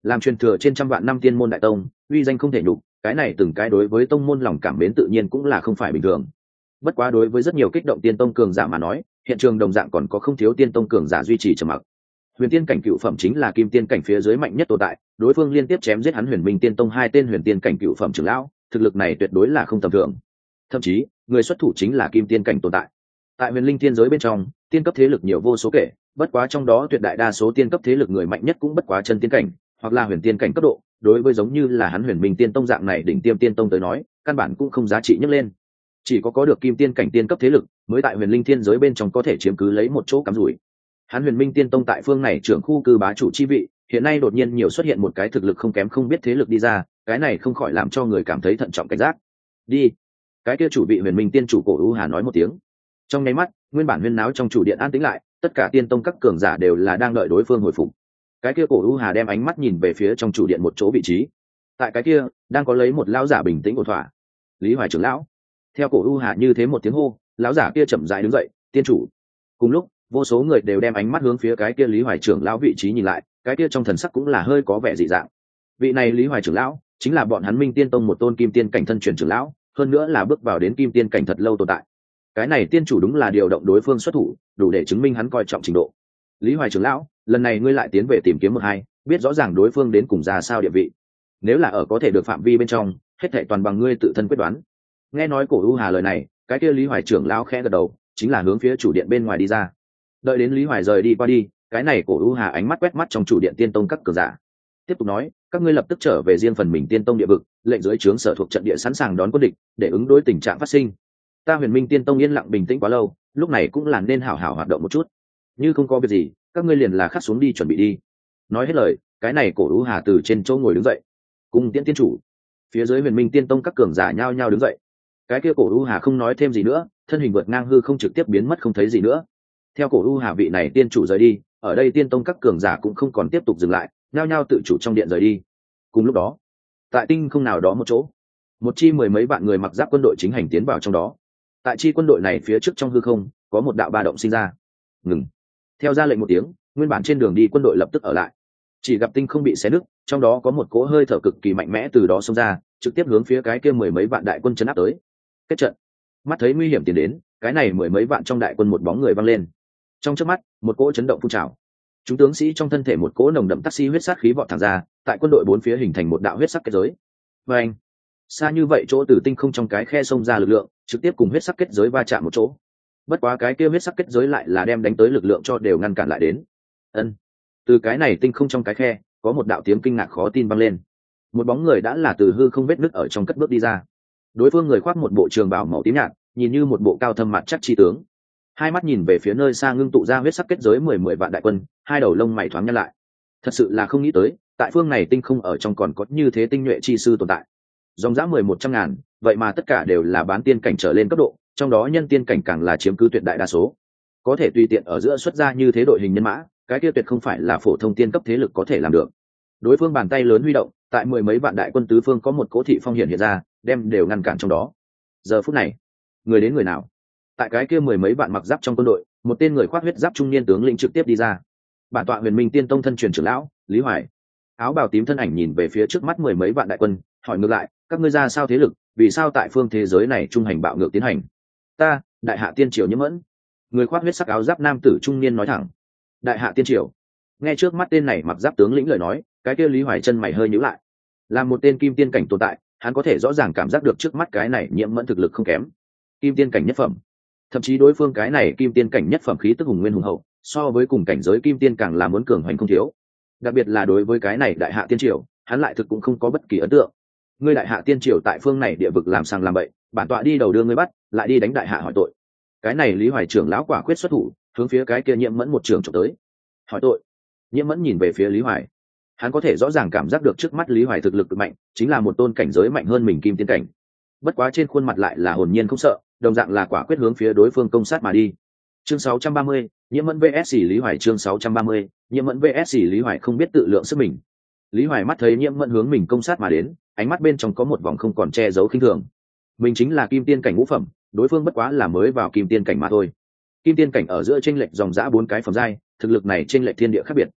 làm truyền thừa trên trăm vạn năm tiên môn đại tông, uy danh không thể nhục, cái này từng cái đối với tông môn lòng cảm mến tự nhiên cũng là không phải bình thường. Bất quá đối với rất nhiều kích động tiên tông cường giả mà nói, hiện trường đồng dạng còn có không thiếu tiên tông cường giả duy trì trầm mặc. Huyền tiên cảnh cựu phẩm chính là kim tiên cảnh phía dưới mạnh nhất tồn tại, đối phương liên tiếp chém giết hắn Huyền Minh Tiên Tông hai tên huyền tiên cảnh cựu phẩm trưởng lão, thực lực này tuyệt đối là không tầm thường. Thậm chí, người xuất thủ chính là kim tiên cảnh tồn tại. Tại huyền linh tiên giới bên trong, tiên cấp thế lực nhiều vô số kể, bất quá trong đó tuyệt đại đa số tiên cấp thế lực người mạnh nhất cũng bất quá chân tiên cảnh, hoặc là huyền tiên cảnh cấp độ, đối với giống như là hắn Huyền Minh Tiên Tông dạng này đỉnh tiêm tiên tông tới nói, căn bản cũng không giá trị nhấc lên. Chỉ có có được kim tiên cảnh tiên cấp thế lực, mới tại huyền linh thiên giới bên trong có thể chiếm cứ lấy một chỗ cắm rủi. Hắn Huyền Minh Tiên Tông tại phương này trưởng khu cư bá chủ chi vị, hiện nay đột nhiên nhiều xuất hiện một cái thực lực không kém không biết thế lực đi ra, cái này không khỏi làm cho người cảm thấy thận trọng cảnh giác. Đi. Cái kia chủ vị Huyền Minh Tiên chủ Cổ U Hà nói một tiếng. Trong nháy mắt, nguyên bản huyên náo trong chủ điện an tĩnh lại, tất cả tiên tông các cường giả đều là đang đợi đối phương hồi phục. Cái kia Cổ U Hà đem ánh mắt nhìn về phía trong chủ điện một chỗ vị trí. Tại cái kia, đang có lấy một lão giả bình tĩnh ổn thỏa. Lý Hoài trưởng lão. Theo Cổ U Hà như thế một tiếng hô, lão giả kia chậm rãi đứng dậy, tiên chủ. Cùng lúc, vô số người đều đem ánh mắt hướng phía cái kia Lý Hoài trưởng lão vị trí nhìn lại, cái kia trong thần sắc cũng là hơi có vẻ dị dạng. Vị này Lý Hoài trưởng lão chính là bọn hắn Minh Tiên Tông một tôn kim tiên cảnh thân truyền trưởng lão, hơn nữa là bước vào đến kim tiên cảnh thật lâu tồn tại. Cái này tiên chủ đúng là điều động đối phương xuất thủ, đủ để chứng minh hắn coi trọng trình độ. Lý Hoài trưởng lão, lần này ngươi lại tiến về tìm kiếm một hai, biết rõ ràng đối phương đến cùng ra sao địa vị. Nếu là ở có thể được phạm vi bên trong, hết thảy toàn bằng ngươi tự thân quyết đoán. Nghe nói Cổ U Hà lời này, cái kia Lý Hoài trưởng lão khẽ gật đầu, chính là hướng phía chủ điện bên ngoài đi ra. Đợi đến Lý Hoài rời đi qua đi, cái này Cổ U Hà ánh mắt quét mắt trong chủ điện tiên tông các cường giả, tiếp tục nói, các ngươi lập tức trở về riêng phần mình tiên tông địa vực, lệnh dưới trướng sở thuộc trận địa sẵn sàng đón quân địch, để ứng đối tình trạng phát sinh. Ta Huyền Minh Tiên Tông yên lặng bình tĩnh quá lâu, lúc này cũng là nên hảo hảo hoạt động một chút. Như không có việc gì, các ngươi liền là khắc xuống đi chuẩn bị đi. Nói hết lời, cái này Cổ U Hà từ trên chỗ ngồi đứng dậy, cùng tiễn tiên chủ. Phía dưới Huyền Minh Tiên Tông các cường giả nhao nhao đứng dậy. Cái kia Cổ U Hà không nói thêm gì nữa, thân hình vượt ngang hư không trực tiếp biến mất không thấy gì nữa. Theo Cổ U Hà vị này tiên chủ rời đi, ở đây tiên tông các cường giả cũng không còn tiếp tục dừng lại, nhao nhao tự chủ trong điện rời đi. Cùng lúc đó, tại tinh không nào đó một chỗ, một chi mười mấy vạn người mặc giáp quân đội chính hành tiến vào trong đó. Tại chi quân đội này phía trước trong hư không có một đạo ba động sinh ra. Ngừng. Theo ra lệnh một tiếng, nguyên bản trên đường đi quân đội lập tức ở lại. Chỉ gặp tinh không bị xé nứt, trong đó có một cỗ hơi thở cực kỳ mạnh mẽ từ đó xông ra, trực tiếp hướng phía cái kia mười mấy vạn đại quân chấn áp tới. Kết trận. Mắt thấy nguy hiểm tiến đến, cái này mười mấy vạn trong đại quân một bóng người văng lên. Trong chớp mắt, một cỗ chấn động phun trào. Chúng tướng sĩ trong thân thể một cỗ nồng đậm taxi huyết sát khí vọt thẳng ra, tại quân đội bốn phía hình thành một đạo huyết sắc kết giới. Và anh, xa như vậy chỗ từ tinh không trong cái khe xông ra lực lượng, trực tiếp cùng huyết sắc kết giới va chạm một chỗ. Bất quá cái kia huyết sắc kết giới lại là đem đánh tới lực lượng cho đều ngăn cản lại đến. Ân, từ cái này tinh không trong cái khe, có một đạo tiếng kinh ngạc khó tin vang lên. Một bóng người đã là từ hư không vết nứt ở trong cất bước đi ra. Đối phương người khoác một bộ trường bào màu tím nhạt, nhìn như một bộ cao thâm mặt chắc chi tướng. Hai mắt nhìn về phía nơi xa ngưng tụ ra huyết sắc kết giới mười mười vạn đại quân, hai đầu lông mày thoáng nhăn lại. Thật sự là không nghĩ tới, tại phương này tinh không ở trong còn có như thế tinh nhuệ chi sư tồn tại. Dòng dã mười một trăm ngàn, vậy mà tất cả đều là bán tiên cảnh trở lên cấp độ, trong đó nhân tiên cảnh càng là chiếm cứ tuyệt đại đa số. Có thể tùy tiện ở giữa xuất ra như thế đội hình nhân mã, cái kia tuyệt không phải là phổ thông tiên cấp thế lực có thể làm được. Đối phương bàn tay lớn huy động, tại mười mấy vạn đại quân tứ phương có một cỗ thị phong hiện hiện ra, đem đều ngăn cản trong đó. Giờ phút này, người đến người nào? Tại cái kia mười mấy vạn mặc giáp trong quân đội, một tên người khoác huyết giáp trung niên tướng lĩnh trực tiếp đi ra. Bản tọa Huyền Minh Tiên Tông thân truyền trưởng lão Lý Hoài. Áo bào tím thân ảnh nhìn về phía trước mắt mười mấy vạn đại quân, hỏi ngược lại, các ngươi ra sao thế lực, vì sao tại phương thế giới này trung hành bạo ngược tiến hành? Ta, đại hạ tiên triều Nhiễm Mẫn. Người khoác huyết sắc áo giáp nam tử trung niên nói thẳng. Đại hạ tiên triều. Nghe trước mắt tên này mặc giáp tướng lĩnh lời nói, cái kia Lý Hoài chân mày hơi nhíu lại. Là một tên kim tiên cảnh tồn tại, hắn có thể rõ ràng cảm giác được trước mắt cái này Nhiễm Mẫn thực lực không kém. Kim tiên cảnh nhất phẩm. Thậm chí đối phương cái này kim tiên cảnh nhất phẩm khí tức hùng nguyên hùng hậu, so với cùng cảnh giới kim tiên càng là muốn cường hoành không thiếu. Đặc biệt là đối với cái này đại hạ tiên triều, hắn lại thực cũng không có bất kỳ ấn tượng. Ngươi đại hạ tiên triều tại phương này địa vực làm sang làm bậy, bản tọa đi đầu đưa ngươi bắt, lại đi đánh đại hạ hỏi tội. Cái này Lý Hoài trưởng lão quả quyết xuất thủ, hướng phía cái kia Nhiễm Mẫn một trường chụp tới. Hỏi tội. Nhiễm Mẫn nhìn về phía Lý Hoài, hắn có thể rõ ràng cảm giác được trước mắt Lý Hoài thực lực mạnh, chính là một tôn cảnh giới mạnh hơn mình kim tiên cảnh. Bất quá trên khuôn mặt lại là hồn nhiên không sợ, đồng dạng là quả quyết hướng phía đối phương công sát mà đi. Chương sáu trăm ba mươi, Nhiễm Mẫn vs Lý Hoài. Chương sáu trăm ba mươi, Nhiễm Mẫn vs Lý Hoài không biết tự lượng sức mình. Lý Hoài mắt thấy Nhiễm Mẫn hướng mình công sát mà đến, ánh mắt bên trong có một vòng không còn che giấu khinh thường. Mình chính là kim tiên cảnh ngũ phẩm, đối phương bất quá là mới vào kim tiên cảnh mà thôi. Kim tiên cảnh ở giữa chênh lệch dòng dã bốn cái phẩm giai, thực lực này chênh lệch thiên địa khác biệt.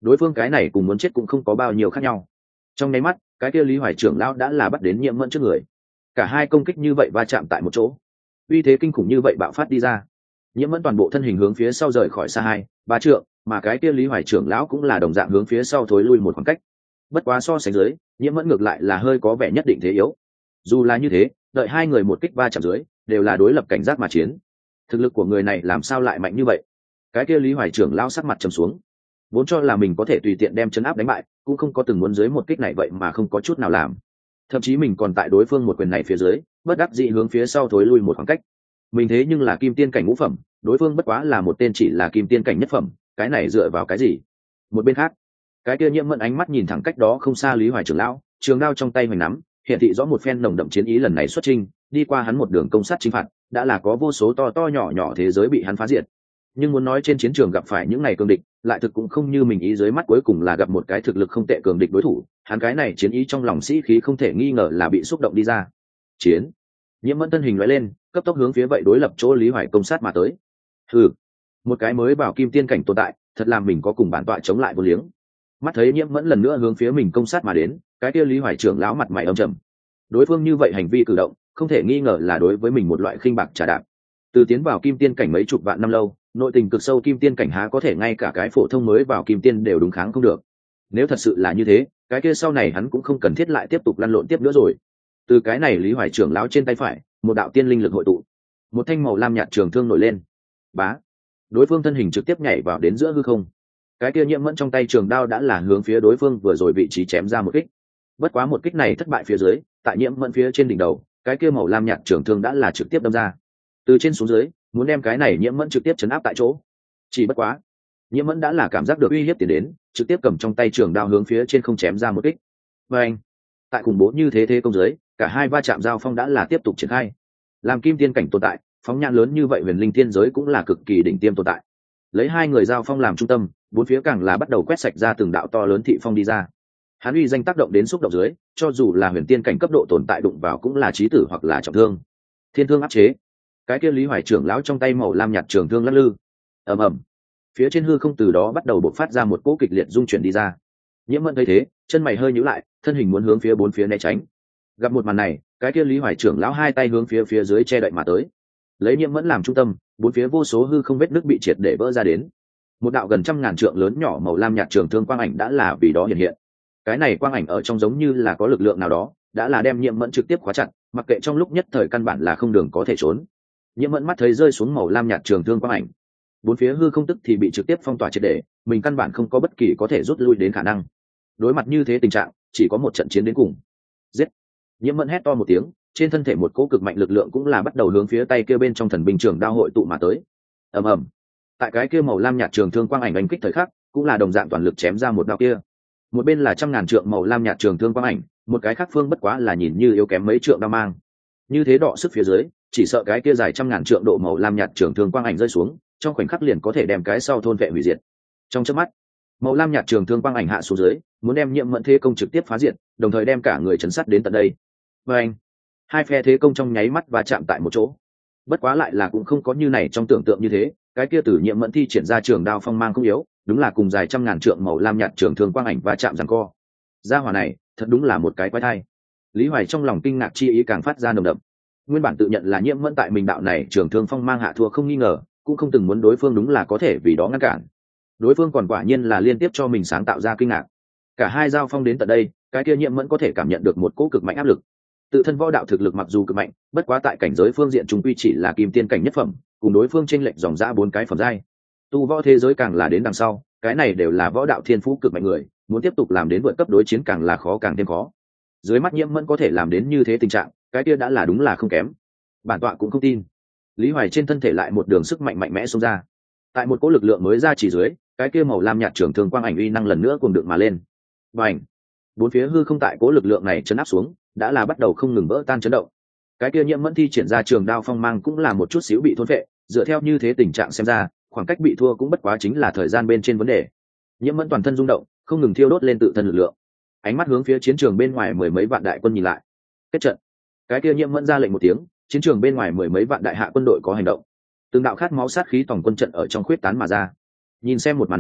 đối phương cái này cùng muốn chết cũng không có bao nhiêu khác nhau. Trong nháy mắt cái kia Lý Hoài trưởng lão đã là bắt đến Nhiễm Mẫn trước người, cả hai công kích như vậy va chạm tại một chỗ, uy thế kinh khủng như vậy bạo phát đi ra. Nhiễm Mẫn toàn bộ thân hình hướng phía sau rời khỏi xa hai ba trượng, mà cái kia Lý Hoài trưởng lão cũng là đồng dạng hướng phía sau thối lui một khoảng cách. Bất quá so sánh dưới, Nhiễm Mẫn ngược lại là hơi có vẻ nhất định thế yếu. Dù là như thế, đợi hai người một kích va chạm dưới, đều là đối lập cảnh giác mà chiến. Thực lực của người này làm sao lại mạnh như vậy? Cái kia Lý Hoài trưởng lão sắc mặt trầm xuống, vốn cho là mình có thể tùy tiện đem chấn áp đánh bại, cũng không có từng muốn dưới một kích này vậy mà không có chút nào làm. Thậm chí mình còn tại đối phương một quyền này phía dưới, bất đắc dĩ hướng phía sau thối lui một khoảng cách. Mình thế nhưng là kim tiên cảnh ngũ phẩm, đối phương bất quá là một tên chỉ là kim tiên cảnh nhất phẩm, cái này dựa vào cái gì? Một bên khác, cái kia Nhiễm Mẫn ánh mắt nhìn thẳng cách đó không xa Lý Hoài trưởng lão, trường đao trong tay hoành nắm, hiện thị rõ một phen nồng đậm chiến ý lần này xuất trình, đi qua hắn một đường công sát chính phạt, đã là có vô số to to nhỏ nhỏ thế giới bị hắn phá diệt. Nhưng muốn nói trên chiến trường gặp phải những ngày cường địch, lại thực cũng không như mình ý, dưới mắt cuối cùng là gặp một cái thực lực không tệ cường địch đối thủ, hắn cái này chiến ý trong lòng sĩ khí không thể nghi ngờ là bị xúc động đi ra. Chiến. Nhiễm Mẫn thân hình lóe lên, cấp tốc hướng phía vậy đối lập chỗ Lý Hoài công sát mà tới. Hừ, một cái mới vào kim tiên cảnh tồn tại, thật làm mình có cùng bản tọa chống lại vô liếng. Mắt thấy Nhiễm Mẫn lần nữa hướng phía mình công sát mà đến, cái kia Lý Hoài trưởng lão mặt mày âm trầm. Đối phương như vậy hành vi cử động, không thể nghi ngờ là đối với mình một loại khinh bạc trà đạp. Từ tiến vào kim tiên cảnh mấy chục vạn năm lâu, nội tình cực sâu kim tiên cảnh há có thể ngay cả cái phổ thông mới vào kim tiên đều đúng kháng không được. Nếu thật sự là như thế, cái kia sau này hắn cũng không cần thiết lại tiếp tục lăn lộn tiếp nữa rồi. Từ cái này Lý Hoài trưởng lão trên tay phải, một đạo tiên linh lực hội tụ, một thanh màu lam nhạt trường thương nổi lên. Bá, đối phương thân hình trực tiếp nhảy vào đến giữa hư không. Cái kia Nhiễm Mẫn trong tay trường đao đã là hướng phía đối phương vừa rồi vị trí chém ra một kích. Bất quá một kích này thất bại phía dưới, tại Nhiễm Mẫn phía trên đỉnh đầu, cái kia màu lam nhạt trường thương đã là trực tiếp đâm ra. Từ trên xuống dưới, muốn đem cái này Nhiễm Mẫn trực tiếp chấn áp tại chỗ. Chỉ bất quá, Nhiễm Mẫn đã là cảm giác được uy hiếp tiến đến, trực tiếp cầm trong tay trường đao hướng phía trên không chém ra một kích. Và anh, tại khủng bố như thế thế công dưới, cả hai va chạm giao phong đã là tiếp tục triển khai. Làm kim tiên cảnh tồn tại, phóng nhãn lớn như vậy huyền linh thiên giới cũng là cực kỳ đỉnh tiêm tồn tại. Lấy hai người giao phong làm trung tâm, bốn phía càng là bắt đầu quét sạch ra từng đạo to lớn thị phong đi ra. Hắn uy danh tác động đến xúc động dưới, cho dù là huyền tiên cảnh cấp độ tồn tại đụng vào cũng là chí tử hoặc là trọng thương. Thiên thương áp chế. Cái kia Lý Hoài trưởng lão trong tay màu lam nhạt trường thương lắc lư. Ầm ầm. Phía trên hư không từ đó bắt đầu bộc phát ra một cỗ kịch liệt dung chuyển đi ra. Nhiễm Mẫn thấy thế, chân mày hơi nhíu lại, thân hình muốn hướng phía bốn phía né tránh. Gặp một màn này, cái kia Lý Hoài trưởng lão hai tay hướng phía phía dưới che đậy mà tới. Lấy Nhiễm Mẫn làm trung tâm, bốn phía vô số hư không vết nứt bị triệt để vỡ ra đến. Một đạo gần trăm ngàn trượng lớn nhỏ màu lam nhạt trường thương quang ảnh đã là vì đó hiện hiện. Cái này quang ảnh ở trong giống như là có lực lượng nào đó, đã là đem Nhiễm Mẫn trực tiếp khóa chặt, mặc kệ trong lúc nhất thời căn bản là không đường có thể trốn. Nhiễm Mẫn mắt thấy rơi xuống màu lam nhạt trường thương quang ảnh, bốn phía hư không tức thì bị trực tiếp phong tỏa triệt để, mình căn bản không có bất kỳ có thể rút lui đến khả năng. Đối mặt như thế tình trạng, chỉ có một trận chiến đến cùng. Giết! Nhiễm Mẫn hét to một tiếng, trên thân thể một cỗ cực mạnh lực lượng cũng là bắt đầu hướng phía tay kia bên trong thần binh trường đao hội tụ mà tới. Ầm ầm. Tại cái kia màu lam nhạt trường thương quang ảnh đánh kích thời khắc, cũng là đồng dạng toàn lực chém ra một đao kia. Một bên là trăm ngàn trượng màu lam nhạt trường thương quang ảnh, một cái khác phương bất quá là nhìn như yếu kém mấy trượng đao mang. Như thế đọ sức phía dưới, chỉ sợ cái kia dài trăm ngàn trượng độ màu lam nhạt trường thương quang ảnh rơi xuống, trong khoảnh khắc liền có thể đem cái sau thôn vệ hủy diệt. Trong chớp mắt, màu lam nhạt trường thương quang ảnh hạ xuống dưới, muốn đem Nhiễm Mẫn thế công trực tiếp phá diệt, đồng thời đem cả người chấn sát đến tận đây. Và anh, hai phe thế công trong nháy mắt và chạm tại một chỗ. Bất quá lại là cũng không có như này trong tưởng tượng như thế, cái kia tử Nhiễm Mẫn thi triển ra trường đao phong mang không yếu, đúng là cùng dài trăm ngàn trượng màu lam nhạt trường thương quang ảnh và chạm giằng co. Gia hỏa này, thật đúng là một cái quái thai. Lý Hoài trong lòng kinh ngạc chi ý càng phát ra nồng đậm. Nguyên bản tự nhận là Nhiễm Mẫn tại mình đạo này trường thương phong mang hạ thua không nghi ngờ, cũng không từng muốn đối phương đúng là có thể vì đó ngăn cản. Đối phương còn quả nhiên là liên tiếp cho mình sáng tạo ra kinh ngạc. Cả hai giao phong đến tận đây, cái kia Nhiễm Mẫn có thể cảm nhận được một cỗ cực mạnh áp lực. Tự thân võ đạo thực lực mặc dù cực mạnh, bất quá tại cảnh giới phương diện chúng quy chỉ là kim tiên cảnh nhất phẩm, cùng đối phương chênh lệch dòng dã bốn cái phẩm giai. Tu võ thế giới càng là đến đằng sau, cái này đều là võ đạo thiên phú cực mạnh người, muốn tiếp tục làm đến vượt cấp đối chiến càng là khó càng thêm khó. Dưới mắt Nhiễm Mẫn có thể làm đến như thế tình trạng, cái kia đã là đúng là không kém. Bản tọa cũng không tin. Lý Hoài trên thân thể lại một đường sức mạnh mạnh mẽ xông ra. Tại một cỗ lực lượng mới ra chỉ dưới, cái kia màu lam nhạt trường thương quang ảnh uy năng lần nữa cuồng đựng mà lên. Bành! Bốn phía hư không tại cỗ lực lượng này chấn áp xuống, đã là bắt đầu không ngừng vỡ tan chấn động. Cái kia Nhiễm Mẫn thi triển ra trường đao phong mang cũng là một chút xíu bị thôn phệ, dựa theo như thế tình trạng xem ra, khoảng cách bị thua cũng bất quá chính là thời gian bên trên vấn đề. Nhiễm Mẫn toàn thân rung động, không ngừng thiêu đốt lên tự thân lực lượng. Ánh mắt hướng phía chiến trường bên ngoài mười mấy vạn đại quân nhìn lại. Kết trận. Cái kia Nhiễm Mẫn ra lệnh một tiếng, chiến trường bên ngoài mười mấy vạn đại hạ quân đội có hành động. Từng đạo khát máu sát khí tổng quân trận ở trong khuyết tán mà ra. Nhìn xem một màn này,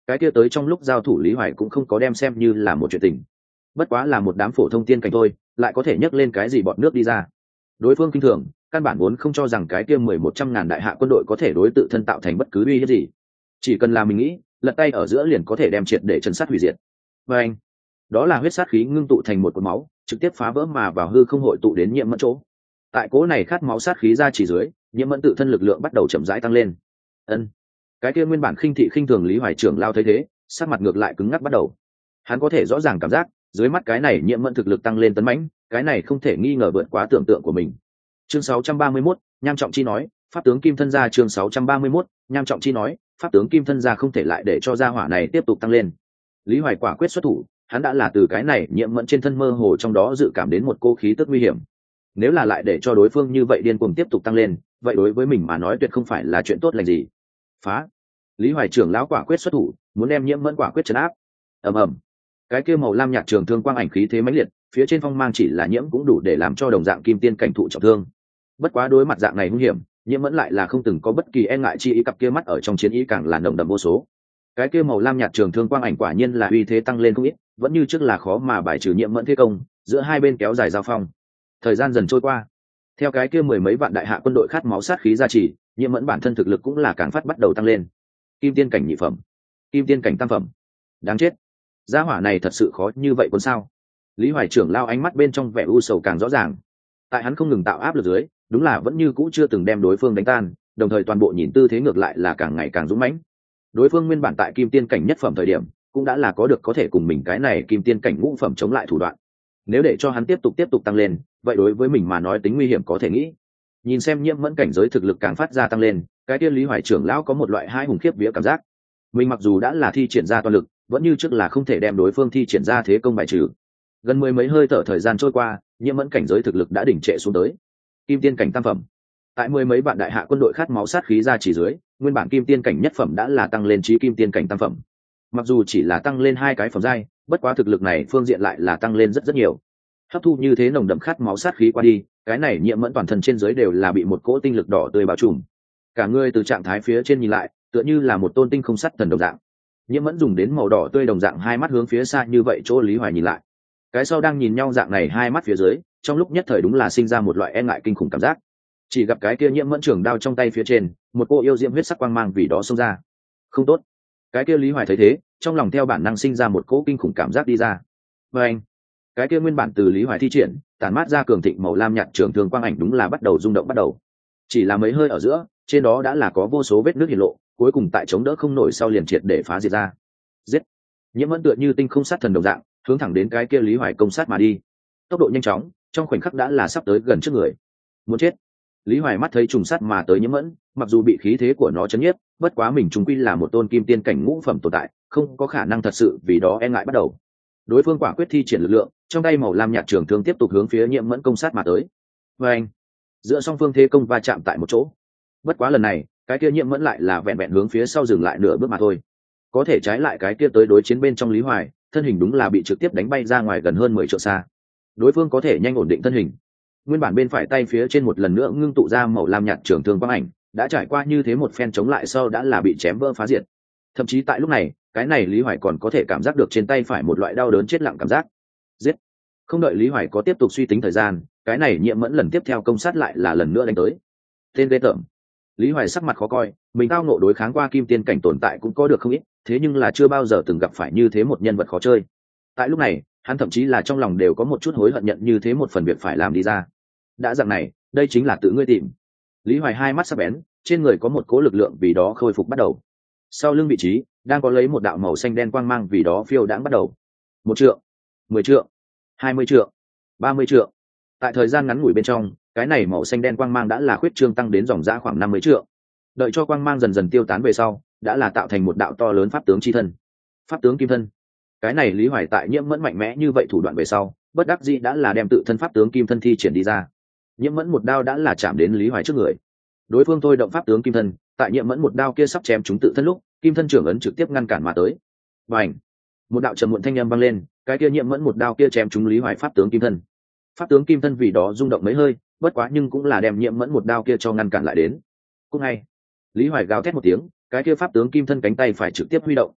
cái kia tới trong lúc giao thủ Lý Hoài cũng không có đem xem như là một chuyện tình, bất quá là một đám phổ thông tiên cảnh thôi, lại có thể nhấc lên cái gì bọn nước đi ra. Đối phương kinh thường, căn bản vốn không cho rằng cái kia mười một trăm ngàn đại hạ quân đội có thể đối tự thân tạo thành bất cứ uy hiếp gì, chỉ cần là mình nghĩ, lật tay ở giữa liền có thể đem triệt để chân sát hủy diệt. Và anh, đó là huyết sát khí ngưng tụ thành một cột máu, trực tiếp phá vỡ mà vào hư không hội tụ đến Nhiễm Mẫn chỗ. Tại cố này khát máu sát khí ra chỉ dưới, Nhiễm Mẫn tự thân lực lượng bắt đầu chậm rãi tăng lên. Ân, cái kia nguyên bản khinh thị khinh thường Lý Hoài trưởng lao thấy thế, sắc mặt ngược lại cứng ngắc bắt đầu. Hắn có thể rõ ràng cảm giác, dưới mắt cái này Nhiễm Mẫn thực lực tăng lên tấn mãnh, cái này không thể nghi ngờ vượt quá tưởng tượng của mình. Chương sáu trăm ba mươi mốt, Nham Trọng Chi nói, pháp tướng Kim Thân gia. Chương sáu trăm ba mươi mốt, Nham Trọng Chi nói, pháp tướng Kim Thân gia không thể lại để cho gia hỏa này tiếp tục tăng lên. Lý Hoài quả quyết xuất thủ, hắn đã là từ cái này Nhiễm Mẫn trên thân mơ hồ trong đó dự cảm đến một cô khí tức nguy hiểm. Nếu là lại để cho đối phương như vậy điên cuồng tiếp tục tăng lên, vậy đối với mình mà nói tuyệt không phải là chuyện tốt lành gì. Phá! Lý Hoài trưởng lão quả quyết xuất thủ, muốn đem Nhiễm Mẫn quả quyết trấn áp. Ầm ầm! Cái kia màu lam nhạt trường thương quang ảnh khí thế mãnh liệt, phía trên phong mang chỉ là nhiễm cũng đủ để làm cho đồng dạng kim tiên cảnh thụ trọng thương. Bất quá đối mặt dạng này hung hiểm, Nhiễm Mẫn lại là không từng có bất kỳ e ngại chi ý, cặp kia mắt ở trong chiến ý càng là nồng đậm vô số. Cái kia màu lam nhạt trường thương quang ảnh quả nhiên là uy thế tăng lên không ít, vẫn như trước là khó mà bài trừ Nhiễm Mẫn thế công, giữa hai bên kéo dài giao phong. Thời gian dần trôi qua, theo cái kia mười mấy vạn đại hạ quân đội khát máu sát khí gia trì, Nhiễm Mẫn bản thân thực lực cũng là càng phát bắt đầu tăng lên. Kim tiên cảnh nhị phẩm, kim tiên cảnh tam phẩm. Đáng chết, gia hỏa này thật sự khó như vậy còn sao? Lý Hoài trưởng lao ánh mắt bên trong vẻ u sầu càng rõ ràng. Tại hắn không ngừng tạo áp lực dưới, đúng là vẫn như cũ chưa từng đem đối phương đánh tan, đồng thời toàn bộ nhìn tư thế ngược lại là càng ngày càng dũng mãnh. Đối phương nguyên bản tại kim tiên cảnh nhất phẩm thời điểm, cũng đã là có được có thể cùng mình cái này kim tiên cảnh ngũ phẩm chống lại thủ đoạn. Nếu để cho hắn tiếp tục tiếp tục tăng lên, vậy đối với mình mà nói tính nguy hiểm có thể nghĩ. Nhìn xem Nhiễm Mẫn cảnh giới thực lực càng phát ra tăng lên, cái tiên Lý Hoài trưởng lão có một loại hai hùng khiếp vía cảm giác. Mình mặc dù đã là thi triển ra toàn lực, vẫn như trước là không thể đem đối phương thi triển ra thế công bài trừ. Gần mười mấy hơi thở thời gian trôi qua, Nhiễm Mẫn cảnh giới thực lực đã đỉnh trệ xuống tới kim tiên cảnh tam phẩm. Tại mười mấy vạn đại hạ quân đội khát máu sát khí ra chỉ dưới, nguyên bản kim tiên cảnh nhất phẩm đã là tăng lên chí kim tiên cảnh tam phẩm. Mặc dù chỉ là tăng lên hai cái phẩm giai, bất quá thực lực này phương diện lại là tăng lên rất rất nhiều. Hấp thu như thế nồng đậm khát máu sát khí qua đi, cái này Nhiễm Mẫn toàn thân trên dưới đều là bị một cỗ tinh lực đỏ tươi bao trùm. Cả người từ trạng thái phía trên nhìn lại, tựa như là một tôn tinh không sắt thần đồng dạng. Nhiễm Mẫn dùng đến màu đỏ tươi đồng dạng hai mắt hướng phía xa như vậy chỗ Lý Hoài nhìn lại. Cái sau đang nhìn nhau dạng này hai mắt phía dưới, trong lúc nhất thời đúng là sinh ra một loại e ngại kinh khủng cảm giác. Chỉ gặp cái kia Nhiễm Mẫn trường đao trong tay phía trên, một cô yêu diễm huyết sắc quang mang vì đó xông ra. Không tốt. Cái kia Lý Hoài thấy thế, trong lòng theo bản năng sinh ra một cỗ kinh khủng cảm giác đi ra. Và anh, cái kia nguyên bản từ Lý Hoài thi triển, tản mát ra cường thịnh màu lam nhạt trường thương quang ảnh đúng là bắt đầu rung động bắt đầu. Chỉ là mấy hơi ở giữa, trên đó đã là có vô số vết nước hiện lộ, cuối cùng tại chống đỡ không nổi sau liền triệt để phá diệt ra. Giết! Nhiễm Mẫn tựa như tinh không sát thần đồng dạng, hướng thẳng đến cái kia Lý Hoài công sát mà đi. Tốc độ nhanh chóng, trong khoảnh khắc đã là sắp tới gần trước người. Muốn chết! Lý Hoài mắt thấy trùng sát mà tới Nhiễm Mẫn, mặc dù bị khí thế của nó chấn nhiếp, bất quá mình trùng quy là một tôn kim tiên cảnh ngũ phẩm tồn tại, không có khả năng thật sự vì đó e ngại bắt đầu. Đối phương quả quyết thi triển lực lượng, trong tay màu lam nhạt trường thương tiếp tục hướng phía Nhiễm Mẫn công sát mà tới. Và anh, giữa song phương thế công va chạm tại một chỗ. Bất quá lần này, cái kia Nhiễm Mẫn lại là vẹn vẹn hướng phía sau dừng lại nửa bước mà thôi. Có thể trái lại cái kia tới đối chiến bên trong Lý Hoài, thân hình đúng là bị trực tiếp đánh bay ra ngoài gần hơn mười trượng xa. Đối phương có thể nhanh ổn định thân hình. Nguyên bản bên phải tay phía trên một lần nữa ngưng tụ ra màu lam nhạt trường thương quang ảnh, đã trải qua như thế một phen chống lại sau đã là bị chém vỡ phá diệt. Thậm chí tại lúc này, cái này Lý Hoài còn có thể cảm giác được trên tay phải một loại đau đớn chết lặng cảm giác. Giết! Không đợi Lý Hoài có tiếp tục suy tính thời gian, cái này Nhiễm Mẫn lần tiếp theo công sát lại là lần nữa đánh tới. Tên ghê tởm! Lý Hoài sắc mặt khó coi, mình tao ngộ đối kháng qua kim tiên cảnh tồn tại cũng có được không ít, thế nhưng là chưa bao giờ từng gặp phải như thế một nhân vật khó chơi. Tại lúc này, hắn thậm chí là trong lòng đều có một chút hối hận nhận như thế một phần việc phải làm đi ra. Đã dạng này, đây chính là tự ngươi tìm. Lý Hoài hai mắt sắc bén, trên người có một cỗ lực lượng vì đó khôi phục bắt đầu. Sau lưng vị trí, đang có lấy một đạo màu xanh đen quang mang vì đó phiêu đãng bắt đầu. Một trượng, mười trượng, hai mươi trượng, ba mươi trượng. Tại thời gian ngắn ngủi bên trong, cái này màu xanh đen quang mang đã là khuyết trương tăng đến dòng dã khoảng năm mươi trượng. Đợi cho quang mang dần dần tiêu tán về sau, đã là tạo thành một đạo to lớn pháp tướng chi thân. Pháp tướng kim thân. Cái này Lý Hoài tại Nhiễm Mẫn mạnh mẽ như vậy thủ đoạn về sau, bất đắc dĩ đã là đem tự thân pháp tướng kim thân thi triển đi ra. Nhiễm Mẫn một đao đã là chạm đến Lý Hoài trước người. Đối phương thôi động pháp tướng kim thân, tại Nhiễm Mẫn một đao kia sắp chém chúng tự thân lúc, kim thân trưởng ấn trực tiếp ngăn cản mà tới. Bành! Một đạo trầm muộn thanh âm vang lên, cái kia Nhiễm Mẫn một đao kia chém chúng Lý Hoài pháp tướng kim thân. Pháp tướng kim thân vì đó rung động mấy hơi, bất quá nhưng cũng là đem Nhiễm Mẫn một đao kia cho ngăn cản lại đến. Cũng ngay, Lý Hoài gào thét một tiếng, cái kia pháp tướng kim thân cánh tay phải trực tiếp huy động.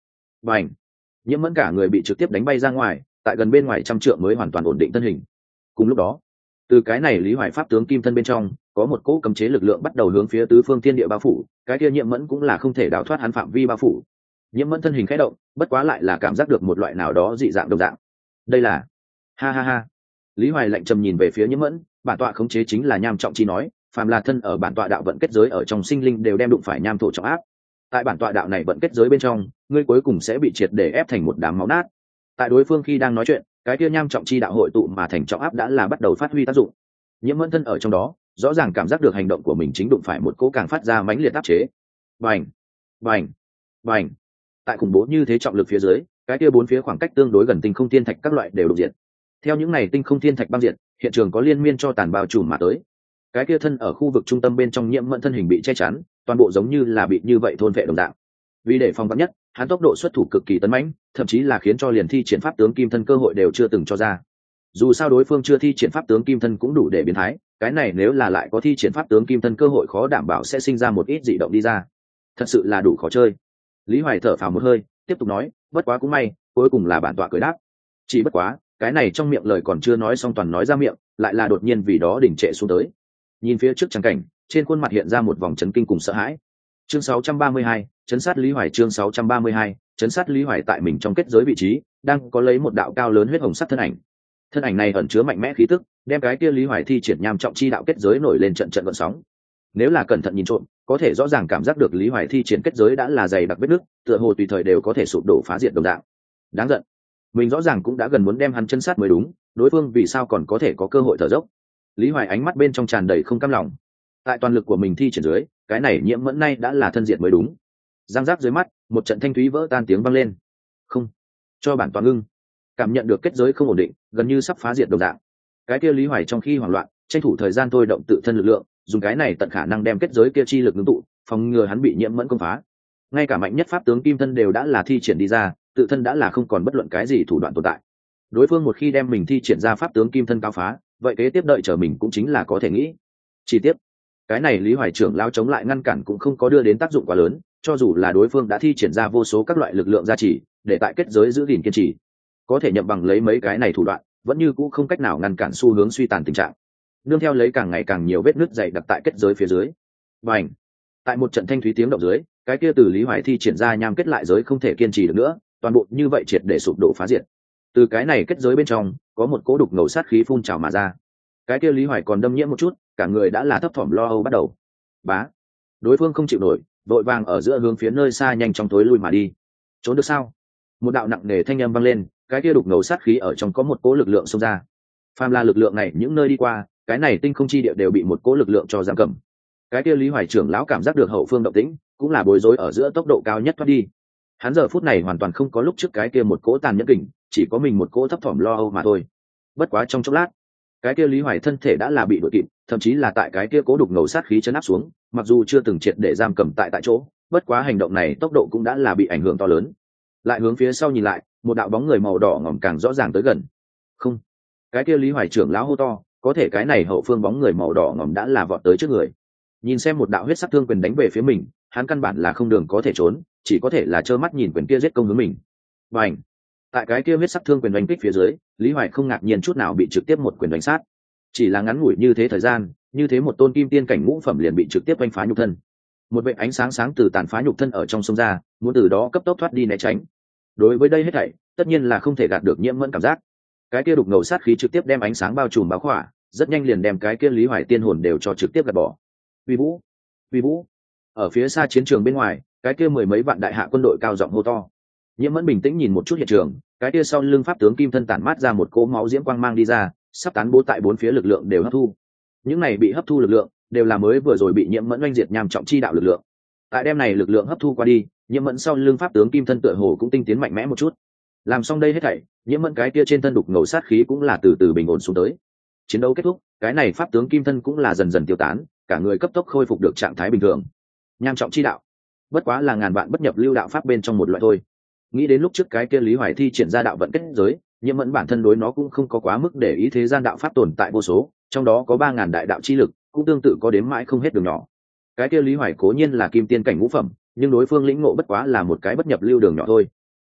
Bành! Nhiễm Mẫn cả người bị trực tiếp đánh bay ra ngoài, tại gần bên ngoài trăm trượng mới hoàn toàn ổn định thân hình. Cùng lúc đó, từ cái này Lý Hoài pháp tướng kim thân bên trong, có một cỗ cấm chế lực lượng bắt đầu hướng phía tứ phương thiên địa bao phủ, cái kia Nhiễm Mẫn cũng là không thể đào thoát hắn phạm vi bao phủ. Nhiễm Mẫn thân hình khẽ động, bất quá lại là cảm giác được một loại nào đó dị dạng đồng dạng. Đây là... Ha ha ha. Lý Hoài lạnh trầm nhìn về phía Nhiễm Mẫn, bản tọa khống chế chính là nham trọng chi nói, phàm là thân ở bản tọa đạo vận kết giới ở trong sinh linh đều đem đụng phải nham thổ trọng áp. Tại bản tọa đạo này vận kết giới bên trong, ngươi cuối cùng sẽ bị triệt để ép thành một đám máu nát. Tại đối phương khi đang nói chuyện, cái kia nham trọng chi đạo hội tụ mà thành trọng áp đã là bắt đầu phát huy tác dụng. Nhiễm Mẫn thân ở trong đó, rõ ràng cảm giác được hành động của mình chính đụng phải một cỗ càng phát ra mãnh liệt áp chế. Bành, bành, bành. Tại khủng bố như thế trọng lực phía dưới, cái kia bốn phía khoảng cách tương đối gần tinh không thiên thạch các loại đều đột diệt. Theo những này tinh không thiên thạch băng diệt, hiện trường có liên miên cho tàn bao trùm mà tới. Cái kia thân ở khu vực trung tâm bên trong Nhiễm Mẫn thân hình bị che chắn, toàn bộ giống như là bị như vậy thôn vệ đồng dạng. Vì để phòng vắn nhất, hắn tốc độ xuất thủ cực kỳ tấn mãnh, thậm chí là khiến cho liền thi triển pháp tướng kim thân cơ hội đều chưa từng cho ra. Dù sao đối phương chưa thi triển pháp tướng kim thân cũng đủ để biến thái, cái này nếu là lại có thi triển pháp tướng kim thân cơ hội khó đảm bảo sẽ sinh ra một ít dị động đi ra. Thật sự là đủ khó chơi. Lý Hoài thở phào một hơi, tiếp tục nói, bất quá cũng may, cuối cùng là bản tọa cười đáp. Chỉ bất quá, cái này trong miệng lời còn chưa nói xong toàn nói ra miệng, lại là đột nhiên vì đó đỉnh trệ xuống tới. Nhìn phía trước trắng cảnh, trên khuôn mặt hiện ra một vòng chấn kinh cùng sợ hãi. Chương sáu trăm ba mươi hai, chấn sát Lý Hoài. Chương sáu trăm ba mươi hai, chấn sát Lý Hoài. Tại mình trong kết giới vị trí, đang có lấy một đạo cao lớn huyết hồng sắc thân ảnh. Thân ảnh này ẩn chứa mạnh mẽ khí tức, đem cái kia Lý Hoài thi triển nham trọng chi đạo kết giới nổi lên trận trận gợn sóng. Nếu là cẩn thận nhìn trộm, có thể rõ ràng cảm giác được Lý Hoài thi triển kết giới đã là dày đặc vết nứt, tựa hồ tùy thời đều có thể sụp đổ phá diệt đồng dạng. Đáng giận, mình rõ ràng cũng đã gần muốn đem hắn chân sát mới đúng, đối phương vì sao còn có thể có cơ hội thở dốc? Lý Hoài ánh mắt bên trong tràn đầy không cam lòng. Tại toàn lực của mình thi triển dưới, cái này Nhiễm Mẫn nay đã là thân diệt mới đúng. Giang giáp dưới mắt, một trận thanh thúy vỡ tan tiếng vang lên. Không, cho bản toàn ngưng. Cảm nhận được kết giới không ổn định, gần như sắp phá diệt đồng dạng. Cái kia Lý Hoài trong khi hoảng loạn, tranh thủ thời gian thôi động tự thân lực lượng, dùng cái này tận khả năng đem kết giới kia chi lực ngưng tụ, phòng ngừa hắn bị Nhiễm Mẫn công phá. Ngay cả mạnh nhất pháp tướng kim thân đều đã là thi triển đi ra, tự thân đã là không còn bất luận cái gì thủ đoạn tồn tại. Đối phương một khi đem mình thi triển ra pháp tướng kim thân cao phá, vậy kế tiếp đợi chờ mình cũng chính là có thể nghĩ. Chi tiết, cái này Lý Hoài trưởng lao chống lại ngăn cản cũng không có đưa đến tác dụng quá lớn, cho dù là đối phương đã thi triển ra vô số các loại lực lượng gia trì, để tại kết giới giữ gìn kiên trì, có thể nhậm bằng lấy mấy cái này thủ đoạn, vẫn như cũ không cách nào ngăn cản xu hướng suy tàn tình trạng. Nương theo lấy càng ngày càng nhiều vết nứt dày đặc tại kết giới phía dưới. Bành! Tại một trận thanh thúy tiếng động dưới, cái kia từ Lý Hoài thi triển ra nham kết lại giới không thể kiên trì được nữa, toàn bộ như vậy triệt để sụp đổ phá diệt. Từ cái này kết giới bên trong, có một cỗ đục ngầu sát khí phun trào mà ra. Cái kia Lý Hoài còn đâm nhiễm một chút, cả người đã là thấp thỏm lo âu bắt đầu. Bá! Đối phương không chịu nổi, vội vàng ở giữa hướng phía nơi xa nhanh chóng tối lui mà đi. Trốn được sao? Một đạo nặng nề thanh âm vang lên, cái kia đục ngầu sát khí ở trong có một cỗ lực lượng xông ra. Phàm là lực lượng này những nơi đi qua, cái này tinh không chi địa đều bị một cỗ lực lượng cho giam cầm. Cái kia Lý Hoài trưởng lão cảm giác được hậu phương động tĩnh, cũng là bối rối ở giữa tốc độ cao nhất thoát đi. Hắn giờ phút này hoàn toàn không có lúc trước cái kia một cỗ tàn nhẫn kình, chỉ có mình một cỗ thấp thỏm lo âu mà thôi. Bất quá trong chốc lát, cái kia Lý Hoài thân thể đã là bị đuổi kịp, thậm chí là tại cái kia cố đục ngầu sát khí chấn áp xuống, mặc dù chưa từng triệt để giam cầm tại tại chỗ, bất quá hành động này tốc độ cũng đã là bị ảnh hưởng to lớn. Lại hướng phía sau nhìn lại, một đạo bóng người màu đỏ ngòm càng rõ ràng tới gần. Không, cái kia Lý Hoài trưởng lão hô to, có thể cái này hậu phương bóng người màu đỏ ngòm đã là vọt tới trước người. Nhìn xem một đạo huyết sắc thương quyền đánh về phía mình, hắn căn bản là không đường có thể trốn, chỉ có thể là trơ mắt nhìn quyền kia giết công hướng mình. Bành! Tại cái kia huyết sắc thương quyền đánh kích phía dưới, Lý Hoài không ngạc nhiên chút nào bị trực tiếp một quyền đánh sát. Chỉ là ngắn ngủi như thế thời gian, như thế một tôn kim tiên cảnh ngũ phẩm liền bị trực tiếp đánh phá nhục thân. Một vệt ánh sáng sáng từ tàn phá nhục thân ở trong sông ra, muốn từ đó cấp tốc thoát đi né tránh. Đối với đây hết thảy, tất nhiên là không thể gạt được Nhiễm Mẫn cảm giác. Cái kia đục ngầu sát khí trực tiếp đem ánh sáng bao trùm bao khỏa, rất nhanh liền đem cái kia Lý Hoài tiên hồn đều cho trực tiếp gạt bỏ. Uy Vũ, Uy Vũ! Ở phía xa chiến trường bên ngoài, cái kia mười mấy vạn đại hạ quân đội cao giọng hô to. Nhiễm Mẫn bình tĩnh nhìn một chút hiện trường, cái kia sau lưng pháp tướng kim thân tản mát ra một cỗ máu diễm quang mang đi ra, sắp tán bố tại bốn phía lực lượng đều hấp thu. Những này bị hấp thu lực lượng đều là mới vừa rồi bị Nhiễm Mẫn oanh diệt nham trọng chi đạo lực lượng. Tại đem này lực lượng hấp thu qua đi, Nhiễm Mẫn sau lưng pháp tướng kim thân tựa hồ cũng tinh tiến mạnh mẽ một chút. Làm xong đây hết thảy, Nhiễm Mẫn cái kia trên thân đục ngầu sát khí cũng là từ từ bình ổn xuống tới. Chiến đấu kết thúc, cái này pháp tướng kim thân cũng là dần dần tiêu tán, cả người cấp tốc khôi phục được trạng thái bình thường. Nham trọng chi đạo, bất quá là ngàn vạn bất nhập lưu đạo pháp bên trong một loại thôi. Nghĩ đến lúc trước cái kia Lý Hoài thi triển ra đạo vận kết giới, Nhiễm Mẫn bản thân đối nó cũng không có quá mức để ý, thế gian đạo pháp tồn tại vô số, trong đó có ba ngàn đại đạo chi lực, cũng tương tự có đến mãi không hết đường nhỏ. Cái kia Lý Hoài cố nhiên là kim tiên cảnh ngũ phẩm, nhưng đối phương lĩnh ngộ bất quá là một cái bất nhập lưu đường nhỏ thôi.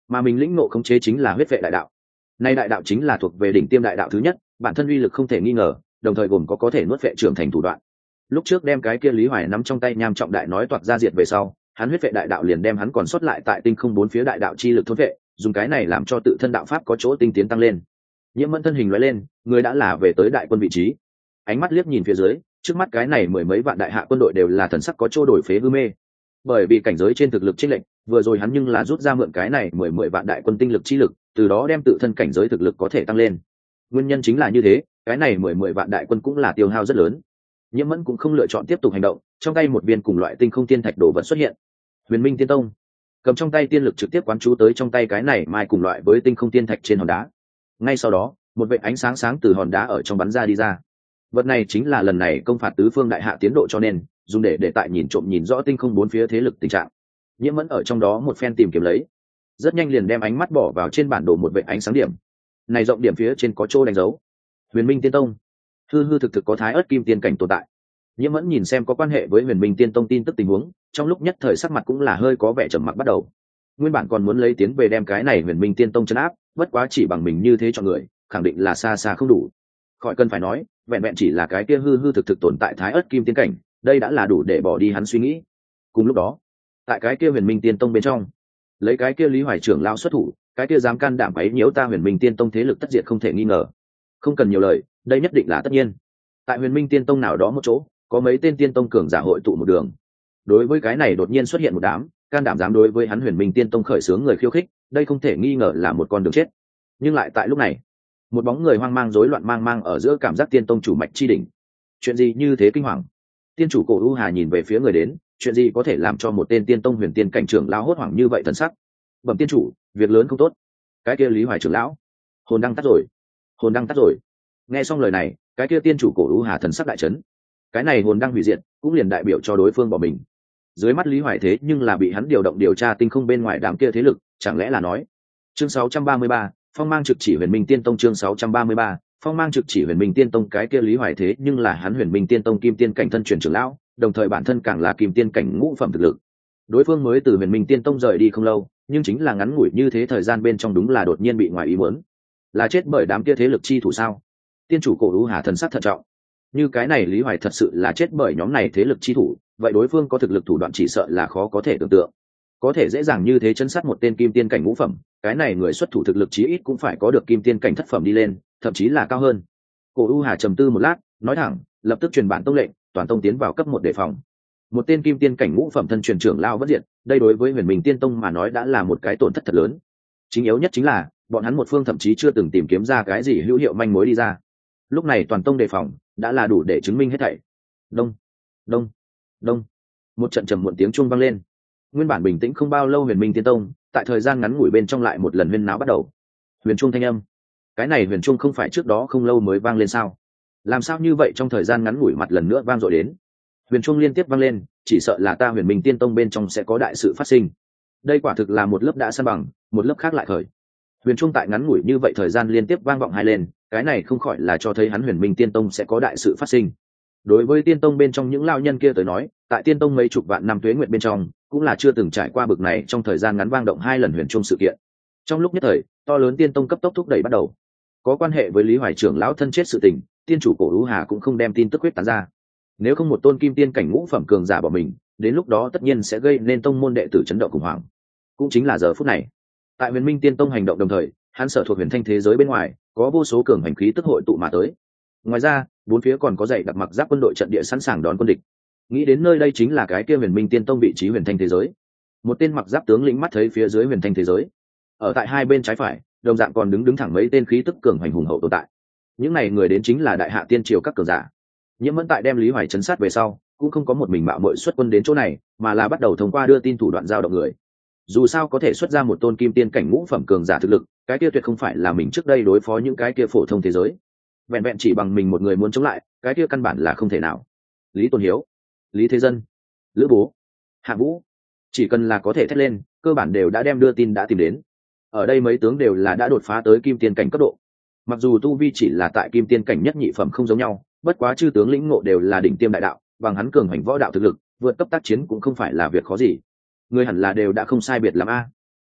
mà mình lĩnh ngộ khống chế chính là huyết vệ đại đạo. Nay đại đạo chính là thuộc về đỉnh tiêm đại đạo thứ nhất, bản thân uy lực không thể nghi ngờ, đồng thời gồm có có thể nuốt vệ trưởng thành thủ đoạn. Lúc trước đem cái kia Lý Hoài nắm trong tay nham trọng đại nói toạc ra diệt về sau, hắn huyết vệ đại đạo liền đem hắn còn sót lại tại tinh không bốn phía đại đạo chi lực thôn vệ, dùng cái này làm cho tự thân đạo pháp có chỗ tinh tiến tăng lên. Nhiễm Mẫn thân hình lóe lên, người đã là về tới đại quân vị trí. Ánh mắt liếc nhìn phía dưới, trước mắt cái này mười mấy vạn đại hạ quân đội đều là thần sắc có chỗ đổi phế hư mê. Bởi vì cảnh giới trên thực lực chênh lệch, vừa rồi hắn nhưng là rút ra mượn cái này mười mười vạn đại quân tinh lực chi lực, từ đó đem tự thân cảnh giới thực lực có thể tăng lên. Nguyên nhân chính là như thế, cái này mười mười vạn đại quân cũng là tiêu hao rất lớn. Nhiễm Mẫn cũng không lựa chọn tiếp tục hành động, trong tay một viên cùng loại tinh không tiên thạch đồ vật xuất hiện. Huyền Minh Tiên Tông cầm trong tay tiên lực trực tiếp quán chú tới trong tay cái này mai cùng loại với tinh không tiên thạch trên hòn đá. Ngay sau đó, một vệt ánh sáng sáng từ hòn đá ở trong bắn ra đi ra. Vật này chính là lần này công phạt tứ phương đại hạ tiến độ cho nên dùng để để tại nhìn trộm nhìn rõ tinh không bốn phía thế lực tình trạng. Nhiễm Mẫn ở trong đó một phen tìm kiếm lấy, rất nhanh liền đem ánh mắt bỏ vào trên bản đồ một vệt ánh sáng điểm. Này rộng điểm phía trên có chỗ đánh dấu. Huyền Minh Tiên Tông. Hư hư thực thực có thái ớt kim tiên cảnh tồn tại. Nhiễm Mẫn nhìn xem có quan hệ với Huyền Minh Tiên Tông tin tức tình huống, trong lúc nhất thời sắc mặt cũng là hơi có vẻ trầm mặc bắt đầu. Nguyên bản còn muốn lấy tiến về đem cái này Huyền Minh Tiên Tông trấn áp, bất quá chỉ bằng mình như thế chọn người, khẳng định là xa xa không đủ. Khỏi cần phải nói, vẹn vẹn chỉ là cái kia hư hư thực thực tồn tại thái ớt kim tiên cảnh, đây đã là đủ để bỏ đi hắn suy nghĩ. Cùng lúc đó, tại cái kia Huyền Minh Tiên Tông bên trong, lấy cái kia Lý Hoài trưởng lao xuất thủ, cái kia dám can đảm ấy nhiễu ta Huyền Minh Tiên Tông thế lực tất diệt không thể nghi ngờ. Không cần nhiều lời, đây nhất định là tất nhiên. Tại Huyền Minh Tiên Tông nào đó một chỗ, có mấy tên tiên tông cường giả hội tụ một đường. Đối với cái này đột nhiên xuất hiện một đám can đảm dám đối với hắn Huyền Minh Tiên Tông khởi xướng người khiêu khích, đây không thể nghi ngờ là một con đường chết. Nhưng lại tại lúc này, một bóng người hoang mang rối loạn mang mang ở giữa cảm giác tiên tông chủ mạch chi đỉnh. Chuyện gì như thế kinh hoàng? Tiên chủ Cổ U Hà nhìn về phía người đến, chuyện gì có thể làm cho một tên tiên tông huyền tiên cảnh trưởng lão hốt hoảng như vậy thần sắc? Bẩm tiên chủ, việc lớn không tốt. Cái kia Lý Hoài trưởng lão, hồn đăng tắt rồi, hồn đăng tắt rồi. Nghe xong lời này, cái kia tiên chủ Cổ U Hà thần sắc đại chấn. Cái này hồn đăng hủy diệt, cũng liền đại biểu cho đối phương bỏ mình. Dưới mắt Lý Hoài thế nhưng là bị hắn điều động điều tra tinh không bên ngoài đám kia thế lực, chẳng lẽ là nói? Chương sáu trăm ba mươi ba, Phong Mang trực chỉ Huyền Minh Tiên Tông. Chương sáu trăm ba mươi ba, Phong Mang trực chỉ Huyền Minh Tiên Tông. Cái kia Lý Hoài thế nhưng là hắn Huyền Minh Tiên Tông kim tiên cảnh thân truyền trưởng lão, đồng thời bản thân càng là kim tiên cảnh ngũ phẩm thực lực. Đối phương mới từ Huyền Minh Tiên Tông rời đi không lâu, nhưng chính là ngắn ngủi như thế thời gian bên trong đúng là đột nhiên bị ngoài ý muốn. Là chết bởi đám kia thế lực chi thủ sao? Tiên chủ Cổ U Hà thần sắc thận trọng. Như cái này Lý Hoài thật sự là chết bởi nhóm này thế lực chi thủ, vậy đối phương có thực lực thủ đoạn chỉ sợ là khó có thể tưởng tượng. Có thể dễ dàng như thế chân sát một tên kim tiên cảnh ngũ phẩm, cái này người xuất thủ thực lực chí ít cũng phải có được kim tiên cảnh thất phẩm đi lên, thậm chí là cao hơn. Cổ U Hà trầm tư một lát, nói thẳng, lập tức truyền bản tông lệnh, toàn tông tiến vào cấp một đề phòng. Một tên kim tiên cảnh ngũ phẩm thân truyền trưởng lao vất diện, đây đối với Huyền Minh Tiên Tông mà nói đã là một cái tổn thất thật lớn. Chính yếu nhất chính là, bọn hắn một phương thậm chí chưa từng tìm kiếm ra cái gì hữu hiệu manh mối đi ra. Lúc này toàn tông đề phòng, đã là đủ để chứng minh hết thảy. Đông, đông, đông. Một trận trầm muộn tiếng chuông vang lên. Nguyên bản bình tĩnh không bao lâu Huyền Minh Tiên Tông, tại thời gian ngắn ngủi bên trong lại một lần huyên náo bắt đầu. Huyền chuông thanh âm, cái này huyền chuông không phải trước đó không lâu mới vang lên sao? Làm sao như vậy trong thời gian ngắn ngủi mặt lần nữa vang dội đến? Huyền chuông liên tiếp vang lên, chỉ sợ là ta Huyền Minh Tiên Tông bên trong sẽ có đại sự phát sinh. Đây quả thực là một lớp đã san bằng, một lớp khác lại khởi. Huyền chuông tại ngắn ngủi như vậy thời gian liên tiếp vang vọng hai lên, cái này không khỏi là cho thấy hắn Huyền Minh Tiên Tông sẽ có đại sự phát sinh. Đối với Tiên Tông bên trong những lao nhân kia tới nói, tại Tiên Tông mấy chục vạn năm tuế nguyệt bên trong, cũng là chưa từng trải qua bực này trong thời gian ngắn vang động hai lần huyền chuông sự kiện. Trong lúc nhất thời, to lớn Tiên Tông cấp tốc thúc đẩy bắt đầu. Có quan hệ với Lý Hoài trưởng lão thân chết sự tình, tiên chủ Cổ U Hà cũng không đem tin tức huyết tán ra. Nếu không một tôn kim tiên cảnh ngũ phẩm cường giả bỏ mình, đến lúc đó tất nhiên sẽ gây nên tông môn đệ tử chấn động khủng hoảng. Cũng chính là giờ phút này, tại Huyền Minh Tiên Tông hành động đồng thời, hắn sở thuộc huyền thanh thế giới bên ngoài, có vô số cường hành khí tức hội tụ mà tới. Ngoài ra, bốn phía còn có dãy đặc mặc giáp quân đội trận địa sẵn sàng đón quân địch. Nghĩ đến nơi đây chính là cái kia Huyền Minh Tiên Tông vị trí huyền thanh thế giới. Một tên mặc giáp tướng lĩnh mắt thấy phía dưới huyền thanh thế giới. Ở tại hai bên trái phải, đồng dạng còn đứng đứng thẳng mấy tên khí tức cường hành hùng hậu tồn tại. Những này người đến chính là đại hạ tiên triều các cường giả. Nhiễm Mẫn tại đem Lý Hoài chấn sát về sau, cũng không có một mình mạo muội xuất quân đến chỗ này, mà là bắt đầu thông qua đưa tin thủ đoạn giao động người. Dù sao có thể xuất ra một tôn kim tiên cảnh ngũ phẩm cường giả thực lực, cái kia tuyệt không phải là mình trước đây đối phó những cái kia phổ thông thế giới. Vẹn vẹn chỉ bằng mình một người muốn chống lại, cái kia căn bản là không thể nào. Lý Tôn Hiếu, Lý Thế Dân, Lữ Bố, Hạ Vũ, chỉ cần là có thể thét lên, cơ bản đều đã đem đưa tin đã tìm đến. Ở đây mấy tướng đều là đã đột phá tới kim tiên cảnh cấp độ. Mặc dù tu vi chỉ là tại kim tiên cảnh nhất nhị phẩm không giống nhau, bất quá chư tướng lĩnh ngộ đều là đỉnh tiêm đại đạo, bằng hắn cường hành võ đạo thực lực, vượt cấp tác chiến cũng không phải là việc khó gì. Người hẳn là đều đã không sai biệt lắm a.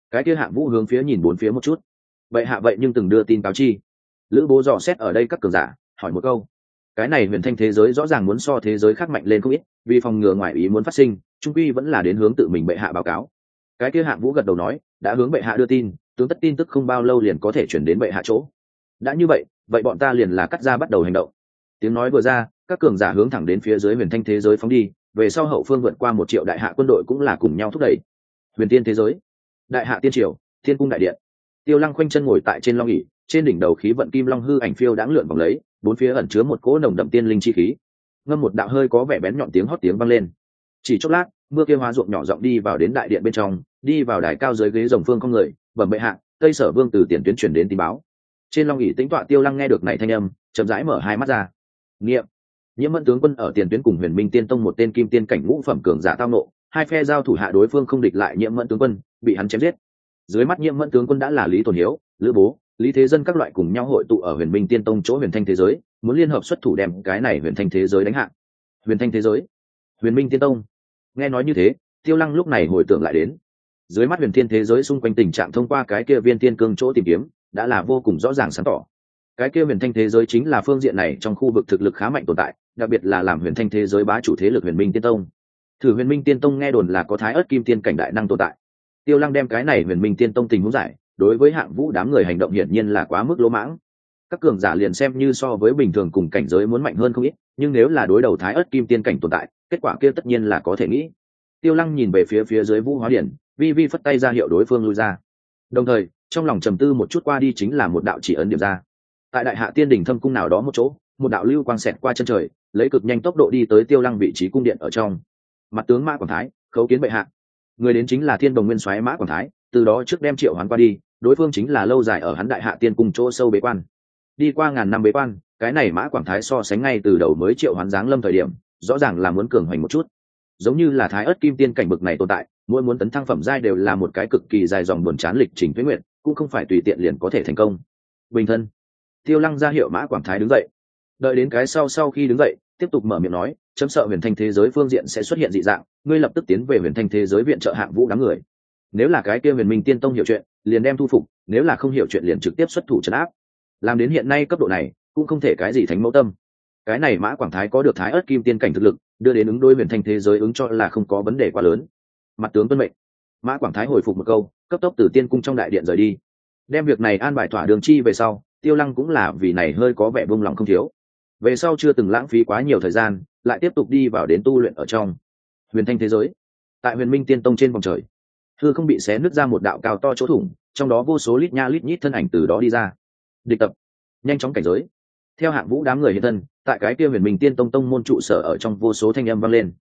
Cái kia Hạng Vũ hướng phía nhìn bốn phía một chút. Vậy hạ vậy nhưng từng đưa tin cáo chi. Lữ Bố dò xét ở đây các cường giả, hỏi một câu. Cái này huyền thanh thế giới rõ ràng muốn so thế giới khác mạnh lên không ít, vì phòng ngừa ngoại ý muốn phát sinh, trung quy vẫn là đến hướng tự mình bệ hạ báo cáo. Cái kia Hạng Vũ gật đầu nói, đã hướng bệ hạ đưa tin, tướng tất tin tức không bao lâu liền có thể chuyển đến bệ hạ chỗ. Đã như vậy, vậy bọn ta liền là cắt ra bắt đầu hành động. Tiếng nói vừa ra, các cường giả hướng thẳng đến phía dưới huyền thanh thế giới phóng đi, về sau hậu phương vượt qua một triệu đại hạ quân đội cũng là cùng nhau thúc đẩy. Huyền tiên thế giới, đại hạ tiên triều, thiên cung đại điện. Tiêu Lăng khoanh chân ngồi tại trên long ỷ, trên đỉnh đầu khí vận kim long hư ảnh phiêu đãng lượn vòng lấy, bốn phía ẩn chứa một cỗ nồng đậm tiên linh chi khí. Ngâm một đạo hơi có vẻ bén nhọn tiếng hót tiếng vang lên. Chỉ chốc lát, mưa kia hóa ruộng nhỏ giọng đi vào đến đại điện bên trong, đi vào đài cao dưới ghế rồng phương không người, bẩm bệ hạ, Tây Sở Vương từ tiền tuyến truyền đến tin báo. Trên long ỷ tĩnh tọa Tiêu Lăng nghe được này thanh âm, chậm rãi mở hai mắt ra. Nghiệm, Nhiễm Mẫn tướng quân ở tiền tuyến cùng Huyền Minh Tiên Tông một tên kim tiên cảnh ngũ phẩm cường giả tao nộ, hai phe giao thủ hạ đối phương không địch lại Nhiễm Mẫn tướng quân, bị hắn chém giết. Dưới mắt Nhiễm Mẫn tướng quân đã là Lý Tồn Hiếu, Lữ Bố, Lý Thế Dân các loại cùng nhau hội tụ ở Huyền Minh Tiên Tông chỗ Huyền Thanh thế giới, muốn liên hợp xuất thủ đem cái này Huyền Thanh thế giới đánh hạ. Huyền Thanh thế giới, Huyền Minh Tiên Tông. Nghe nói như thế, Tiêu Lăng lúc này hồi tưởng lại đến, dưới mắt Huyền Thiên thế giới xung quanh tình trạng thông qua cái kia viên tiên cương chỗ tìm kiếm, đã là vô cùng rõ ràng sáng tỏ. Cái kia Huyền Thanh thế giới chính là phương diện này trong khu vực thực lực khá mạnh tồn tại, đặc biệt là làm Huyền Thanh thế giới bá chủ thế lực Huyền Minh Tiên Tông. Thử Huyền Minh Tiên Tông nghe đồn là có Thái Ức Kim Tiên cảnh đại năng tồn tại. Tiêu Lăng đem cái này Huyền Minh Tiên Tông tình huống giải, đối với Hạng Vũ đám người hành động hiển nhiên là quá mức lỗ mãng. Các cường giả liền xem như so với bình thường cùng cảnh giới muốn mạnh hơn không ít, nhưng nếu là đối đầu Thái Ức Kim Tiên cảnh tồn tại, kết quả kia tất nhiên là có thể nghĩ. Tiêu Lăng nhìn về phía phía dưới Vũ Hóa Điển, vi vi phất tay ra hiệu đối phương lui ra. Đồng thời, trong lòng trầm tư một chút qua đi chính là một đạo chỉ ấn điểm ra. Tại Đại Hạ Tiên Đỉnh Thâm cung nào đó một chỗ, một đạo lưu quang xẹt qua chân trời, lấy cực nhanh tốc độ đi tới Tiêu Lăng vị trí cung điện ở trong. Mặt tướng Mã Quảng Thái, khấu kiến bệ hạ. Người đến chính là Thiên Đồng Nguyên Soái Mã Quảng Thái, từ đó trước đem triệu hoán qua đi, đối phương chính là lâu dài ở hắn Đại Hạ Tiên cung chỗ sâu bế quan. Đi qua ngàn năm bế quan, cái này Mã Quảng Thái so sánh ngay từ đầu mới triệu hoán giáng lâm thời điểm, rõ ràng là muốn cường hoành một chút. Giống như là Thái Ức Kim Tiên cảnh bực này tồn tại, mỗi muốn tấn thăng phẩm giai đều là một cái cực kỳ dài dòng buồn chán lịch trình tuế nguyện, cũng không phải tùy tiện liền có thể thành công. Bình thân. Tiêu Lăng ra hiệu Mã Quảng Thái đứng dậy. Đợi đến cái sau sau khi đứng dậy, tiếp tục mở miệng nói, chấm sợ Huyền Thanh thế giới phương diện sẽ xuất hiện dị dạng, ngươi lập tức tiến về Huyền Thanh thế giới viện trợ Hạng Vũ đám người. Nếu là cái kia Huyền Minh Tiên Tông hiểu chuyện, liền đem thu phục, nếu là không hiểu chuyện liền trực tiếp xuất thủ trấn áp. Làm đến hiện nay cấp độ này, cũng không thể cái gì thánh mẫu tâm. Cái này Mã Quảng Thái có được Thái Ức Kim Tiên cảnh thực lực, đưa đến ứng đối Huyền Thanh thế giới ứng cho là không có vấn đề quá lớn. Mặt tướng tuân mệnh. Mã Quảng Thái hồi phục một câu, cấp tốc từ tiên cung trong đại điện rời đi. Đem việc này an bài thỏa đường chi về sau, Tiêu Lăng cũng là vì này hơi có vẻ buông lòng không thiếu. Về sau chưa từng lãng phí quá nhiều thời gian, lại tiếp tục đi vào đến tu luyện ở trong Huyền Thanh thế giới. Tại Huyền Minh Tiên Tông trên vòng trời, hư không bị xé nứt ra một đạo cao to chỗ thủng, trong đó vô số lít nha lít nhít thân ảnh từ đó đi ra. Địch tập, nhanh chóng cảnh giới. Theo Hạng Vũ đám người hiện thân, tại cái kia Huyền Minh Tiên Tông tông môn trụ sở ở trong vô số thanh âm vang lên.